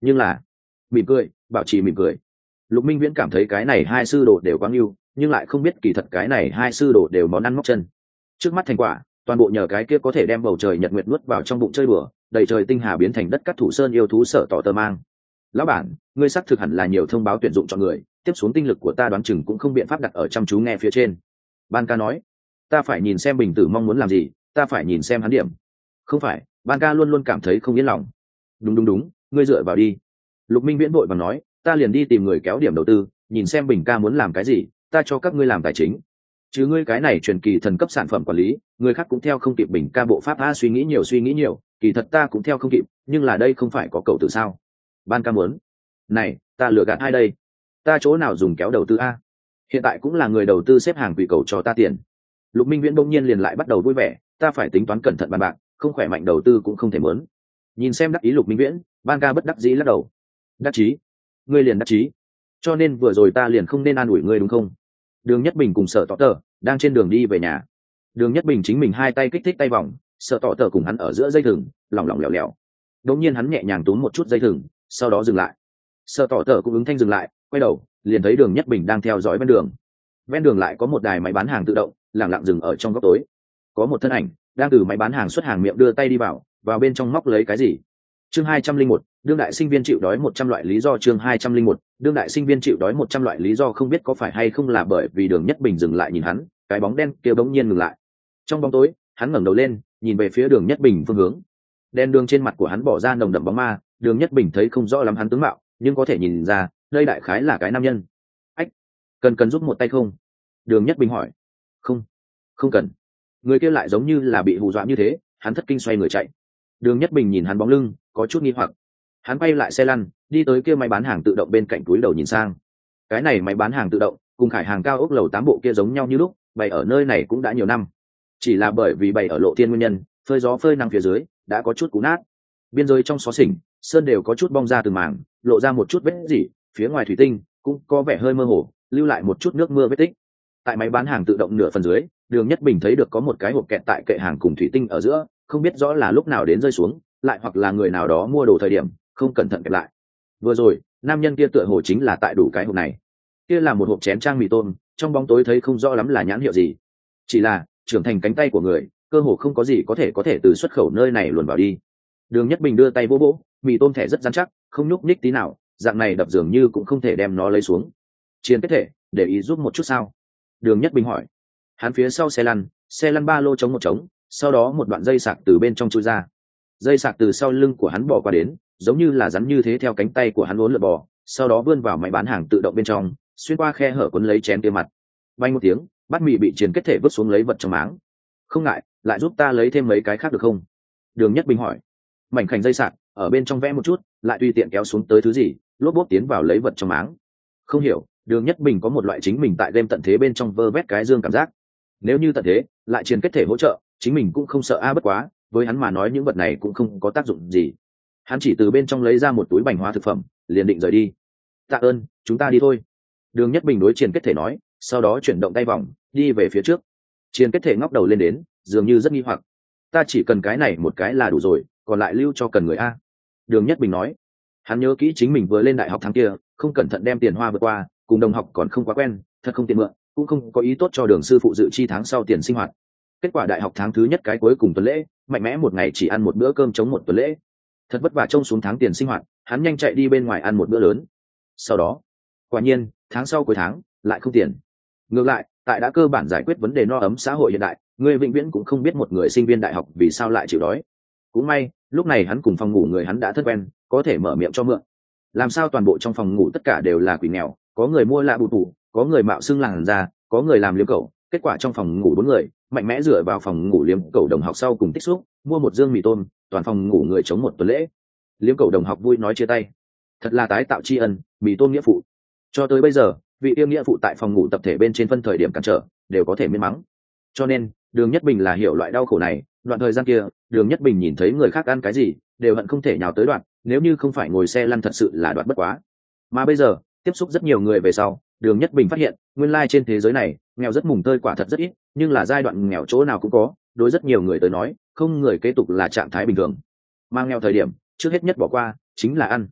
nhưng là mỉm cười, bảo trì mỉm cười. Lục Minh Viễn cảm thấy cái này hai sư đồ đều quá yêu, nhưng lại không biết kỳ thật cái này hai sư đồ đều món ăn móc chân. Trước mắt thành quả, toàn bộ nhờ cái kia có thể đem bầu trời nhật nguyệt nuốt vào trong bụng chơi bừa, đầy trời tinh hà biến thành đất cát thủ sơn yêu thú sở tỏ tơ mang. Lão bản, ngươi xác thực hẳn là nhiều thông báo tuyển dụng cho người, tiếp xuống tinh lực của ta đoán chừng cũng không biện pháp đặt ở chăm chú nghe phía trên. Ban ca nói, ta phải nhìn xem Bình Tử mong muốn làm gì, ta phải nhìn xem hắn điểm. Không phải, Ban ca luôn luôn cảm thấy không yên lòng. Đúng đúng đúng, ngươi dựa vào đi. Lục Minh Viễn vội vàng nói, ta liền đi tìm người kéo điểm đầu tư, nhìn xem Bình ca muốn làm cái gì, ta cho các ngươi làm tài chính. Chứ ngươi cái này truyền kỳ thần cấp sản phẩm quản lý, người khác cũng theo không kịp Bình ca bộ pháp a, suy nghĩ nhiều suy nghĩ nhiều, kỳ thật ta cũng theo không kịp, nhưng là đây không phải có cầu từ sao? Ban ca muốn. Này, ta lừa gạt hai đây. Ta chỗ nào dùng kéo đầu tư a? Hiện tại cũng là người đầu tư xếp hàng quỷ cầu cho ta tiền. Lục Minh Viễn bỗng nhiên liền lại bắt đầu vui vẻ, ta phải tính toán cẩn thận bàn bạc, không khỏe mạnh đầu tư cũng không thể muốn. Nhìn xem đắc ý Lục Minh Viễn, Ban ca bất đắc dĩ lắc đầu. Đắc chí? Ngươi liền đắc chí? Cho nên vừa rồi ta liền không nên an ủi ngươi đúng không? Đường Nhất Bình cùng Sở Tọ Tờ đang trên đường đi về nhà. Đường Nhất Bình chính mình hai tay kích thích tay vòng, Sở Tọ Tờ cùng hắn ở giữa dây thừng, lỏng lỏng lẻo lẻo. Đột nhiên hắn nhẹ nhàng túm một chút dây thừng, sau đó dừng lại. Sở Tọ Tờ cũng ứng thanh dừng lại, quay đầu, liền thấy Đường Nhất Bình đang theo dõi bên đường. Ven đường lại có một đài máy bán hàng tự động, lặng lặng dừng ở trong góc tối. Có một thân ảnh đang từ máy bán hàng xuất hàng miệng đưa tay đi vào, vào bên trong móc lấy cái gì. Chương hai trăm linh một, đương đại sinh viên chịu đói một trăm loại lý do. Chương hai trăm linh một, đương đại sinh viên chịu đói một trăm loại lý do. Không biết có phải hay không là bởi vì Đường Nhất Bình dừng lại nhìn hắn, cái bóng đen kia bỗng nhiên ngừng lại. Trong bóng tối, hắn ngẩng đầu lên, nhìn về phía Đường Nhất Bình phương hướng. Đen đường trên mặt của hắn bỏ ra nồng đậm bóng ma, Đường Nhất Bình thấy không rõ lắm hắn tướng mạo, nhưng có thể nhìn ra, đây đại khái là cái nam nhân. Ách, cần cần giúp một tay không? Đường Nhất Bình hỏi. Không, không cần. Người kia lại giống như là bị hù dọa như thế, hắn thất kinh xoay người chạy. Đường Nhất Bình nhìn hắn bóng lưng, có chút nghi hoặc. Hắn quay lại xe lăn, đi tới kia máy bán hàng tự động bên cạnh túi đầu nhìn sang. Cái này máy bán hàng tự động cùng khải hàng cao ốc lầu tám bộ kia giống nhau như lúc, bày ở nơi này cũng đã nhiều năm. Chỉ là bởi vì bày ở lộ thiên nguyên nhân, phơi gió phơi nắng phía dưới đã có chút cũ nát. Biên giới trong xó xỉnh, sơn đều có chút bong ra từ mảng, lộ ra một chút vết rỉ, phía ngoài thủy tinh cũng có vẻ hơi mơ hồ, lưu lại một chút nước mưa vết tích. Tại máy bán hàng tự động nửa phần dưới, Đường Nhất Bình thấy được có một cái hộp kẹt tại kệ hàng cùng thủy tinh ở giữa, không biết rõ là lúc nào đến rơi xuống, lại hoặc là người nào đó mua đồ thời điểm không cẩn thận kẹp lại. Vừa rồi nam nhân kia tựa hồ chính là tại đủ cái hộp này. Kia là một hộp chén trang mì tôm, trong bóng tối thấy không rõ lắm là nhãn hiệu gì, chỉ là trưởng thành cánh tay của người, cơ hồ không có gì có thể có thể từ xuất khẩu nơi này luồn vào đi. Đường Nhất Bình đưa tay vỗ vỗ, mì tôm thẻ rất rắn chắc, không nhúc nhích tí nào, dạng này đập dường như cũng không thể đem nó lấy xuống. Chiên kết thể, để ý giúp một chút sao? Đường Nhất Bình hỏi. Hắn phía sau xe lăn, xe lăn ba lô chống một trống, sau đó một đoạn dây sạc từ bên trong chui ra. Dây sạc từ sau lưng của hắn bò qua đến, giống như là rắn như thế theo cánh tay của hắn uốn lượn bò, sau đó vươn vào máy bán hàng tự động bên trong, xuyên qua khe hở cuốn lấy chén kia mặt. Bay một tiếng, bát mì bị Triền kết thể vứt xuống lấy vật trong máng. Không ngại, lại giúp ta lấy thêm mấy cái khác được không? Đường Nhất Bình hỏi. Mảnh khảnh dây sạc ở bên trong vẽ một chút, lại tùy tiện kéo xuống tới thứ gì, lốp bốp tiến vào lấy vật trong máng. Không hiểu, Đường Nhất Bình có một loại chính mình tại game tận thế bên trong vơ vét cái dương cảm giác. Nếu như tận thế lại Triền kết thể hỗ trợ, chính mình cũng không sợ a, bất quá với hắn mà nói những vật này cũng không có tác dụng gì. Hắn chỉ từ bên trong lấy ra một túi bánh hóa thực phẩm, liền định rời đi. Tạ ơn, chúng ta đi thôi. Đường Nhất Bình đối Triền kết thể nói, sau đó chuyển động tay vòng, đi về phía trước. Triền kết thể ngóc đầu lên đến, dường như rất nghi hoặc. Ta chỉ cần cái này một cái là đủ rồi, còn lại lưu cho cần người a. Đường Nhất Bình nói. Hắn nhớ kỹ chính mình vừa lên đại học tháng kia, không cẩn thận đem tiền hoa vượt qua, cùng đồng học còn không quá quen, thật không tiền mượn, cũng không có ý tốt cho Đường sư phụ dự chi tháng sau tiền sinh hoạt. Kết quả đại học tháng thứ nhất cái cuối cùng tuần lễ, mạnh mẽ một ngày chỉ ăn một bữa cơm chống một tuần lễ. Thật vất vả trông xuống tháng tiền sinh hoạt, hắn nhanh chạy đi bên ngoài ăn một bữa lớn. Sau đó, quả nhiên, tháng sau cuối tháng lại không tiền. Ngược lại, tại đã cơ bản giải quyết vấn đề no ấm xã hội hiện đại, người vĩnh viễn cũng không biết một người sinh viên đại học vì sao lại chịu đói. Cũng may, lúc này hắn cùng phòng ngủ người hắn đã thân quen, có thể mở miệng cho mượn. Làm sao toàn bộ trong phòng ngủ tất cả đều là quỷ nghèo, có người mua lạ bù tù, có người mạo xưng làn da, có người làm liếm cẩu. Kết quả trong phòng ngủ bốn người mạnh mẽ dựa vào phòng ngủ liếm cẩu đồng học sau cùng tích xúc, mua một dương mì tôm, toàn phòng ngủ người chống một tuần lễ. Liếm cẩu đồng học vui nói chia tay, thật là tái tạo tri ân, mì tôm nghĩa phụ. Cho tới bây giờ, vị yêu nghĩa phụ tại phòng ngủ tập thể bên trên phân thời điểm cản trở đều có thể miên mắng. Cho nên Đường Nhất Bình là hiểu loại đau khổ này. Đoạn thời gian kia, Đường Nhất Bình nhìn thấy người khác ăn cái gì đều hận không thể nhào tới đoạn, nếu như không phải ngồi xe lăn thật sự là đoạn bất quá. Mà bây giờ tiếp xúc rất nhiều người về sau, Đường Nhất Bình phát hiện nguyên lai trên thế giới này nghèo rất mùng tơi quả thật rất ít, nhưng là giai đoạn nghèo chỗ nào cũng có, đối rất nhiều người tới nói không người kế tục là trạng thái bình thường. Mà nghèo thời điểm trước hết nhất bỏ qua chính là ăn.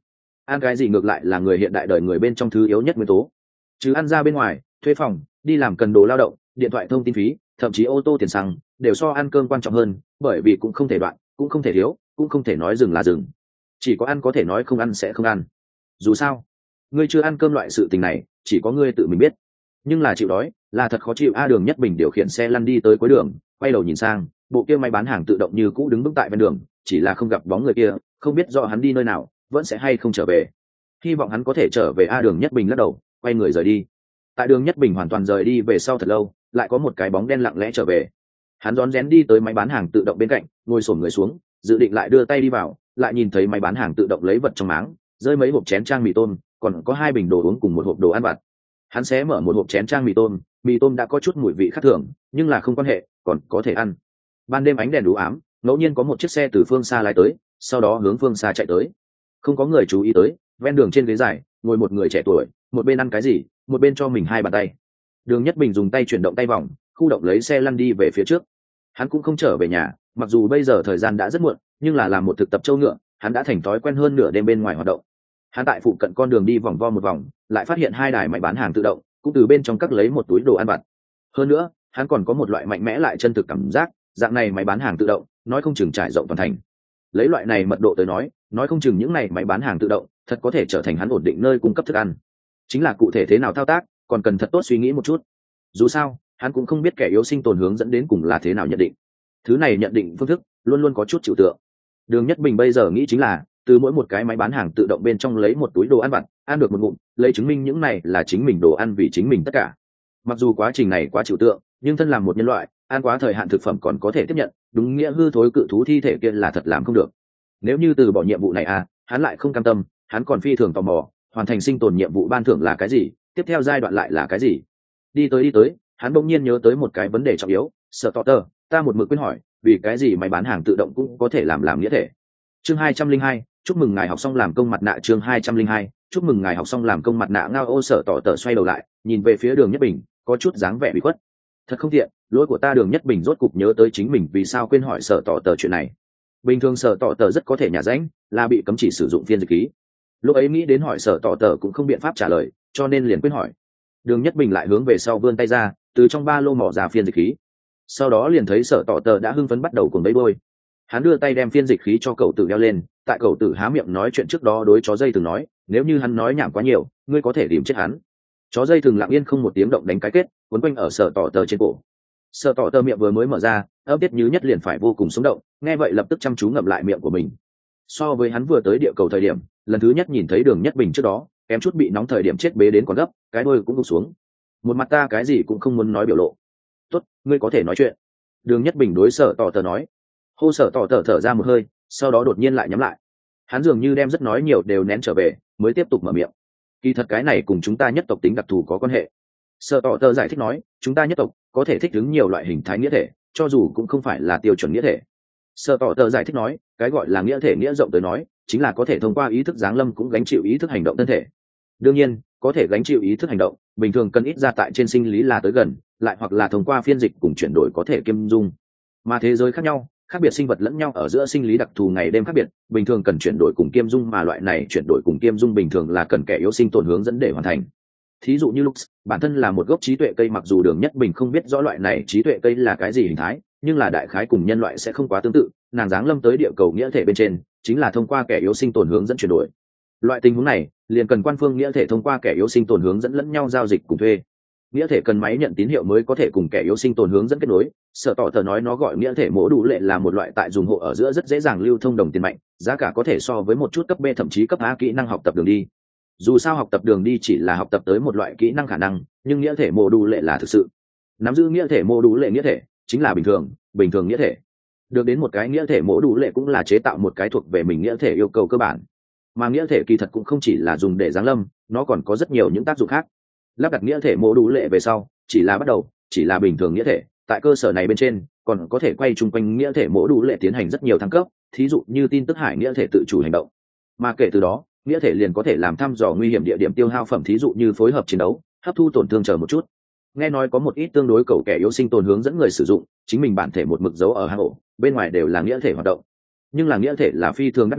ăn cái gì ngược lại là người hiện đại đời người bên trong thứ yếu nhất nguyên tố. Chứ ăn ra bên ngoài, thuê phòng, đi làm cần đồ lao động, điện thoại thông tin phí, thậm chí ô tô tiền xăng đều so ăn cơm quan trọng hơn, bởi vì cũng không thể đoạn, cũng không thể thiếu, cũng không thể nói dừng là dừng. Chỉ có ăn có thể nói không ăn sẽ không ăn. Dù sao, ngươi chưa ăn cơm loại sự tình này, chỉ có ngươi tự mình biết. Nhưng là chịu đói, là thật khó chịu. A Đường Nhất Bình điều khiển xe lăn đi tới cuối đường, quay đầu nhìn sang, bộ kia máy bán hàng tự động như cũ đứng vững tại ven đường, chỉ là không gặp bóng người kia, không biết rõ hắn đi nơi nào, vẫn sẽ hay không trở về. Hy vọng hắn có thể trở về. A Đường Nhất Bình lắc đầu, quay người rời đi. Tại Đường Nhất Bình hoàn toàn rời đi về sau thật lâu, lại có một cái bóng đen lặng lẽ trở về. Hắn rón rén đi tới máy bán hàng tự động bên cạnh, ngồi xổm người xuống, dự định lại đưa tay đi vào, lại nhìn thấy máy bán hàng tự động lấy vật trong máng, rơi mấy hộp chén trang mì tôm, còn có hai bình đồ uống cùng một hộp đồ ăn vặt. Hắn xé mở một hộp chén trang mì tôm, mì tôm đã có chút mùi vị khác thường, nhưng là không quan hệ, còn có thể ăn. Ban đêm ánh đèn đủ ám, ngẫu nhiên có một chiếc xe từ phương xa lái tới, sau đó hướng phương xa chạy tới. Không có người chú ý tới, ven đường trên ghế dài ngồi một người trẻ tuổi, một bên ăn cái gì, một bên cho mình hai bàn tay. Đường Nhất Bình dùng tay chuyển động tay vòng, khu động lấy xe lăn đi về phía trước. Hắn cũng không trở về nhà, mặc dù bây giờ thời gian đã rất muộn, nhưng là làm một thực tập châu ngựa, hắn đã thành thói quen hơn nửa đêm bên ngoài hoạt động. Hắn tại phụ cận con đường đi vòng vo một vòng, lại phát hiện hai đài máy bán hàng tự động, cũng từ bên trong cắt lấy một túi đồ ăn vặt. Hơn nữa, hắn còn có một loại mạnh mẽ lại chân thực cảm giác, dạng này máy bán hàng tự động, nói không chừng trải rộng toàn thành. Lấy loại này mật độ tới nói, nói không chừng những này máy bán hàng tự động, thật có thể trở thành hắn ổn định nơi cung cấp thức ăn. Chính là cụ thể thế nào thao tác, còn cần thật tốt suy nghĩ một chút. Dù sao, hắn cũng không biết kẻ yếu sinh tồn hướng dẫn đến cùng là thế nào nhận định. Thứ này nhận định phương thức luôn luôn có chút trừu tượng. Đường Nhất Bình bây giờ nghĩ chính là từ mỗi một cái máy bán hàng tự động bên trong lấy một túi đồ ăn vặt, ăn được một ngụm, lấy chứng minh những này là chính mình đồ ăn vì chính mình tất cả. Mặc dù quá trình này quá trừu tượng, nhưng thân làm một nhân loại, ăn quá thời hạn thực phẩm còn có thể tiếp nhận, đúng nghĩa hư thối cự thú thi thể kia là thật làm không được. Nếu như từ bỏ nhiệm vụ này à, hắn lại không cam tâm, hắn còn phi thường tò mò, hoàn thành sinh tồn nhiệm vụ ban thưởng là cái gì, tiếp theo giai đoạn lại là cái gì. Đi tới đi tới, hắn bỗng nhiên nhớ tới một cái vấn đề trọng yếu, Sở Tọ Tơ, ta một mực quên hỏi, vì cái gì máy bán hàng tự động cũng có thể làm làm nghĩa thể. Chương hai trăm linh hai, chúc mừng ngài học xong làm công mặt nạ. Chương hai trăm linh hai, chúc mừng ngài học xong làm công mặt nạ. Ngao Ô Sở Tọ Tơ xoay đầu lại, nhìn về phía Đường Nhất Bình, có chút dáng vẻ bị khuất. Thật không tiện, lỗi của ta. Đường Nhất Bình rốt cục nhớ tới chính mình vì sao quên hỏi Sở Tọ Tơ chuyện này. Bình thường Sở Tọ Tơ rất có thể nhả rãnh, là bị cấm chỉ sử dụng phiên dịch khí. Lúc ấy nghĩ đến hỏi Sở Tọ Tơ cũng không biện pháp trả lời, cho nên liền quên hỏi. Đường Nhất Bình lại hướng về sau vươn tay ra, từ trong ba lô mỏ ra phiên dịch khí. Sau đó liền thấy Sở Tọ Tơ đã hưng phấn bắt đầu cuồng bấy bôi. Hắn đưa tay đem phiên dịch khí cho cậu tử đeo lên, tại cậu tử há miệng nói chuyện trước đó đối chó dây từng nói, nếu như hắn nói nhảm quá nhiều, ngươi có thể điểm chết hắn. Chó dây từng lặng yên không một tiếng động đánh cái kết, quấn quanh ở Sở Tọ Tơ trên cổ. Sở Tọ Tơ miệng vừa mới mở ra, âm tiết như nhất liền phải vô cùng sống động, nghe vậy lập tức chăm chú ngậm lại miệng của mình. So với hắn vừa tới địa cầu thời điểm, lần thứ nhất nhìn thấy Đường Nhất Bình trước đó, kém chút bị nóng thời điểm chết bế đến còn gấp, cái đuôi cũng gục xuống. Một mặt ta cái gì cũng không muốn nói biểu lộ. Tốt, ngươi có thể nói chuyện. Đường Nhất Bình đối Sở Tọ Tơ nói. Hô Sở Tọ Tơ thở ra một hơi, sau đó đột nhiên lại nhắm lại. Hắn dường như đem rất nói nhiều đều nén trở về, mới tiếp tục mở miệng. Kỳ thật cái này cùng chúng ta nhất tộc tính đặc thù có quan hệ. Sở Tọ Tơ giải thích nói, chúng ta nhất tộc có thể thích ứng nhiều loại hình thái nghĩa thể, cho dù cũng không phải là tiêu chuẩn nghĩa thể. Sở Tọ Tơ giải thích nói, cái gọi là nghĩa thể nghĩa rộng tới nói, chính là có thể thông qua ý thức giáng lâm cũng gánh chịu ý thức hành động thân thể. Đương nhiên, có thể gánh chịu ý thức hành động, bình thường cần ít ra tại trên sinh lý là tới gần, lại hoặc là thông qua phiên dịch cùng chuyển đổi có thể kiêm dung. Mà thế giới khác nhau, khác biệt sinh vật lẫn nhau ở giữa sinh lý đặc thù ngày đêm khác biệt, bình thường cần chuyển đổi cùng kiêm dung, mà loại này chuyển đổi cùng kiêm dung bình thường là cần kẻ yếu sinh tồn hướng dẫn để hoàn thành. Thí dụ như Lux, bản thân là một gốc trí tuệ cây, mặc dù Đường Nhất Bình không biết rõ loại này trí tuệ cây là cái gì hình thái, nhưng là đại khái cùng nhân loại sẽ không quá tương tự, nàng giáng lâm tới địa cầu nghĩa thể bên trên, chính là thông qua kẻ yếu sinh tồn hướng dẫn chuyển đổi. Loại tình huống này, liền cần quan phương nghĩa thể thông qua kẻ yếu sinh tồn hướng dẫn lẫn nhau giao dịch cùng thuê. Nghĩa thể cần máy nhận tín hiệu mới có thể cùng kẻ yếu sinh tồn hướng dẫn kết nối. Sở Tọ Tơ nói nó gọi nghĩa thể mỗ đủ lệ là một loại tại dùng hộ ở giữa rất dễ dàng lưu thông đồng tiền mạnh, giá cả có thể so với một chút cấp B thậm chí cấp A kỹ năng học tập đường đi. Dù sao học tập đường đi chỉ là học tập tới một loại kỹ năng khả năng, nhưng nghĩa thể mô đủ lệ là thực sự. Nắm giữ nghĩa thể mô đủ lệ nghĩa thể chính là bình thường, bình thường nghĩa thể. Được đến một cái nghĩa thể mô đủ lệ cũng là chế tạo một cái thuộc về mình nghĩa thể yêu cầu cơ bản. Mà nghĩa thể kỳ thật cũng không chỉ là dùng để giáng lâm, nó còn có rất nhiều những tác dụng khác. Lắp đặt nghĩa thể mô đủ lệ về sau, chỉ là bắt đầu, chỉ là bình thường nghĩa thể, tại cơ sở này bên trên, còn có thể quay chung quanh nghĩa thể mô đủ lệ tiến hành rất nhiều thăng cấp, thí dụ như tin tức hải nghĩa thể tự chủ hành động. Mà kể từ đó, nghĩa thể liền có thể làm thăm dò nguy hiểm địa điểm tiêu hao phẩm, thí dụ như phối hợp chiến đấu, hấp thu tổn thương chờ một chút. Nghe nói có một ít tương đối cầu kẻ yếu sinh tồn hướng dẫn người sử dụng, chính mình bản thể một mực dấu ở hang ổ, bên ngoài đều là nghĩa thể hoạt động. Nhưng là nghĩa thể là phi thường đắt đỏ,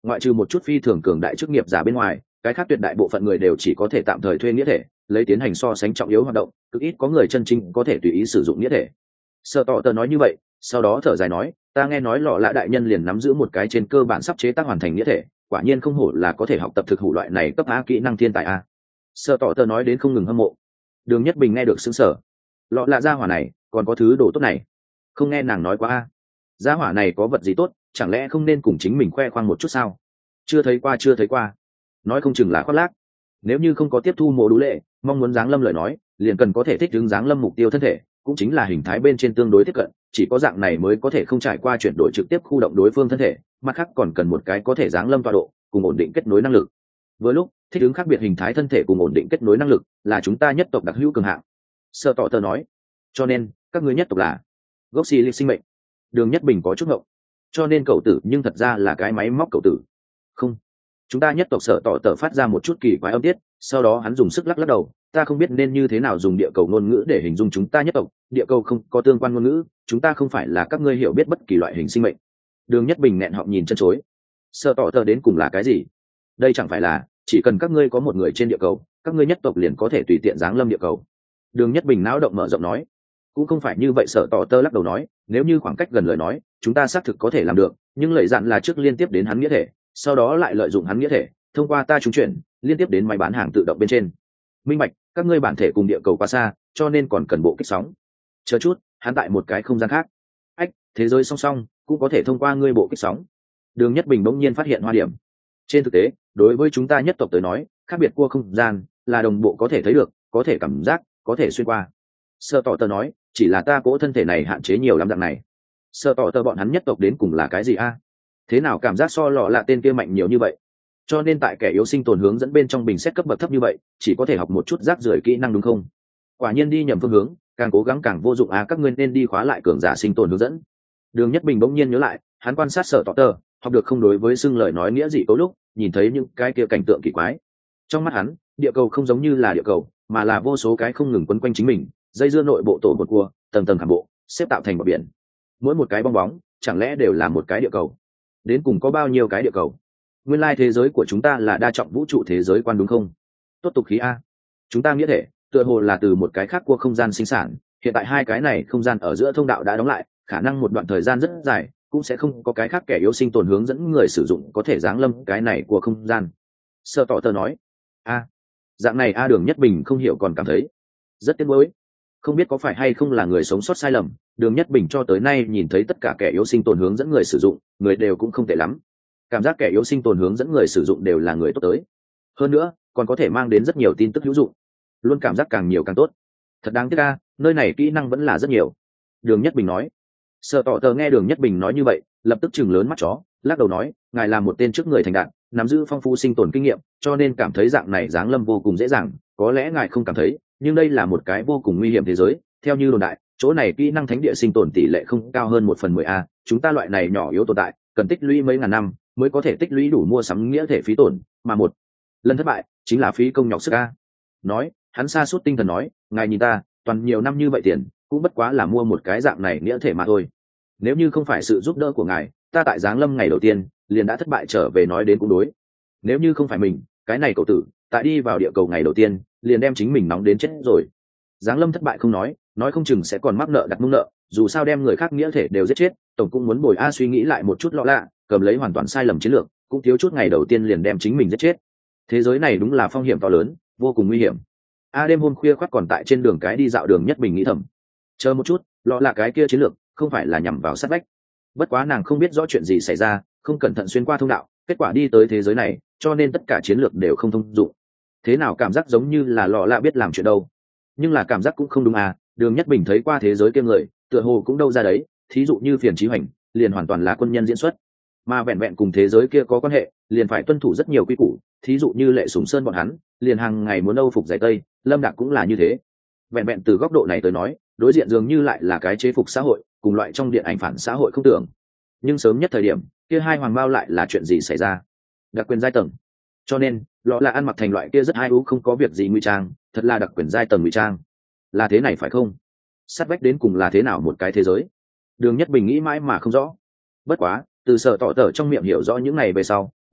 ngoại trừ một chút phi thường cường đại chức nghiệp giả bên ngoài, cái khác tuyệt đại bộ phận người đều chỉ có thể tạm thời thuê nghĩa thể, lấy tiến hành so sánh trọng yếu hoạt động, cực ít có người chân chính có thể tùy ý sử dụng nghĩa thể. Sở tỏ tờ nói như vậy, sau đó thở dài nói, ta nghe nói lọ lạ đại nhân liền nắm giữ một cái trên cơ bản sắp chế tác hoàn thành nghĩa thể, quả nhiên không hổ là có thể học tập thực hủ loại này cấp a kỹ năng thiên tài a. Sở tỏ tờ nói đến không ngừng hâm mộ. Đường Nhất Bình nghe được sững sờ. Lọ lạ gia hỏa này còn có thứ đồ tốt này, không nghe nàng nói quá a. Gia hỏa này có vật gì tốt, chẳng lẽ không nên cùng chính mình khoe khoang một chút sao? Chưa thấy qua chưa thấy qua, nói không chừng là khoác lác. Nếu như không có tiếp thu mộ đủ lệ, mong muốn giáng lâm lời nói, liền cần có thể thích ứng giáng lâm mục tiêu thân thể, cũng chính là hình thái bên trên tương đối tiếp cận, chỉ có dạng này mới có thể không trải qua chuyển đổi trực tiếp khu động đối phương thân thể, mặt khác còn cần một cái có thể giáng lâm tọa độ cùng ổn định kết nối năng lực. Với lúc thích ứng khác biệt hình thái thân thể cùng ổn định kết nối năng lực là chúng ta nhất tộc đặc hữu cường hạng. Sơ tỏ tờ nói, cho nên các ngươi nhất tộc là gốc xì lịch sinh mệnh. Đường Nhất Bình có chút ngộng, cho nên cậu tử nhưng thật ra là cái máy móc cậu tử. Không, chúng ta nhất tộc Sở tỏ tờ phát ra một chút kỳ quái âm tiết, sau đó hắn dùng sức lắc lắc đầu, ta không biết nên như thế nào dùng địa cầu ngôn ngữ để hình dung chúng ta nhất tộc, địa cầu không có tương quan ngôn ngữ, chúng ta không phải là các ngươi hiểu biết bất kỳ loại hình sinh mệnh. Đường Nhất Bình nghẹn họng nhìn chân chối. Sở tỏ tờ đến cùng là cái gì? Đây chẳng phải là chỉ cần các ngươi có một người trên địa cầu, các ngươi nhất tộc liền có thể tùy tiện giáng lâm địa cầu? Đường Nhất Bình não động mở rộng nói, cũng không phải như vậy. Sở tỏ tơ lắc đầu nói, nếu như khoảng cách gần lời nói, chúng ta xác thực có thể làm được, nhưng lợi dạn là trước liên tiếp đến hắn nghĩa thể, sau đó lại lợi dụng hắn nghĩa thể thông qua ta trúng chuyển liên tiếp đến máy bán hàng tự động bên trên. Minh bạch, các ngươi bản thể cùng địa cầu quá xa, cho nên còn cần bộ kích sóng. Chờ chút, hắn tại một cái không gian khác. Ách, thế giới song song cũng có thể thông qua ngươi bộ kích sóng. Đường Nhất Bình bỗng nhiên phát hiện hoa điểm. Trên thực tế, đối với chúng ta nhất tộc tới nói, khác biệt cua không gian là đồng bộ có thể thấy được, có thể cảm giác, có thể xuyên qua. Sơ tỏ tờ nói, chỉ là ta cỗ thân thể này hạn chế nhiều lắm dạng này. Sơ tỏ tờ bọn hắn nhất tộc đến cùng là cái gì a? Thế nào cảm giác so lọ là tên kia mạnh nhiều như vậy? Cho nên tại kẻ yếu sinh tồn hướng dẫn bên trong bình xét cấp bậc thấp như vậy, chỉ có thể học một chút rác rưởi kỹ năng đúng không? Quả nhiên đi nhầm phương hướng, càng cố gắng càng vô dụng à, các ngươi nên đi khóa lại cường giả sinh tồn hướng dẫn. Đường Nhất Bình bỗng nhiên nhớ lại, hắn quan sát Sở tỏ tờ, học được không đối với xưng lời nói nghĩa gì cấu lúc, nhìn thấy những cái kia cảnh tượng kỳ quái. Trong mắt hắn, địa cầu không giống như là địa cầu, mà là vô số cái không ngừng quấn quanh chính mình, dây dưa nội bộ tổ một cua, tầng tầng khảm bộ, xếp tạo thành bờ biển. Mỗi một cái bong bóng, chẳng lẽ đều là một cái địa cầu? Đến cùng có bao nhiêu cái địa cầu? Nguyên lai thế giới của chúng ta là đa trọng vũ trụ thế giới quan đúng không? Tốt tục khí a. Chúng ta nghĩa thể, tựa hồ là từ một cái khác của không gian sinh sản, hiện tại hai cái này không gian ở giữa thông đạo đã đóng lại, khả năng một đoạn thời gian rất dài cũng sẽ không có cái khác kẻ yếu sinh tồn hướng dẫn người sử dụng có thể giáng lâm cái này của không gian. Sơ tỏ tờ nói, a, dạng này a. Đường Nhất Bình không hiểu còn cảm thấy rất tiếc nuối. Không biết có phải hay không là người sống sót sai lầm, Đường Nhất Bình cho tới nay nhìn thấy tất cả kẻ yếu sinh tồn hướng dẫn người sử dụng, người đều cũng không tệ lắm. Cảm giác kẻ yếu sinh tồn hướng dẫn người sử dụng đều là người tốt tới. Hơn nữa, còn có thể mang đến rất nhiều tin tức hữu dụng. Luôn cảm giác càng nhiều càng tốt. Thật đáng tiếc a, nơi này kỹ năng vẫn là rất nhiều. Đường Nhất Bình nói. Sở tỏ tờ nghe Đường Nhất Bình nói như vậy, lập tức chừng lớn mắt chó, lắc đầu nói, ngài là một tên trước người thành đạt, nắm giữ phong phú sinh tồn kinh nghiệm, cho nên cảm thấy dạng này giáng lâm vô cùng dễ dàng, có lẽ ngài không cảm thấy, nhưng đây là một cái vô cùng nguy hiểm thế giới. Theo như đồn đại, chỗ này kỹ năng thánh địa sinh tồn tỷ lệ không cao hơn một phần mười a, chúng ta loại này nhỏ yếu tồn tại, cần tích lũy mấy ngàn năm mới có thể tích lũy đủ mua sắm nghĩa thể phí tổn, mà một lần thất bại chính là phí công nhọc sức a. Nói, hắn sa sút tinh thần nói, ngài nhìn ta, toàn nhiều năm như vậy tiền, cũng bất quá là mua một cái dạng này nghĩa thể mà thôi. Nếu như không phải sự giúp đỡ của ngài, ta tại giáng lâm ngày đầu tiên liền đã thất bại trở về, nói đến cũng đối. Nếu như không phải mình, cái này cậu tử tại đi vào địa cầu ngày đầu tiên liền đem chính mình nóng đến chết rồi. Giáng lâm thất bại không nói, nói không chừng sẽ còn mắc nợ đặt mông nợ, dù sao đem người khác nghĩa thể đều giết chết, tổng cũng muốn bồi a. Suy nghĩ lại một chút lọ lạ, cầm lấy hoàn toàn sai lầm chiến lược, cũng thiếu chút ngày đầu tiên liền đem chính mình giết chết. Thế giới này đúng là phong hiểm to lớn, vô cùng nguy hiểm. A đêm hôm khuya khoắt còn tại trên đường cái đi dạo, Đường Nhất Bình nghĩ thầm, chờ một chút, lọ là cái kia chiến lược không phải là nhằm vào sát vách. Bất quá nàng không biết rõ chuyện gì xảy ra, không cẩn thận xuyên qua thông đạo, kết quả đi tới thế giới này, cho nên tất cả chiến lược đều không thông dụng. Thế nào cảm giác giống như là lọ lạ biết làm chuyện đâu, nhưng là cảm giác cũng không đúng à. Đường Nhất Bình thấy qua thế giới kia người, tựa hồ cũng đâu ra đấy, thí dụ như Phiền Chí Hoành, liền hoàn toàn là quân nhân diễn xuất, mà vẹn vẹn cùng thế giới kia có quan hệ, liền phải tuân thủ rất nhiều quy củ, thí dụ như Lệ Sùng Sơn bọn hắn, liền hàng ngày muốn âu phục giải tây, Lâm Đạc cũng là như thế. Vẹn vẹn từ góc độ này tới nói, đối diện dường như lại là cái chế phục xã hội, cùng loại trong điện ảnh phản xã hội không tưởng. Nhưng sớm nhất thời điểm, kia hai hoàng bao lại là chuyện gì xảy ra? Đặc quyền giai tầng. Cho nên, lọ là ăn mặc thành loại kia rất hai ú không có việc gì ngụy trang, thật là đặc quyền giai tầng ngụy trang. Là thế này phải không? Sát vách đến cùng là thế nào một cái thế giới? Đường Nhất Bình nghĩ mãi mà không rõ. Bất quá, từ Sở tỏ tở trong miệng hiểu rõ những này về sau,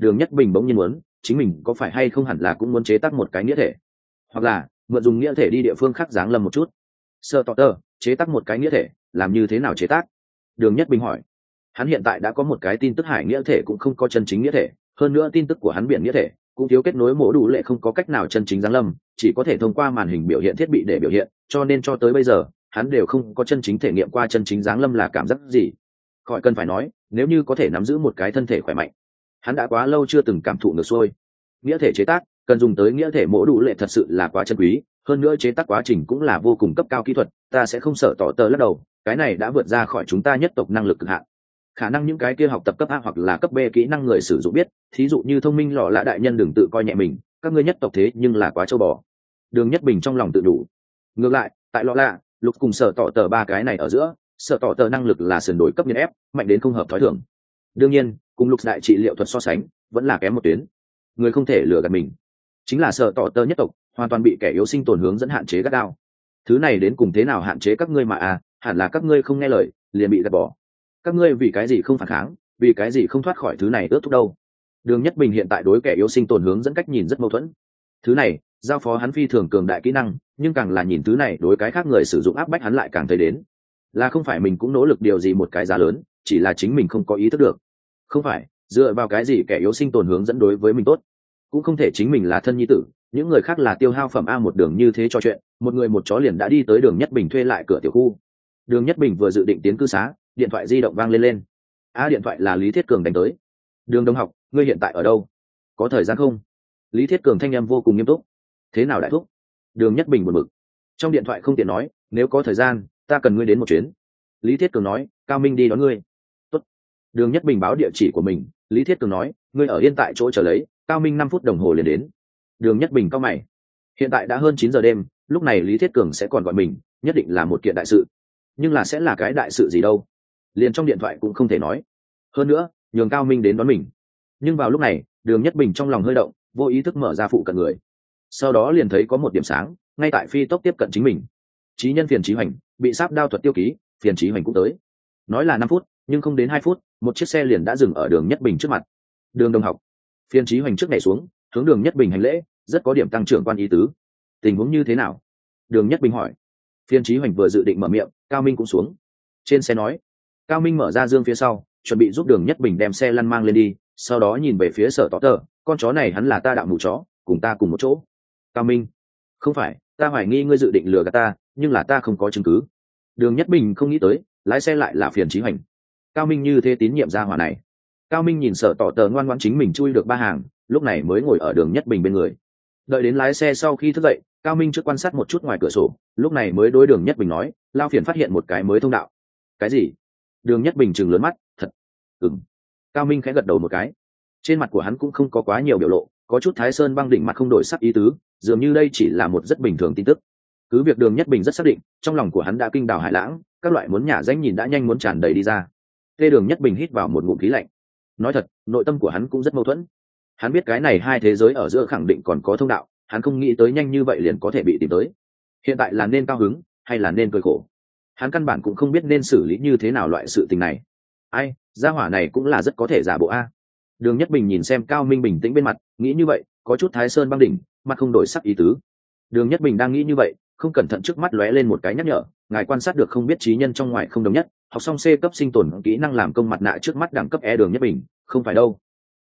Đường Nhất Bình bỗng nhiên muốn, chính mình có phải hay không hẳn là cũng muốn chế tác một cái nghĩa thể, hoặc là mượn dùng nghĩa thể đi địa phương khác giáng lâm một chút. Sơ tọ tơ, chế tác một cái nghĩa thể, làm như thế nào chế tác? Đường Nhất Bình hỏi. Hắn hiện tại đã có một cái tin tức hải nghĩa thể cũng không có chân chính nghĩa thể, hơn nữa tin tức của hắn biển nghĩa thể cũng thiếu kết nối mổ đủ lệ, không có cách nào chân chính giáng lâm, chỉ có thể thông qua màn hình biểu hiện thiết bị để biểu hiện, cho nên cho tới bây giờ hắn đều không có chân chính thể nghiệm qua chân chính giáng lâm là cảm giác gì. Khỏi cần phải nói, nếu như có thể nắm giữ một cái thân thể khỏe mạnh, hắn đã quá lâu chưa từng cảm thụ ngược xuôi. Nghĩa thể chế tác cần dùng tới nghĩa thể mổ đủ lệ thật sự là quá chân quý, hơn nữa chế tác quá trình cũng là vô cùng cấp cao kỹ thuật, ta sẽ không sợ tỏ tờ lắc đầu, cái này đã vượt ra khỏi chúng ta nhất tộc năng lực cực hạn. Khả năng những cái kia học tập cấp A hoặc là cấp B kỹ năng người sử dụng biết, thí dụ như thông minh lọ lạ đại nhân đừng tự coi nhẹ mình, các ngươi nhất tộc thế nhưng là quá châu bò. Đường Nhất Bình trong lòng tự đủ. Ngược lại, tại lọ lạ, Lục cùng sở tỏ tờ ba cái này ở giữa, sở tỏ tờ năng lực là sườn đổi cấp nhân ép, mạnh đến không hợp thói thường. Đương nhiên, cùng Lục đại trị liệu thuật so sánh, vẫn là kém một tuyến. Người không thể lừa gạt mình. Chính là sở tỏ tờ nhất tộc, hoàn toàn bị kẻ yếu sinh tồn hướng dẫn hạn chế gắt gao. Thứ này đến cùng thế nào hạn chế các ngươi mà à, hẳn là các ngươi không nghe lời, liền bị gạt bỏ. Các ngươi vì cái gì không phản kháng, vì cái gì không thoát khỏi thứ này ước thúc đâu? Đường Nhất Bình hiện tại đối kẻ yếu sinh tồn hướng dẫn cách nhìn rất mâu thuẫn. Thứ này giao phó hắn phi thường cường đại kỹ năng, nhưng càng là nhìn thứ này đối cái khác người sử dụng áp bách, hắn lại càng thấy đến là không phải mình cũng nỗ lực điều gì một cái giá lớn, chỉ là chính mình không có ý thức được. Không phải dựa vào cái gì kẻ yếu sinh tồn hướng dẫn đối với mình tốt, cũng không thể chính mình là thân nhi tử, những người khác là tiêu hao phẩm a. Một đường như thế trò chuyện, một người một chó liền đã đi tới Đường Nhất Bình thuê lại cửa tiểu khu. Đường Nhất Bình vừa dự định tiến cư xá, điện thoại di động vang lên lên. A điện thoại là Lý Thiết Cường đánh tới. Đường đồng học, ngươi hiện tại ở đâu? Có thời gian không? Lý Thiết Cường thanh âm vô cùng nghiêm túc. Thế nào đại thúc? Đường Nhất Bình buồn bực. Trong điện thoại không tiện nói, nếu có thời gian ta cần ngươi đến một chuyến. Lý Thiết Cường nói, Cao Minh đi đón ngươi. Tốt. Đường Nhất Bình báo địa chỉ của mình. Lý Thiết Cường nói, ngươi ở yên tại chỗ chờ lấy, Cao Minh năm phút đồng hồ liền đến. Đường Nhất Bình cau mày. Hiện tại đã hơn chín giờ đêm, lúc này Lý Thiết Cường sẽ còn gọi mình, nhất định là một kiện đại sự. Nhưng là sẽ là cái đại sự gì đâu? Liền trong điện thoại cũng không thể nói. Hơn nữa, nhường Cao Minh đến đón mình. Nhưng vào lúc này, Đường Nhất Bình trong lòng hơi động, vô ý thức mở ra phụ cận người. Sau đó liền thấy có một điểm sáng ngay tại phi tốc tiếp cận chính mình. Chí nhân Phiền Chí Hoành bị sáp đao thuật tiêu ký, Phiền Chí Hoành cũng tới. Nói là năm phút, nhưng không đến hai phút, một chiếc xe liền đã dừng ở Đường Nhất Bình trước mặt. Đường đồng học. Phiền Chí Hoành trước nhảy xuống, hướng Đường Nhất Bình hành lễ, rất có điểm tăng trưởng quan ý tứ. Tình huống như thế nào? Đường Nhất Bình hỏi. Phiền Chí Hoành vừa dự định mở miệng, Cao Minh cũng xuống. Trên xe nói. Cao Minh mở ra dương phía sau, chuẩn bị giúp Đường Nhất Bình đem xe lăn mang lên đi, sau đó nhìn về phía Sở Tỏ Tờ, con chó này hắn là ta đạo mù chó, cùng ta cùng một chỗ. Cao Minh, không phải, ta hoài nghi ngươi dự định lừa gạt ta, nhưng là ta không có chứng cứ. Đường Nhất Bình không nghĩ tới, lái xe lại là Phiền Chí Hoành. Cao Minh như thế tín nhiệm gia hỏa này. Cao Minh nhìn Sở Tỏ Tờ ngoan ngoãn chính mình chui được ba hàng, lúc này mới ngồi ở Đường Nhất Bình bên người. Đợi đến lái xe sau khi thức dậy, Cao Minh trước quan sát một chút ngoài cửa sổ, lúc này mới đối Đường Nhất Bình nói, Lao Phiền phát hiện một cái mới thông đạo. Cái gì? Đường Nhất Bình trừng lớn mắt, thật. Ừm. Cao Minh khẽ gật đầu một cái. Trên mặt của hắn cũng không có quá nhiều biểu lộ, có chút Thái Sơn băng đỉnh mặt không đổi sắc ý tứ, dường như đây chỉ là một rất bình thường tin tức. Cứ việc Đường Nhất Bình rất xác định, trong lòng của hắn đã kinh đào hải lãng, các loại muốn nhả danh nhìn đã nhanh muốn tràn đầy đi ra. Tê Đường Nhất Bình hít vào một ngụm khí lạnh. Nói thật, nội tâm của hắn cũng rất mâu thuẫn. Hắn biết cái này hai thế giới ở giữa khẳng định còn có thông đạo, hắn không nghĩ tới nhanh như vậy liền có thể bị tìm tới. Hiện tại là nên cao hứng hay là nên cười khổ? Hắn căn bản cũng không biết nên xử lý như thế nào loại sự tình này. Ai, gia hỏa này cũng là rất có thể giả bộ a. Đường Nhất Bình nhìn xem Cao Minh bình tĩnh bên mặt, nghĩ như vậy, có chút Thái Sơn băng đỉnh, mặt không đổi sắc ý tứ. Đường Nhất Bình đang nghĩ như vậy, không cẩn thận trước mắt lóe lên một cái nhắc nhở, ngài quan sát được không biết trí nhân trong ngoài không đồng nhất, học xong C cấp sinh tồn kỹ năng làm công mặt nạ trước mắt đẳng cấp E. Đường Nhất Bình, không phải đâu.